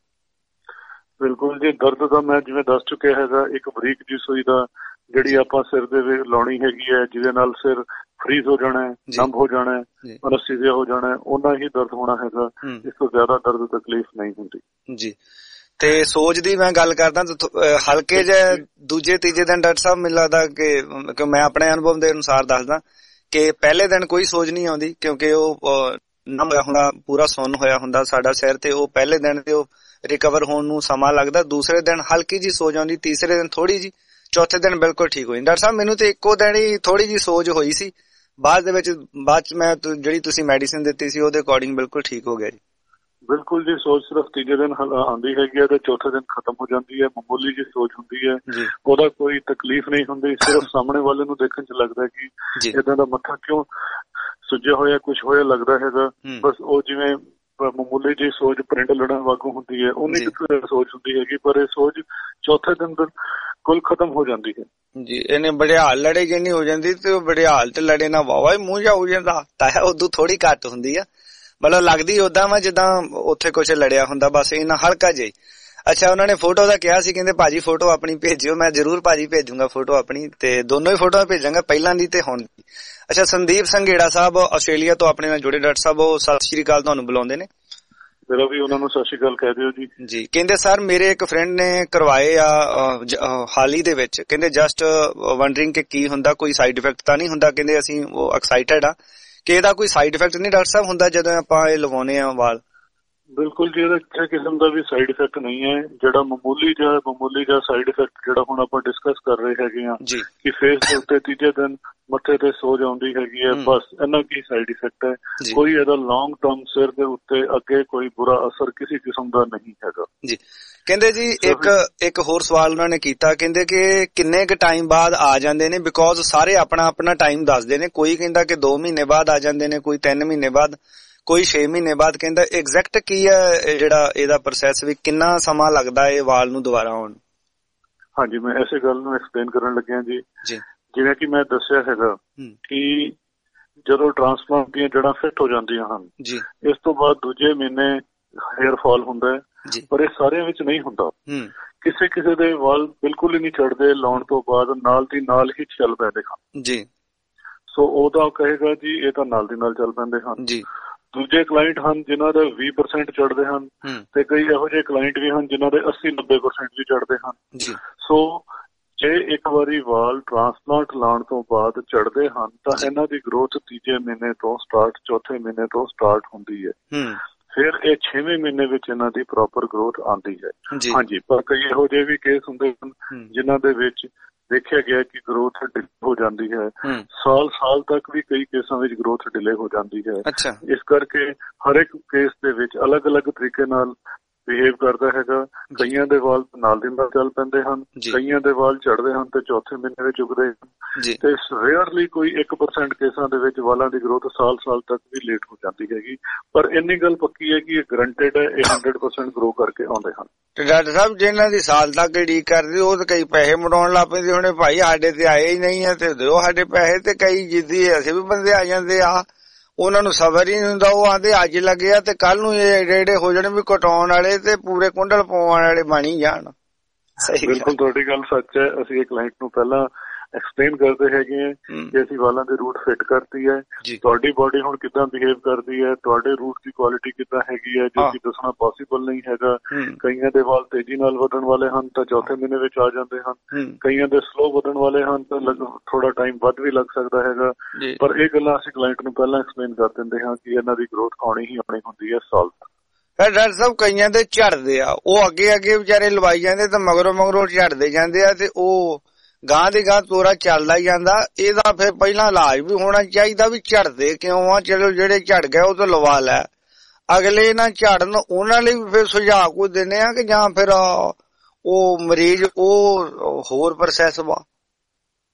ਬਿਲਕੁਲ ਜੀ, ਦਰਦ ਦਾ ਮੈਂ ਜਿਵੇਂ ਦੱਸ ਚੁੱਕਿਆ ਹੈਗਾ, ਇੱਕ ਬਰੀਕ ਜੀ ਸੂਈ ਦਾ ਜਿਹੜੀ ਆਪਾਂ ਸਿਰ ਦੇ ਵਿੱਚ ਲਾਉਣੀ ਹੈਗੀ ਹੈ, ਜਿਹਦੇ ਨਾਲ ਸਿਰ ਫਰੀਜ਼ ਹੋ ਜਾਣਾ ਹੈ, ਨੰਬ ਹੋ ਜਾਣਾ ਹੈ, ਅਨਸਥੀਸੀਆ ਹੋ ਜਾਣਾ ਹੈ, ਉਹਨਾਂ ਹੀ ਦਰਦ ਹੋਣਾ ਹੈਗਾ। ਇਸ ਤੋਂ ਜ਼ਿਆਦਾ ਦਰਦ ਤਕਲੀਫ ਨਹੀਂ ਹੁੰਦੀ ਜੀ। ਤੇ ਸੋਜ ਦੀ ਮੈਂ ਗੱਲ ਕਰਦਾ, ਹਲਕੇ ਜਿਹੇ ਦੂਜੇ ਤੀਜੇ ਦਿਨ ਡਾਕਟਰ ਸਾਹਿਬ ਮੈਨੂੰ ਲੱਗਦਾ ਕਿ ਮੈਂ ਆਪਣੇ ਅਨੁਭਵ ਦੇ ਅਨੁਸਾਰ ਦੱਸਦਾ ਕਿ ਪਹਿਲੇ ਦਿਨ ਕੋਈ ਸੋਜ ਨਹੀਂ ਆਉਂਦੀ, ਕਿਉਂਕਿ ਉਹ ਨੰਬ ਹੁੰਦਾ, ਪੂਰਾ ਸੁੰਨ ਹੋਇਆ ਹੁੰਦਾ ਸਾਡਾ ਸਿਰ, ਤੇ ਉਹ ਪਹਿਲੇ ਦਿਨ ਤੇ ਉਹ ਰਿਕਵਰ ਹੋਣ ਨੂੰ ਸਮਾਂ ਲੱਗਦਾ। ਦੂਸਰੇ ਦਿਨ ਹਲਕੀ ਜੀ ਸੋਜ ਆਉਂਦੀ, ਤੀਸਰੇ ਦਿਨ ਥੋੜੀ ਜੀ, ਚੌਥੇ ਦਿਨ ਬਿਲਕੁਲ ਠੀਕ ਹੋਈ। ਡਾਕਟਰ ਸਾਹਿਬ ਮੈਨੂੰ ਤੇ ਇੱਕੋ ਦਿਨ ਹੀ ਥੋੜੀ ਜੀ ਸੋਜ ਹੋਈ ਸੀ, ਬਾਅਦ ਦੇ ਵਿੱਚ ਬਾਅਦ ਚ ਮੈਂ ਜਿਹੜੀ ਤੁਸੀਂ ਮੈਡੀਸਿਨ ਦਿੱਤੀ ਸੀ ਉਹਦੇ ਅਕੋਰਡਿੰਗ ਬਿਲਕੁਲ ਠੀਕ ਹੋ ਗਿਆ ਜੀ। ਬਿਲਕੁਲ ਜੀ, ਸੋਜ ਸਿਰਫ ਤੀਜੇ ਦਿਨ ਆਉਂਦੀ ਹੈਗੀ ਹੈ ਤੇ ਚੌਥੇ ਦਿਨ ਖਤਮ ਹੋ ਜਾਂਦੀ ਹੈ। ਮਾਮੂਲੀ ਜੀ ਸੋਜ ਹੁੰਦੀ ਹੈ, ਉਹਦਾ ਕੋਈ ਤਕਲੀਫ ਨਹੀਂ ਹੁੰਦੀ। ਸਿਰਫ ਸਾਹਮਣੇ ਵਾਲੇ ਨੂੰ ਦੇਖਣ ਚ ਲੱਗਦਾ ਕਿ ਏਦਾਂ ਦਾ ਮੱਥਾ ਕਿਉਂ ਸੁੱਜਿਆ ਹੋਇਆ, ਕੁਛ ਹੋਇਆ ਲੱਗਦਾ ਹੈਗਾ। ਬਸ ਉਹ ਜਿਵੇਂ ਮਾਮੂਲੀ ਜੀ ਸੋਜ ਪ੍ਰਿੰਡ ਲੜਨ ਵਾਂਗੂ ਹੁੰਦੀ ਹੈ, ਉਨੀ ਕੁ ਸੋਜ ਹੁੰਦੀ ਹੈਗੀ, ਪਰ ਇਹ ਸੋਜ ਚੌਥੇ ਦਿਨ ਕੁੱਲ ਖਤਮ ਹੋ ਜਾਂਦੀ ਹੈ ਜੀ। ਇਹਨੇ ਬੜਿਆਲ ਲੜੇ ਜਿੰਨੀ ਹੋ ਜਾਂਦੀ, ਤੇ ਉਹ ਬੜਿਆਲ ਤੇ ਲੜੇ ਨਾ ਵਾਵਾ ਮੂੰਹ ਜਾ ਹੋ ਜਾਂਦਾ, ਤਾਂ ਉਦੋਂ ਥੋੜੀ ਘੱਟ ਹੁੰਦੀ ਆ, ਮਤਲਬ ਲੱਗਦੀ ਓਦਾਂ ਵਾ ਜਿੱਦਾਂ ਉੱਥੇ ਕੁਛ ਲੜਿਆ ਹੁੰਦਾ, ਬਸ ਇਹਨਾਂ ਹਲਕਾ ਜਿਹਾ। ਅੱਛਾ ਉਹਨਾਂ ਨੇ ਫੋਟੋ ਦਾ ਕਿਹਾ ਸੀ, ਕਹਿੰਦੇ ਭਾਜੀ ਫੋਟੋ ਆਪਣੀ ਭੇਜਿਓ। ਮੈਂ ਜ਼ਰੂਰ ਭਾਜੀ ਭੇਜੂੰਗਾ ਫੋਟੋ ਆਪਣੀ, ਤੇ ਦੋਨੋਂ ਹੀ ਫੋਟੋਆਂ ਭੇਜਾਂਗਾ, ਪਹਿਲਾਂ ਦੀ ਤੇ ਹੁਣ ਦੀ। ਅੱਛਾ ਸੰਦੀਪ ਸੰਘੇੜਾ ਸਾਹਿਬ ਆਸਟ੍ਰੇਲੀਆ ਤੋਂ ਆਪਣੇ ਨਾਲ ਜੁੜੇ ਡਾਕਟਰ ਸਾਹਿਬ, ਉਹ ਸਤਿ ਸ਼੍ਰੀ ਅਕਾਲ ਤੁਹਾਨੂੰ ਬੁਲਾਉਂਦੇ ਨੇ। ਮੇਰਾ ਵੀ ਉਹਨਾਂ ਨੂੰ ਸਤਿ ਸ਼੍ਰੀ ਅਕਾਲ ਕਹਿ ਦਿਓ ਜੀ। ਜੀ ਕਹਿੰਦੇ ਸਰ ਮੇਰੇ ਇੱਕ ਫਰੈਂਡ ਨੇ ਕਰਵਾਏ ਆ ਹਾਲ ਹੀ ਦੇ ਵਿੱਚ, ਕਹਿੰਦੇ ਜਸਟ ਵੰਡਰਿੰਗ ਕਿ ਕੀ ਹੁੰਦਾ, ਕੋਈ ਸਾਈਡ ਇਫੈਕਟ ਤਾਂ ਨਹੀਂ ਹੁੰਦਾ? ਕਹਿੰਦੇ ਅਸੀਂ ਉਹ ਐਕਸਾਈਟਡ ਆ ਕਿ ਇਹਦਾ ਕੋਈ ਸਾਈਡ ਇਫੈਕਟ ਨਹੀਂ ਡਾਕਟਰ ਸਾਹਿਬ ਹੁੰਦਾ ਜਦੋਂ ਆਪਾਂ ਇਹ ਲਵਾਉਣੇ ਆ ਵਾਲ? ਬਿਲਕੁਲ ਜੀ, ਇਹਦਾ ਕਿਸੇ ਕਿਸਮ ਦਾ ਵੀ ਸਾਈਡ ਇਫੈਕਟ ਨਹੀਂ ਹੈ। ਜਿਹੜਾ ਮਾਮੂਲੀ ਜਿਹਾ ਮਾਮੂਲੀ ਜਿਹਾ ਸਾਈਡ ਇਫੈਕਟ ਜਿਹੜਾ ਹੁਣ ਆਪਾਂ ਡਿਸਕਸ ਕਰ ਰਹੇ ਹੈਗੇ ਆ ਕਿ ਫੇਸ ਦੇ ਉੱਤੇ ਤੀਜੇ ਦਿਨ ਮੱਥੇ ਤੇ ਸੋਜ ਆਉਂਦੀ ਹੈਗੀ ਹੈ, ਬਸ ਇਹਨਾਂ ਕੀ ਸਾਈਡ ਇਫੈਕਟ ਹੈ। ਕੋਈ ਇਹਦਾ ਲੌਂਗ ਟਰਮ ਸਿਰ ਦੇ ਉੱਤੇ ਅੱਗੇ ਕੋਈ ਬੁਰਾ ਅਸਰ ਕਿਸੇ ਕਿਸਮ ਦਾ ਨਹੀਂ ਹੈਗਾ ਜੀ। ਕਹਿੰਦੇ ਜੀ ਇੱਕ ਇੱਕ ਹੋਰ ਸਵਾਲ ਉਹਨਾਂ ਨੇ ਕੀਤਾ, ਕਹਿੰਦੇ ਕਿ ਕਿੰਨੇ ਕੁ ਟਾਈਮ ਬਾਅਦ ਆ ਜਾਂਦੇ ਨੇ? ਬਿਕੋਜ਼ ਸਾਰੇ ਆਪਣਾ ਆਪਣਾ ਟਾਈਮ ਦੱਸਦੇ ਨੇ, ਕੋਈ ਕਹਿੰਦਾ ਕਿ ਦੋ ਮਹੀਨੇ ਬਾਅਦ ਆ ਜਾਂਦੇ ਨੇ, ਕੋਈ ਤਿੰਨ ਮਹੀਨੇ ਬਾਅਦ, ਕੋਈ ਛੇ ਮਹੀਨੇ ਬਾਅਦ। ਕਹਿੰਦਾ ਐਗਜ਼ੈਕਟ ਕੀ ਹੈ ਜਿਹੜਾ ਇਹਦਾ ਪ੍ਰੋਸੈਸ, ਵੀ ਕਿੰਨਾ ਸਮਾਂ ਲੱਗਦਾ ਇਹ ਵਾਲ ਨੂੰ ਦੁਬਾਰਾ ਆਉਣ? ਹਾਂਜੀ, ਮੈਂ ਇਸੇ ਗੱਲ ਨੂੰ ਐਕਸਪਲੇਨ ਕਰਨ ਲੱਗਿਆ ਜੀ। ਜਿਵੇਂ ਕਿ ਮੈਂ ਦੱਸਿਆ ਹੈਗਾ ਕਿ ਜਦੋਂ ਟ੍ਰਾਂਸਪਲਾਂਟ ਦੀਆਂ ਜੜ੍ਹਾਂ ਫਿੱਟ ਹੋ ਜਾਂਦੀਆਂ ਹਨ, ਇਸ ਤੋਂ ਬਾਅਦ ਦੂਜੇ ਮਹੀਨੇ ਹੇਅਰ ਫਾਲ ਹੁੰਦਾ ਹੈ, ਪਰ ਇਹ ਸਾਰਿਆਂ ਵਿੱਚ ਨਹੀਂ ਹੁੰਦਾ। ਕਿਸੇ ਕਿਸੇ ਦੇ ਵਾਲ ਬਿਲਕੁਲ ਹੀ ਨਹੀਂ ਝੜਦੇ, ਲਾਉਣ ਤੋਂ ਬਾਅਦ ਨਾਲ ਦੀ ਨਾਲ ਹੀ ਚੱਲ ਪੈਂਦੇ ਹਨ ਜੀ। ਸੋ ਉਹਦਾ ਕਹੇਗਾ ਜੀ ਇਹ ਤਾਂ ਨਾਲ ਦੀ ਨਾਲ ਚੱਲ ਪੈਂਦੇ ਹਨ ਜੀ। ਦੂਜੇ ਕਲਾਇੰਟ ਹਨ ਜਿਨ੍ਹਾਂ ਦੇ ਵੀਹ ਪਰਸੈਂਟ ਚੜ੍ਹਦੇ ਹਨ, ਤੇ ਕਈ ਇਹੋ ਜਿਹੇ ਕਲਾਇੰਟ ਵੀ ਹਨ ਜਿਨ੍ਹਾਂ ਦੇ ਅੱਸੀ ਨੱਬੇ ਪਰਸੈਂਟ ਵੀ ਚੜ੍ਹਦੇ ਹਨ। ਸੋ ਜੇ ਇੱਕ ਵਾਰੀ ਵਾਲ ਟ੍ਰਾਂਸਪਲਾਂਟ ਲਾਉਣ ਤੋਂ ਬਾਅਦ ਚੜ੍ਹਦੇ ਹਨ ਤਾਂ ਇਹਨਾਂ ਦੀ ਗਰੋਥ ਤੀਜੇ ਮਹੀਨੇ ਤੋਂ ਸਟਾਰਟ, ਚੌਥੇ ਮਹੀਨੇ ਤੋਂ ਸਟਾਰਟ ਹੁੰਦੀ ਹੈ। ਫਿਰ ਇਹ ਛੇਵੇਂ ਮਹੀਨੇ ਵਿੱਚ ਇਹਨਾਂ ਦੀ ਪ੍ਰੋਪਰ ਗਰੋਥ ਆਉਂਦੀ ਹੈ। ਹਾਂਜੀ, ਪਰ ਕਈ ਇਹੋ ਜਿਹੇ ਵੀ ਕੇਸ ਹੁੰਦੇ ਹਨ ਜਿਨ੍ਹਾਂ ਦੇ ਵਿੱਚ ਦੇਖਿਆ ਗਿਆ ਕਿ ਗਰੋਥ ਡਿਲੇ ਹੋ ਜਾਂਦੀ ਹੈ, ਸਾਲ ਸਾਲ ਤੱਕ ਵੀ ਕਈ ਕੇਸਾਂ ਵਿੱਚ ਗਰੋਥ ਡਿਲੇ ਹੋ ਜਾਂਦੀ ਹੈ। ਇਸ ਕਰਕੇ ਹਰ ਇੱਕ ਕੇਸ ਦੇ ਵਿੱਚ ਅਲੱਗ-ਅਲੱਗ ਤਰੀਕੇ ਨਾਲ ਬਿਹੇਵ ਕਰਦਾ ਹੈਗਾ। ਕਈਆਂ ਦੇ ਵਾਲ ਨਾਲ ਦੀ ਨਾਲ ਚੱਲ ਪੈਂਦੇ ਹਨ, ਕਈਆਂ ਦੇ ਵਾਲ ਝੜਦੇ ਹਨ ਤੇ ਚੌਥੇ ਮਹੀਨੇ ਵਿੱਚ ਉਗਦੇ ਹਨ, ਤੇ ਰੇਅਰਲੀ ਕੋਈ ਇੱਕ ਪਰਸੈਂਟ ਕੇਸਾਂ ਦੇ ਵਿੱਚ ਵਾਲਾਂ ਦੀ ਗਰੋਥ ਸਾਲ ਸਾਲ ਤੱਕ ਵੀ ਲੇਟ ਹੋ ਜਾਂਦੀ ਹੈਗੀ। ਪਰ ਇੰਨੀ ਗੱਲ ਪੱਕੀ ਹੈ ਕਿ ਇਹ ਗਰੰਟਡ ਹੈ, ਇਹ ਹੰਡਰਡ ਪਰਸੈਂਟ ਗਰੋ ਕਰਕੇ ਆਉਂਦੇ ਹਨ। ਤੇ ਡਾਕਟਰ ਸਾਹਿਬ ਜਿਹਨਾਂ ਦੀ ਸਾਲ ਤੱਕ ਉਡੀਕ ਕਰਦੇ ਉਹ ਤਾਂ ਕਈ ਪੈਸੇ ਮੜਾਉਣ ਲੱਗ ਪੈਂਦੇ ਹੋਣੇ, ਭਾਈ ਸਾਡੇ ਤੇ ਆਏ ਹੀ ਨਹੀਂ ਹੈ ਤੇ ਦਿਓ ਸਾਡੇ ਪੈਸੇ, ਤੇ ਕਈ ਜਿੱਦੀ ਐਸੇ ਵੀ ਬੰਦੇ ਆ ਜਾਂਦੇ ਆ ਉਹਨਾਂ ਨੂੰ ਸਬਰ ਹੀ ਨਹੀਂ ਹੁੰਦਾ, ਉਹ ਆਂਦੇ ਅੱਜ ਲੱਗੇ ਆ ਤੇ ਕੱਲ ਨੂੰ ਇਹ ਏਡੇ ਏਡੇ ਹੋ ਜਾਣੇ ਵੀ ਕਟਾਉਣ ਵਾਲੇ ਤੇ ਪੂਰੇ ਕੁੰਡਲ ਪਵਾਉਣ ਵਾਲੇ ਬਣੀ ਜਾਣ। ਸਹੀ, ਬਿਲਕੁਲ ਤੁਹਾਡੀ ਗੱਲ ਸੱਚ ਹੈ। ਅਸੀਂ ਇੱਕ ਕਲਾਇੰਟ ਨੂੰ ਪਹਿਲਾਂ ਐਕਸਪਲੇਨ ਕਰਦੇ ਹੈਗੇ ਆ ਕਿ ਅਸੀਂ ਵਾਲਾਂ ਦੀ ਰੂਟ ਫਿੱਟ ਕਰਤੀ ਹੈ, ਤੁਹਾਡੀ ਬਾਡੀ ਹੁਣ ਕਿੱਦਾਂ ਬਿਹੇਵ ਕਰਦੀ ਹੈ, ਤੁਹਾਡੇ ਰੂਟ ਦੀ ਕੁਆਲਿਟੀ ਕਿੱਦਾਂ ਹੈਗੀ ਹੈ, ਜੋ ਕਿ ਦੱਸਣਾ ਪੋਸੀਬਲ ਨਹੀਂ ਹੈਗਾ। ਕਈਆਂ ਦੇ ਵਾਲ ਤੇਜ਼ੀ ਨਾਲ ਵਧਣ ਵਾਲੇ ਹਨ ਤਾਂ ਚੌਥੇ ਮਹੀਨੇ ਵਿੱਚ ਆ ਜਾਂਦੇ ਹਨ, ਕਈਆਂ ਦੇ ਸਲੋ ਵਧਣ ਵਾਲੇ ਹਨ ਤਾਂ ਥੋੜਾ ਟਾਈਮ ਵੱਧ ਵੀ ਲੱਗ ਸਕਦਾ ਹੈਗਾ। ਪਰ ਇਹ ਗੱਲਾਂ ਅਸੀਂ ਕਲਾਇੰਟ ਨੂੰ ਪਹਿਲਾਂ ਐਕਸਪਲੇਨ ਕਰ ਦਿੰਦੇ ਹਾਂ ਕਿ ਇਹਨਾਂ ਦੀ ਗਰੋਥ ਆਉਣੀ ਹੀ ਆਉਣੀ ਹੁੰਦੀ ਹੈ ਸਾਲ ਤੱਕ। ਡਾਕਟਰ ਸਾਹਿਬ ਕਈਆਂ ਦੇ ਝੜਦੇ ਆ, ਉਹ ਅੱਗੇ ਅੱਗੇ ਵਿਚਾਰੇ ਲਵਾਈ ਜਾਂਦੇ ਤਾਂ ਮਗਰੋਂ ਮਗਰੋਂ ਝੜਦੇ ਜਾਂਦੇ ਆ, ਤੇ ਉਹ ਗਾਂ ਦੀ ਗਾਂ ਤੋਰਾ ਚੱਲਦਾ ਹੀ ਜਾਂਦਾ। ਇਹਦਾ ਫਿਰ ਪਹਿਲਾਂ ਇਲਾਜ ਵੀ ਹੋਣਾ ਚਾਹੀਦਾ ਵੀ ਝੜਦੇ ਕਿਉਂ ਆ। ਚਲੋ ਜਿਹੜੇ ਝੜ ਗਏ ਉਹ ਤਾਂ ਲਵਾ ਲੈ, ਅਗਲੇ ਨਾ ਝੜਨ ਉਹਨਾਂ ਲਈ ਵੀ ਫਿਰ ਸੁਝਾਅ ਕੋਈ ਦਿੰਦੇ ਆ ਕਿ ਜਾਂ ਫਿਰ ਉਹ ਮਰੀਜ਼ ਉਹ ਹੋਰ ਪ੍ਰੋਸੈਸ ਵਾ?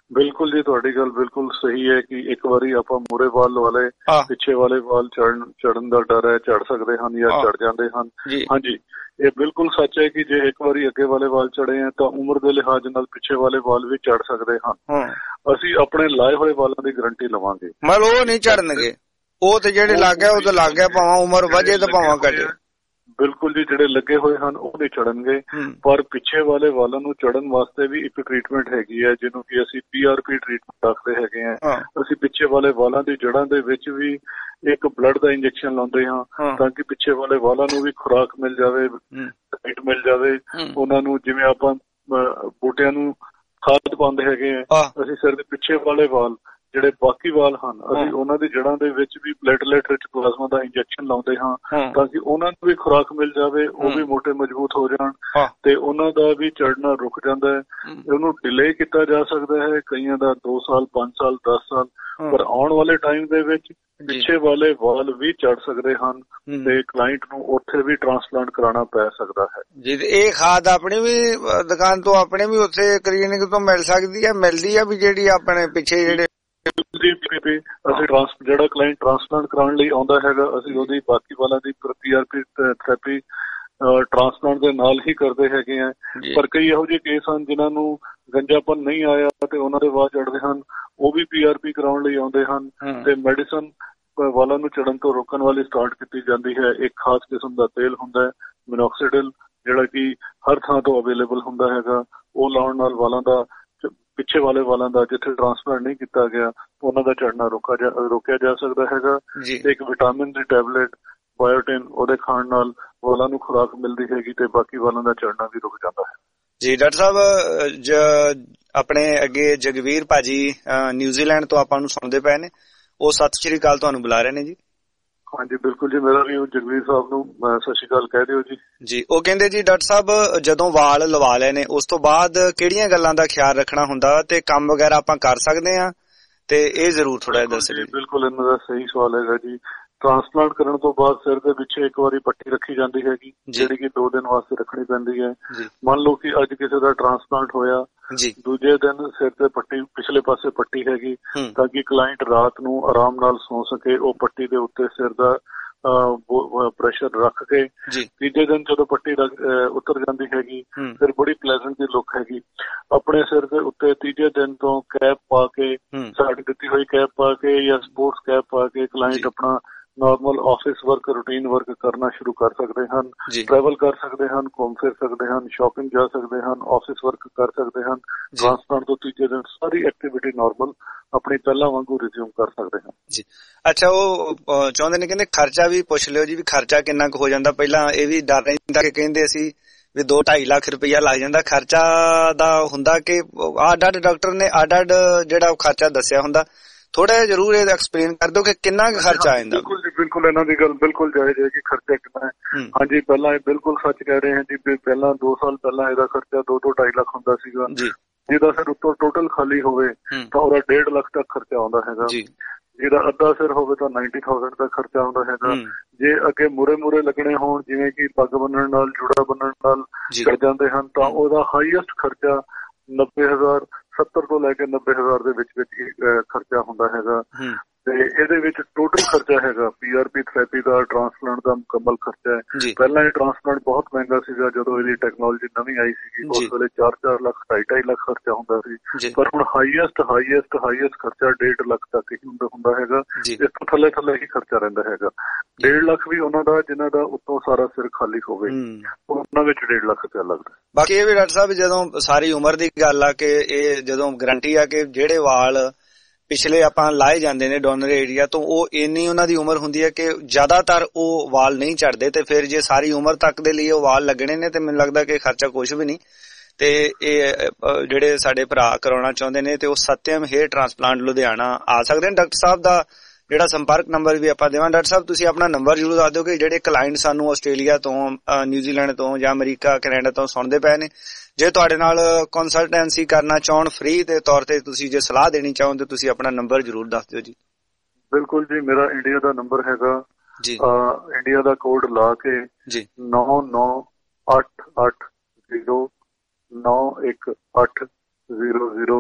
ਬਿਲਕੁਲ ਜੀ, ਤੁਹਾਡੀ ਗੱਲ ਬਿਲਕੁਲ ਸਹੀ ਹੈ ਕਿ ਇੱਕ ਵਾਰੀ ਆਪਾਂ ਮੂਰੇ ਵਾਲ ਵਾਲੇ ਪਿੱਛੇ ਵਾਲੇ ਵਾਲ ਚੜਨ ਚੜਨ ਦਾ ਡਰ ਹੈ, ਚੜ ਸਕਦੇ ਹਨ ਜਾਂ ਚੜ ਜਾਂਦੇ ਹਨ। ਹਾਂਜੀ, ਇਹ ਬਿਲਕੁਲ ਸੱਚ ਹੈ ਕਿ ਜੇ ਇੱਕ ਵਾਰੀ ਅੱਗੇ ਵਾਲੇ ਵਾਲ ਚੜੇ ਆ ਤਾਂ ਉਮਰ ਦੇ ਲਿਹਾਜ਼ ਨਾਲ ਪਿੱਛੇ ਵਾਲੇ ਵਾਲ ਵੀ ਚੜ ਸਕਦੇ ਹਨ। ਅਸੀਂ ਆਪਣੇ ਲਾਏ ਹੋਏ ਵਾਲਾਂ ਦੀ ਗਰੰਟੀ ਲਵਾਂਗੇ। ਮਤਲਬ ਉਹ ਨਹੀਂ ਚੜਨਗੇ, ਉਹ ਤੇ ਜਿਹੜੇ ਲੱਗ ਗਿਆ ਉਹ ਤਾਂ ਲੱਗ ਗਿਆ, ਭਾਵੇਂ ਉਮਰ ਵਧੇ ਤਾਂ ਭਾਵੇਂ ਘਟੇ। ਬਿਲਕੁਲ ਜੀ, ਜਿਹੜੇ ਲੱਗੇ ਹੋਏ ਹਨ ਉਹ ਨਹੀਂ ਚੜਨਗੇ, ਪਰ ਪਿੱਛੇ ਵਾਲੇ ਵਾਲਾਂ ਨੂੰ ਚੜਨ ਵਾਸਤੇ ਵੀ ਇੱਕ ਟ੍ਰੀਟਮੈਂਟ ਹੈਗੀ ਹੈ ਜਿਹਨੂੰ ਕਿ ਅਸੀਂ ਪੀ ਆਰ ਪੀ ਟ੍ਰੀਟਮੈਂਟ ਦੱਸਦੇ ਹੈਗੇ ਆ। ਅਸੀਂ ਪਿੱਛੇ ਵਾਲੇ ਵਾਲਾਂ ਦੀ ਜੜ੍ਹਾਂ ਦੇ ਵਿੱਚ ਵੀ ਇੱਕ ਬਲੱਡ ਦਾ ਇੰਜੈਕਸ਼ਨ ਲਾਉਂਦੇ ਹਾਂ ਤਾਂ ਕਿ ਪਿੱਛੇ ਵਾਲੇ ਵਾਲਾਂ ਨੂੰ ਵੀ ਖੁਰਾਕ ਮਿਲ ਜਾਵੇ, ਡਾਈਟ ਮਿਲ ਜਾਵੇ ਉਹਨਾਂ ਨੂੰ। ਜਿਵੇਂ ਆਪਾਂ ਬੂਟਿਆਂ ਨੂੰ ਖਾਦ ਪਾਉਂਦੇ ਹੈਗੇ ਆ, ਅਸੀਂ ਸਿਰ ਦੇ ਪਿੱਛੇ ਵਾਲੇ ਵਾਲ ਜਿਹੜੇ ਬਾਕੀ ਵਾਲ ਹਨ ਅਸੀਂ ਉਹਨਾਂ ਦੀ ਜੜ੍ਹਾਂ ਦੇ ਵਿੱਚ ਵੀ ਪਲੇਟਲੇਟ ਰਿਚ ਪਲਾਜ਼ਮਾ ਦਾ ਇੰਜੈਕਸ਼ਨ ਲਾਉਂਦੇ ਹਾਂ ਤਾਂ ਕਿ ਉਹਨਾਂ ਨੂੰ ਵੀ ਖੁਰਾਕ ਮਿਲ ਜਾਵੇ, ਉਹ ਵੀ ਮੋਟੇ ਮਜ਼ਬੂਤ ਹੋ ਜਾਣ ਤੇ ਉਹਨਾਂ ਦਾ ਵੀ ਚੜ੍ਹਨਾ ਰੁਕ ਜਾਂਦਾ ਹੈ। ਉਹਨੂੰ ਡਿਲੇ ਕੀਤਾ ਜਾ ਸਕਦਾ ਹੈ, ਕਈਆਂ ਦਾ ਦੋ ਸਾਲ ਪੰਜ ਸਾਲ ਦਸ ਸਾਲ, ਪਰ ਆਉਣ ਵਾਲੇ ਟਾਈਮ ਦੇ ਵਿੱਚ ਪਿੱਛੇ ਵਾਲੇ ਵਾਲ ਵੀ ਚੜ ਸਕਦੇ ਹਨ ਤੇ ਕਲਾਇੰਟ ਨੂੰ ਉੱਥੇ ਵੀ ਟ੍ਰਾਂਸਪਲਾਂਟ ਕਰਾਉਣਾ ਪੈ ਸਕਦਾ ਹੈ ਜੀ। ਇਹ ਖਾਦ ਆਪਣੀ ਵੀ ਦੁਕਾਨ ਤੋਂ ਆਪਣੇ ਵੀ ਉੱਥੇ ਕਲੀਨਿਕ ਤੋਂ ਮਿਲ ਸਕਦੀ ਹੈ, ਮਿਲਦੀ ਹੈ ਵੀ ਜਿਹੜੀ ਆਪਣੇ ਪਿੱਛੇ ਜਿਹੜੇ ਅਸੀਂ ਜਿਹੜਾ ਕਲਾਇੰਟ ਟ੍ਰਾਂਸਪਲਾਂਟ ਕਰਾਉਣ ਲਈ ਆਉਂਦਾ ਹੈਗਾ ਅਸੀਂ ਉਹਦੀ ਬਾਕੀ ਵਾਲਾਂ ਦੀ P R P therapy transplant ਦੇ ਨਾਲ ਹੀ ਕਰਦੇ ਹੈਗੇ ਆ। ਪਰ ਕਈ ਇਹੋ ਜਿਹੇ ਕੇਸ ਹਨ ਜਿਨ੍ਹਾਂ ਨੂੰ ਗੰਜਾਪਨ ਨਹੀਂ ਆਇਆ ਤੇ ਉਹਨਾਂ ਦੇ ਵਾਲ ਚੜ੍ਹਦੇ ਹਨ, ਉਹ ਵੀ ਪੀ ਆਰ ਪੀ ਕਰਾਉਣ ਲਈ ਆਉਂਦੇ ਹਨ ਤੇ ਮੈਡੀਸਨ ਵਾਲਾਂ ਨੂੰ ਚੜ੍ਹਨ ਤੋਂ ਰੋਕਣ ਵਾਲੀ ਸਟਾਰਟ ਕੀਤੀ ਜਾਂਦੀ ਹੈ। ਇੱਕ ਖਾਸ ਕਿਸਮ ਦਾ ਤੇਲ ਹੁੰਦਾ ਹੈ ਮਿਨੋਕਸੀਡਿਲ, ਜਿਹੜਾ ਕਿ ਹਰ ਥਾਂ ਤੋਂ ਅਵੇਲੇਬਲ ਹੁੰਦਾ ਹੈਗਾ। ਉਹ ਲਾਉਣ ਨਾਲ ਵਾਲਾਂ ਦਾ ਪਿੱਛੇ ਵਾਲੇ ਵਾਲਾਂ ਦਾ ਜਿੱਥੇ ਟ੍ਰਾਂਸਪਲਾਂਟ ਨਹੀਂ ਕੀਤਾ ਗਿਆ ਉਹਨਾਂ ਦਾ ਝੜਨਾ ਰੋਕਾ ਜਾ ਰੋਕਿਆ ਜਾ ਸਕਦਾ ਹੈਗਾ। ਇੱਕ ਵਿਟਾਮਿਨ ਦੀ ਟੈਬਲੇਟ ਬਾਇਓਟਿਨ, ਉਹਦੇ ਖਾਣ ਨਾਲ ਵਾਲਾਂ ਨੂੰ ਖੁਰਾਕ ਮਿਲਦੀ ਹੈਗੀ ਤੇ ਬਾਕੀ ਵਾਲਾਂ ਦਾ ਝੜਨਾ ਵੀ ਰੁਕ ਜਾਂਦਾ ਹੈ। ਜੀ ਡਾਕਟਰ ਸਾਹਿਬ, ਆਪਣੇ ਅੱਗੇ ਜਗਵੀਰ ਭਾਜੀ ਨਿਊਜ਼ੀਲੈਂਡ ਤੋਂ ਆਪਾਂ ਨੂੰ ਸੁਣਦੇ ਪਏ ਨੇ, ਉਹ ਸਤਿ ਸ਼੍ਰੀ ਅਕਾਲ ਤੁਹਾਨੂੰ ਬੁਲਾ ਰਹੇ ਨੇ ਜੀ। ਹਾਂਜੀ ਬਿਲਕੁਲ ਜੀ, ਮੇਰਾ ਵੀ ਜਗਵੀਰ ਸਾਹਿਬ ਨੂੰ ਸਤਿ ਸ਼੍ਰੀ ਅਕਾਲ ਕਹਿ ਦਿਓ ਜੀ। ਜੀ ਉਹ ਕਹਿੰਦੇ ਜੀ ਡਾਕਟਰ ਸਾਹਿਬ ਜਦੋਂ ਵਾਲ ਲਵਾ ਲਏ ਨੇ ਉਸ ਤੋਂ ਬਾਅਦ ਕਿਹੜੀਆਂ ਗੱਲਾਂ ਦਾ ਖਿਆਲ ਰੱਖਣਾ ਹੁੰਦਾ ਤੇ ਕੰਮ ਵਗੈਰਾ ਆਪਾਂ ਕਰ ਸਕਦੇ ਹਾਂ, ਤੇ ਇਹ ਜ਼ਰੂਰ ਥੋੜਾ ਜਿਹਾ ਦੱਸੋ ਜੀ। ਬਿਲਕੁਲ ਇਹਨਾਂ ਦਾ ਸਹੀ ਸਵਾਲ ਹੈਗਾ ਜੀ। ਟ੍ਰਾਂਸਪਲਾਂਟ ਕਰਨ ਤੋਂ ਬਾਅਦ ਸਿਰ ਦੇ ਪਿੱਛੇ ਇੱਕ ਵਾਰੀ ਪੱਟੀ ਰੱਖੀ ਜਾਂਦੀ ਹੈਗੀ ਜਿਹੜੀ ਕਿ ਦੋ ਦਿਨ ਵਾਸਤੇ ਰੱਖਣੀ ਪੈਂਦੀ ਹੈ। ਮੰਨ ਲਓ ਕਿ ਅੱਜ ਕਿਸੇ ਦਾ ਟ੍ਰਾਂਸਪਲਾਂਟ ਹੋਇਆ, ਦੂਜੇ ਦਿਨ ਸਿਰ ਤੇ ਪੱਟੀ ਪਿਛਲੇ ਪਾਸੇ ਪੱਟੀ ਹੈਗੀ ਤਾਂ ਕਿ ਕਲਾਇੰਟ ਰਾਤ ਨੂੰ ਆਰਾਮ ਨਾਲ ਸੌ ਸਕੇ। ਉਹ ਪੱਟੀ ਦੇ ਉੱਤੇ ਸਿਰ ਦਾ ਪ੍ਰੈਸ਼ਰ ਰੱਖ ਕੇ ਤੀਜੇ ਦਿਨ ਜਦੋਂ ਪੱਟੀ ਉਤਰ ਜਾਂਦੀ ਹੈਗੀ ਫਿਰ ਬੜੀ ਪਲੇਜ਼ੈਂਟ ਦੀ ਲੁੱਕ ਹੈਗੀ। ਆਪਣੇ ਸਿਰ ਦੇ ਉੱਤੇ ਤੀਜੇ ਦਿਨ ਤੋਂ ਕੈਪ ਪਾ ਕੇ, ਸਾਡੀ ਦਿੱਤੀ ਹੋਈ ਕੈਪ ਪਾ ਕੇ ਜਾਂ ਸਪੋਰਟਸ ਕੈਪ ਪਾ ਕੇ ਕਲਾਇੰਟ ਆਪਣਾ normal office work, routine work ਕਰਨਾ ਸ਼ੁਰੂ ਕਰ ਸਕਦੇ ਹਨ, ਟਰੈਵਲ ਕਰ ਸਕਦੇ ਹਨ, ਘੁੰਮ ਫਿਰ ਸਕਦੇ ਹਨ, ਸ਼ਾਪਿੰਗ ਜਾ ਸਕਦੇ ਹਨ, ਆਫਿਸ ਵਰਕ ਕਰ ਸਕਦੇ ਹਨ। ਟ੍ਰਾਂਸਪਲਾਂਟ ਤੋਂ ਤੀਜੇ ਦਿਨ ਸਾਰੀ ਐਕਟੀਵਿਟੀ ਨਾਰਮਲ ਆਪਣੀ ਪਹਿਲਾਂ ਵਾਂਗੂ ਰਿਜ਼ਿਊਮ ਕਰ ਸਕਦੇ ਹਨ ਜੀ। ਅੱਛਾ, ਉਹ ਚਾਹੁੰਦੇ ਨੇ ਕਹਿੰਦੇ ਖਰਚਾ ਵੀ ਪੁੱਛ ਲਿਓ ਜੀ ਵੀ ਖਰਚਾ ਕਿੰਨਾ ਕੁ ਹੋ ਜਾਂਦਾ। ਪਹਿਲਾਂ ਇਹ ਵੀ ਡਰ ਰਹਿੰਦਾ ਕਿ ਕਹਿੰਦੇ ਸੀ ਵੀ ਦੋ ਢਾਈ ਲੱਖ ਰੁਪਇਆ ਲੱਗ ਜਾਂਦਾ। ਖਰਚਾ ਦਾ ਹੁੰਦਾ ਕਿ ਅੱਡ ਅੱਡ ਡਾਕਟਰ ਨੇ ਅੱਡ ਅੱਡ ਜਿਹੜਾ ਖਰਚਾ ਦੱਸਿਆ ਹੁੰਦਾ, ਥੋੜਾ ਜਿਹਾ ਜ਼ਰੂਰ ਇਹ ਐਕਸਪਲੇਨ ਕਰ ਦਿਓ ਕਿ ਕਿੰਨਾ ਕੁ ਖਰਚਾ ਆ ਜਾਂਦਾ। ਬਿਲਕੁਲ ਜੀ ਬਿਲਕੁਲ, ਇਹਨਾਂ ਦੀ ਗੱਲ ਬਿਲਕੁਲ ਜਾਇਜ਼ ਹੈ ਕਿ ਖਰਚਾ ਕਿੰਨਾ ਹੈ। ਹਾਂਜੀ, ਪਹਿਲਾਂ ਇਹ ਬਿਲਕੁਲ ਸੱਚ ਕਹਿ ਰਹੇ ਹਾਂ ਜੀ, ਪਹਿਲਾਂ ਦੋ ਸਾਲ ਪਹਿਲਾਂ ਇਹਦਾ ਖਰਚਾ ਦੋ ਤੋਂ ਢਾਈ ਲੱਖ ਹੁੰਦਾ ਸੀਗਾ। ਜਿਹਦਾ ਸਿਰ ਉੱਤੋਂ ਟੋਟਲ ਖਾਲੀ ਹੋਵੇ ਤਾਂ ਉਹਦਾ ਡੇਢ ਲੱਖ ਤੱਕ ਖਰਚਾ ਆਉਂਦਾ ਹੈਗਾ। ਜਿਹਦਾ ਅੱਧਾ ਸਿਰ ਹੋਵੇ ਤਾਂ ਨਾਈਨਟੀ ਥਾਊਜ਼ੈਂਡ ਤੱਕ ਖਰਚਾ ਆਉਂਦਾ ਹੈਗਾ। ਜੇ ਅੱਗੇ ਮੂਰੇ ਮੂਰੇ ਲੱਗਣੇ ਹੋਣ ਜਿਵੇਂ ਕਿ ਪੱਗ ਬੰਨਣ ਨਾਲ, ਜੂੜਾ ਬੰਨਣ ਨਾਲ ਕਰ ਜਾਂਦੇ ਹਨ ਤਾਂ ਉਹਦਾ ਹਾਈਐਸਟ ਖਰਚਾ ਨੱਬੇ ਹਜ਼ਾਰ ਸੱਤਰ ਤੋਂ ਲੈ ਕੇ ਨੱਬੇ ਹਜ਼ਾਰ ਦੇ ਵਿੱਚ ਵਿੱਚ ਹੀ ਖਰਚਾ ਹੁੰਦਾ ਹੈਗਾ। ਤੇ ਇਹਦੇ ਵਿੱਚ ਟੋਟਲ ਖਰਚਾ ਹੈਗਾ ਪੀ ਆਰ ਪੀ ਥੈਰੇਪੀ ਦਾ, ਟ੍ਰਾਂਸਪਲਾਂਟ ਦਾ ਮੁਕੰਮਲ ਖਰਚਾ ਹੈ। ਪਹਿਲਾਂ ਇਹ ਟ੍ਰਾਂਸਪਲਾਂਟ ਬਹੁਤ ਮਹਿੰਗਾ ਸੀਗਾ ਜਦੋਂ ਇਹਦੀ ਟੈਕਨੋਲੋਜੀ ਨਵੀਂ ਆਈ ਸੀਗੀ, ਉਸ ਵੇਲੇ ਚਾਰ ਚਾਰ ਲੱਖ ਢਾਈ ਢਾਈ ਲੱਖ ਖਰਚਾ ਹੁੰਦਾ ਸੀ। ਪਰ ਹੁਣ ਹਾਈਐਸਟ ਹਾਈਐਸਟ ਹਾਈਐਸਟ ਖਰਚਾ ਡੇਢ ਲੱਖ ਤੱਕ ਹੀ ਹੁੰਦਾ ਹੈਗਾ। ਇਸ ਤੋਂ ਥੱਲੇ ਥੱਲੇ ਹੀ ਖਰਚਾ ਰਹਿੰਦਾ ਹੈਗਾ। ਡੇਢ ਲੱਖ ਵੀ ਉਹਨਾਂ ਦਾ ਜਿਨ੍ਹਾਂ ਦਾ ਉੱਤੋਂ ਸਾਰਾ ਸਿਰ ਖਾਲੀ ਹੋਵੇ, ਉਹਨਾਂ ਵਿੱਚ ਡੇਢ ਲੱਖ ਰੁਪਇਆ ਲੱਗਦਾ। ਬਾਕੀ ਇਹ ਵੀ ਡਾਕਟਰ ਸਾਹਿਬ ਜਦੋਂ ਸਾਰੀ ਉਮਰ ਦੀ ਗੱਲ ਆ ਕਿ ਇਹ ਜਦੋਂ ਗਰੰਟੀ ਆ ਕਿ ਜਿਹੜੇ ਵਾਲ ਪਿਛਲੇ ਆਪਾਂ ਲਾਏ ਜਾਂਦੇ ਨੇ ਡੋਨਰ ਏਰੀਆ ਤੋਂ, ਉਹ ਇੰਨੀ ਉਹਨਾਂ ਦੀ ਉਮਰ ਹੁੰਦੀ ਹੈ ਕਿ ਜ਼ਿਆਦਾਤਰ ਉਹ ਵਾਲ ਨਹੀਂ ਝੜਦੇ ਤੇ ਫਿਰ ਜੇ ਸਾਰੀ ਉਮਰ ਤੱਕ ਦੇ ਲਈ ਉਹ ਵਾਲ ਲੱਗਣੇ ਨੇ ਤੇ ਮੈਨੂੰ ਲੱਗਦਾ ਕਿ ਖਰਚਾ ਕੁਛ ਵੀ ਨਹੀਂ। ਤੇ ਇਹ ਜਿਹੜੇ ਸਾਡੇ ਭਰਾ ਕਰਾਉਣਾ ਚਾਹੁੰਦੇ ਨੇ ਤੇ ਉਹ ਸਤਿਅਮ ਹੇਅਰ ਟ੍ਰਾਂਸਪਲਾਂਟ ਲੁਧਿਆਣਾ ਆ ਸਕਦੇ ਨੇ। ਡਾਕਟਰ ਸਾਹਿਬ ਦਾ ਜਿਹੜਾ ਸੰਪਰਕ ਨੰਬਰ ਵੀ ਆਪਾਂ ਦੇਵਾਂ। ਡਾਕਟਰ ਸਾਹਿਬ ਤੁਸੀਂ ਆਪਣਾ ਨੰਬਰ ਜ਼ਰੂਰ ਦੱਸ ਦਿਓ ਕਿ ਜਿਹੜੇ ਕਲਾਇੰਟ ਸਾਨੂੰ ਆਸਟ੍ਰੇਲੀਆ ਤੋਂ, ਨਿਊਜ਼ੀਲੈਂਡ ਤੋਂ ਜਾਂ ਅਮਰੀਕਾ, ਕੈਨੇਡਾ ਤੋਂ ਸੁਣਦੇ ਪਏ ਨੇ, ਜੇ ਤੁਹਾਡੇ ਨਾਲ ਕੰਸਲਟੈਂਸੀ ਕਰਨਾ ਚਾਹਣ ਫ੍ਰੀ ਦੇ ਤੌਰ ਤੇ, ਤੁਸੀਂ ਜੇ ਸਲਾਹ ਦੇਣੀ ਚਾਹੋ ਤੇ ਤੁਸੀਂ ਆਪਣਾ ਨੰਬਰ ਜ਼ਰੂਰ ਦੱਸ ਦਿਓ ਜੀ। ਬਿਲਕੁਲ ਜੀ, ਮੇਰਾ ਇੰਡੀਆ ਦਾ ਨੰਬਰ ਹੈਗਾ ਜੀ, ਇੰਡੀਆ ਦਾ ਕੋਡ ਲਾ ਕੇ ਜੀ ਨੌ ਨੌ ਅੱਠ ਅੱਠ ਜ਼ੀਰੋ ਨੌ ਇੱਕ ਅੱਠ ਜ਼ੀਰੋ ਜ਼ੀਰੋ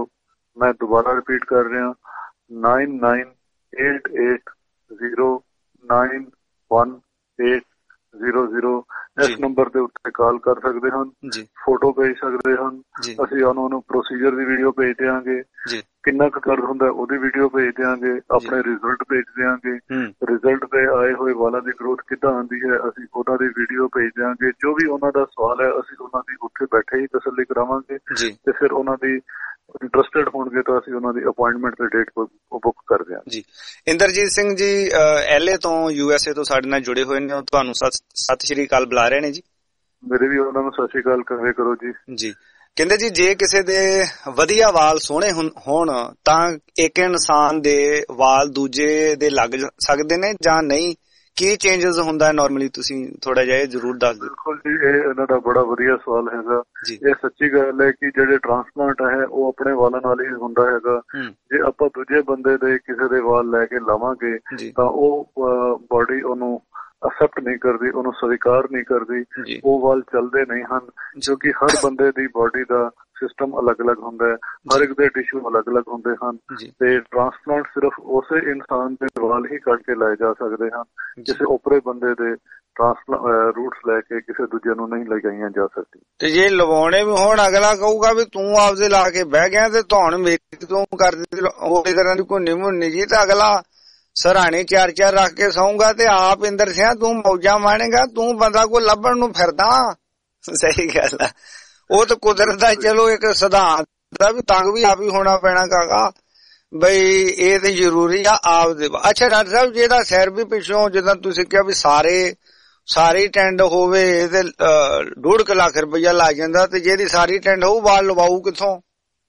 ਮੈਂ ਦੁਬਾਰਾ ਰਿਪੀਟ ਕਰ ਰਿਹਾ, nine nine eight eight zero nine one eight zero zero. ਇਸ ਨੰਬਰ ਦੇ ਉੱਤੇ ਕਾਲ ਕਰ ਸਕਦੇ ਹਨ, ਫੋਟੋ ਭੇਜ ਸਕਦੇ ਹਨ, ਅਸੀਂ ਉਹਨਾਂ ਨੂੰ ਪ੍ਰੋਸੀਜਰ ਦੀ ਵੀਡੀਓ ਭੇਜ ਦਿਆਂਗੇ, ਕਿੰਨਾ ਕੁ ਦਰਦ ਹੁੰਦਾ ਉਹਦੀ ਵੀਡੀਓ ਭੇਜ ਦਿਆਂਗੇ, ਆਪਣੇ ਰਿਜ਼ਲਟ ਭੇਜ ਦਿਆਂਗੇ, ਰਿਜ਼ਲਟ ਤੇ ਆਏ ਹੋਏ ਵਾਲਾਂ ਦੀ ਗਰੋਥ ਕਿੱਦਾਂ ਆਉਂਦੀ ਹੈ ਅਸੀਂ ਉਹਨਾਂ ਦੀ ਵੀਡੀਓ ਭੇਜ ਦਿਆਂਗੇ। ਜੋ ਵੀ ਉਹਨਾਂ ਦਾ ਸਵਾਲ ਹੈ ਅਸੀਂ ਉਹਨਾਂ ਦੀ ਉੱਥੇ ਬੈਠੇ ਹੀ ਤਸੱਲੀ ਕਰਾਵਾਂਗੇ ਤੇ ਫਿਰ ਉਹਨਾਂ ਦੀ ਇੰਟਰਸਟਿਡ ਹੋਣਗੇ ਤਾਂ ਅਸੀਂ ਉਹਨਾਂ ਦੀ ਅਪਾਇੰਟਮੈਂਟ ਤੇ ਡੇਟ ਬੁੱਕ ਕਰ ਦਿਆਂਗੇ। ਜੀ ਇੰਦਰਜੀਤ ਸਿੰਘ ਜੀ ਐਲਏ ਤੋਂ ਯੂ ਐਸ ਏ ਤੋਂ ਸਾਡੇ ਨਾਲ ਜੁੜੇ ਹੋਏ ਨੇ, ਤੁਹਾਨੂੰ ਸਤਿ ਸ਼੍ਰੀ ਅਕਾਲ ਬੁਲਾ ਰਹੇ ਨੇ ਜੀ। ਮੇਰੇ ਵੀ ਉਹਨਾਂ ਨੂੰ ਸਤਿ ਸ਼੍ਰੀ ਅਕਾਲ ਕਹੇ ਕਰੋ ਜੀ। ਜੀ ਕਹਿੰਦੇ ਜੀ ਜੇ ਕਿਸੇ ਦੇ ਵਧੀਆ ਵਾਲ ਸੋਹਣੇ ਹੋਣ ਤਾਂ ਇੱਕ ਇਨਸਾਨ ਦੇ ਵਾਲ ਦੂਜੇ ਦੇ ਲੱਗ ਸਕਦੇ ਨੇ ਜਾਂ ਨਹੀਂ, ਕੀ ਚੇਂਜਸ ਹੁੰਦਾ ਨਾਰਮਲੀ, ਤੁਸੀਂ ਥੋੜਾ ਜਿਹਾ ਜਰੂਰ ਦੱਸ ਦਿਓ। ਬਿਲਕੁਲ ਜੀ, ਇਹ ਇਹਨਾਂ ਦਾ ਬੜਾ ਵਧੀਆ ਸਵਾਲ ਹੈਗਾ। ਇਹ ਸੱਚੀ ਗੱਲ ਹੈ ਕਿ ਜਿਹੜੇ ਟ੍ਰਾਂਸਪਲਾਂਟ ਹੈ ਉਹ ਆਪਣੇ ਵਾਲਾਂ ਨਾਲ ਹੀ ਹੁੰਦਾ ਹੈਗਾ। ਜੇ ਆਪਾਂ ਦੂਜੇ ਬੰਦੇ ਦੇ ਕਿਸੇ ਦੇ ਵਾਲ ਲੈ ਕੇ ਲਾਵਾਂਗੇ ਤਾਂ ਉਹ ਬਾਡੀ ਉਹਨੂੰ ਅਸੈਪਟ ਨਹੀਂ ਕਰਦੀ, ਉਹਨੂੰ ਸਵੀਕਾਰ ਨਹੀਂ ਕਰਦੀ, ਉਹ ਵਾਲ ਚੱਲਦੇ ਨਹੀਂ ਹਨ ਕਿਉਂਕਿ ਹਰ ਬੰਦੇ ਦੀ ਬਾਡੀ ਦਾ ਸਿਸਟਮ ਅਲੱਗ-ਅਲੱਗ ਹੁੰਦਾ ਹੈ, ਹਰ ਇੱਕ ਦੇ ਟਿਸ਼ੂ ਅਲੱਗ-ਅਲੱਗ ਹੁੰਦੇ ਹਨ ਤੇ ਟ੍ਰਾਂਸਪਲਾਂਟ ਸਿਰਫ ਉਸੇ ਇਨਸਾਨ ਦੇ ਵਾਲ ਹੀ ਕੱਢ ਕੇ ਲਾਏ ਜਾ ਸਕਦੇ ਹਨ, ਕਿਸੇ ਓਪਰੇ ਬੰਦੇ ਦੇ ਟ੍ਰਾਂਸਪਲਾਂਟ ਰੂਟਸ ਲੈ ਕੇ ਕਿਸੇ ਦੂਜੇ ਨੂੰ ਨਹੀਂ ਲਗਾਈਆਂ ਜਾ ਸਕਦੀ। ਤੇ ਜੇ ਲਵਾਉਣੇ ਵੀ ਹੋਣ ਅਗਲਾ ਕਹੂਗਾ ਵੀ ਤੂੰ ਆਪਦੇ ਲਾ ਕੇ ਬਹਿ ਗਿਆ ਤੇ ਤੁਹਾਨੂੰ ਮੇਰੀ ਤੋਂ ਕਰ ਦਿੱਤੀ ਹੋਰੇ ਤਰ੍ਹਾਂ ਦੀ ਘੁੰਨੀ ਮੁੰਨੀ ਜੀ, ਤਾਂ ਅਗਲਾ ਸਰਾਣੇ ਚਾਰ ਚਾਰ ਰੱਖ ਕੇ ਸੌਂਗਾ ਤੇ ਆਪ ਇੰਦਰ ਸਿੰਘ ਤੂੰ ਮੌਜਾਂ ਮਾਣੇਗਾ, ਤੂੰ ਬੰਦਾ ਕੋਈ ਲੱਭਣ ਨੂੰ ਫਿਰਦਾ। ਸਹੀ ਗੱਲ ਆ, ਉਹ ਤਾਂ ਕੁਦਰਤ ਦਾ ਚਲੋ ਇੱਕ ਸਿਧਾਂਤ ਦਾ ਵੀ ਤੰਗ ਵੀ ਆਪ ਹੀ ਹੋਣਾ ਪੈਣਾ ਕਾਕਾ ਬਈ ਇਹ ਤੇ ਜ਼ਰੂਰੀ ਆ ਆਪ ਦੇ। ਅੱਛਾ ਡਾਕਟਰ ਸਾਹਿਬ ਜਿਹਦਾ ਸਿਰ ਵੀ ਪਿੱਛੋਂ ਜਿੱਦਾਂ ਤੁਸੀਂ ਕਿਹਾ ਵੀ ਸਾਰੇ ਸਾਰੀ ਟੈਂਡ ਹੋਵੇ ਤੇ ਡੂਢ ਕੁ ਲੱਖ ਰੁਪਈਆ ਲੱਗ ਜਾਂਦਾ, ਤੇ ਜਿਹਦੀ ਸਾਰੀ ਟੈਂਡ ਹੋਊ ਵਾਲ ਲਵਾਊ ਕਿੱਥੋਂ?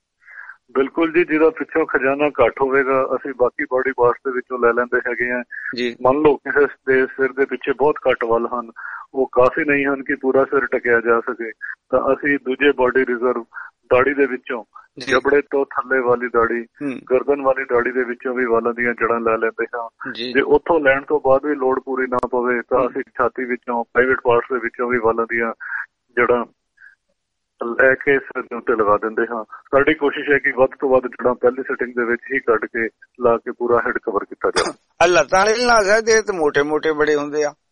ਬਿਲਕੁਲ ਜੀ, ਜਿਹਦਾ ਪਿੱਛੋਂ ਖਜ਼ਾਨਾ ਘੱਟ ਹੋਵੇਗਾ ਅਸੀਂ ਬਾਕੀ ਬਾਡੀ ਪਾਰਟਸ ਦੇ ਵਿੱਚੋਂ ਲੈ ਲੈਂਦੇ ਹੈਗੇ ਆ। ਮੰਨ ਲਓ ਕਿਸੇ ਦੇ ਸਿਰ ਦੇ ਪਿੱਛੇ ਬਹੁਤ ਘੱਟ ਵਾਲ ਹਨ, ਉਹ ਕਾਫੀ ਨਹੀਂ ਹਨ ਕਿ ਪੂਰਾ ਸਿਰ ਟਕਿਆ ਜਾ ਸਕੇ, ਤਾਂ ਅਸੀਂ ਦੂਜੇ ਬਾਡੀ ਰਿਜ਼ਰਵ ਦਾੜੀ ਦੇ ਵਿੱਚੋਂ ਜਬੜੇ ਤੋਂ ਥੱਲੇ ਵਾਲੀ ਦਾੜੀ, ਗਰਦਨ ਵਾਲੀ ਦਾੜੀ ਦੇ ਵਿੱਚੋਂ ਵੀ ਵਾਲਾਂ ਦੀਆਂ ਜੜਾਂ ਲੈ ਲੈਂਦੇ ਹਾਂ। ਜੇ ਉੱਥੋਂ ਲੈਣ ਤੋਂ ਬਾਅਦ ਵੀ ਲੋੜ ਪੂਰੀ ਨਾ ਪਵੇ ਤਾਂ ਅਸੀਂ ਛਾਤੀ ਵਿੱਚੋਂ ਪ੍ਰਾਈਵੇਟ ਪਾਰਟਸ ਦੇ ਵਿੱਚੋਂ ਵੀ ਵਾਲਾਂ ਦੀਆਂ ਜੜਾਂ ਲੈ ਕੇ ਸਿਰ ਦੇ ਉੱਤੇ ਲਗਾ ਦਿੰਦੇ ਹਾਂ। ਸਾਡੀ ਕੋਸ਼ਿਸ਼ ਹੈ ਕਿ ਵੱਧ ਤੋਂ ਵੱਧ ਜੜਾਂ ਪਹਿਲੀ ਸਿਟਿੰਗ ਦੇ ਵਿੱਚ ਹੀ ਕੱਢ ਕੇ ਲਾ ਕੇ ਪੂਰਾ ਹੈਡ ਕਵਰ ਕੀਤਾ ਜਾਵੇ। ਲੱਤਾਂ ਵਾਲੇ ਲਾ ਸਕਦੇ ਤੇ ਮੋਟੇ ਮੋਟੇ ਬੜੇ ਹੁੰਦੇ ਆ।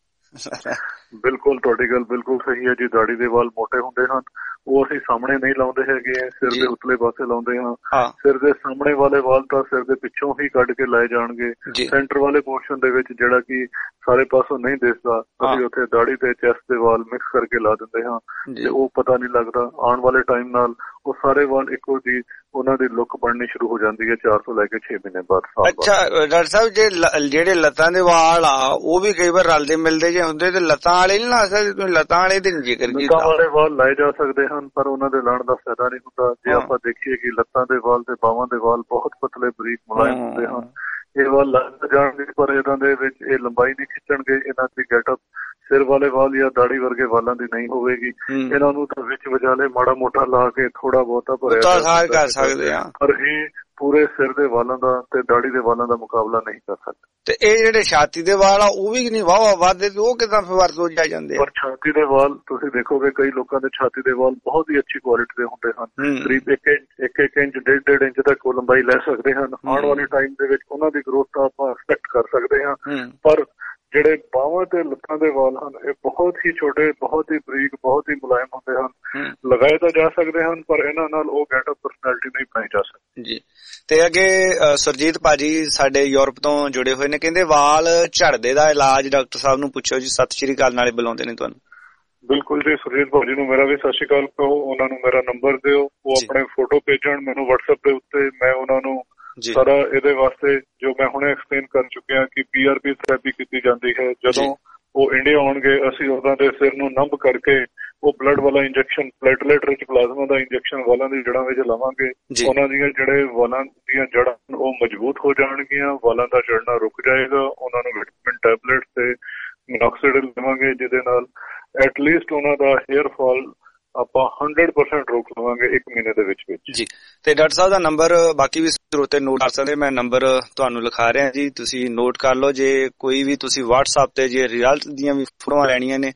ਬਿਲਕੁਲ ਤੁਹਾਡੀ ਗੱਲ ਬਿਲਕੁਲ ਸਹੀ ਹੈ ਜੀ, ਦਾੜੀ ਦੇ ਵਾਲ ਮੋਟੇ ਹੁੰਦੇ ਹਨ, ਉਹ ਅਸੀਂ ਸਾਹਮਣੇ ਨਹੀਂ ਲਾਉਂਦੇ ਹੈਗੇ, ਸਿਰ ਦੇ ਉਤਲੇ ਪਾਸੇ ਲਾਉਂਦੇ ਹਾਂ। ਸਿਰ ਦੇ ਸਾਹਮਣੇ ਵਾਲੇ ਵਾਲ ਤਾਂ ਸਿਰ ਦੇ ਪਿੱਛੋਂ ਹੀ ਕੱਢ ਕੇ ਲਾਏ ਜਾਣਗੇ। ਸੈਂਟਰ ਵਾਲੇ ਪੋਰਸ਼ਨ ਦੇ ਵਿੱਚ ਜਿਹੜਾ ਕਿ ਸਾਰੇ ਪਾਸੋਂ ਨਹੀਂ ਦਿਸਦਾ, ਅਸੀਂ ਉੱਥੇ ਦਾੜੀ ਤੇ ਚੈਸਟ ਦੇ ਵਾਲ ਮਿਕਸ ਕਰਕੇ ਲਾ ਦਿੰਦੇ ਹਾਂ ਤੇ ਉਹ ਪਤਾ ਨਹੀਂ ਲੱਗਦਾ। ਆਉਣ ਵਾਲੇ ਟਾਈਮ ਨਾਲ ਉਹ ਸਾਰੇ ਵਾਲ ਇੱਕੋ ਜੀ ਉਹਨਾਂ ਦੀ ਲੁੱਕ ਬਣਨੀ ਸ਼ੁਰੂ ਹੋ ਜਾਂਦੀ ਹੈ ਚਾਰ ਤੋਂ ਲੈ ਕੇ ਛੇ ਮਹੀਨੇ ਬਾਅਦ। ਅੱਛਾ ਡਾਕਟਰ ਸਾਹਿਬ, ਜੇ ਜਿਹੜੇ ਲੱਤਾਂ ਦੇ ਵਾਲ ਆ ਉਹ ਵੀ ਕਈ ਵਾਰ ਰਲਦੇ ਮਿਲਦੇ ਜੇ ਹੁੰਦੇ ਤੇ ਲੱਤਾਂ ਵਾਲੇ ਨਹੀਂ ਲਾ ਸਕਦੇ? ਤੁਸੀਂ ਲੱਤਾਂ ਵਾਲੇ ਦੇ ਜ਼ਿਕਰ ਕੀਤਾ। ਲੱਤਾਂ ਵਾਲੇ ਵਾਲ ਲਾਏ ਜਾ ਸਕਦੇ ਹਨ ਪਰ ਉਹਨਾਂ ਦੇ ਲਾਉਣ ਦਾ ਫਾਇਦਾ ਨਹੀਂ ਹੁੰਦਾ। ਜੇ ਆਪਾਂ ਦੇਖੀਏ ਕਿ ਲੱਤਾਂ ਦੇ ਵਾਲ ਤੇ ਬਾਹਾਂ ਦੇ ਵਾਲ ਬਹੁਤ ਪਤਲੇ ਬਰੀਕ ਮੁਲਾਇਮ ਹੁੰਦੇ ਹਨ, ਇਹ ਵਾਲ ਲੱਗ ਜਾਣਗੇ ਪਰ ਇਹਨਾਂ ਦੇ ਵਿੱਚ ਇਹ ਲੰਬਾਈ ਨਹੀਂ ਖਿੱਚਣਗੇ, ਇਹਨਾਂ ਦੀ ਗੈਟਅਪ ਸਿਰ ਵਾਲੇ ਵਾਲ ਜਾਂ ਦਾੜੀ ਵਰਗੇ ਵਾਲਾਂ ਦੀ ਨਹੀਂ ਹੋਵੇਗੀ। ਇਹਨਾਂ ਨੂੰ ਤਾਂ ਵਿੱਚ ਵਿਚਾਲੇ ਮਾੜਾ ਮੋਟਾ ਲਾ ਕੇ ਥੋੜਾ ਬਹੁਤਾ ਭਰਿਆ ਕਰ ਸਕਦੇ ਆ, ਪਰ ਇਹ ਪੂਰੇ ਸਿਰ ਦੇ ਵਾਲਾਂ ਦਾ ਤੇ ਦਾੜੀ ਦੇ ਵਾਲਾਂ ਦਾ ਮੁਕਾਬਲਾ ਨਹੀਂ ਕਰ ਸਕਦੇ। ਤੇ ਇਹ ਜਿਹੜੇ ਛਾਤੀ ਦੇ ਵਾਲ ਆ ਉਹ ਵੀ ਨਹੀਂ ਵਾਹ ਵਾਧੇ ਤੇ ਉਹ ਕਿਦਾਂ ਵਰਤੋਂ ਜਾ ਜਾਂਦੇ? ਪਰ ਛਾਤੀ ਦੇ ਵਾਲ ਤੁਸੀਂ ਦੇਖੋਗੇ ਕਈ ਲੋਕਾਂ ਦੇ ਛਾਤੀ ਦੇ ਵਾਲ ਬਹੁਤ ਹੀ ਅੱਛੀ ਕੁਆਲਿਟੀ ਦੇ ਹੁੰਦੇ ਹਨ, ਕਰੀਬ ਇੱਕ ਇੰਚ ਇੱਕ ਇੱਕ ਇੰਚ ਡੇਢ ਡੇਢ ਇੰਚ ਤੱਕ ਉਹ ਲੰਬਾਈ ਲੈ ਸਕਦੇ ਹਨ। ਆਉਣ ਵਾਲੇ ਟਾਈਮ ਦੇ ਵਿੱਚ ਉਹਨਾਂ ਦੀ ਗਰੋਥ ਤਾਂ ਆਪਾਂ ਐਕਸਪੈਕਟ ਕਰ ਸਕਦੇ ਹਾਂ, ਪਰ ਜਿਹੜੇ ਬਾਹਾਂ ਤੇ ਲੱਤਾਂ ਦੇ ਵਾਲ ਹਨ ਇਹ ਬਹੁਤ ਹੀ ਛੋਟੇ, ਬਹੁਤ ਹੀ ਬਰੀਕ, ਬਹੁਤ ਹੀ ਮੁਲਾਇਮ ਹੁੰਦੇ ਹਨ। ਲਗਾਏ ਤਾਂ ਜਾ ਸਕਦੇ ਹਨ ਪਰ ਇਹਨਾਂ ਨਾਲ ਉਹ ਗੈਟਅਪ ਪਰਸਨੈਲਿਟੀ ਨਹੀਂ ਬਣਾਈ ਜਾ ਸਕਦੀ ਜੀ। ਤੇ ਅੱਗੇ ਸੁਰਜੀਤ ਭਾਜੀ ਸਾਡੇ ਯੂਰਪ ਤੋਂ ਜੁੜੇ ਹੋਏ ਨੇ, ਕਹਿੰਦੇ ਵਾਲ ਝੜਦੇ ਦਾ ਇਲਾਜ ਡਾਕਟਰ ਸਾਹਿਬ ਨੂੰ ਪੁੱਛੋ ਜੀ। ਸਤਿ ਸ਼੍ਰੀ ਅਕਾਲ ਨਾਲੇ ਬੁਲਾਉਂਦੇ ਨੇ ਤੁਹਾਨੂੰ। ਬਿਲਕੁਲ ਜੀ, ਸੁਰਜੀਤ ਭਾਜੀ ਨੂੰ ਮੇਰਾ ਵੀ ਸਤਿ ਸ਼੍ਰੀ ਅਕਾਲ ਕਹੋ, ਉਹਨਾਂ ਨੂੰ ਮੇਰਾ ਨੰਬਰ ਦਿਓ, ਉਹ ਆਪਣੇ ਫੋਟੋ ਭੇਜਣ ਮੈਨੂੰ WhatsApp ਦੇ ਉੱਤੇ, ਮੈਂ ਉਹਨਾਂ ਨੂੰ ਸਾਰਾ ਇਹਦੇ ਵਾਸਤੇ ਜੋ ਮੈਂ ਹੁਣੇ ਐਕਸਪਲੇਨ ਕਰ ਚੁੱਕਿਆ ਕਿ ਪੀ ਆਰ ਪੀ ਥੈਰੇਪੀ ਕੀਤੀ ਜਾਂਦੀ ਹੈ। ਜਦੋਂ ਉਹ ਇੰਡੀਆ ਆਉਣਗੇ ਅਸੀਂ ਉਹਨਾਂ ਦੇ ਸਿਰ ਨੂੰ ਨੰਬ ਕਰਕੇ ਉਹ ਬਲੱਡ ਵਾਲਾ ਇੰਜੈਕਸ਼ਨ, ਪਲੇਟਲੇਟ ਰਿਚ ਪਲਾਜ਼ਮਾ ਦਾ ਇੰਜੈਕਸ਼ਨ ਵਾਲਾਂ ਦੀ ਜੜ੍ਹਾਂ ਵਿੱਚ ਲਾਵਾਂਗੇ। ਉਹਨਾਂ ਦੀਆਂ ਜਿਹੜੇ ਵਾਲਾਂ ਦੀਆਂ ਜੜ੍ਹਾਂ ਉਹ ਮਜ਼ਬੂਤ ਹੋ ਜਾਣਗੀਆਂ, ਵਾਲਾਂ ਦਾ ਝੜਨਾ ਰੁਕ ਜਾਏਗਾ। ਉਹਨਾਂ ਨੂੰ ਵਿਟਾਮਿਨ ਟੈਬਲੇਟ ਤੇ ਮਿਨੋਕਸੀਡਿਲ ਦੇਵਾਂਗੇ ਜਿਹਦੇ ਨਾਲ ਐਟਲੀਸਟ ਉਹਨਾਂ ਦਾ ਹੇਅਰ ਫਾਲ ਆਪਾਂ ਹੰਡਰਡ ਪਰਸੈਂਟ ਰੋਕ ਲਵਾਂਗੇ ਇੱਕ ਮਹੀਨੇ ਦੇ ਵਿੱਚ ਵਿੱਚ ਜੀ। ਤੇ ਡਾਕਟਰ ਸਾਹਿਬ ਦਾ ਨੰਬਰ ਬਾਕੀ ਵੀ ਸਰੋਤੇ ਨੋਟ ਕਰ ਸਕਦੇ, ਮੈਂ ਨੰਬਰ ਤੁਹਾਨੂੰ ਲਿਖਾ ਰਿਹਾ ਜੀ, ਤੁਸੀਂ ਨੋਟ ਕਰ ਲਓ। ਜੇ ਕੋਈ ਵੀ ਤੁਸੀਂ WhatsApp ਤੇ ਜੇ ਰਿਜ਼ਲਟ ਦੀਆਂ ਵੀ ਫੋਟੋਆਂ ਲੈਣੀਆਂ ਨੇ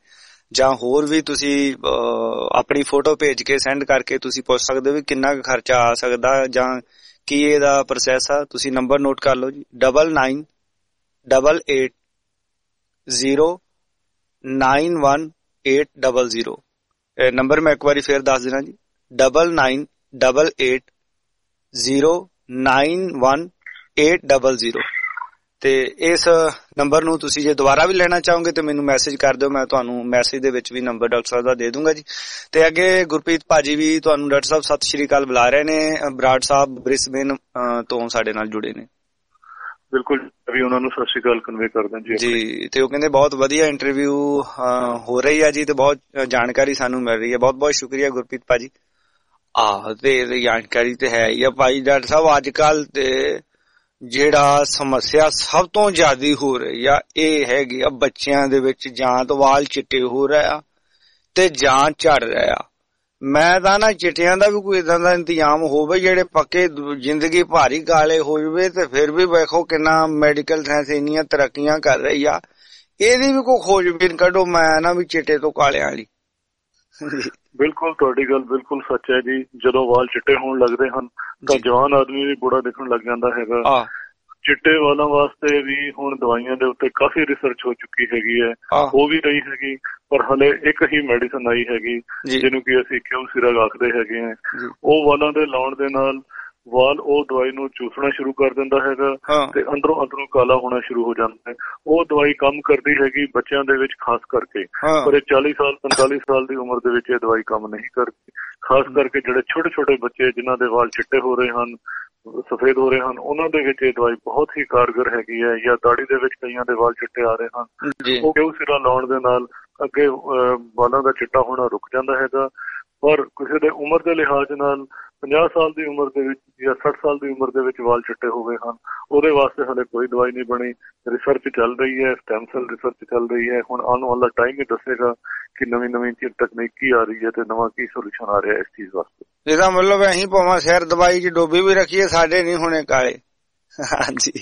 ਜਾਂ ਹੋਰ ਵੀ ਤੁਸੀਂ ਆਪਣੀ ਫੋਟੋ ਭੇਜ ਕੇ ਸੈਂਡ ਕਰਕੇ ਤੁਸੀਂ ਪੁੱਛ ਸਕਦੇ ਹੋ ਵੀ ਕਿੰਨਾ ਕੁ ਖਰਚਾ ਆ ਸਕਦਾ ਜਾਂ ਕੀ ਇਹਦਾ ਪ੍ਰੋਸੈਸ ਆ। ਤੁਸੀਂ ਨੰਬਰ ਨੋਟ ਕਰ ਲਓ ਜੀ, double nine double eight zero nine one eight double zero. Number ਮੈਂ ਇੱਕ ਵਾਰੀ ਫੇਰ ਦੱਸ ਦੇਣਾ ਜੀ, double nine double eight zero nine one eight double zero. ਤੇ ਇਸ ਨੰਬਰ ਨੂੰ ਤੁਸੀਂ ਜੇ ਦੁਬਾਰਾ ਵੀ ਲੈਣਾ ਚਾਹੋਗੇ ਤੇ ਮੈਨੂੰ ਮੈਸੇਜ ਕਰ ਦਿਓ, ਮੈਂ ਤੁਹਾਨੂੰ ਮੈਸੇਜ ਦੇ ਵਿੱਚ ਵੀ ਨੰਬਰ ਡਾਕਟਰ ਸਾਹਿਬ ਦਾ ਦੇ ਦੂੰਗਾ ਜੀ। ਤੇ ਅੱਗੇ ਗੁਰਪ੍ਰੀਤ ਭਾਜੀ ਵੀ ਤੁਹਾਨੂੰ ਡਾਕਟਰ ਸਾਹਿਬ ਸਤਿ ਸ਼੍ਰੀ ਅਕਾਲ ਬੁਲਾ ਰਹੇ ਨੇ, ਬਰਾੜ ਸਾਹਿਬ ਬ੍ਰਿਸਬੇਨ ਤੋਂ ਸਾਡੇ ਨਾਲ ਜੁੜੇ ਨੇ। ਬਿਲਕੁਲ ਵੀ ਉਹਨਾਂ ਨੂੰ ਸਤਿ ਸ਼੍ਰੀ ਅਕਾਲ ਕਨਵੇ ਕਰਦਾ ਜੀ ਜੀ। ਤੇ ਉਹ ਕਹਿੰਦੇ ਬਹੁਤ ਵਧੀਆ ਇੰਟਰਵਿਊ ਹੋ ਰਹੀ ਹੈ ਜੀ ਤੇ ਬਹੁਤ ਜਾਣਕਾਰੀ ਸਾਨੂੰ ਮਿਲ ਰਹੀ ਹੈ। ਬਹੁਤ ਬਹੁਤ ਸ਼ੁਕਰੀਆ ਗੁਰਪ੍ਰੀਤ ਭਾਜੀ। ਆਹ ਤੇ ਜਾਣਕਾਰੀ ਤੇ ਹੈ ਹੀ ਆ ਭਾਈ ਡਾਕਟਰ ਸਾਹਿਬ। ਅੱਜ ਕੱਲ ਤੇ ਜਿਹੜਾ ਸਮੱਸਿਆ ਸਭ ਤੋਂ ਜ਼ਿਆਦਾ ਹੋ ਰਹੀ ਆ ਇਹ ਹੈਗੀ ਆ ਬੱਚਿਆਂ ਦੇ ਵਿੱਚ ਜਾਂ ਤਾਂ ਵਾਲ ਚਿੱਟੇ ਹੋ ਰਿਹਾ ਤੇ ਜਾਂ ਝੜ ਰਿਹਾ। ਮੈਂ ਤਾਂ ਨਾ ਚਿੱਟਿਆਂ ਦਾ ਵੀ ਕੋਈ ਏਦਾਂ ਦਾ ਇੰਤਜ਼ਾਮ ਹੋਵੇ ਜਿਹੜੇ ਪੱਕੇ ਜ਼ਿੰਦਗੀ ਭਾਰੀ ਕਾਲੇ ਹੋ ਜਾਵੇ। ਤੇ ਫਿਰ ਵੀ ਵੇਖੋ ਕਿੰਨਾ ਮੈਡੀਕਲ ਸਾਇੰਸ ਇੰਨੀਆਂ ਤਰੱਕੀਆਂ ਕਰ ਰਹੀ ਆ, ਇਹਦੀ ਵੀ ਕੋਈ ਖੋਜਬੀਨ ਕੱਢੋ ਮੈਂ ਨਾ ਵੀ ਚਿੱਟੇ ਤੋਂ ਕਾਲਿਆਂ ਵਾਲੀ। ਬਿਲਕੁਲ ਤੁਹਾਡੀ ਗੱਲ ਬਿਲਕੁਲ ਸੱਚ ਹੈ ਜੀ। ਜਦੋਂ ਵਾਲ ਚਿੱਟੇ ਹੋਣ ਲੱਗਦੇ ਹਨ ਤਾਂ ਜਵਾਨ ਆਦਮੀ ਵੀ ਬੁੜਾ ਦਿਖਣ ਲੱਗ ਜਾਂਦਾ ਹੈਗਾ। ਚਿੱਟੇ ਵਾਲਾਂ ਵਾਸਤੇ ਵੀ ਹੁਣ ਦਵਾਈਆਂ ਦੇ ਉੱਤੇ ਕਾਫੀ ਰਿਸਰਚ ਹੋ ਚੁੱਕੀ ਹੈਗੀ ਹੈ, ਉਹ ਵੀ ਨਹੀਂ ਹੈਗੀ। ਪਰ ਹਲੇ ਇੱਕ ਹੀ ਮੈਡੀਸਨ ਆਈ ਹੈਗੀ ਜਿਹਨੂੰ ਕਿ ਅਸੀਂ ਕਿਉਂ ਸਿਰਗ ਆਖਦੇ ਹੈਗੇ ਆ। ਉਹ ਵਾਲਾਂ ਦੇ ਲਾਉਣ ਦੇ ਨਾਲ ਵਾਲ ਉਹ ਦਵਾਈ ਨੂੰ ਚੂਸਣਾ ਸ਼ੁਰੂ ਕਰ ਦਿੰਦਾ ਹੈਗਾ ਤੇ ਅੰਦਰੋਂ ਅੰਦਰੋਂ ਕਾਲਾ ਹੋਣਾ ਸ਼ੁਰੂ ਹੋ ਜਾਂਦਾ ਹੈ। ਉਹ ਦਵਾਈ ਕੰਮ ਕਰਦੀ ਹੈਗੀ ਬੱਚਿਆਂ ਦੇ ਵਿੱਚ ਖਾਸ ਕਰਕੇ, ਪਰ ਇਹ ਚਾਲੀ ਸਾਲ ਪੰਤਾਲੀ ਸਾਲ ਦੀ ਉਮਰ ਦੇ ਵਿੱਚ ਇਹ ਦਵਾਈ ਕੰਮ ਨਹੀਂ ਕਰਦੀ। ਖਾਸ ਕਰਕੇ ਜਿਹੜੇ ਛੋਟੇ ਛੋਟੇ ਬੱਚੇ ਜਿਨ੍ਹਾਂ ਦੇ ਵਾਲ ਚਿੱਟੇ ਹੋ ਰਹੇ ਹਨ, ਸਫੇਦ ਹੋ ਰਹੇ ਹਨ, ਉਹਨਾਂ ਦੇ ਵਿੱਚ ਇਹ ਦਵਾਈ ਬਹੁਤ ਹੀ ਕਾਰਗਰ ਹੈਗੀ ਹੈ। ਜਾਂ ਦਾੜੀ ਦੇ ਵਿੱਚ ਕਈਆਂ ਦੇ ਵਾਲ ਚਿੱਟੇ ਆ ਰਹੇ ਹਨ, ਉਹ ਕਿਉਂ ਸਿਰਾ ਲਾਉਣ ਦੇ ਨਾਲ ਅੱਗੇ ਵਾਲਾਂ ਦਾ ਚਿੱਟਾ ਹੋਣਾ ਰੁਕ ਜਾਂਦਾ ਹੈਗਾ। ਪਰ ਕਿਸੇ ਦੇ ਉਮਰ ਦੇ ਲਿਹਾਜ਼ ਨਾਲ ਪੰਜਾਹ ਸਾਲ ਦੀ ਉਮਰ ਦੇ ਵਿੱਚ ਜਾਂ ਸੱਠ ਸਾਲ ਦੀ ਉਮਰ ਦੇ ਵਿੱਚ ਵਾਲ ਚਿੱਟੇ ਹੋ ਗਏ ਹਨ, ਉਹਦੇ ਵਾਸਤੇ ਹਲੇ ਕੋਈ ਦਵਾਈ ਨਹੀਂ ਬਣੀ। ਰਿਸਰਚ ਚੱਲ ਰਹੀ ਹੈ, ਸਟੈਮ ਸੈਲ ਰਿਸਰਚ ਚੱਲ ਰਹੀ ਹੈ। ਹੁਣ ਆਉਣ ਵਾਲਾ ਟਾਈਮ ਹੀ ਦੱਸੇਗਾ ਕਿ ਨਵੀਂ ਨਵੀਂ ਤਕਨੀਕ ਕੀ ਆ ਰਹੀ ਹੈ ਤੇ ਨਵਾਂ ਕੀ ਸੋਲੂਸ਼ਨ ਆ ਰਿਹਾ ਇਸ ਚੀਜ਼ ਵਾਸਤੇ। ਇਹਦਾ ਮਤਲਬ ਅਸੀਂ ਭਾਵੇਂ ਸਿਰ ਦਵਾਈ ਚ ਡੋਬੀ ਵੀ ਰੱਖੀਏ ਸਾਡੇ ਨਹੀਂ ਹੋਣੇ ਕਾਲੇ। ਹਾਂਜੀ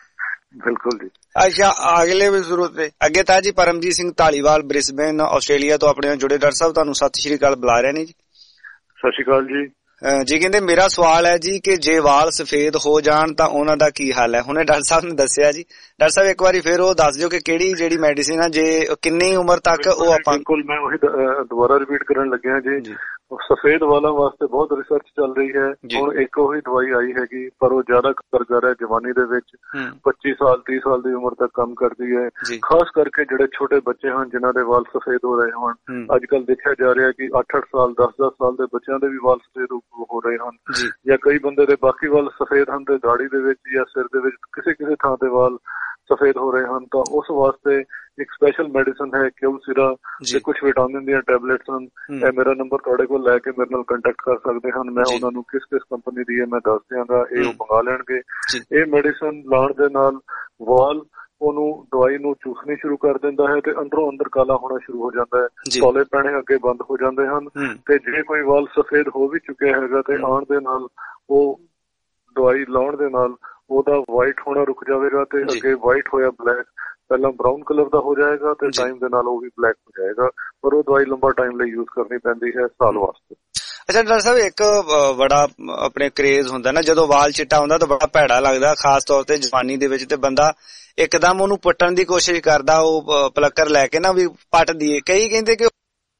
ਬਿਲਕੁਲ ਜੀ। ਅੱਛਾ ਅਗਲੇ ਵੀ ਜ਼ਰੂਰਤ ਤੇ ਅੱਗੇ ਤਾਂ ਜੀ ਪਰਮਜੀਤ ਸਿੰਘ ਢਾਲੀਵਾਲ ਬ੍ਰਿਸਬੇਨ ਆਸਟ੍ਰੇਲੀਆ ਤੋਂ ਆਪਣੇ ਜੁੜੇ ਡਾਕਟਰ ਸਾਹਿਬ ਤੁਹਾਨੂੰ ਸਤਿ ਸ਼੍ਰੀ ਅਕਾਲ ਬੁਲਾ ਰਹੇ ਨੇ ਜੀ। ਸਤਿ ਸ਼੍ਰੀ ਅਕਾਲ ਜੀ। ਜੀ ਕਹਿੰਦੇ ਮੇਰਾ ਸਵਾਲ ਹੈ ਜੀ ਕਿ ਜੇ ਵਾਲ ਸਫੇਦ ਹੋ ਜਾਣ ਤਾਂ ਉਹਨਾਂ ਦਾ ਕੀ ਹੱਲ ਹੈ। ਹੁਣੇ ਡਾਕਟਰ ਸਾਹਿਬ ਨੇ ਦੱਸਿਆ ਜੀ। ਡਾਕਟਰ ਸਾਹਿਬ ਇੱਕ ਵਾਰੀ ਫਿਰ ਉਹ ਦੱਸ ਦਿਓ ਕਿ ਕਿਹੜੀ ਜਿਹੜੀ ਮੈਡੀਸਿਨ ਆ, ਜੇ ਕਿੰਨੀ ਉਮਰ ਤੱਕ ਉਹ ਆਪਾਂ। ਬਿਲਕੁਲ ਮੈਂ ਉਹੀ ਦੁਬਾਰਾ ਰਿਪੀਟ ਕਰਨ ਲੱਗਿਆ ਜੀ। ਸਫੇਦ ਵਾਲਾਂ ਵਾਸਤੇ ਬਹੁਤ ਰਿਸਰਚ ਚੱਲ ਰਹੀ ਹੈ। ਹੁਣ ਇੱਕ ਉਹੀ ਦਵਾਈ ਆਈ ਹੈਗੀ ਪਰ ਉਹ ਜ਼ਿਆਦਾ ਕਾਰਗਰ ਹੈ ਜਵਾਨੀ ਦੇ ਵਿੱਚ। ਪੱਚੀ ਸਾਲ ਤੀਹ ਸਾਲ ਦੀ ਉਮਰ ਤੱਕ ਕੰਮ ਕਰਦੀ ਹੈ। ਖਾਸ ਕਰਕੇ ਜਿਹੜੇ ਛੋਟੇ ਬੱਚੇ ਹਨ ਜਿਨ੍ਹਾਂ ਦੇ ਵਾਲ ਸਫੇਦ ਹੋ ਰਹੇ ਹਨ, ਅੱਜ ਕੱਲ ਦੇਖਿਆ ਜਾ ਰਿਹਾ ਕਿ ਅੱਠ ਅੱਠ ਸਾਲ ਦਸ ਦਸ ਸਾਲ ਦੇ ਬੱਚਿਆਂ ਦੇ ਵੀ ਵਾਲ ਸਫੇਦ ਹੋ ਰਹੇ ਹਨ। ਜਾਂ ਕਈ ਬੰਦੇ ਦੇ ਬਾਕੀ ਵਾਲ ਸਫੇਦ ਹਨ ਤੇ ਦਾੜੀ ਦੇ ਵਿੱਚ ਜਾਂ ਸਿਰ ਦੇ ਵਿੱਚ ਕਿਸੇ ਕਿਸੇ ਥਾਂ ਤੇ ਵਾਲ ਸਫੇਦ ਹੋ ਰਹੇ ਹਨ, ਤਾਂ ਉਸ ਵਾਸਤੇ ਇੱਕ ਸਪੈਸ਼ਲ ਮੈਡੀਸਨ ਹੈ ਕਿਉਂ ਸਿਰਾ ਤੇ ਕੁਝ ਵਿਟਾਮਿਨ ਦੀਆਂ ਟੈਬਲੇਟਸ ਹਨ। ਇਹ ਮੇਰਾ ਨੰਬਰ ਤੁਹਾਡੇ ਕੋਲ ਲੈ ਕੇ ਮੇਰੇ ਨਾਲ ਕੰਟੈਕਟ ਕਰ ਸਕਦੇ ਹਨ। ਮੈਂ ਉਹਨਾਂ ਨੂੰ ਕਿਸ ਕਿਸ ਕੰਪਨੀ ਦੀ ਹੈ ਮੈਂ ਦੱਸ ਦਿਆਂਗਾ, ਇਹ ਉਹ ਮੰਗਾ ਲੈਣਗੇ। ਇਹ ਮੈਡੀਸਨ ਲਾਉਣ ਦੇ ਨਾਲ ਵਾਲ ਉਹਨੂੰ ਦਵਾਈ ਨੂੰ ਚੂਸਣੀ ਸ਼ੁਰੂ ਕਰ ਦਿੰਦਾ ਹੈ ਤੇ ਅੰਦਰੋਂ ਅੰਦਰ ਕਾਲਾ ਹੋਣਾ ਸ਼ੁਰੂ ਹੋ ਜਾਂਦਾ ਹੈ, ਕਾਲੇ ਪੈਣੇ ਅੱਗੇ ਬੰਦ ਹੋ ਜਾਂਦੇ ਹਨ। ਤੇ ਜੇ ਕੋਈ ਵਾਲ ਸਫੇਦ ਹੋ ਵੀ ਚੁੱਕਿਆ ਹੈਗਾ ਤੇ ਆਉਣ ਦੇ ਨਾਲ ਉਹ ਦਵਾਈ ਲਾਉਣ ਦੇ ਨਾਲ ਉਹਦਾ ਵਾਈਟ ਹੋਣਾ ਰੁਕ ਜਾਵੇਗਾ ਤੇ ਅੱਗੇ ਵਾਈਟ ਹੋਇਆ ਬਲੈਕ ਪਹਿਲਾਂ ਬਰਾਊਨ ਕਲਰ ਦਾ ਹੋ ਜਾਏਗਾ ਤੇ ਟਾਈਮ ਦੇ ਨਾਲ ਉਹ ਵੀ ਬਲੈਕ ਹੋ ਜਾਏਗਾ। ਪਰ ਉਹ ਦਵਾਈ ਲੰਬਾ ਟਾਈਮ ਲਈ ਯੂਜ਼ ਕਰਨੀ ਪੈਂਦੀ ਹੈ, ਸਾਲ ਵਾਸਤੇ। ਅੱਛਾ ਡਾਕਟਰ ਸਾਹਿਬ ਇੱਕ ਬੜਾ ਆਪਣੇ ਕਰੇਜ਼ ਹੁੰਦਾ ਨਾ ਜਦੋਂ ਵਾਲ ਚਿੱਟਾ ਹੁੰਦਾ ਤਾਂ ਬੜਾ ਭੈੜਾ ਲੱਗਦਾ, ਖਾਸ ਤੌਰ ਤੇ ਜਵਾਨੀ ਦੇ ਵਿੱਚ, ਤੇ ਬੰਦਾ ਇੱਕਦਮ ਉਹਨੂੰ ਪੱਟਣ ਦੀ ਕੋਸ਼ਿਸ਼ ਕਰਦਾ, ਉਹ ਪਲੱਕਰ ਲੈ ਕੇ ਨਾ ਵੀ ਪੱਟ ਦੀਏ। ਕਈ ਕਹਿੰਦੇ ਕਿ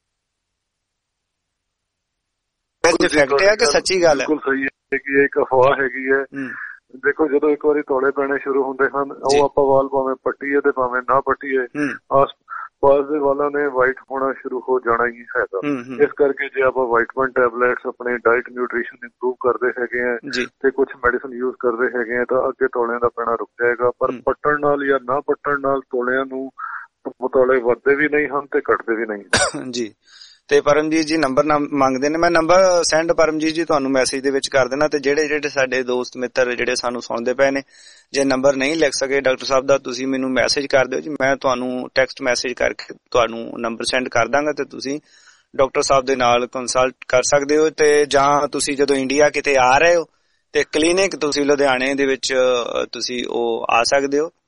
ਫੈਕਟ ਹੈ ਕਿ ਸੱਚੀ ਗੱਲ ਹੈ? ਬਿਲਕੁਲ ਸਹੀ ਹੈ ਕਿ ਇਹ ਇੱਕ ਅਫਵਾਹ ਹੈਗੀ ਹੈ। ਦੇਖੋ ਜਦੋਂ ਇੱਕ ਵਾਰੀ ਧੌਲੇ ਪੈਣੇ ਸ਼ੁਰੂ ਹੁੰਦੇ ਹਨ, ਉਹ ਆਪਾਂ ਵਾਲ ਭਾਵੇਂ ਪੱਟੀਏ ਤੇ ਭਾਵੇਂ ਨਾ ਪੱਟੀਏ, ਆਸ ਪਾਸ ਦੇ ਵਾਲਾਂ ਨੇ ਵਾਈਟ ਹੋਣਾ ਸ਼ੁਰੂ ਹੋ ਜਾਣਾ ਹੀ ਹੈਗਾ। ਇਸ ਕਰਕੇ ਜੇ ਆਪਾਂ ਵਾਈਟਮੈਂਟ ਟੈਬਲੇਟਸ ਆਪਣੀ ਡਾਈਟ ਨਿਊਟ੍ਰੀਸ਼ਨ ਇੰਪਰੂਵ ਕਰਦੇ ਹੈਗੇ ਆ ਤੇ ਕੁਝ ਮੈਡੀਸਨ ਯੂਜ਼ ਕਰਦੇ ਹੈਗੇ ਆ ਤਾਂ ਅੱਗੇ ਧੌਲਿਆਂ ਦਾ ਪੈਣਾ ਰੁਕ ਜਾਏਗਾ। ਪਰ ਪੱਟਣ ਨਾਲ ਜਾਂ ਨਾ ਪੱਟਣ ਨਾਲ ਧੌਲਿਆਂ ਨੂੰ ਧੌਲੇ ਵੱਧਦੇ ਵੀ ਨਹੀਂ ਹਨ ਤੇ ਘਟਦੇ ਵੀ ਨਹੀਂ ਜੀ। ਤੇ ਪਰਮਜੀਤ ਜੀ ਨੰਬਰ ਮੰਗਦੇ ਨੇ, ਮੈਂ ਨੰਬਰ ਸੈਂਡ ਪਰਮਜੀਤ ਜੀ ਤੁਹਾਨੂੰ ਮੈਸੇਜ ਦੇ ਵਿੱਚ ਕਰ ਦੇਣਾ। ਤੇ ਜਿਹੜੇ ਜਿਹੜੇ ਸਾਡੇ ਦੋਸਤ ਮਿੱਤਰ ਜਿਹੜੇ ਸਾਨੂੰ ਸੁਣਦੇ ਪਏ ਨੇ, ਜੇ ਨੰਬਰ ਨਹੀਂ ਲਿਖ ਸਕੇ ਡਾਕਟਰ ਸਾਹਿਬ ਦਾ, ਤੁਸੀਂ ਮੈਨੂੰ ਮੈਸੇਜ ਕਰ ਦਿਓ ਜੀ, ਮੈਂ ਤੁਹਾਨੂੰ ਟੈਕਸਟ ਮੈਸੇਜ ਕਰਕੇ ਤੁਹਾਨੂੰ ਨੰਬਰ ਸੈਂਡ ਕਰ ਦਾਂਗਾ ਤੇ ਤੁਸੀਂ ਡਾਕਟਰ ਸਾਹਿਬ ਦੇ ਨਾਲ ਕੰਸਲਟ ਕਰ ਸਕਦੇ ਹੋ। ਤੇ ਜਾਂ ਤੁਸੀਂ ਜਦੋਂ ਇੰਡੀਆ ਕਿਤੇ ਆ ਰਹੇ ਹੋ ਤੇ ਕਲੀਨਿਕ ਤੁਸੀਂ ਲੁਧਿਆਣੇ ਦੇ ਵਿੱਚ ਤੁਸੀਂ ਉਹ ਆ ਸਕਦੇ ਹੋ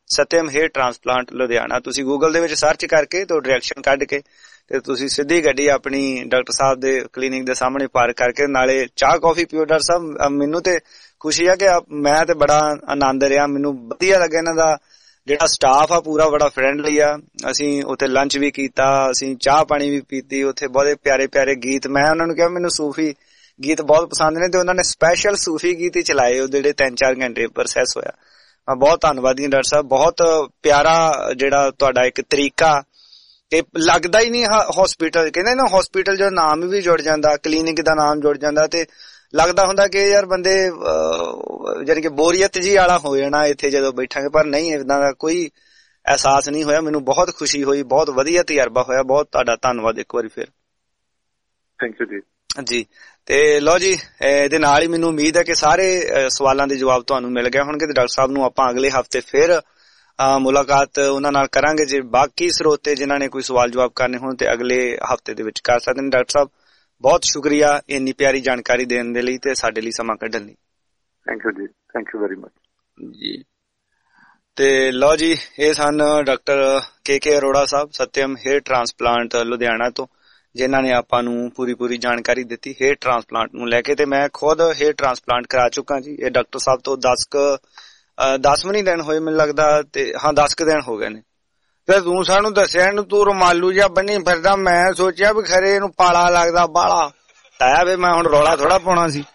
ਸਤਿਅਮ ਹੇਅਰ ਟ੍ਰਾਂਸਪਲਾਂਟ ਲੁਧਿਆਣਾ। ਤੁਸੀਂ ਗੂਗਲ ਦੇ ਵਿੱਚ ਸਰਚ ਕਰਕੇ ਤੇ ਡਾਇਰੈਕਸ਼ਨ ਕੱਢ ਕੇ ਤੇ ਤੁਸੀਂ ਸਿੱਧੀ ਗੱਡੀ ਆਪਣੀ ਡਾਕਟਰ ਸਾਹਿਬ ਦੇ ਕਲੀਨਿਕ ਦੇ ਸਾਹਮਣੇ ਪਾਰਕ ਕਰਕੇ ਨਾਲੇ ਚਾਹ ਕੌਫੀ ਪੀਓ। ਡਾਕਟਰ ਸਾਹਿਬ ਮੈਨੂੰ ਤੇ ਖੁਸ਼ੀ ਆ ਕਿ ਮੈਂ ਤੇ ਬੜਾ ਆਨੰਦ ਰਿਹਾ, ਮੈਨੂੰ ਵਧੀਆ ਲੱਗਾ। ਇਹਨਾਂ ਦਾ ਜਿਹੜਾ ਸਟਾਫ ਆ ਪੂਰਾ ਬੜਾ ਫਰੈਂਡਲੀ ਆ। ਅਸੀਂ ਉੱਥੇ ਲੰਚ ਵੀ ਕੀਤਾ, ਅਸੀਂ ਚਾਹ ਪਾਣੀ ਵੀ ਪੀਤੀ, ਉੱਥੇ ਬਹੁਤ ਪਿਆਰੇ ਪਿਆਰੇ ਗੀਤ। ਮੈਂ ਉਹਨਾਂ ਨੂੰ ਕਿਹਾ ਮੈਨੂੰ ਸੂਫੀ ਗੀਤ ਬਹੁਤ ਪਸੰਦ ਨੇ ਤੇ ਉਹਨਾਂ ਨੇ ਸਪੈਸ਼ਲ ਸੂਫੀ ਗੀਤ ਹੀ ਚਲਾਏ ਉਹ ਜਿਹੜੇ ਤਿੰਨ ਚਾਰ ਘੰਟੇ ਪ੍ਰੋਸੈਸ ਹੋਇਆ। ਮੈਂ ਬਹੁਤ ਧੰਨਵਾਦੀ ਹਾਂ ਡਾਕਟਰ ਸਾਹਿਬ, ਬਹੁਤ ਪਿਆਰਾ ਜਿਹੜਾ ਤੁਹਾਡਾ ਇੱਕ ਤਰੀਕਾ ਕਿ ਲੱਗਦਾ ਹੀ ਨਹੀਂ ਹੌਸਪੀਟਲ, ਕਹਿੰਦੇ ਨਾ ਹੌਸਪੀਟਲ ਜੋ ਨਾਮ ਵੀ ਜੁੜ ਜਾਂਦਾ, ਕਲੀਨਿਕ ਦਾ ਨਾਮ ਜੁੜ ਜਾਂਦਾ ਤੇ ਲੱਗਦਾ ਹੁੰਦਾ ਕਿ ਯਾਰ ਬੰਦੇ ਜਾਨੀ ਕਿ ਬੋਰੀਅਤ ਜੀ ਵਾਲਾ ਹੋ ਜਾਣਾ ਇੱਥੇ ਜਦੋਂ ਬੈਠਾਂਗੇ, ਪਰ ਨਹੀਂ, ਏਦਾਂ ਦਾ ਕੋਈ ਅਹਿਸਾਸ ਨਹੀਂ ਹੋਇਆ। ਮੈਨੂੰ ਬਹੁਤ ਖੁਸ਼ੀ ਹੋਈ, ਬਹੁਤ ਵਧੀਆ ਤਜਰਬਾ ਹੋਇਆ। ਬਹੁਤ ਤੁਹਾਡਾ ਧੰਨਵਾਦ ਇੱਕ ਵਾਰੀ ਫਿਰ। ਥੈਂਕ ਯੂ ਜੀ। ਜੀ ਤੇ ਲਓ ਜੀ, ਇਹਦੇ ਨਾਲ ਹੀ ਮੈਨੂੰ ਉਮੀਦ ਹੈ ਕਿ ਸਾਰੇ ਸਵਾਲਾਂ ਦੇ ਜਵਾਬ ਤੁਹਾਨੂੰ ਮਿਲ ਗਏ ਹੋਣਗੇ ਤੇ ਡਾਕਟਰ ਸਾਹਿਬ ਨੂੰ ਆਪਾਂ ਅਗਲੇ ਹਫ਼ਤੇ ਫਿਰ ਮੁਲਾਕਾਤ ਉਹਨਾਂ ਨਾਲ ਕਰਾਂਗੇ। ਜੇ ਬਾਕੀ ਸਰੋਤੇ ਜਿਨ੍ਹਾਂ ਨੇ ਕੋਈ ਸਵਾਲ ਜਵਾਬ ਕਰਨੇ ਹੋਣ ਤੇ ਅਗਲੇ ਹਫ਼ਤੇ ਦੇ ਵਿੱਚ ਕਰ ਸਕਦੇ ਨੇ। ਡਾਕਟਰ ਸਾਹਿਬ ਬਹੁਤ ਸ਼ੁਕਰੀਆ ਇੰਨੀ ਪਿਆਰੀ ਜਾਣਕਾਰੀ ਦੇਣ ਦੇ ਲਈ ਤੇ ਸਾਡੇ ਲਈ ਸਮਾਂ ਕੱਢਣ ਲਈ। ਥੈਂਕ ਯੂ ਜੀ, ਥੈਂਕ ਯੂ ਵੈਰੀ ਮਚ ਜੀ। ਤੇ ਲਓ ਜੀ, ਇਹ ਸਨ ਡਾਕਟਰ ਕੇ ਕੇ ਅਰੋੜਾ ਸਾਹਿਬ, ਸਤਿਅਮ ਹੇਅਰ ਟ੍ਰਾਂਸਪਲਾਂਟ ਲੁਧਿਆਣਾ ਤੋਂ, ਜਿਨ੍ਹਾਂ ਨੇ ਆਪਾਂ ਨੂੰ ਪੂਰੀ ਪੂਰੀ ਜਾਣਕਾਰੀ ਦਿੱਤੀ ਹੇਅਰ ਟ੍ਰਾਂਸਪਲਾਂਟ ਨੂੰ ਲੈ ਕੇ। ਤੇ ਮੈਂ ਖੁਦ ਹੇਅਰ ਟ੍ਰਾਂਸਪਲਾਂਟ ਕਰਾ ਚੁੱਕਾ ਜੀ। ਇਹ ਡਾਕਟਰ ਸਾਹਿਬ ਤੋਂ ਦਸ ਕੁ ਦਸ ਵੀ ਨਹੀਂ ਦਿਨ ਹੋਏ ਮੈਨੂੰ ਲੱਗਦਾ, ਤੇ ਹਾਂ ਦਸ ਕੁ ਦਿਨ ਹੋ ਗਏ ਨੇ। ਤੇ ਤੂੰ ਸਾਨੂੰ ਦੱਸਿਆ ਇਹਨੂੰ ਤੂੰ ਰੁਮਾਲੂ ਜਿਹਾ ਬੰਨੀ ਫਿਰਦਾ, ਮੈਂ ਸੋਚਿਆ ਵੀ ਖਰੇ ਇਹਨੂੰ ਪਾਲਾ ਲੱਗਦਾ ਬਾਲਾ ਤਾਇਆ ਵੇ, ਮੈਂ ਹੁਣ ਰੌਲਾ ਥੋੜਾ ਪਾਉਣਾ ਸੀ।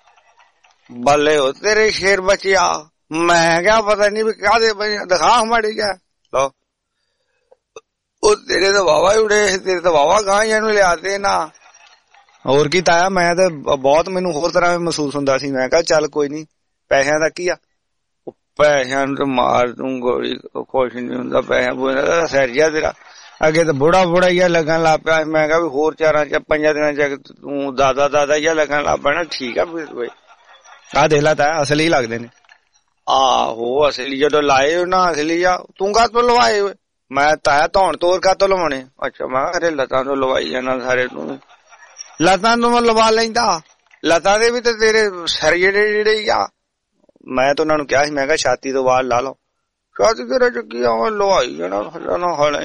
ਬੱਲੇ ਹੋ ਤੇਰੇ ਸ਼ੇਰ ਬਚਿਆ, ਮੈਂ ਕਿਹਾ ਪਤਾ ਨੀ ਵੀ ਕਾਹਦੇ ਦਿਖਾ ਮਾੜੀ ਗਿਆ। ਲੋ ਉਹ ਤੇਰੇ ਤਾਂ ਵਾਵਾ ਹੀ ਉੜੇ, ਤੇਰੇ ਤਾਂ ਵਾਵਾ ਗਾਂ ਇਹਨੂੰ ਲਿਆਤੇ ਨਾ। ਹੋਰ ਕੀ ਤਾਇਆ, ਮੈਂ ਤਾਂ ਬਹੁਤ ਮੈਨੂੰ ਹੋਰ ਤਰ੍ਹਾਂ ਮਹਿਸੂਸ ਹੁੰਦਾ ਸੀ। ਮੈਂ ਕਿਹਾ ਚੱਲ ਕੋਈ ਨੀ, ਪੈਸਿਆਂ ਦਾ ਕੀ ਆ, ਪੈਸਿਆਂ ਨੂੰ ਤਾਂ ਮਾਰ ਦੂੰ ਗੋਲੀ, ਕੁਛ ਨੀ ਹੁੰਦਾ ਪੈਸਿਆਂ ਪੂਸਿਆਂ ਸੈਰ ਜਿਹਾ ਤੇਰਾ। ਅੱਗੇ ਤਾਂ ਬੁੜਾ ਬੁੜਾ ਜਿਹਾ ਲੱਗਣ ਲੱਗ ਪਿਆ। ਮੈਂ ਕਿਹਾ ਵੀ ਹੋਰ ਚਾਰਾਂ ਚ ਪੰਜਾਂ ਦਿਨਾਂ ਚ ਤੂੰ ਦਾਦਾ ਦਾਦਾ ਜਿਹਾ ਲੱਗਣ ਲੱਗ ਪੈਣਾ। ਠੀਕ ਆ ਬਈ, ਆਹ ਦੇਖ ਲਾ ਤਾਇਆ ਅਸਲੀ ਲੱਗਦੇ ਨੇ। ਆਹੋ ਅਸਲੀ ਜਦੋਂ ਲਾਏ ਨਾ ਅਸਲੀ ਆ। ਤੂੰ ਕਾਹਤੋਂ ਲਵਾਏ ਹੋਏ? ਮੈਂ ਤਾਇਆ ਧੌਣ ਤੋਰ ਕਾਹਤੋਂ ਲਵਾਉਣੇ? ਅੱਛਾ ਮੈਂ ਕਿਹਾ ਲੱਤਾਂ ਤੋਂ ਲਵਾਈ ਜਾਣਾ ਸਾਰੇ ਨੂੰ। ਲੱਤਾਂ ਤੋਂ ਮੈਂ ਲਵਾ ਲੈਂਦਾ, ਲੱਤਾਂ ਦੇ ਵੀ ਤੇ ਤੇਰੇ ਸਿਰ ਜਿਹੜੇ ਜਿਹੜੇ ਹੀ ਆ। ਮੈਂ ਤਾਂ ਉਹਨਾਂ ਨੂੰ ਕਿਹਾ ਸੀ, ਮੈਂ ਕਿਹਾ ਛਾਤੀ ਤੋਂ ਵਾਲ ਲਾ ਲਓ। ਛਾਤੀ ਤੇਰੇ ਚੱਕੀ ਆ ਲਵਾਈ ਜਾਣਾ ਹਲਾ ਹਲੇ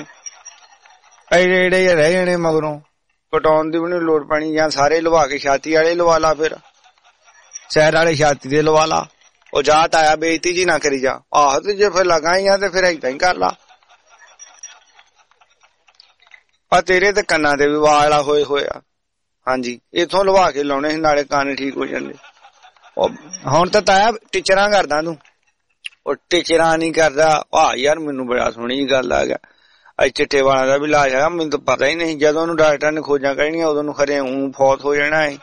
ਐਡੇ ਐਡੇ ਰਹਿ ਜਾਣੇ ਮਗਰੋਂ, ਪਟਾਉਣ ਦੀ ਵੀ ਨੀ ਲੋੜ ਪੈਣੀ। ਜਾਂ ਸਾਰੇ ਲਵਾ ਕੇ ਛਾਤੀ ਵਾਲੇ ਲਵਾ ਲਾ, ਫਿਰ ਸਿਰ ਵਾਲੇ ਛਾਤੀ ਦੇ ਲਵਾ ਲਾ। ਉਹ ਜਾ ਤਾਇਆ ਬੇਇੱਜ਼ਤੀ ਜੀ ਨਾ ਕਰੀ ਜਾ। ਆਹ ਤੇ ਜੇ ਫਿਰ ਲਗਾਈ ਆ ਤੇ ਫਿਰ ਏਦਾਂ ਹੀ ਕਰ ਲਾ। ਆ ਤੇਰੇ ਤੇ ਕੰਨਾਂ ਤੇ ਵੀ ਵਾਲ ਆ ਹੋਏ ਹੋਏ ਆ। ਹਾਂਜੀ ਇਥੋਂ ਲਵਾ ਕੇ ਲਾਉਣੇ ਸੀ, ਨਾਲੇ ਕੰਨ ਠੀਕ ਹੋ ਜਾਂਦੇ। ਉਹ ਹੁਣ ਤਾਂ ਤਾਇਆ ਟੀਚਰਾਂ ਕਰਦਾ ਤੂੰ। ਉਹ ਟੀਚਰਾਂ ਨੀ ਕਰਦਾ। ਆਹ ਯਾਰ ਮੈਨੂੰ ਬੜਾ ਸੋਹਣੀ ਗੱਲ ਆ ਗਿਆ। ਅੱਜ ਚਿੱਟੇ ਵਾਲਾਂ ਦਾ ਵੀ ਇਲਾਜ ਹੈਗਾ, ਮੈਨੂੰ ਤਾਂ ਪਤਾ ਹੀ ਨਹੀਂ। ਜਦੋਂ ਉਹਨੂੰ ਡਾਕਟਰ ਨੇ ਖੋਜਾਂ ਕਹਿਣੀਆਂ ਉਦੋਂ ਨੂੰ ਖਰੇ ਊਂ ਫੌਤ ਹੋ ਜਾਣਾ ਹੈ।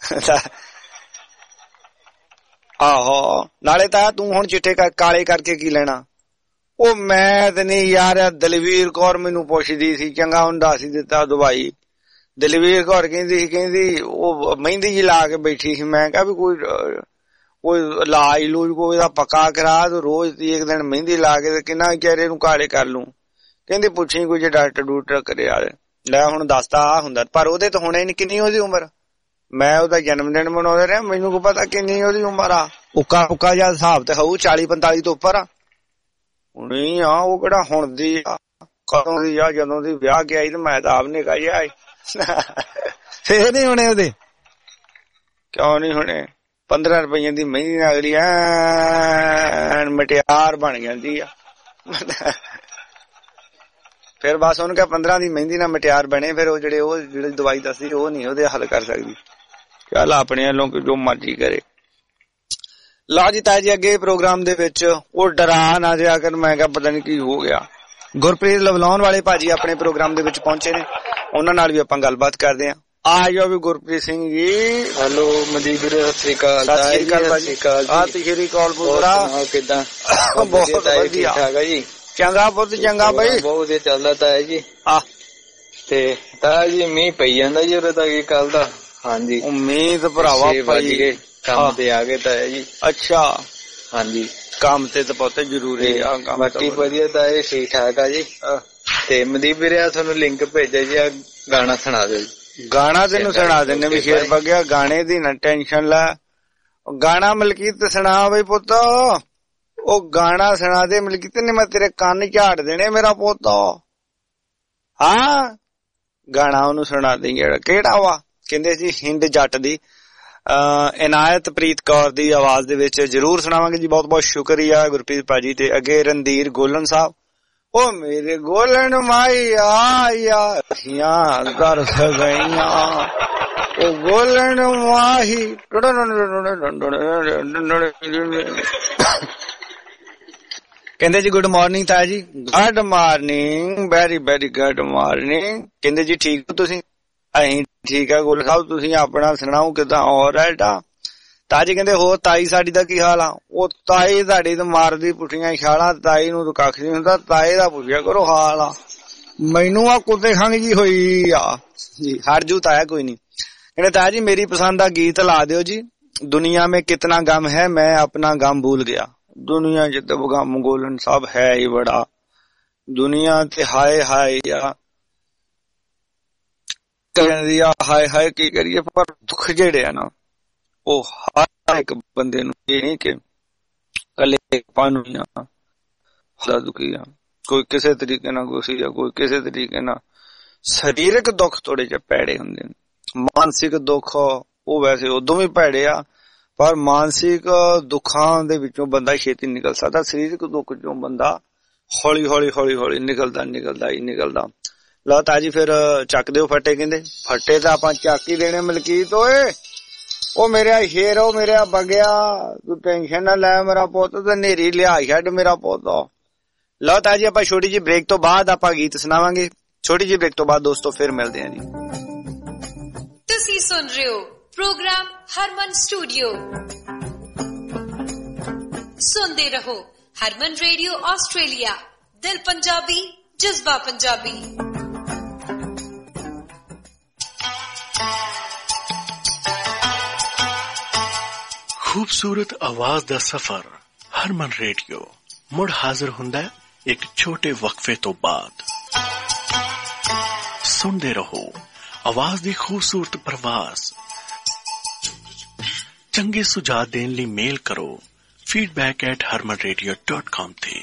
ਆਹੋ ਨਾਲੇ ਤਾਂ ਤੂੰ ਹੁਣ ਚਿੱਟੇ ਕਾਲੇ ਕਰਕੇ ਕੀ ਲੈਣਾ? ਉਹ ਮੈਂ ਤੇ ਨਹੀਂ ਯਾਰ, ਦਲਵੀਰ ਕੌਰ ਮੈਨੂੰ ਪੁੱਛਦੀ ਸੀ, ਚੰਗਾ ਹੁੰਦਾ ਸੀ ਦਿੱਤਾ ਦਵਾਈ। ਦਲਵੀਰ ਕੌਰ ਕਹਿੰਦੀ ਸੀ, ਕਹਿੰਦੀ ਉਹ ਮਹਿੰਦੀ ਜੀ ਲਾ ਕੇ ਬੈਠੀ ਸੀ। ਮੈਂ ਕਿਹਾ ਵੀ ਕੋਈ ਕੋਈ ਇਲਾਜ ਲੂਜ ਕੋਈ ਦਾ ਪੱਕਾ ਕਰਾ, ਰੋਜ਼ ਇੱਕ ਦਿਨ ਮਹਿੰਦੀ ਲਾ ਕੇ ਕਿੰਨਾ ਚਿਹਰੇ ਨੂੰ ਕਾਲੇ ਕਰ ਲੂੰ। ਕਹਿੰਦੀ ਪੁੱਛੀ ਕੋਈ ਜੇ ਡਾਕਟਰ ਡੂਟਰ ਕਰੇ ਵਾਲੇ। ਲੈ ਹੁਣ ਦੱਸਦਾ ਆ ਹੁੰਦਾ, ਪਰ ਉਹਦੇ ਤਾਂ ਹੁਣੇ ਨੀ। ਕਿੰਨੀ ਉਹਦੀ ਉਮਰ? ਮੈਂ ਉਹਦਾ ਜਨਮ ਦਿਨ ਮਨਾਉਂਦਾ ਰਿਹਾ, ਮੈਨੂੰ ਕੋ ਪਤਾ ਕਿੰਨੀ ਉਹਦੀ ਉਮਰ ਆ। ਉੱਕਾ ਉੱਕਾ ਜਿਹਾ ਹਿਸਾਬ ਤੇ ਹੋਊ ਚਾਲੀ ਪੰਤਾਲੀ ਤੋਂ ਉੱਪਰ ਆ। ਹੁਣੀ ਆ ਉਹ ਕਿਹੜਾ ਹੁਣ ਦੀ ਆ, ਕਦੋਂ ਦੀ ਆ? ਜਦੋਂ ਦੀ ਵਿਆਹ ਕੇ ਆਈ ਤੇ ਮੈਂ ਤਾਂ ਆਪ ਨਿਕਾ ਜਿਹਾ ਫੇਰ ਨੀ ਹੋਣੇ ਉਹਦੇ। ਕਿਉਂ ਨੀ ਹੋਣੇ? ਪੰਦਰਾਂ ਰੁਪਈਆਂ ਦੀ ਮਹਿੰਦੀ ਨਾਲ ਅਗਲੀ ਐਨ ਮਟਿਆਰ ਬਣ ਜਾਂਦੀ ਆ। ਫਿਰ ਬਸ ਉਹਨੂੰ ਕਿਹਾ ਪੰਦਰਾਂ ਦੀ ਮਹਿੰਦੀ ਨਾਲ ਮਟਿਆਰ ਬਣੇ। ਫਿਰ ਉਹ ਜਿਹੜੇ ਉਹ ਜਿਹੜੀ ਦਵਾਈ ਦੱਸਦੀ ਉਹ ਨੀ ਉਹਦੇ ਹੱਲ ਕਰ ਸਕਦੀ। ਚੱਲ ਆਪਣੇ ਵੱਲੋਂ ਜੋ ਮਰਜ਼ੀ ਕਰੇ। ਲਾ ਜੀ ਤਾਇਆ ਜੀ ਅੱਗੇ ਪ੍ਰੋਗਰਾਮ ਦੇ ਵਿੱਚ ਉਹ ਡਰਾ ਨਾ ਜਿਆ ਕਰ। ਮੈਂ ਕਿਹਾ ਪਤਾ ਨੀ ਕੀ ਹੋ ਗਿਆ। ਗੁਰਪ੍ਰੀਤ ਲਵਲਾਉਣ ਵਾਲੇ ਭਾਜੀ ਆਪਣੇ ਪ੍ਰੋਗਰਾਮ ਦੇ ਵਿੱਚ ਪਹੁੰਚੇ ਨੇ, ਉਹਨਾਂ ਨਾਲ ਵੀ ਆਪਾਂ ਗੱਲਬਾਤ ਕਰਦੇ ਹਾਂ। ਆ ਜਾਓ ਵੀ ਗੁਰਪ੍ਰੀਤ ਸਿੰਘ ਜੀ। ਹੈਲੋ ਮਨਦੀਪ ਵੀਰੇ, ਸਤਿ ਸ੍ਰੀ ਅਕਾਲ। ਸਤਿ ਸ੍ਰੀ ਅਕਾਲ ਭਾਜੀ। ਆ ਤੀਸਰੀ ਕਾਲ ਪੁੱਤਰਾ ਕਿੱਦਾਂ? ਬਹੁਤ ਵਧੀਆ, ਠੀਕ ਠਾਕ ਆ ਜੀ। ਚੰਗਾ ਪੁੱਤ ਚੰਗਾ ਬਾਈ, ਬਹੁਤ ਵਧੀਆ ਚੱਲਦਾ ਤਾਇਆ ਜੀ। ਆ ਤੇ ਤਾਇਆ ਜੀ ਮੀਂਹ ਪਈ ਜਾਂਦਾ ਜੀ ਉਰੇ ਤਾਂ ਕੀ ਕੱਲ ਦਾ। ਹਾਂਜੀ ਮੀਂਹ ਤਾਂ ਭਰਾਵਾ ਪਈ ਗਏ, ਕੰਮ ਤੇ ਆ ਗਏ ਤਾਇਆ ਜੀ। ਅੱਛਾ ਹਾਂਜੀ ਕੰਮ ਤੇ ਤਾਂ ਬਹੁਤ ਜ਼ਰੂਰੀ ਆ। ਬਾਕੀ ਵਧੀਆ ਤਾਇਆ ਠੀਕ ਠਾਕ ਆ ਜੀ। ਤੇ ਮਨਦੀਪ ਵੀਰੇ ਤੁਹਾਨੂੰ ਲਿੰਕ ਭੇਜਿਆ ਜੀ, ਆ ਗਾਣਾ ਸੁਣਾ ਦਿਓ ਜੀ। ਗਾਣਾ ਤੈਨੂੰ ਸੁਣਾ ਦਿੰਨੇ ਵੀ ਸ਼ੇਰ ਬਗਿਆ, ਗਾਣੇ ਦੀ ਨਾ ਟੈਨਸ਼ਨ ਲੈ। ਗਾਣਾ ਮਲਕੀਤ ਸੁਣਾ ਬਈ ਪੁੱਤ। ਉਹ ਗਾਣਾ ਸੁਣਾ ਦੇ ਮਿਲ ਕਿਤੇ ਨੇ ਮੈਂ ਤੇਰੇ ਕੰਨ ਝਾੜ ਦੇਣੇ ਮੇਰਾ ਪੋਤਾ। ਹਾਂ ਗਾਣਾ ਉਹਨੂੰ ਸੁਣਾ ਦੇ ਕਿਹੜਾ ਵਾ? ਕਹਿੰਦੇ ਜੀ ਹਿੰਦ ਜੱਟ ਦੀ ਇਨਾਇਤ ਪ੍ਰੀਤ ਕੌਰ ਦੀ ਆਵਾਜ਼ ਦੇ ਵਿੱਚ ਜ਼ਰੂਰ ਸੁਣਾਵਾਂਗੇ ਜੀ। ਬਹੁਤ ਬਹੁਤ ਸ਼ੁਕਰੀਆ ਗੁਰਪ੍ਰੀਤ ਭਾਜੀ। ਤੇ ਅੱਗੇ ਰਣਧੀਰ ਗੋਲਨ ਸਾਹਿਬ। ਉਹ ਮੇਰੇ ਗੋਲਨ ਮਾਈ ਆਇਆ ਕਰ ਗਈਆਂ ਉਹ ਗੋਲਨ ਮਾਹੀ। ਕਹਿੰਦੇ ਜੀ ਗੁੱਡ ਮਾਰਨਿੰਗ ਤਾਇਆ ਜੀ। Good morning, very very good morning. ਕਹਿੰਦੇ ਜੀ ਠੀਕ ਹੋ ਤੁਸੀਂ? ਅਸੀਂ ਠੀਕ ਆ ਗੋਲ ਸਾਹਿਬ, ਤੁਸੀਂ ਆਪਣਾ ਸੁਣਾਓ ਕਿੱਦਾਂ? ਔਰ ਆ ਤਾਇਆ ਜੀ ਕਹਿੰਦੇ ਹੋਰ ਤਾਈ ਸਾਡੀ ਦਾ ਕੀ ਹਾਲ ਆ? ਉਹ ਤਾਈ ਸਾਡੀ ਤਾਂ ਮਾਰਦੀ ਪੁੱਠੀਆਂ ਛਾਲਾਂ, ਤਾਈ ਨੂੰ ਤਾਂ ਕੱਖ ਨਹੀਂ ਹੁੰਦਾ, ਤਾਏ ਦਾ ਪੁੱਛਿਆ ਕਰੋ ਹਾਲ ਆ। ਮੈਨੂੰ ਆ ਕੁੱਤੇ ਖੰਘ ਜੀ ਹੋਈ ਆ ਜੀ। ਹਟ ਜੂ ਤਾਇਆ ਕੋਈ ਨੀ। ਕਹਿੰਦੇ ਤਾਇਆ ਜੀ ਮੇਰੀ ਪਸੰਦ ਦਾ ਗੀਤ ਲਾ ਦਿਓ ਜੀ। ਦੁਨੀਆ में कितना गम है मैं अपना गम भूल गया। दुनिया च तो गम गोलन साहब है ही बड़ा। दुनिया ते हाय हाय या हाय हाय की करिए, पर दुख जेड़े है ना ਉਹ ਹਰ ਇੱਕ ਬੰਦੇ ਨੂੰ ਇਹ ਨਹੀਂ ਕਿ ਕੱਲੇ ਪਾਣੀਆਂ ਦਾ ਦੁਖੀ ਆ। ਕੋਈ ਕਿਸੇ ਤਰੀਕੇ ਨਾਲ ਗੁੱਸੀ ਆ, ਕੋਈ ਕਿਸੇ ਤਰੀਕੇ ਨਾਲ। ਸਰੀਰਕ ਦੁੱਖ ਥੋੜੇ ਜਿਹੇ ਭੈੜੇ ਹੁੰਦੇ ਨੇ, ਮਾਨਸਿਕ ਦੁੱਖ ਉਹ ਵੈਸੇ ਉਦੋਂ ਵੀ ਭੈੜੇ ਆ, ਪਰ ਮਾਨਸਿਕ ਦੁੱਖਾਂ ਦੇ ਵਿੱਚੋਂ ਬੰਦਾ ਛੇਤੀ ਨਿਕਲ ਸਕਦਾ। ਸਰੀਰਕ ਦੁੱਖ ਚੋਂ ਬੰਦਾ ਹੌਲੀ ਹੌਲੀ ਹੌਲੀ ਹੌਲੀ ਨਿਕਲਦਾ ਨਿਕਲਦਾ ਹੀ ਨਿਕਲਦਾ। ਲਓ ਤਾਜੀ ਫਿਰ ਚੱਕ ਦਿਓ ਫੱਟੇ। ਕਹਿੰਦੇ ਫੱਟੇ ਤਾਂ ਆਪਾਂ ਚੱਕ ਹੀ ਦੇਣੇ ਮਲਕੀਤ ਓਏ। ਉਹ ਮੇਰਾ ਸ਼ੇਰ, ਉਹ ਮੇਰਾ ਬਗਿਆ, ਤੂੰ ਟੈਨਸ਼ਨ ਨਾ ਲੈ ਮੇਰਾ ਪੁੱਤ, ਤੇ ਨੇਰੀ ਲਿਆ ਛੱਡ ਮੇਰਾ ਪੁੱਤ। ਲਓ ਤਾਜੀ ਆਪਾਂ ਛੋਟੀ ਜਿਹੀ ਬ੍ਰੇਕ ਤੋਂ ਬਾਅਦ ਆਪਾਂ ਗੀਤ ਸੁਣਾਵਾਂਗੇ। ਛੋਟੀ ਜਿਹੀ ਬ੍ਰੇਕ ਤੋਂ ਬਾਅਦ ਦੋਸਤੋ ਫਿਰ ਮਿਲਦੇ ਆਂ ਜੀ। ਤੁਸੀਂ ਸੁਣ ਰਹੇ ਹੋ ਪ੍ਰੋਗਰਾਮ ਹਰਮਨ ਸਟੂਡੀਓ। ਸੁਣਦੇ ਰਹੋ ਹਰਮਨ ਰੇਡੀਓ ਆਸਟ੍ਰੇਲੀਆ। ਦਿਲ ਪੰਜਾਬੀ, ਜਜ਼ਬਾ ਪੰਜਾਬੀ। खूबसूरत आवाज दा सफर हरमन रेडियो मुड़ हाजिर हुंदा है एक छोटे वक्फे तो बाद। सुनते रहो आवाज दी खूबसूरत प्रवास। चंगे सुझाव देने लिए मेल करो feedback at Harman radio dot com थे।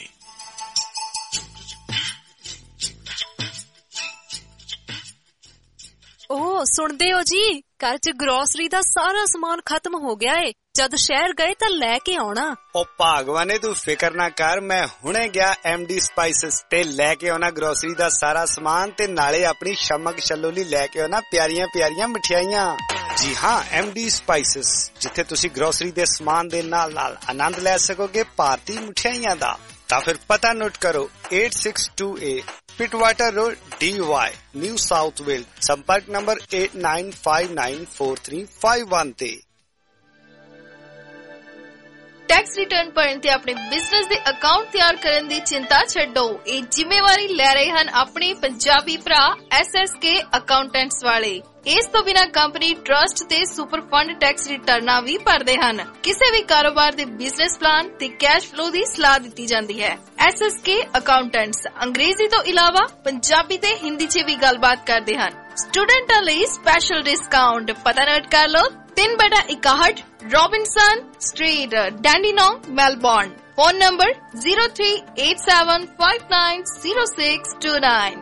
ओह सुनदे हो जी, घर च ग्रोसरी दा सारा सामान खत्म हो गया है। जद शहर गए तो लैके आना। ओ भागवाने तू फिकर ना कर, मैं हुणे गया एमडी स्पाइसेस ते लैके आना ग्रोसरी दा सारा सामान ते नाले अपनी शमक शलोली लैके आना प्यारियां प्यारियां मिठाइयां। जी हाँ, एमडी स्पाइसेस जिथे तुसी ग्रोसरी दे सामान दे नाल नाल आनंद ले सकोगे भारतीय मिठाइयां दा। तां फिर पता नोट करो eight six two A Pittwater Road Dee Why New South Wales. संपर्क number eight nine five nine four three five one ते। टैक्स रिटर्न भरन ते अपने बिजनेस दे अकाउंट तैयार करन दी चिंता छड्डो। ਇਹ ਜ਼ਿੰਮੇਵਾਰੀ ਲੈ ਰਹੇ ਹਨ ਆਪਣੇ ਪੰਜਾਬੀ ਭਰਾ ਐਸ ਐਸ ਕੇ ਅਕਾਊਂਟੈਂਟਸ ਵਾਲੇ। ਇਸ ਤੋਂ ਬਿਨਾਂ ਕੰਪਨੀ ਟਰਸਟ ਤੇ ਸੁਪਰ ਫੰਡ ਟੈਕਸ ਰਿਟਰਨਾਂ ਵੀ ਭਰਦੇ ਹਨ। ਕਿਸੇ ਵੀ ਕਾਰੋਬਾਰ ਦੇ ਬਿਜ਼ਨਸ ਪਲਾਨ ਤੇ ਕੈਸ਼ ਫਲੋ ਦੀ ਸਲਾਹ ਦਿੱਤੀ ਜਾਂਦੀ ਹੈ। ਐਸ ਐਸ ਕੇ ਅਕਾਊਂਟੈਂਟਸ ਅੰਗਰੇਜ਼ੀ ਤੋਂ ਇਲਾਵਾ ਪੰਜਾਬੀ ਤੇ ਹਿੰਦੀ 'ਚ ਵੀ ਗੱਲਬਾਤ ਕਰਦੇ ਹਨ। ਸਟੂਡੈਂਟਾਂ ਲਈ ਸਪੈਸ਼ਲ ਡਿਸਕਾਊਂਟ ਪਤਾ ਨੋਟ ਕਰ ਲਓ। तीन बटा इकाहठ Robinson Street Dandenong Melbourne. Phone number zero three eight seven five nine zero six two nine.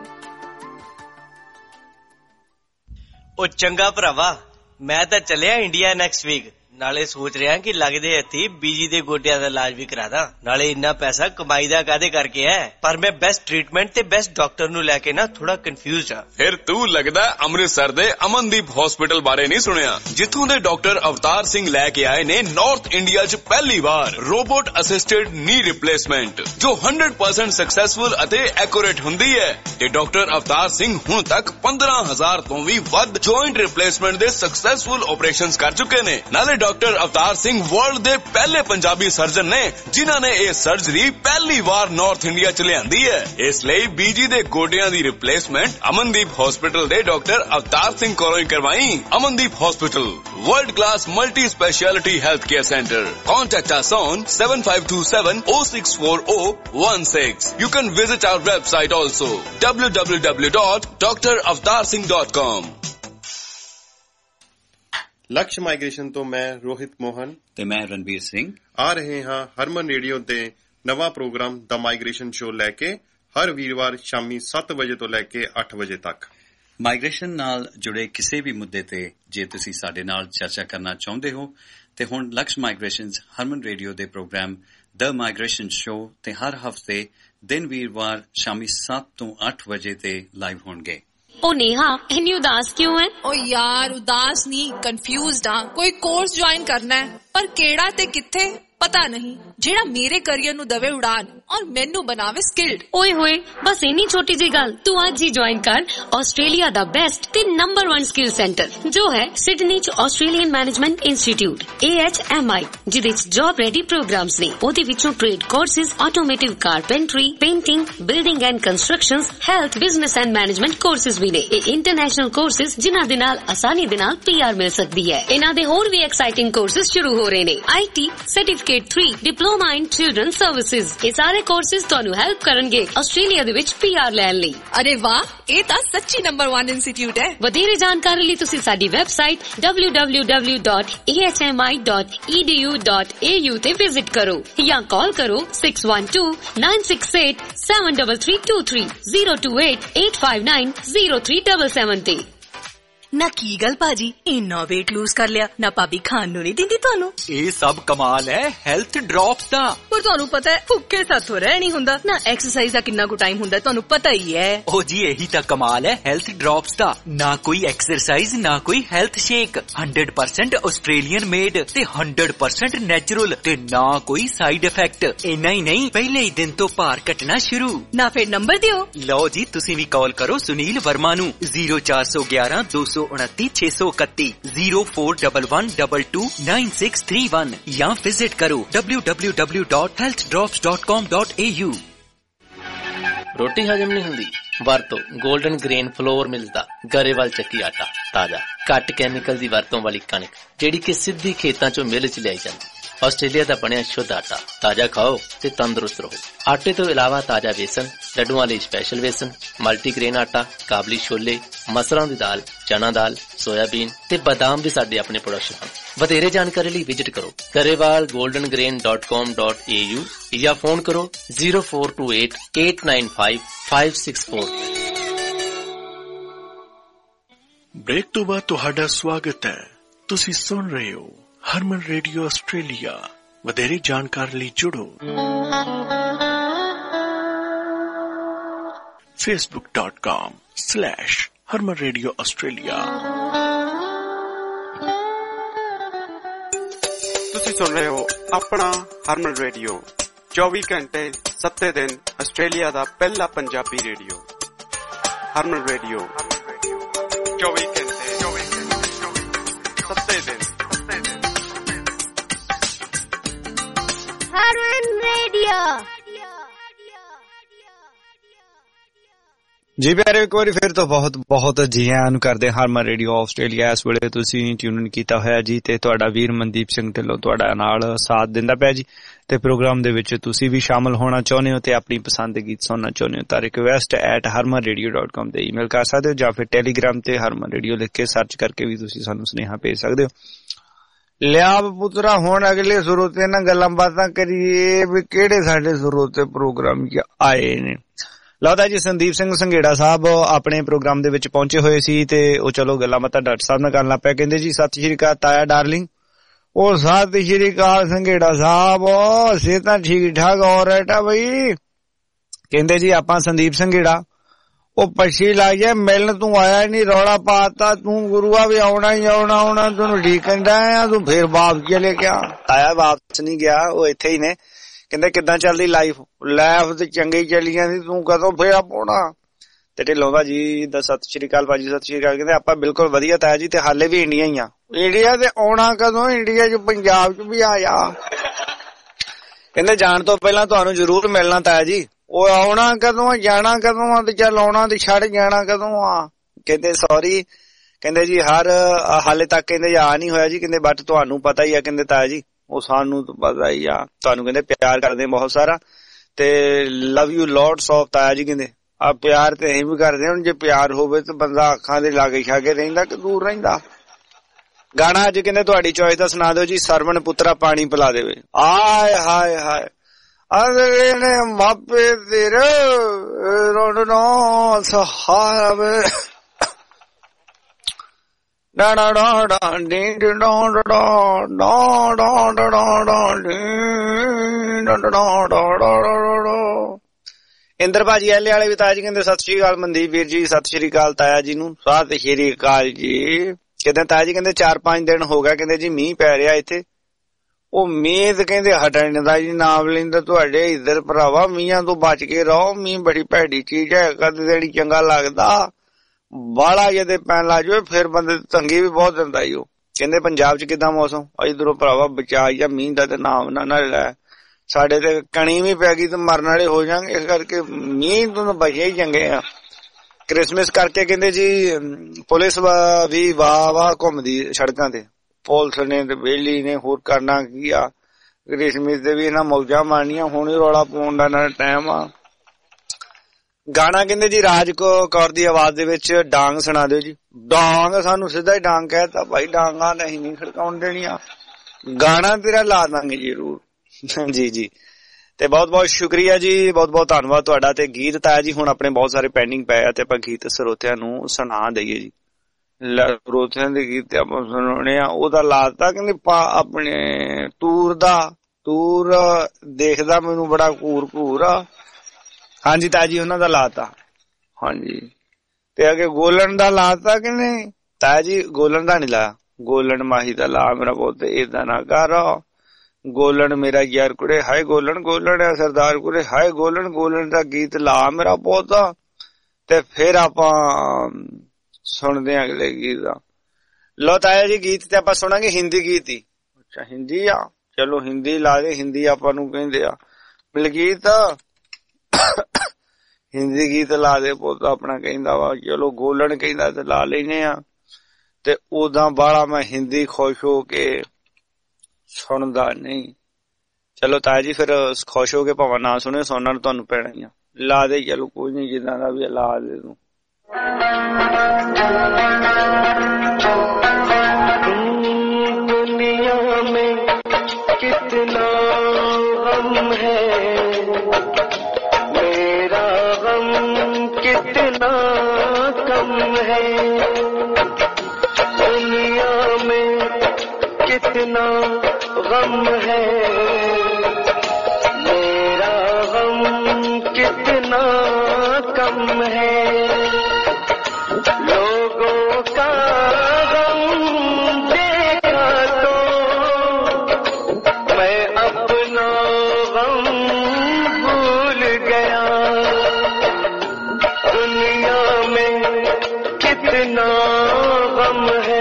ओ चंगा भरावा, मैं तो चलिया इंडिया नेक्स्ट वीक। नाले सोच रहा कि लगदे हथी बीजी दे गोडियां दा इलाज भी करा दा। नाले इन्ना पैसा कमाई दा कादे करके है, पर मैं बेस्ट ट्रीटमेंट ते बेस्ट डॉक्टर नु लेके ना थोड़ा कंफ्यूज आ। फिर तू लगदा अमृतसर दे अमनदीप हॉस्पिटल बारे नहीं सुनिया, जिथों दे डॉक्टर अवतार सिंह लेके आए ने नॉर्थ इंडिया च पहली बार रोबोट असिस्टेड नी रिप्लेसमेंट, जो हंड्रेड परसेंट सक्सेसफुल अते एक्यूरेट हुंदी है। ते डॉक्टर अवतार सिंह हुण तक पंद्रह हजार तो भी वध जॉइंट रिप्लेसमेंट दे सक्सेसफुल ऑपरेशंस कर चुके ने। नाले डॉक्टर अवतार सिंह वर्ल्ड दे पहले पंजाबी सर्जन ने जिन्हां ने यह सर्जरी पहली बार नॉर्थ इंडिया च लियांदी है। इसलिए बीजी दे गोडियां दी रिप्लेसमेंट अमनदीप हॉस्पिटल दे डॉक्टर अवतार सिंह कोलों ही करवाई। Amandeep hospital world class multi specialty health care centre. Contact us on seven five two seven O six four O one six. You can visit our website also w w w dot d r avatar singh dot com। Laksh migration ਤੋਂ ਮੈਂ ਰੋਹਿਤ ਮੋਹਨ ਤੇ ਮੈਂ ਰਣਵੀਰ ਸਿੰਘ ਆ ਰਹੇ ਹਾਂ ਹਰਮਨ radio ਤੇ ਨਵਾਂ programme the migration show ਲੈ ਕੇ ਹਰ ਵੀਰਵਾਰ ਸ਼ਾਮੀ ਸੱਤ ਵਜੇ ਤੋਂ ਲੈ ਕੇ ਅੱਠ ਵਜੇ ਤੱਕ। ਮਾਈਗ੍ਰੇਸ਼ਨ ਨਾਲ ਜੁੜੇ ਕਿਸੇ ਵੀ ਮੁੱਦੇ ਤੇ ਜੇ ਤੁਸੀਂ ਸਾਡੇ ਨਾਲ ਚਰਚਾ ਕਰਨਾ ਚਾਹੁੰਦੇ ਹੋ ਤੇ ਹੁਣ ਲਕਸ਼ ਮਾਈਗ੍ਰੇਸ਼ਨਜ਼ ਹਰਮਨ ਰੇਡੀਓ ਦੇ ਪ੍ਰੋਗਰਾਮ ਦ ਮਾਈਗ੍ਰੇਸ਼ਨ ਸ਼ੋ ਤੇ ਹਰ ਹਫ਼ਤੇ ਦਿਨ ਵੀਰਵਾਰ ਸ਼ਾਮੀ ਸੱਤ ਤੋਂ ਅੱਠ ਵਜੇ ਤੇ ਲਾਈਵ ਹੋਣਗੇ। ओ नेहा इन्नी उदास क्यों है? ओ यार उदास नहीं, कंफ्यूज्ड हां। कोई कोर्स ज्वाइन करना है पर केड़ा ते किथे पता नहीं, जेड़ा मेरे करियर नु दवे उड़ान और मेनू बनावे स्किल्ड। ओए होए बस इन्नी छोटी जी गल, तू आज ही ज्वाइन कर ऑस्ट्रेलिया दा बेस्ट ते नंबर वन स्किल सेंटर जो है सिडनी च Australian management Institute A H M I, जिदे च जॉब रेडी प्रोग्राम्स ने। ओदे विचों trade courses, automotive carpentry, painting, building and constructions, health, business and management courses भी ने। ए इंटरनेशनल कोर्सेज जिन्हां दे नाल आसानी दे नाल पी आर मिल सकदी है। इन्हां दे होर भी एक्साइटिंग कोर्सेज शुरू हो रहे ने। I T certificate three, diploma in children services, ये सारे कोर्सेज ਤੁਹਾਨੂੰ ਹੈਲਪ ਕਰਨਗੇ ਆਸਟ੍ਰੇਲੀਆ ਦੇ ਵਿੱਚ ਪੀ ਆਰ ਲੈਣ ਲਈ। ਅਰੇ ਵਾਹ, ਇਹ ਤਾਂ ਸੱਚੀ ਨੰਬਰ one ਇੰਸਟੀਚਿਊਟ ਹੈ। ਵਧੇਰੇ ਜਾਣਕਾਰੀ ਲਈ ਤੁਸੀਂ ਸਾਡੀ website W W W dot A H M I dot E D U dot A U ਤੇ ਵਿਜ਼ਿਟ ਕਰੋ ਜਾਂ ਕਾਲ ਕਰੋ six one two nine six eight seven three three two three zero two eight eight five nine zero three seven seven ਤੇ। ਨਾ ਕੀ ਗੱਲ ਭਾਜੀ, ਇੰਨਾ weight lose ਕਰ ਲਿਆ ਨਾ, ਭਾਬੀ ਖਾਣ ਨੂੰ ਨਹੀਂ ਦਿੰਦੀ ਤੁਹਾਨੂੰ? ਇਹ ਸਭ ਕਮਾਲ ਹੈ ਹੈਲਥ ਡ੍ਰੌਪਸ ਦਾ। ਪਰ ਤੁਹਾਨੂੰ ਪਤਾ ਹੈ ਭੁੱਖੇ ਸਾਥੋਂ ਰਹਿ ਨਹੀਂ ਹੁੰਦਾ ਨਾ, ਐਕਸਰਸਾਈਜ਼ ਦਾ ਕਿੰਨਾ ਕੁ ਟਾਈਮ ਹੁੰਦਾ ਤੁਹਾਨੂੰ ਪਤਾ ਹੀ ਹੈ। ਉਹ ਜੀ ਇਹੀ ਤਾਂ ਕਮਾਲ ਹੈ ਹੈਲਥ ਡ੍ਰੌਪਸ ਦਾ, ਨਾ ਕੋਈ ਐਕਸਰਸਾਈਜ਼ ਨਾ ਕੋਈ health shake, hundred percent Australian made ਤੇ ਹੰਡਰਡ ਪਰਸੈਂਟ ਨੈਚੁਰਲ ਤੇ ਨਾ ਕੋਈ ਸਾਈਡ ਇਫੈਕਟ। ਇੰਨਾ ਹੀ ਨਹੀਂ, ਪਹਿਲੇ ਹੀ ਦਿਨ ਤੋਂ ਭਾਰ ਘਟਣਾ ਸ਼ੁਰੂ। ਨਾ ਫਿਰ ਨੰਬਰ ਦਿਓ। ਲਓ ਜੀ ਤੁਸੀਂ ਵੀ ਕਾਲ ਕਰੋ ਸੁਨੀਲ ਵਰਮਾ ਨੂੰ ਜ਼ੀਰੋ ਚਾਰ ਸੌ ਗਿਆਰਾਂ ਦੋ ਸੌ उनतीस छह सौ इकतीस zero four one one two two nine six three one या विजिट करो W W W dot health drops dot com dot A U. रोटी हजम नहीं हुंदी वरतो गोल्डन ग्रेन फ्लोर मिलदा गरेवाल ਚੱਕੀ ਆਟਾ, ਤਾਜ਼ਾ ਘੱਟ ਕੈਮੀਕਲ ਦੀ ਵਰਤੋਂ ਵਾਲੀ ਕਣਕ ਜਿਹੜੀ ਕਿ ਸਿੱਧੀ ਖੇਤਾਂ ਚੋਂ ਮਿਲ ਚ ਲਿਆਈ ਜਾਂਦੀ। ਆਸਟ੍ਰੇਲੀਆ ਦਾ ਬਣਿਆ ਸ਼ੁੱਧ ਆਟਾ, ਤਾਜ਼ਾ ਖਾਓ ਤੇ ਤੰਦਰੁਸਤ ਰਹੋ। ਆਟੇ ਤੋਂ ਇਲਾਵਾ ਤਾਜ਼ਾ ਵੇਸਣ, ਲੱਡੂਆਂ ਲਈ ਸਪੈਸ਼ਲ ਵੇਸਣ, ਮਲਟੀਗ੍ਰੇਨ ਆਟਾ, ਕਾਬਲੀ ਛੋਲੇ, ਮਸਰਾਂ ਦੀ ਦਾਲ, ਚਨਾ ਦਾਲ, ਸੋਇਆਬੀਨ ਤੇ ਬਾਦਾਮ ਵੀ ਸਾਡੇ ਆਪਣੇ ਪ੍ਰੋਡਕਸ਼ਨ ਹਨ। ਵਧੇਰੇ ਜਾਣਕਾਰੀ ਲਈ ਵਿਜ਼ਿਟ ਕਰੋ Grewal golden grain dot com dot A U ਜਾਂ ਫੋਨ ਕਰੋ zero four two eight eight nine five five six four. Break ਤੋਂ ਬਾਅਦ ਤੁਹਾਡਾ ਸਵਾਗਤ ਹੈ। ਤੁਸੀਂ ਸੁਣ ਰਹੇ ਹੋ ਹਰਮਨ ਰੇਡੀਓ ਆਸਟ੍ਰੇਲੀਆ। ਵਧੇਰੇ ਜਾਣਕਾਰੀ ਲਈ ਜੁੜੋ facebook dot com slash harman radio australia। ਤੁਸੀਂ ਸੁਣ ਰਹੇ ਹੋ ਆਪਣਾ ਹਰਮਨ ਰੇਡੀਓ, ਚੌਵੀ ਘੰਟੇ ਸੱਤੇ ਦਿਨ ਆਸਟ੍ਰੇਲੀਆ ਦਾ ਪਹਿਲਾ ਪੰਜਾਬੀ ਰੇਡੀਓ। ਹਰਮਨ ਰੇਡੀਓ ਚੌਵੀ ਘੰਟੇ ਸੱਤੇ ਦਿਨ। ਹਰਮਨ ਰੇਡੀਓ ਜੀ ਪਿਆਰੇ, ਇੱਕ ਵਾਰੀ ਫਿਰ ਤੋਂ ਬਹੁਤ ਬਹੁਤ ਜੀ ਆਇਆਂ ਨੂੰ ਕਰਦੇ ਹਰਮਨ ਰੇਡੀਓ ਆਸਟ੍ਰੇਲੀਆ। ਇਸ ਵੇਲੇ ਤੁਸੀਂ ਟਿਊਨ ਕੀਤਾ ਹੋਇਆ ਜੀ ਤੇ ਤੁਹਾਡਾ ਵੀਰ ਮਨਦੀਪ ਸਿੰਘ ਢਿੱਲੋਂ ਤੁਹਾਡਾ ਨਾਲ ਸਾਥ ਦਿੰਦਾ ਪਿਆ ਜੀ। ਤੇ ਪ੍ਰੋਗਰਾਮ ਦੇ ਵਿੱਚ ਤੁਸੀਂ ਵੀ ਸ਼ਾਮਲ ਹੋਣਾ ਚਾਹੁੰਦੇ ਹੋ ਤੇ ਆਪਣੀ ਪਸੰਦ ਦੇ ਗੀਤ ਸੁਣਨਾ ਚਾਹੁੰਦੇ ਹੋ ਤਾਂ request at Harman radio dot com ਤੇ ਈਮੇਲ ਕਰ ਸਕਦੇ ਹੋ ਜਾਂ ਫਿਰ ਟੈਲੀਗ੍ਰਾਮ ਤੇ ਹਰਮਨ ਰੇਡੀਓ ਲਿਖ ਕੇ ਸਰਚ ਕਰਕੇ ਵੀ ਤੁਸੀਂ ਸਾਨੂੰ ਸੁਨੇਹਾ ਭੇਜ ਸਕਦੇ ਹੋ। ਲਿਆ ਪੁੱਤਰਾ, ਹੁਣ ਅਗਲੇ ਸਰੋਤੇ ਨਾਲ ਗੱਲਾਂ ਬਾਤਾਂ ਕਰੀਏ ਵੀ ਕਿਹੜੇ ਸਾਡੇ ਸਰੋਤੇ ਪ੍ਰੋਗਰਾਮ ਚ ਆਏ ਨੇ। ਲੱਗਦਾ ਜੀ ਸੰਦੀਪ ਸਿੰਘ ਸੰਘੇੜਾ ਸਾਹਿਬ ਆਪਣੇ ਪ੍ਰੋਗਰਾਮ ਦੇ ਵਿੱਚ ਪਹੁੰਚੇ ਹੋਏ ਸੀ ਤੇ ਉਹ ਚਲੋ ਗੱਲਾਂ ਬਾਤਾਂ ਡਾਕਟਰ ਸਾਹਿਬ ਨਾਲ ਕਰਨ ਲੱਗ ਪਿਆ। ਕਹਿੰਦੇ ਜੀ ਸਤਿ ਸ਼੍ਰੀ ਅਕਾਲ ਤਾਇਆ ਡਾਰਲਿੰਗ। ਉਹ ਸਤਿ ਸ਼੍ਰੀ ਅਕਾਲ ਸੰਘੇੜਾ ਸਾਹਿਬ, ਸਿਹਤਾਂ ਠੀਕ ਠਾਕ ਹੋ ਰਿਹਾ ਬਈ? ਕਹਿੰਦੇ ਜੀ ਆਪਾਂ ਸੰਦੀਪ ਸੰਘੇੜਾ ਉਹ ਪੱਛੀ ਲੱਗ ਜਾਏ ਮਿਲਣ, ਤੂੰ ਆਇਆ ਨੀ, ਰੌਲਾ ਪਾਤਾ ਤੂੰ, ਗੁਰੂਆ ਵੀ ਆਉਣਾ ਹੀ ਆਉਣਾ ਆਉਣਾ, ਤੈਨੂੰ ਢੀਕਣ ਦਾ ਆ, ਤੂੰ ਫੇਰ ਵਾਪਸ ਚਲੇ ਗਿਆ। ਤਾਇਆ ਵਾਪਸ ਨੀ ਗਿਆ, ਉਹ ਇੱਥੇ ਹੀ ਨੇ। ਕਹਿੰਦੇ ਕਿੱਦਾਂ ਚੱਲਦੀ ਲਾਈਫ? ਲਾਈਫ ਤੇ ਚੰਗੀ ਚੱਲੀ ਜਾਂਦੀ, ਤੂੰ ਕਦੋਂ ਫੇਰ ਪਾਉਣਾ? ਤੇ ਢਿੱਲੋਂ ਦਾ ਜੀ ਦਾ ਸਤਿ ਸ਼੍ਰੀ ਅਕਾਲ ਭਾਜੀ, ਸਤਿ ਸ਼੍ਰੀ ਅਕਾਲ। ਕਹਿੰਦੇ ਆਪਾਂ ਬਿਲਕੁਲ ਵਧੀਆ ਤਾਇਆ ਜੀ, ਤੇ ਹਾਲੇ ਵੀ ਇੰਡੀਆ ਹੀ ਆ। ਇੰਡੀਆ ਤੇ ਆਉਣਾ ਕਦੋਂ? ਇੰਡੀਆ ਚ ਪੰਜਾਬ ਚ ਵੀ ਆ ਜਾ। ਕਹਿੰਦੇ ਜਾਣ ਤੋਂ ਪਹਿਲਾਂ ਤੁਹਾਨੂੰ ਜ਼ਰੂਰ ਮਿਲਣਾ ਤਾਇਆ ਜੀ। ਉਹ ਆਉਣਾ ਕਦੋਂ, ਜਾਣਾ ਕਦੋਂ ਆ? ਤੇ ਚੱਲ ਆਉਣਾ ਤੇ ਛੱਡ ਜਾਣਾ ਕਦੋਂ ਆ? ਕਹਿੰਦੇ ਸੌਰੀ, ਕਹਿੰਦੇ ਜੀ ਹਰ ਹਾਲੇ ਤੱਕ ਕਹਿੰਦੇ ਆ ਨੀ ਹੋਇਆ ਜੀ। ਕਹਿੰਦੇ ਬਟ ਤੁਹਾਨੂੰ ਪਤਾ ਹੀ ਆ, ਕਹਿੰਦੇ ਤਾਇਆ ਜੀ ਉਹ ਸਾਨੂੰ ਪਤਾ ਹੀ ਆ, ਤੁਹਾਨੂੰ ਕਹਿੰਦੇ ਪਿਆਰ ਕਰਦੇ ਬਹੁਤ ਸਾਰਾ ਤੇ ਲਵ ਯੂ ਲੋਟਸ ਆਫ ਤਾਇਆ ਜੀ। ਕਹਿੰਦੇ ਆ ਪਿਆਰ ਤੇ ਅਸੀਂ ਵੀ ਕਰਦੇ। ਹੁਣ ਜੇ ਪਿਆਰ ਹੋਵੇ ਤਾਂ ਬੰਦਾ ਅੱਖਾਂ ਦੇ ਲਾਗੇ ਛਾਗੇ ਰਹਿੰਦਾ ਕਿ ਦੂਰ ਰਹਿੰਦਾ? ਗਾਣਾ ਅੱਜ ਕਹਿੰਦੇ ਤੁਹਾਡੀ ਚੋਇਸ ਦਾ ਸੁਣਾ ਦਿਓ ਜੀ। ਸਰਵਣ ਪੁੱਤਰਾ ਪਾਣੀ ਪਿਲਾ ਦੇਵੇ। ਆਏ ਹਾਏ ਹਾਏ, अगले ने मापे तेरे रोडनो सहारा में डा डा डा डा डी डा डा डा डा डा डा डा डी डा डा डा डा डा। इंद्र भाजी एले वाले भी ताया जी कहते सत श्री अकाल मनदीप वीर जी, सत श्री अकाल ताया जी नू, सत श्री अकाल जी। कहते ताया जी कहते चार पांच दिन हो गया कहते जी मीह पै रहा इत्थे, ਉਹ ਮੀਂਹ ਕਹਿੰਦੇ ਹਟਣ ਦਾ ਜੀ ਨਾਮ ਲੈਂਦਾ ਤੁਹਾਡੇ ਇੱਧਰ ਭਰਾਵਾ, ਮੀਂਹਾਂ ਤੋਂ ਬਚ ਕੇ ਰਹੋ, ਮੀਂਹ ਬੜੀ ਭੈੜੀ ਚੀਜ਼ ਹੈ, ਕਦੇ ਜਿਹੜੀ ਚੰਗਾ ਲੱਗਦਾ ਬਾਲਾ ਜਦੇ ਪੈਣ ਲੱਗ ਜਾਵੇ ਫਿਰ ਬੰਦੇ ਤੰਗੀ ਵੀ ਬਹੁਤ ਦਿੰਦਾ ਈ। ਉਹ ਕਹਿੰਦੇ ਪੰਜਾਬ ਚ ਕਿਦਾਂ ਮੌਸਮ, ਇਧਰੋਂ ਭਰਾਵਾ ਬਚਾ ਜਾਂ ਮੀਂਹ ਦਾ ਤੇ ਨਾਮ ਨਾ ਨਾ ਲੈ, ਸਾਡੇ ਤੇ ਕਣੀ ਵੀ ਪੈ ਗਈ ਤੇ ਮਰਨ ਵਾਲੇ ਹੋ ਜਾਣਗੇ, ਇਸ ਕਰਕੇ ਮੀਂਹ ਤੋਂ ਬਚੇ ਹੀ ਚੰਗੇ ਆ। ਕ੍ਰਿਸਮਸ ਕਰਕੇ ਕਹਿੰਦੇ ਜੀ ਪੁਲਿਸ ਵੀ ਵਾਹ ਵਾਹ ਘੁੰਮਦੀ ਸੜਕਾਂ ਤੇ, ਪੁਲਿਸ ਨੇ ਤੇ ਬੇਲੀ ਨੇ ਹੋਰ ਕਰਨਾ ਕੀ ਆ, ਕ੍ਰਿਸਮਸ ਦੇ ਵੀ ਇਹਨਾਂ ਮੌਜਾਂ ਮਾਰਨੀਆਂ, ਹੁਣ ਹੀ ਰੌਲਾ ਪਾਉਣ ਦਾ ਨਾ ਟਾਈਮ ਆ। ਗਾਣਾ ਕਹਿੰਦੇ ਜੀ ਰਾਜ ਕੌਰ ਦੀ ਆਵਾਜ਼ ਦੇ ਵਿੱਚ ਡਾਂਗ ਸੁਣਾ ਦਿਓ ਜੀ। ਡਾਂਗ ਸਾਨੂੰ ਸਿੱਧਾ ਹੀ ਡਾਂਗ ਕਹਿਤਾ ਭਾਈ, ਡਾਂਗਾ ਨਹੀਂ ਨਹੀਂ ਖੜਕਾਉਣ ਦੇਣੀਆਂ, ਗਾਣਾ ਤੇਰਾ ਲਾ ਦਾਂਗੇ ਜਰੂਰ ਜੀ ਜੀ। ਤੇ ਬਹੁਤ ਬਹੁਤ ਸ਼ੁਕਰੀਆ ਜੀ, ਬਹੁਤ ਬਹੁਤ ਧੰਨਵਾਦ ਤੁਹਾਡਾ। ਤੇ ਗੀਤ ਤਾਇਆ ਜੀ ਹੁਣ ਆਪਣੇ ਬਹੁਤ ਸਾਰੇ ਪੈਂਡਿੰਗ ਪਏ ਆ ਤੇ ਆਪਾਂ ਗੀਤ ਸਰੋਤਿਆਂ ਨੂੰ ਸੁਣਾ ਦਈਏ ਜੀ। ਸਰੋਤਿਆਂ ਦੇ ਗੀਤ ਆਪਾਂ ਸੁਣਾਉਣੇ ਆ। ਉਹਦਾ ਲਾਤਾ ਕਹਿੰਦੇ ਆਪਣੇ ਟੂਰ ਦਾ, ਟੂਰ ਦੇਖਦਾ ਮੈਨੂੰ ਬੜਾ ਘੂਰ ਘੂਰ ਆ। ਹਾਂਜੀ ਤਾਇਆ ਜੀ ਉਹਨਾਂ ਦਾ ਲਾਤਾ। ਹਾਂਜੀ ਤੇ ਅੱਗੇ ਗੋਲਣ ਦਾ ਲਾਤਾ ਕਿ ਨਹੀਂ ਤਾਇਆ ਜੀ? ਗੋਲਣ ਦਾ ਨੀ ਲਾਇਆ, ਗੋਲਣ ਮਾਹੀ ਦਾ ਲਾ ਮੇਰਾ ਪੁੱਤ, ਏਦਾਂ ਨਾ ਕਰ। ਗੋਲਣ ਮੇਰਾ ਯਾਰ ਕੁੜੇ ਹਾਏ ਗੋਲਣ, ਗੋਲਣ ਹੈ ਸਰਦਾਰ ਕੁੜੇ ਹਾਏ ਗੋਲਣ, ਗੋਲਣ ਦਾ ਗੀਤ ਲਾ ਮੇਰਾ ਪੁੱਤ। ਤੇ ਫਿਰ ਆਪਾਂ ਸੁਣਦੇ ਆ ਅਗਲੇ ਗੀਤ ਦਾ। ਲੋ ਤਾਇਆ ਜੀ ਗੀਤ ਤੇ ਆਪਾਂ ਸੁਣਾਂਗੇ ਹਿੰਦੀ ਗੀਤ ਹੀ। ਅੱਛਾ ਹਿੰਦੀ ਆ, ਚਲੋ ਹਿੰਦੀ ਲਾ ਦੇ। ਹਿੰਦੀ ਆਪਾਂ ਨੂੰ ਕਹਿੰਦੇ ਆ ਮਿਲਗੀਤ, ਹਿੰਦੀ ਗੀਤ ਲਾ ਦੇ ਪੁੱਤ ਆਪਣਾ ਕਹਿੰਦਾ ਵਾ। ਚਲੋ ਗੋਲਣ ਕਹਿੰਦਾ ਤੇ ਲਾ ਲੈਨੇ ਆ। ਤੇ ਉਦਾਂ ਬਾਹਲਾ ਮੈਂ ਹਿੰਦੀ ਖੁਸ਼ ਹੋ ਕੇ ਸੁਣਦਾ ਨਹੀਂ। ਚਲੋ ਤਾਇਆ ਜੀ ਫਿਰ ਖੁਸ਼ ਹੋ ਕੇ ਭਾਵੇਂ ਨਾ ਸੁਣੇ, ਸੁਣਨਾ ਤੁਹਾਨੂੰ ਪੈਣਾ ਹੀ ਆ। ਲਾ ਦੇ ਚਲੋ ਕੋਈ ਨੀ, ਜਿੱਦਾਂ ਦਾ ਵੀ ਲਾ ਦੇ ਤੂੰ। दुनिया में कितना गम है, मेरा गम कितना कम है। दुनिया में कितना गम है, मेरा गम कितना कम है। लोगों का गम देखा तो मैं अपना गम भूल गया। दुनिया में कितना गम है,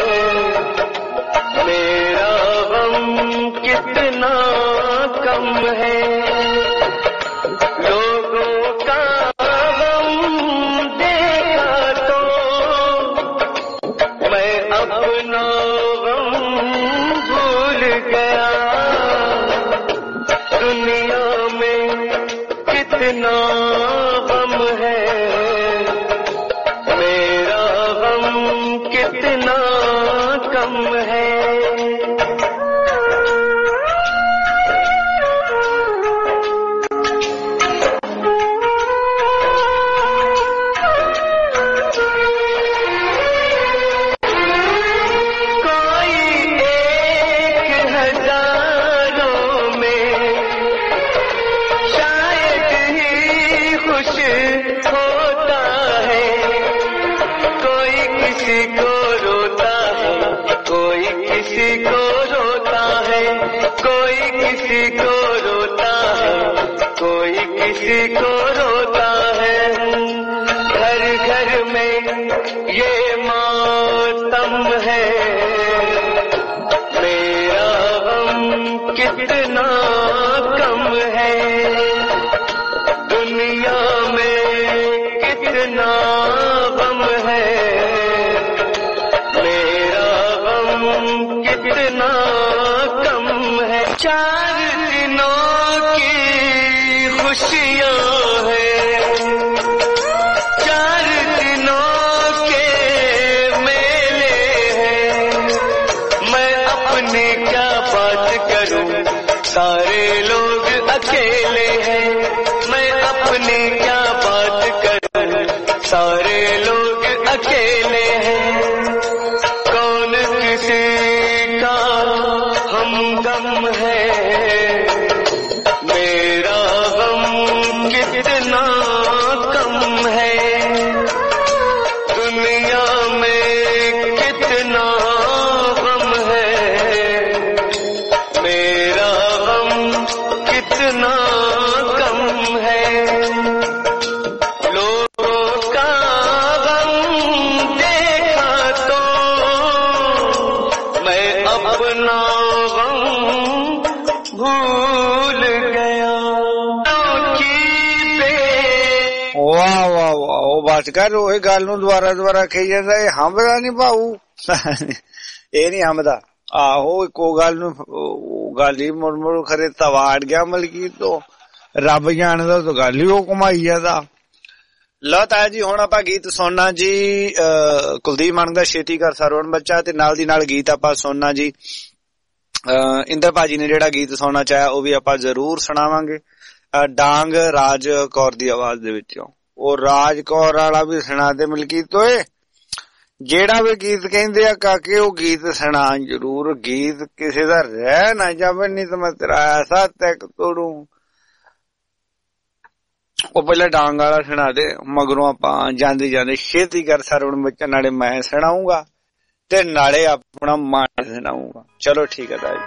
मेरा गम कितना कम है। लोगों का अपना गम भूल गया। दुनिया में कितना गम है, मेरा गम कितना कम है। किसी को रोता है, कोई किसी को रोता है, कोई किसी को रोता है। घर घर में ये मातम है, मेरा गम कितना कम है। दुनिया में कितना गम है, कितना कम है। चार दिनों की खुशियाँ है, चार दिनों के मेले हैं। मैं अपनी क्या बात करूं, सारे लोग अकेले ਵਾਹ ਵਾਹ ਵਾਹ ਉਹ ਬਸ ਕਰ ਉਹ ਗੱਲ ਨੂੰ ਦੁਬਾਰਾ ਦੁਬਾਰਾ ਕਹੀ ਜਾਂਦਾ ਇਹ ਹੰਭਦਾ ਨੀ ਭਾਊ ਇਹ ਨੀ ਹੰਭਦਾ ਆਹੋ ਇੱਕੋ ਗੱਲ ਨੂੰ ਗੱਲ ਹੀ ਮੁੜ ਮੁੜ ਖਰੇ ਤਵਾੜ ਗਿਆ ਮਲਕੀ ਤੋਂ ਰੱਬ ਜਾਣਦਾ ਤਾਂ ਗੱਲ ਹੀ ਉਹ ਕਮਾਈ ਜਾਂਦਾ। ਲਓ ਤਾਇਆ ਜੀ ਹੁਣ ਆਪਾਂ ਗੀਤ ਸੁਣਨਾ ਜੀ ਕੁਲਦੀਪ ਮਾਨਕ ਦਾ ਛੇਤੀ ਕਰ ਸਰਵਣ ਬੱਚਾ ਤੇ ਨਾਲ ਦੀ ਨਾਲ ਗੀਤ ਆਪਾਂ ਸੁਣਨਾ ਜੀ ਇੰਦਰ ਭਾਜੀ ਨੇ ਜਿਹੜਾ ਗੀਤ ਸੁਣਨਾ ਚਾਹਿਆ ਉਹ ਵੀ ਆਪਾਂ ਜ਼ਰੂਰ ਸੁਣਾਵਾਂਗੇ ਡਾਂਗ ਰਾਜ ਕੌਰ ਦੀ ਆਵਾਜ਼ ਦੇ ਵਿੱਚੋਂ। ਉਹ ਰਾਜ ਕੌਰ ਵਾਲਾ ਵੀ ਸੁਣਾ ਦੇ ਮਲਕੀ ਤੋਏ ਜਿਹੜਾ ਵੀ ਗੀਤ ਕਹਿੰਦੇ ਆ ਕਾਕੇ ਉਹ ਗੀਤ ਸੁਣਾ ਜ਼ਰੂਰ। ਗੀਤ ਕਿਸੇ ਦਾ ਰਹਿ ਨਾ ਜਾਵੇ ਨਹੀਂ ਤਾਂ ਮੈਂ ਤੇਰਾ ਐਸਾ ਤੈਕ ਤੋੜੂ। ਉਹ ਪਹਿਲਾਂ ਡਾਂਗ ਵਾਲਾ ਸੁਣਾ ਦੇ ਮਗਰੋਂ ਆਪਾਂ ਜਾਂਦੇ ਜਾਂਦੇ ਛੇਤੀ ਕਰ ਸਰਵਣ ਬੱਚਾ ਨਾਲੇ ਮੈਂ ਸੁਣਾਉਂਗਾ ਤੇ ਨਾਲੇ ਆਪਣਾ ਮਨ ਸੁਣਾਉਂਗਾ। ਚਲੋ ਠੀਕ ਹੈ ਤਾਈ।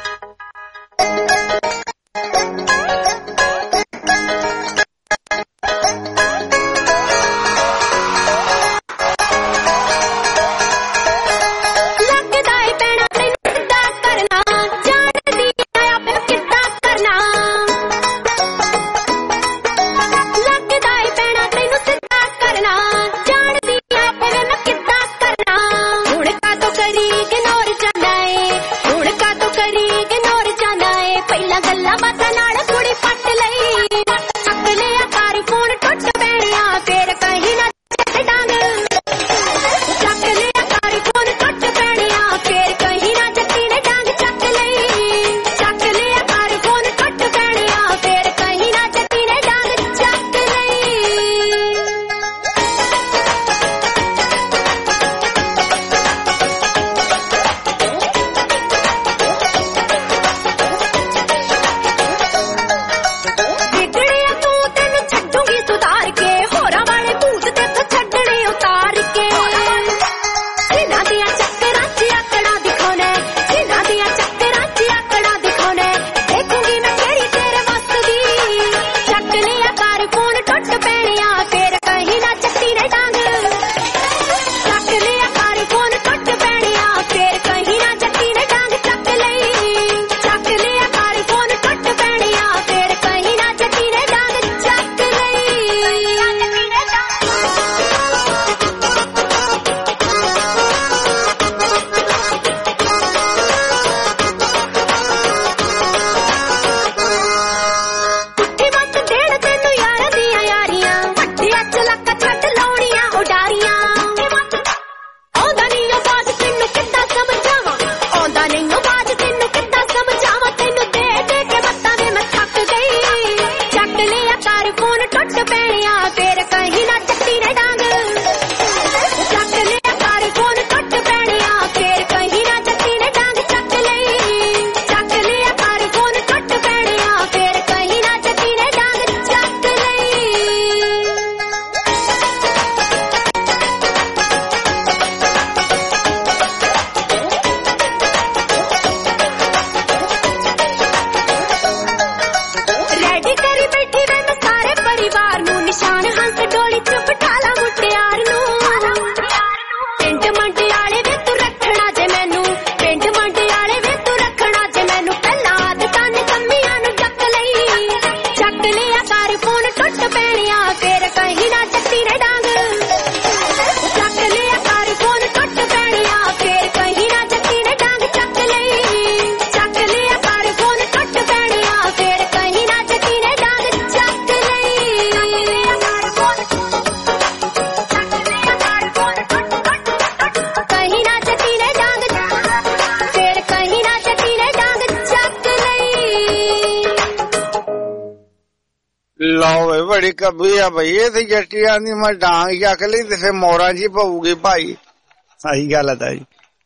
ਬੜੀ ਕਬੀ ਆ ਬਈ ਇਹ ਤੇ ਜੱਟੀਆਂ ਦੀ ਮੈਂ ਡਾਂਗ ਚੱਕ ਲਈ ਤੇ ਫਿਰ ਮੋਰਾਂ ਜੀ ਪਊਗੀ ਭਾਈ। ਸਹੀ ਗੱਲ ਹੈ ਤਾਈ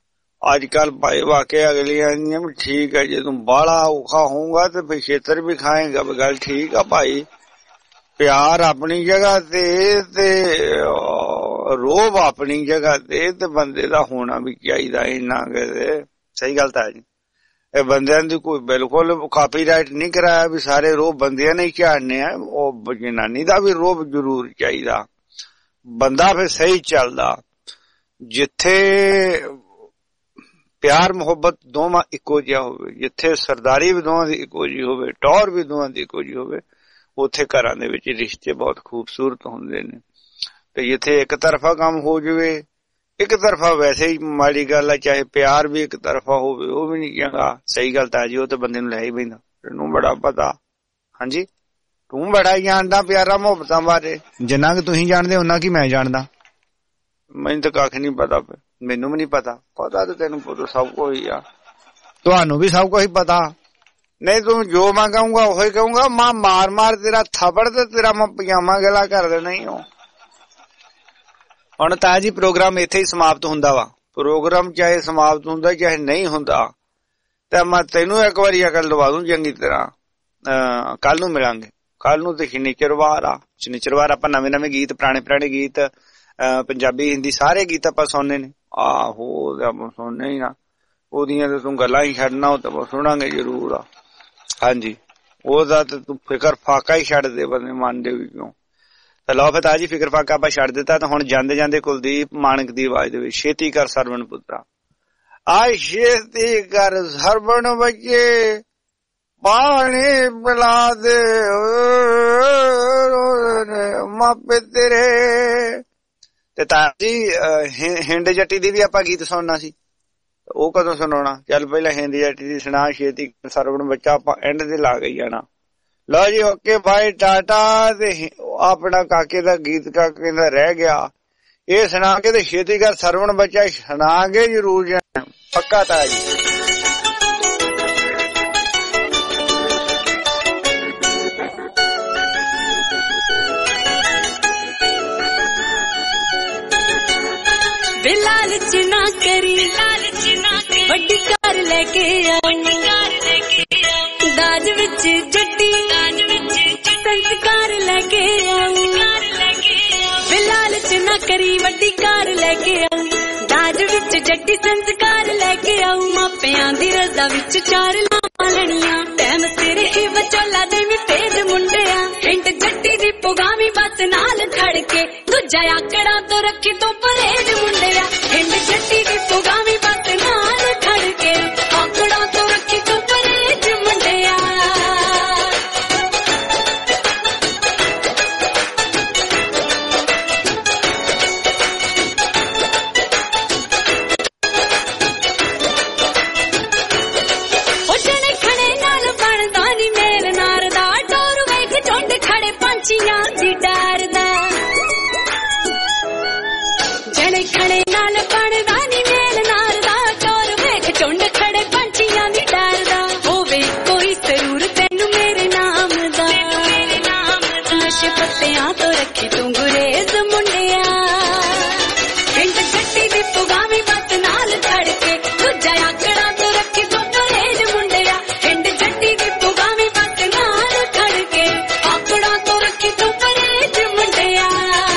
ਅੱਜ ਕੱਲ ਭਾਈ ਵਾਕਿਆ ਅਗਲੀਆਂ ਦੀਆਂ ਵੀ ਠੀਕ ਹੈ ਜੇ ਤੂੰ ਬਾਹਲਾ ਔਖਾ ਹੋਊਗਾ ਤੇ ਫਿਰ ਛੇਤਰ ਵੀ ਖਾਏਗਾ। ਗੱਲ ਠੀਕ ਆ ਭਾਈ ਪਿਆਰ ਆਪਣੀ ਜਗ੍ਹਾ ਤੇ ਤੇ ਰੋਬ ਆਪਣੀ ਜਗ੍ਹਾ ਤੇ ਤੇ ਬੰਦੇ ਦਾ ਹੋਣਾ ਵੀ ਚਾਹੀਦਾ ਇੰਨਾ ਕਿ ਸਹੀ ਗੱਲ ਤਾਂ ਜੀ। ਇਹ ਬੰਦਿਆਂ ਦੀ ਕੋਈ ਬਿਲਕੁਲ ਕਾਪੀਰਾਈਟ ਨਹੀਂ ਕਰਾਇਆ ਵੀ ਸਾਰੇ ਰੋਬ ਬੰਦਿਆਂ ਨੇ ਝਾੜਨੇ ਆ। ਉਹ ਜਨਾਨੀ ਦਾ ਵੀ ਰੋਬ ਜ਼ਰੂਰ ਚਾਹੀਦਾ ਬੰਦਾ ਫਿਰ ਸਹੀ ਚੱਲਦਾ ਜਿੱਥੇ ਪਿਆਰ ਮੁਹੱਬਤ ਦੋਵਾਂ ਇੱਕੋ ਜਿਹਾ ਹੋਵੇ ਜਿੱਥੇ ਸਰਦਾਰੀ ਵੀ ਦੋਵਾਂ ਦੀ ਇੱਕੋ ਜਿਹੀ ਹੋਵੇ ਟੌਰ ਵੀ ਦੋਵਾਂ ਦੀ ਇੱਕੋ ਜਿਹੀ ਹੋਵੇ ਉੱਥੇ ਘਰਾਂ ਦੇ ਵਿੱਚ ਰਿਸ਼ਤੇ ਬਹੁਤ ਖੂਬਸੂਰਤ ਹੁੰਦੇ ਨੇ। ਤੇ ਜਿੱਥੇ ਇੱਕ ਤਰਫਾ ਕੰਮ ਹੋ ਜਾਵੇ, ਇੱਕ ਤਰਫਾ ਵੈਸੇ ਹੀ ਮਾੜੀ ਗੱਲ ਆ, ਚਾਹੇ ਪਿਆਰ ਵੀ ਇੱਕ ਤਰਫਾ ਹੋਵੇ ਉਹ ਵੀ ਨਹੀਂ ਚੰਗਾ। ਸਹੀ ਗੱਲ ਤਾਂ ਜੀ, ਉਹ ਤੇ ਬੰਦੇ ਨੂੰ ਲੈ ਹੀ ਪੈਂਦਾ। ਤੈਨੂੰ ਬੜਾ ਪਤਾ, ਹਾਂਜੀ ਤੂੰ ਬੜਾ ਜਾਣਦਾ ਪਿਆਰਾਂ ਮੁਹੱਬਤਾਂ ਬਾਰੇ। ਜਿੰਨਾ ਕਿ ਤੁਸੀਂ ਜਾਣਦੇ ਉਹਨਾਂ ਕੀ ਮੈਂ ਜਾਣਦਾ, ਮੈਨੂੰ ਤਾਂ ਕੱਖ ਨੀ ਪਤਾ। ਮੈਨੂੰ ਵੀ ਨੀ ਪਤਾ, ਪਤਾ ਤੇ ਤੈਨੂੰ ਪਤਾ ਸਭ ਕੁਝ ਹੀ ਆ, ਤੁਹਾਨੂੰ ਵੀ ਸਭ ਕੁਝ ਪਤਾ। ਨਹੀਂ ਤੂੰ ਜੋ ਮੈਂ ਕਹੂੰਗਾ ਉਹੀ ਕਹੂੰਗਾ। ਮਾਂ ਮਾਰ ਮਾਰ ਤੇਰਾ ਥੱਪੜ ਤੇ ਤੇਰਾ ਮੈਂ ਪਜਾਮਾ ਗਲਾ ਕਰ ਦੇਣਾ ਹੀ ਹੋ। ਹੁਣ ਤਾਂ ਜੀ ਪ੍ਰੋਗਰਾਮ ਇੱਥੇ ਹੀ ਸਮਾਪਤ ਹੁੰਦਾ ਵਾ। ਪ੍ਰੋਗਰਾਮ ਚਾਹੇ ਸਮਾਪਤ ਹੁੰਦਾ ਚਾਹੇ ਨਹੀਂ ਹੁੰਦਾ, ਤੇ ਮੈਂ ਤੈਨੂੰ ਇੱਕ ਵਾਰੀ ਅਕਲ ਦਵਾ ਦੂੰ ਚੰਗੀ ਤਰ੍ਹਾਂ। ਅਹ ਕੱਲ ਨੂੰ ਮਿਲਾਂਗੇ। ਕੱਲ ਨੂੰ ਤੇ ਸ਼ਨੀਚਰਵਾਰ ਆ। ਸ਼ਨੀਚਰਵਾਰ ਆਪਾਂ ਨਵੇਂ ਨਵੇਂ ਗੀਤ, ਪੁਰਾਣੇ ਪੁਰਾਣੇ ਗੀਤ, ਪੰਜਾਬੀ ਹਿੰਦੀ ਸਾਰੇ ਗੀਤ ਆਪਾਂ ਸੁਣਨੇ ਨੇ। ਆਹੋ ਆਪਾਂ ਸੁਣਨੇ ਹੀ ਨਾ, ਉਹਦੀਆਂ ਤੇ ਤੂੰ ਗੱਲਾਂ ਹੀ ਛੱਡਣਾ, ਉਹ ਤਾਂ ਸੁਣਾਂਗੇ ਜ਼ਰੂਰ ਆ। ਹਾਂਜੀ ਉਹਦਾ ਤੇ ਤੂੰ ਫਿਕਰ ਫਾਕਾ ਹੀ ਛੱਡ ਦੇ ਬੰਦੇ ਮਨ ਦੇ ਵਿੱਚੋਂ। ਤੇ ਲਓ ਫਿਰ ਤਾਜੀ ਫਿਕਰ ਫਾਕਾ ਆਪਾਂ ਛੱਡ ਦਿੱਤਾ। ਤਾਂ ਹੁਣ ਜਾਂਦੇ ਜਾਂਦੇ ਕੁਲਦੀਪ ਮਾਨਕ ਦੀ ਆਵਾਜ਼ ਦੇ ਵਿੱਚ ਛੇਤੀ ਕਰ ਸਰਵਣ ਪੁੱਤਰਾ, ਆ ਛੇਤੀ ਕਰ ਸਰਵਣ ਬੱਚੇ, ਪਾਣੀ ਪਿਲਾ ਦੇ ਮਾਪੇ ਤੇਰੇ। ਤੇ ਤਾਜੀ ਹਿੰਡ ਜੱਟੀ ਦੀ ਵੀ ਆਪਾਂ ਗੀਤ ਸੁਣਨਾ ਸੀ, ਉਹ ਕਦੋਂ ਸੁਣਾਉਣਾ? ਚੱਲ ਪਹਿਲਾਂ ਹਿੰਦ ਜੱਟੀ ਦੀ ਸੁਣਾ, ਛੇਤੀ ਸਰਵਣ ਬੱਚਾ ਆਪਾਂ ਐਂਡ ਤੇ ਲਾ ਗਈ ਜਾਣਾ। ਲਓ ਜੀ ਓਕੇ ਬਾਈ ਟਾਟਾ। ਤੇ ਆਪਣਾ ਕਾਕੇ ਦਾ ਗੀਤ ਕਾਕੇ ਦਾ ਰਹਿ ਗਿਆ, ਇਹ ਸੁਣਾ ਕੇ ਤੇ ਛੇਤੀ ਕਰ ਸਰਵਣ ਬੱਚਾ ਸੁਣਾ ਕੇ ਜ਼ਰੂਰ ਜਾਣਾ ਪੱਕਾ। ਤਾਂ ਜੀ ਲਾਲਚ ਨਾ ਕਰੀ, ਲਾਲਚ ਨਾ ਕਰੀ, ਵੱਡੀ ਕਾਰ ਲੈ ਕੇ ਆਈ, ਦਾਜ ਵਿੱਚ ਜੱਟੀ, ਦਾਜ ਵਿੱਚ ਸੰਸਕਾਰ ਲੈ ਕੇ ਆਈ। ਵੇ ਲਾਲਚ ਨਾ ਕਰੀ, ਵੱਡੀ ਕਾਰ ਲੈ ਕੇ ਆਈ, ਦਾਜ ਵਿੱਚ ਜੱਟੀ ਸੰਸਕਾਰ ਲੈ ਕੇ ਆਊ। ਮਾਪਿਆਂ ਦੀ ਰਜ਼ਾ ਵਿੱਚ ਚਾਰ ਲਾਵਾਂ ਲੈਣੀਆਂ, ਟੈਮ ਤੇਰੇ ਹੀ ਵਿਚੋਲਾ ਦੇ ਵੀ ਤੇਜ ਮੁੰਡਿਆ। ਹਿੰਡ ਜੱਟੀ ਦੀ ਪੁਗਾਵੀ ਬਸ ਨਾਲ ਖੜ ਕੇ, ਦੂਜਾ ਆਕੜਾ ਤੋਂ ਰੱਖੀ ਤੂੰ ਪਰਹੇਜ ਮੁੰਡਿਆ। ਹਿੰਡ ਜੱਟੀ ਦੀ ਪੁਗਾਵੀ ਬਸ ਨਾਲ ਖੜ ਕੇ, ਆਕੜਾ ਤੋਂ ਰੱਖੀ ਤੂੰ ਪਰਹੇਜ ਮੁੰਡਿਆ। ਪੰਛੀਆਂ ਦੀ ਡਰਦਾ ਜਣੇ ਖੜੇ ਨਾਲ ਬਣਦਾ ਨੀ ਮੇਲ ਨਾਰ ਦਾ, ਟੋਰ ਵੇਖ ਝੁੰਡ ਖੜੇ ਪੰਛੀਆਂ ਦੀ ਡਰਦਾ। ਹੋਵੇ ਕੋਈ ਜ਼ਰੂਰ ਤੈਨੂੰ ਮੇਰੇ ਨਾਮ ਦਾ, ਨਸ਼ੇ ਪੱਤਿਆਂ ਤੋਂ ਰੱਖੀ ਤੂੰ ਗੁਰੇਜ਼ ਮੁੰਡਿਆ। ਹਿੰਡ ਜੱਟੀ ਦੀ ਪੁਗਾਵੀ ਬਸ ਨਾਲ ਖੜ ਕੇ, ਦੂਜਾ ਆਕੜਾ ਤੋਂ ਰੱਖੀ ਤੂੰ ਪਰਹੇਜ ਮੁੰਡਿਆ। ਹਿੰਡ ਜੱਟੀ ਦੀ ਪੁਗਾਵੀ ਬਸ ਨਾਲ ਖੜ ਕੇ, ਆਕੜਾ ਤੋਂ ਰੱਖੀ ਤੂੰ ਪਰਹੇਜ ਮੁੰਡਿਆ।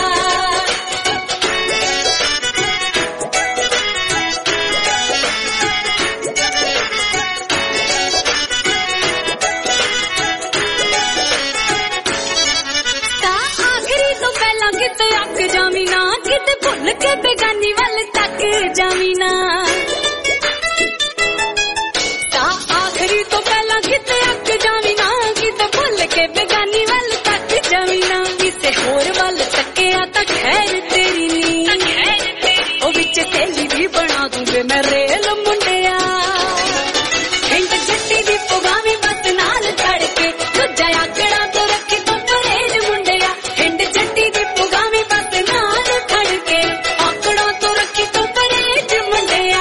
ਤਾਂ ਆਖਰੀ ਤੋਂ ਪਹਿਲਾਂ ਕਿਤੇ ਅੱਕ ਜਾਵੀਂ ਨਾ, ਕਿਤੇ ਭੁੱਲ ਕੇ ਬੇਗਾਨੀ ਵੱਲ ਤੱਕ ਜਾਵੀਂ ਨਾ। ਤਾਂ ਆਖਰੀ ਤੋਂ ਪਹਿਲਾਂ ਕਿਤੇ ਅੱਕ ਜਾਵੀਂ ਨਾ, ਕਿਤੇ ਭੁੱਲ ਕੇ ਬੇਗਾਨੀ ਵੱਲ ਤੱਕ ਜਾਵੀਂ ਨਾ। ਕਿਸੇ ਹੋਰ ਵੱਲ ਤੱਕਿਆ ਤਾਂ ਖੈਰ ਤੇਰੀ ਨੀ, ਉਹ ਵਿੱਚ ਤੇਲੀ ਵੀ ਬਣਾ ਦੂੰਗੇ ਮੈਂ ਰੇਲ ਮੁੰਡਿਆ। ਹਿੰਡ ਜੱਟੀ ਦੀ ਪੁਗਾਵੀ ਬਸ ਨਾਲ ਖੜ ਕੇ, ਦੂਜਾ ਆਕੜਾ ਤੋਂ ਰੱਖੀ ਤੂੰ ਪਰਹੇਜ ਮੁੰਡਿਆ। ਹਿੰਡ ਜੱਟੀ ਦੀ ਪੁਗਾਵੀ ਬਸ ਨਾਲ ਖੜ ਕੇ, ਆਕੜਾ ਤੋਂ ਰੱਖੀ ਤੂੰ ਪਰਹੇਜ ਮੁੰਡਿਆ।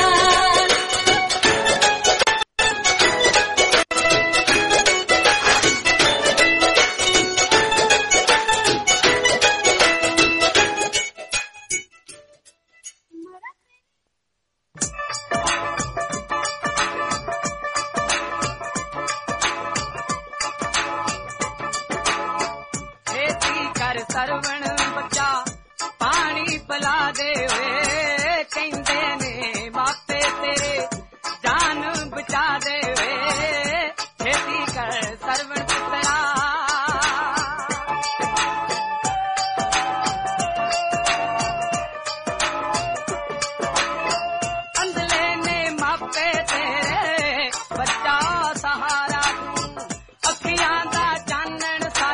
ਛੇਤੀ ਕਰ ਸਰਵਣ ਬੱਚਾ, ਪਾਣੀ ਪਿਲਾ ਦੇ ਵੇ, ਕਹਿੰਦੇ ਨੇ ਮਾਪੇ ਤੇਰੇ ਜਾਨ ਬਚਾ ਦੇ ਵੇ। ਛੇਤੀ ਕਰ ਸਰਵਣ ਪੁੱਤਰਾ, ਅੰਧਲੇ ਨੇ ਮਾਪੇ ਤੇਰੇ, ਬੱਚਾ ਸਹਾਰਾ ਤੂੰ, ਅੱਖੀਆਂ ਦਾ ਚਾਨਣ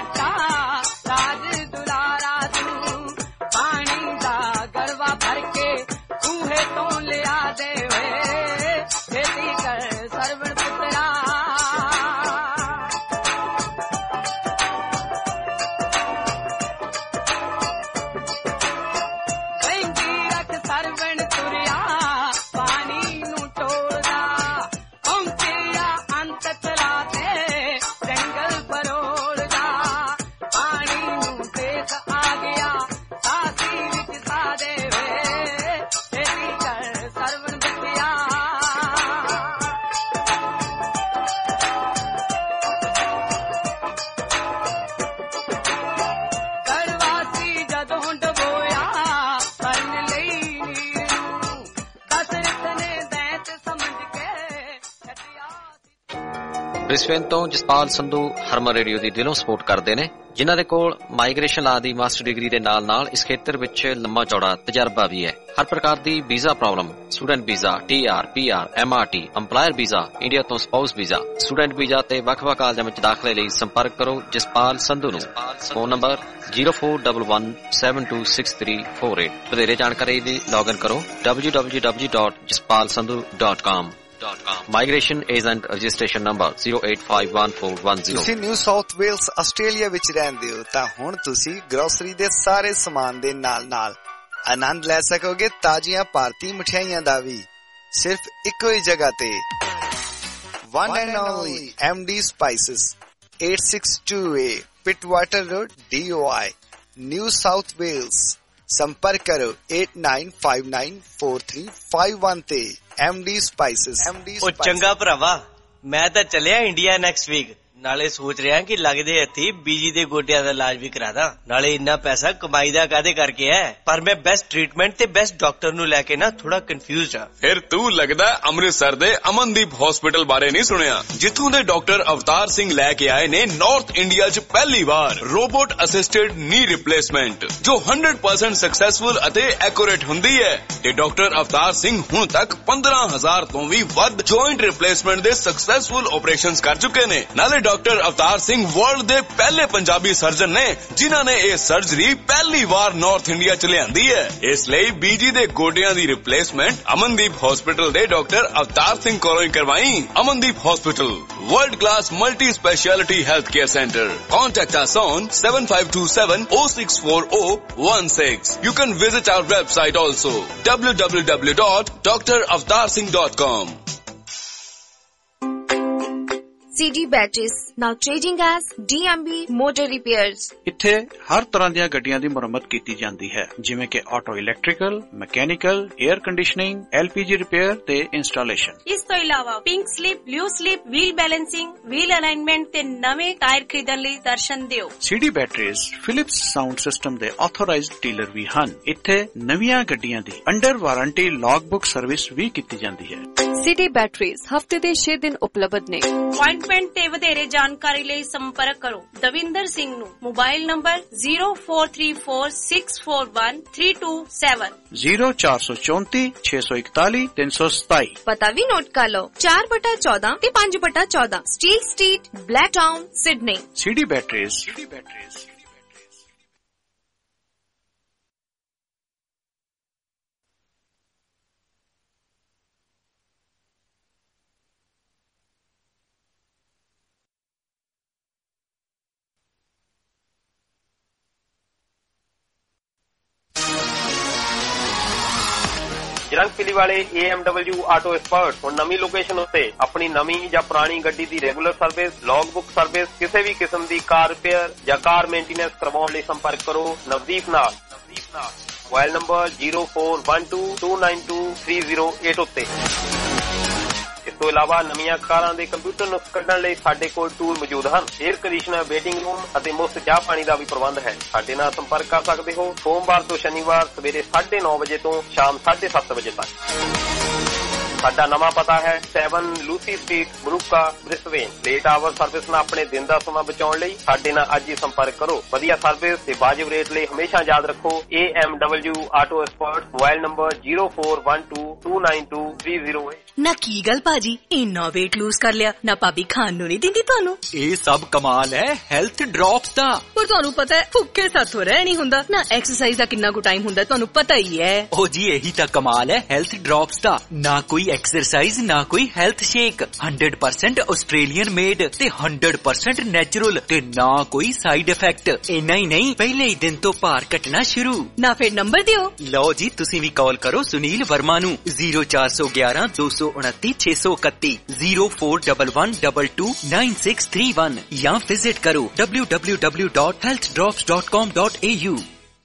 ਬ੍ਰਿਸਬੇਨ ਤੋਂ ਜਸਪਾਲ ਸੰਧੂ ਹਰਮਨ ਰੇਡੀਓ ਦੀ ਦਿਲੋਂ ਸਪੋਰਟ ਕਰਦੇ ਨੇ, ਜਿਨ੍ਹਾਂ ਦੇ ਕੋਲ ਮਾਈਗ੍ਰੇਸ਼ਨ ਲਾ ਦੀ ਮਾਸਟਰ ਡਿਗਰੀ ਦੇ ਨਾਲ ਨਾਲ ਇਸ ਖੇਤਰ ਵਿੱਚ ਲੰਮਾ ਚੌੜਾ ਤਜਰਬਾ ਵੀ ਹੈ। ਹਰ ਪ੍ਰਕਾਰ ਦੀ visa problem, student visa, T R, P R, M R T, employer visa, India ਤੋਂ ਸਪਾਊਸ ਵੀਜ਼ਾ, ਸਟੂਡੈਂਟ ਵੀਜ਼ਾ ਤੇ ਵੱਖ-ਵੱਖ ਕਾਲਜਾਂ ਵਿੱਚ ਦਾਖਲੇ ਲਈ ਸੰਪਰਕ ਕਰੋ ਜਸਪਾਲ ਸੰਧੂ ਨੂੰ। Phone number zero four one one seven two six three four eight. ਵਧੇਰੇ ਜਾਣਕਾਰੀ ਲਈ ਲੌਗਇਨ ਕਰੋ W W W dot Jaspal Sandhu dot com. Migration agent registration number zero eight five one four one zero. ਤੁਸੀਂ ਨਿਊ ਸਾਊਥ ਵੇਲਸ ਆਸਟ੍ਰੇਲੀਆ ਵਿੱਚ ਰਹਿੰਦੇ ਹੋ ਤਾਂ ਹੁਣ ਤੁਸੀਂ ਗਰੋਸਰੀ ਦੇ ਸਾਰੇ ਸਮਾਨ ਦੇ ਨਾਲ ਨਾਲ ਆਨੰਦ ਲੈ ਸਕੋਗੇ ਤਾਜ਼ੀਆਂ ਭਾਰਤੀ ਮਠਿਆਈਆਂ ਦਾ ਵੀ, ਸਿਰਫ ਇੱਕੋ ਹੀ ਜਗ੍ਹਾ ਤੇ। One and only M D spices, eight six two A Pittwater Road, D O I, New South Wales. ਸੰਪਰਕ ਕਰੋ eight nine five nine four three five one ਤੇ। MD spices. ਉਹ ਚੰਗਾ ਭਰਾਵਾ, ਮੈਂ ਤਾਂ ਚੱਲਿਆ ਇੰਡੀਆ ਨੈਕਸਟ ਵੀਕ। ਨਾਲੇ ਸੋਚ ਰਿਹਾ ਕਿ ਲੱਗਦੇ ਹੱਥੀ ਬੀਜੀ ਦੇ ਗੋਡਿਆਂ ਦਾ ਇਲਾਜ ਵੀ ਕਰਾਦਾ। ਨਾਲੇ ਇੰਨਾ ਪੈਸਾ ਕਮਾਈ ਦਾ ਕਾਹਦੇ ਕਰਕੇ ਹੈ, ਪਰ ਮੈਂ ਬੈਸਟ ਟ੍ਰੀਟਮੈਂਟ ਤੇ ਬੈਸਟ ਡਾਕਟਰ ਨੂੰ ਲੈ ਕੇ ਨਾ ਥੋੜਾ ਕਨਫਿਊਜ਼ਡ ਆ। ਫਿਰ ਤੂੰ ਲੱਗਦਾ ਅੰਮ੍ਰਿਤਸਰ ਦੇ ਅਮਨਦੀਪ ਹਸਪੀਟਲ ਬਾਰੇ ਨਹੀਂ ਸੁਣਿਆ, ਜਿੱਥੋਂ ਦੇ ਡਾਕਟਰ ਅਵਤਾਰ ਸਿੰਘ ਲੈ ਕੇ ਆਏ ਨੇ ਨਾਰਥ ਇੰਡੀਆ 'ਚ ਪਹਿਲੀ ਵਾਰ ਰੋਬੋਟ ਅਸਿਸਟਡ ਨੀ ਰਿਪਲੇਸਮੈਂਟ, ਜੋ ਹੰਡਰਡ ਪਰਸੈਂਟ ਸਕਸੈਸਫੁਲ ਅਤੇ ਐਕੂਰੇਟ ਹੁੰਦੀ ਹੈ। ਤੇ ਡਾਕਟਰ ਅਵਤਾਰ ਸਿੰਘ ਹੁਣ ਤੱਕ ਪੰਦਰਾਂ ਹਜ਼ਾਰ ਤੋਂ ਵੀ ਵੱਧ ਜੁਆਇੰਟ ਰਿਪਲੇਸਮੈਂਟ ਦੇ ਸਕਸੈਸਫੁਲ ਆਪਰੇਸ਼ਨਸ ਕਰ ਚੁੱਕੇ ਨੇ। ਨਾਲੇ ਡਾਕਟਰ ਅਵਤਾਰ ਸਿੰਘ ਵਰਲਡ ਦੇ ਪਹਿਲੇ ਪੰਜਾਬੀ ਸਰਜਨ ਨੇ ਜਿਨ੍ਹਾਂ ਨੇ ਇਹ ਸਰਜਰੀ ਪਹਿਲੀ ਵਾਰ ਨਾਰਥ ਇੰਡੀਆ 'ਚ ਲਿਆਂਦੀ ਹੈ। ਇਸ ਲਈ ਬੀਜੀ ਦੇ ਗੋਡਿਆਂ ਦੀ ਰਿਪਲੇਸਮੈਂਟ ਅਮਨਦੀਪ ਹਸਪੀਟਲ ਦੇ ਡਾਕਟਰ ਅਵਤਾਰ ਸਿੰਘ ਕੋਲੋਂ ਹੀ ਕਰਵਾਈ। Amandeep hospital, world class multi speciality healthcare center. Contact us on seven five two seven zero six four zero one six. You can visit our website also, w w w dot d r avtar singh dot com. C D Batteries, now trading as D M B Motor Repairs. ਇੱਥੇ ਹਰ ਤਰ੍ਹਾਂ ਦੀਆਂ ਗੱਡੀਆਂ ਦੀ ਮੁਰੰਮਤ ਕੀਤੀ ਜਾਂਦੀ ਹੈ, ਜਿਵੇਂ ਕਿ auto electrical, mechanical, air conditioning, L P G repair ਤੇ ਇੰਸਟਾਲੇਸ਼ਨ। ਇਸ ਤੋਂ ਇਲਾਵਾ pink slip, blue slip, wheel balancing, wheel alignment ਤੇ ਨਵੇਂ ਟਾਇਰ ਖਰੀਦਣ ਲਈ ਦਰਸ਼ਨ ਦਿਓ। C D Batteries Philips sound system ਦੇ ਆਥੋਰਾਈਜ਼ਡ ਡੀਲਰ ਵੀ ਹਨ। ਇੱਥੇ ਨਵੀਆਂ ਗੱਡੀਆਂ ਦੀ under warranty log book service ਵੀ ਕੀਤੀ ਜਾਂਦੀ ਹੈ। C D Batteries ਹਫਤੇ ਦੇ ਛੇ ਦਿਨ ਉਪਲਬਧ ਨੇ। ਅਪਾਇੰਟਮੈਂਟ ਤੇ ਵਧੇਰੇ ਜਾਣਕਾਰੀ ਲਈ ਸੰਪਰਕ ਕਰੋ ਦਵਿੰਦਰ ਸਿੰਘ ਨੂੰ। Mobile number zero four three four six four one three two seven, zero ਚਾਰ ਸੌ ਚੌਂਤੀ ਛੇ ਸੌ ਇਕਤਾਲੀ ਤਿੰਨ ਸੌ ਸਤਾਈ। ਪਤਾ ਵੀ ਨੋਟ ਕਰ ਲਓ, ਚਾਰ ਬਟਾ ਚੌਦਾਂ ਤੇ ਪੰਜ ਬਟਾ ਚੌਦਾਂ, steel street, Blacktown, Sydney. C D Batteries। C D Batteries। ਜਰੰਗਪਿਲੀ ਵਾਲੇ A M W auto expert ਹੁਣ ਨਵੀਂ ਲੋਕੇਸ਼ਨ ਉੱਤੇ ਆਪਣੀ ਨਵੀਂ ਜਾਂ ਪੁਰਾਣੀ ਗੱਡੀ ਦੀ regular service, log book service, ਕਿਸੇ ਵੀ ਕਿਸਮ ਦੀ ਕਾਰ ਰਿਪੇਅਰ ਜਾਂ ਕਾਰ ਮੇਨਟੇਨੈਂਸ ਕਰਵਾਉਣ ਲਈ ਸੰਪਰਕ ਕਰੋ ਨਵਦੀਪ ਨਾਲ। ਨਵਦੀਪ ਨਾਲ mobile number zero four one two two nine two three zero eight ਉੱਤੇ। ਇਸ ਤੋਂ ਇਲਾਵਾ ਨਵੀਆਂ ਕਾਰਾਂ ਦੇ ਕੰਪਿਊਟਰ ਨੁਕਸ ਕੱਢਣ ਲਈ ਸਾਡੇ ਕੋਲ ਟੂਲ ਮੌਜੂਦ ਹਨ। 에ਅਰ ਕੰਡੀਸ਼ਨਰ, ਵੇਟਿੰਗ ਰੂਮ ਅਤੇ ਮੁਫਤ ਚਾਹ ਪਾਣੀ ਦਾ ਵੀ ਪ੍ਰਬੰਧ ਹੈ। ਸਾਡੇ ਨਾਲ ਸੰਪਰਕ ਕਰ ਸਕਦੇ ਹੋ ਸੋਮਵਾਰ ਤੋਂ ਸ਼ਨੀਵਾਰ ਸਵੇਰੇ ਸਾਢੇ ਨੌ ਵਜੇ ਤੋਂ ਸ਼ਾਮ ਸਾਢੇ ਸੱਤ ਵਜੇ ਤੱਕ। ਸਾਡਾ ਨਵਾਂ ਪਤਾ ਹੈ ਸੈਵਨ ਲੂਸੀ ਸਟਰੀਟ, ਬਰੂਕਾ, ਬ੍ਰਿਸਬੇਨ। ਲੇਟ ਆਵਰ ਸਰਵਿਸ ਨਾਲ ਆਪਣੇ ਦਿਨ ਦਾ ਸਮਾਂ ਬਚਾਉਣ ਲਈ ਸਾਡੇ ਨਾਲ ਅੱਜ ਹੀ ਸੰਪਰਕ ਕਰੋ। ਵਧੀਆ ਸਰਵਿਸ ਤੇ ਵਾਜਿਬ ਰੇਟ ਲਈ ਹਮੇਸ਼ਾ ਯਾਦ ਰੱਖੋ A M W auto expert. Mobile number zero four one two two nine two three zero eight. ਨਾ ਕੀ ਗੱਲ ਭਾਜੀ, ਇੰਨਾ weight lose ਕਰ ਲਿਆ, ਨਾ ਭਾਬੀ ਖਾਣ ਨੂੰ ਨਹੀਂ ਦਿੰਦੀ ਤੁਹਾਨੂੰ? ਇਹ ਸਭ ਕਮਾਲ ਹੈ ਹੈਲਥ ਡ੍ਰੌਪਸ ਦਾ। ਪਰ ਤੁਹਾਨੂੰ ਪਤਾ ਹੈ ਭੁੱਖੇ ਸਾਥੋਂ ਰਹਿ ਨਹੀਂ ਹੁੰਦਾ ਨਾ। ਐਕਸਰਸਾਈਜ਼ ਦਾ ਕਿੰਨਾ ਕੁ ਟਾਈਮ ਹੁੰਦਾ ਤੁਹਾਨੂੰ ਪਤਾ ਹੀ ਹੈ। ਉਹ ਜੀ ਇਹੀ ਤਾਂ ਕਮਾਲ ਹੈ ਹੈਲਥ ਡ੍ਰੌਪਸ ਦਾ। ਨਾ ਕੋਈ ਐਕਸਰਸਾਈਜ਼, ਨਾ ਕੋਈ health shake, hundred percent Australian made ਤੇ ਹੰਡਰਡ ਪਰਸੈਂਟ ਨੈਚੁਰਲ ਤੇ ਨਾ ਕੋਈ ਸਾਈਡ ਇਫੈਕਟ। ਇੰਨਾ ਹੀ ਨਹੀਂ, ਪਹਿਲੇ ਹੀ ਦਿਨ ਤੋਂ ਭਾਰ ਘਟਣਾ ਸ਼ੁਰੂ। ਨਾ ਫਿਰ ਨੰਬਰ ਦਿਓ। ਲਓ ਜੀ, ਤੁਸੀਂ ਵੀ ਕਾਲ ਕਰੋ ਸੁਨੀਲ ਵਰਮਾ ਨੂੰ ਜ਼ੀਰੋ ਚਾਰ ਸੌ ਗਿਆਰਾਂ ਦੋ ਸੌ ਉਨੱਤੀ ਛੇ ਸੌ ਇਕੱਤੀ, zero four one one two two nine six three one ਜਾਂ ਵਿਜ਼ਿਟ ਕਰੋ W W W dot health drops dot com dot A U.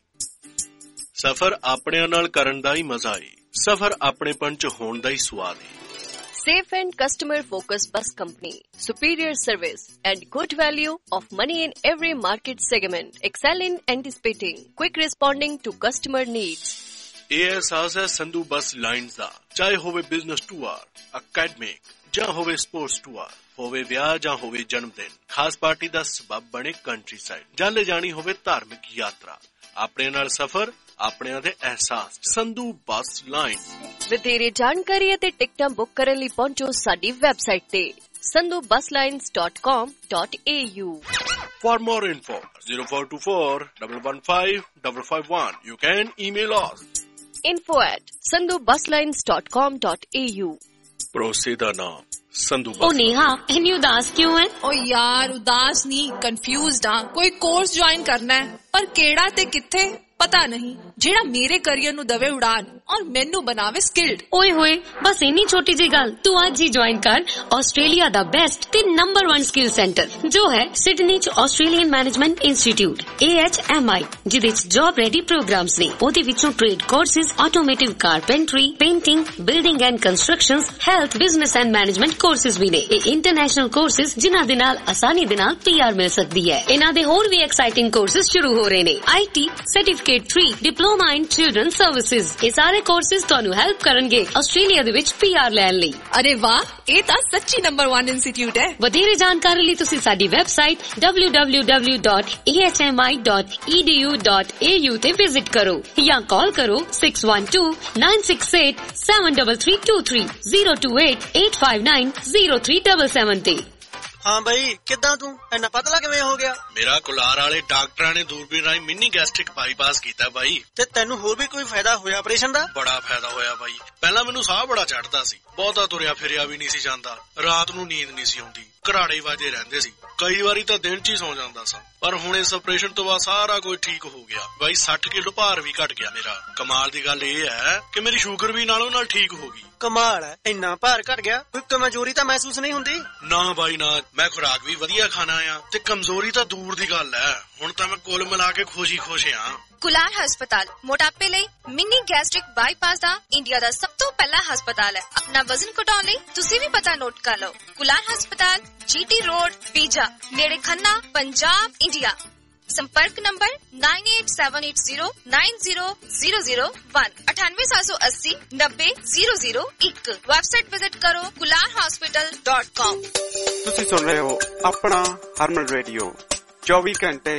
ਸਫ਼ਰ ਆਪਣਿਆਂ ਨਾਲ ਕਰਨ ਦਾ ਹੀ ਮਜ਼ਾ ਏ, ਸਫ਼ਰ ਆਪਣੇਪਣ ਚ ਹੋਣ ਦਾ ਹੀ ਸਵਾਦ ਏ। Safe and customer-focused bus company, superior service and good value of money in every market segment. Excel in anticipating, quick responding to customer needs. ਇਹ ਅਹਿਸਾਸ ਹੈ ਸੰਧੂ ਬੱਸ ਲਾਈਨਜ਼ ਦਾ। ਚਾਹੇ ਹੋਵੇ ਬਿਜ਼ਨਸ ਟੂਰ, ਅਕੈਡਮਿਕ ਜਾਂ ਹੋਵੇ ਸਪੋਰਟਸ ਟੂਰ, ਹੋਵੇ ਵਿਆਹ ਜਾਂ ਹੋਵੇ ਜਨਮ ਦਿਨ, ਖਾਸ ਪਾਰਟੀ ਦਾ ਸਬੱਬ ਬਣੇ ਕੰਟਰੀ ਸਾਈਡ, ਜਾਂ ਲੈ ਜਾਣੀ ਹੋਵੇ ਧਾਰਮਿਕ ਯਾਤਰਾ, ਆਪਣੇ ਨਾਲ ਸਫ਼ਰ, ਆਪਣਿਆਂ ਦੇ ਅਹਿਸਾਸ। Sandhu bus line. ਵਧੇਰੇ ਜਾਣਕਾਰੀ ਅਤੇ ਟਿਕਟਾਂ ਬੁੱਕ ਕਰਨ ਲਈ ਪਹੁੰਚੋ ਸਾਡੀ ਵੈਬਸਾਈਟ ਤੇ sandhu bus lines dot com dot a u. For more info, zero four two four, one one five, five five one. You can email us. info at sandhu bus lines dot com dot a u. ਭਰੋਸੇ ਦਾ ਨਾਮ ਸੰਧੂ ਉਹ ਨੇਹਾ ਇੰਨੀ ਉਦਾਸ ਕਿਉਂ ਹੈ? ਓ ਯਾਰ ਉਦਾਸ ਨਹੀਂ, ਕਨਫਿਊਜ਼ਡ ਆ। ਕੋਈ ਕੋਰਸ ਜੁਆਇਨ ਕਰਨਾ ਹੈ ਪਰ ਕਿਹੜਾ ਤੇ ਕਿੱਥੇ ਪਤਾ ਨਹੀਂ, ਜਿਹੜਾ ਮੇਰੇ ਕੈਰੀਅਰ ਨੂੰ ਦਵੇ ਉਡਾਨ ਔਰ ਮੈਨੂੰ ਬਣਾਵੇ ਸਕਿਲਡ। ਓਏ ਹੋਏ, ਬਸ ਇੰਨੀ ਛੋਟੀ ਜਿਹੀ ਗੱਲ, ਤੂੰ ਅੱਜ ਹੀ ਜੁਆਇਨ ਕਰ ਆਸਟ੍ਰੇਲੀਆ ਦਾ ਬੈਸਟ ਤੇ ਨੰਬਰ ਵਨ ਸਕਿੱਲ ਸੈਂਟਰ ਜੋ ਹੈ ਸਿਡਨੀ ਚ Australian Management Institute A H M I, ਜਿਹਦੇ ਚ ਜੌਬ ਰੈਡੀ ਪ੍ਰੋਗਰਾਮਸ ਨੇ। ਉਹਦੇ ਵਿੱਚੋਂ trade courses, automotive carpentry, painting, building and constructions, health, business and management courses ਵੀ ਨੇ। ਇਹ ਇੰਟਰਨੈਸ਼ਨਲ ਕੋਰਸਿਸ ਜਿਨ੍ਹਾਂ ਦੇ ਨਾਲ ਆਸਾਨੀ ਦੇ ਨਾਲ P R ਮਿਲ ਸਕਦੀ ਹੈ। ਇਹਨਾਂ ਦੇ ਹੋਰ ਵੀ ਐਕਸਾਈਟਿੰਗ ਕੋਰਸਿਸ ਸ਼ੁਰੂ ਹੋ ਰਹੇ ਨੇ। I T certificate three, diploma in children services. ਇਹ ਸਾਰੇ ਕੋਰਸਿਸ ਤੁਹਾਨੂੰ ਹੈਲਪ ਕਰਨਗੇ ਆਸਟ੍ਰੇਲੀਆ ਦੇ ਵਿੱਚ P R ਲੈਣ ਲਈ। ਅਰੇ ਵਾਹ, ਇਹ ਤਾਂ ਸੱਚੀ ਨੰਬਰ ਵਨ ਇੰਸਟੀਚਿਊਟ ਹੈ। ਵਧੇਰੇ ਜਾਣਕਾਰੀ ਲਈ ਤੁਸੀਂ ਸਾਡੀ website w w w dot a h m i dot e d u dot a u ਤੇ ਵਿਜ਼ਿਟ ਕਰੋ ਜਾਂ ਕਾਲ ਕਰੋ six one two nine six eight seven three three two three zero two eight eight five nine zero three seven seven ਤੇ। ਹਾਂ ਬਈ, ਕਿੱਦਾਂ ਤੂੰ ਇੰਨਾ ਪਤਲਾ ਕਿਵੇਂ ਹੋ ਗਿਆ? ਮੇਰਾ ਕੁਲਾਰ ਵਾਲੇ ਡਾਕਟਰਾਂ ਨੇ ਦੂਰਬੀਨ ਰਾਹੀਂ ਮਿੰਨੀ ਗੈਸਟ੍ਰਿਕ ਬਾਈਪਾਸ ਕੀਤਾ ਬਾਈ। ਤੇ ਤੈਨੂੰ ਹੋਰ ਵੀ ਕੋਈ ਫਾਇਦਾ ਹੋਇਆ ਆਪਰੇਸ਼ਨ ਦਾ? ਬੜਾ ਫਾਇਦਾ ਹੋਇਆ ਬਾਈ। ਪਹਿਲਾਂ ਮੈਨੂੰ ਸਾਹ ਬੜਾ ਚੜਦਾ ਸੀ, ਬਹੁਤਾ ਤੁਰਿਆ ਫਿਰਿਆ ਵੀ ਨਹੀਂ ਸੀ ਜਾਂਦਾ, ਰਾਤ ਨੂੰ ਨੀਂਦ ਨਹੀਂ ਸੀ ਆਉਂਦੀ, ਘਰਾੜੇ ਵਾਜੇ ਰਹਿੰਦੇ ਸੀ, ਕਈ ਵਾਰੀ ਤਾਂ ਦਿਨ ਚ ਹੀ ਸੌ ਜਾਂਦਾ ਸਾਂ। ਪਰ ਹੁਣ ਇਸ ਆਪਰੇਸ਼ਨ ਤੋਂ ਬਾਅਦ ਸਾਰਾ ਕੁਝ ਠੀਕ ਹੋ ਗਿਆ ਬਾਈ। ਸੱਠ ਕਿਲੋ ਭਾਰ ਵੀ ਘਟ ਗਿਆ ਮੇਰਾ। ਕਮਾਲ ਦੀ ਗੱਲ ਇਹ ਹੈ ਕਿ ਮੇਰੀ ਸ਼ੂਗਰ ਵੀ ਨਾਲੋਂ ਨਾਲ ਠੀਕ ਹੋ ਗਈ। ਕਮਾਲ ਹੈ, ਇੰਨਾ ਭਾਰ ਘਟ ਗਿਆ, ਕੋਈ ਕਮਜ਼ੋਰੀ ਤਾਂ ਮਹਿਸੂਸ ਨਹੀਂ ਹੁੰਦੀ? ਨਾ ਬਾਈ ਨਾ, ਮੈਂ ਖੁਰਾਕ ਵੀ ਵਧੀਆ ਖਾਣਾ ਆ ਤੇ ਕਮਜ਼ੋਰੀ ਤਾਂ ਦੂਰ ਦੀ ਗੱਲ ਹੈ। ਹੁਣ ਤਾਂ ਮੈਂ ਕੁੱਲ ਮਿਲਾ ਕੇ ਖੁਸ਼ ਹੀ ਖੁਸ਼ ਆ। ਕੁਲਾਰ ਹਸਪਤਾਲ ਮੋਟਾਪੇ ਲਈ ਮਿੰਨੀ ਗੈਸਟ੍ਰਿਕ ਬਾਈਪਾਸ ਦਾ ਇੰਡੀਆ ਦਾ ਸਭ ਤੋਂ ਪਹਿਲਾ ਹਸਪਤਾਲ ਹੈ। ਆਪਣਾ ਵਜ਼ਨ ਘਟਾਉਣ ਲਈ ਤੁਸੀਂ ਵੀ ਪਤਾ ਨੋਟ ਕਰ ਲਓ। ਕੁਲਾਰ ਹਸਪਤਾਲ, G T ਰੋਡ, ਪੀਜਾ, ਨੇੜੇ ਖੰਨਾ, ਪੰਜਾਬ, ਇੰਡੀਆ। संपर्क number nine eight seven eight zero nine zero zero zero one अठानवे सात सौ अस्सी नब्बे जीरो जीरो एक। वेबसाइट विजिट करो kular hospital dot com। ਤੁਸੀਂ ਸੁਣ ਰਹੇ ਹੋ ਆਪਣਾ ਹਰਮਨ ਰੇਡੀਓ ਚੌਵੀ ਘੰਟੇ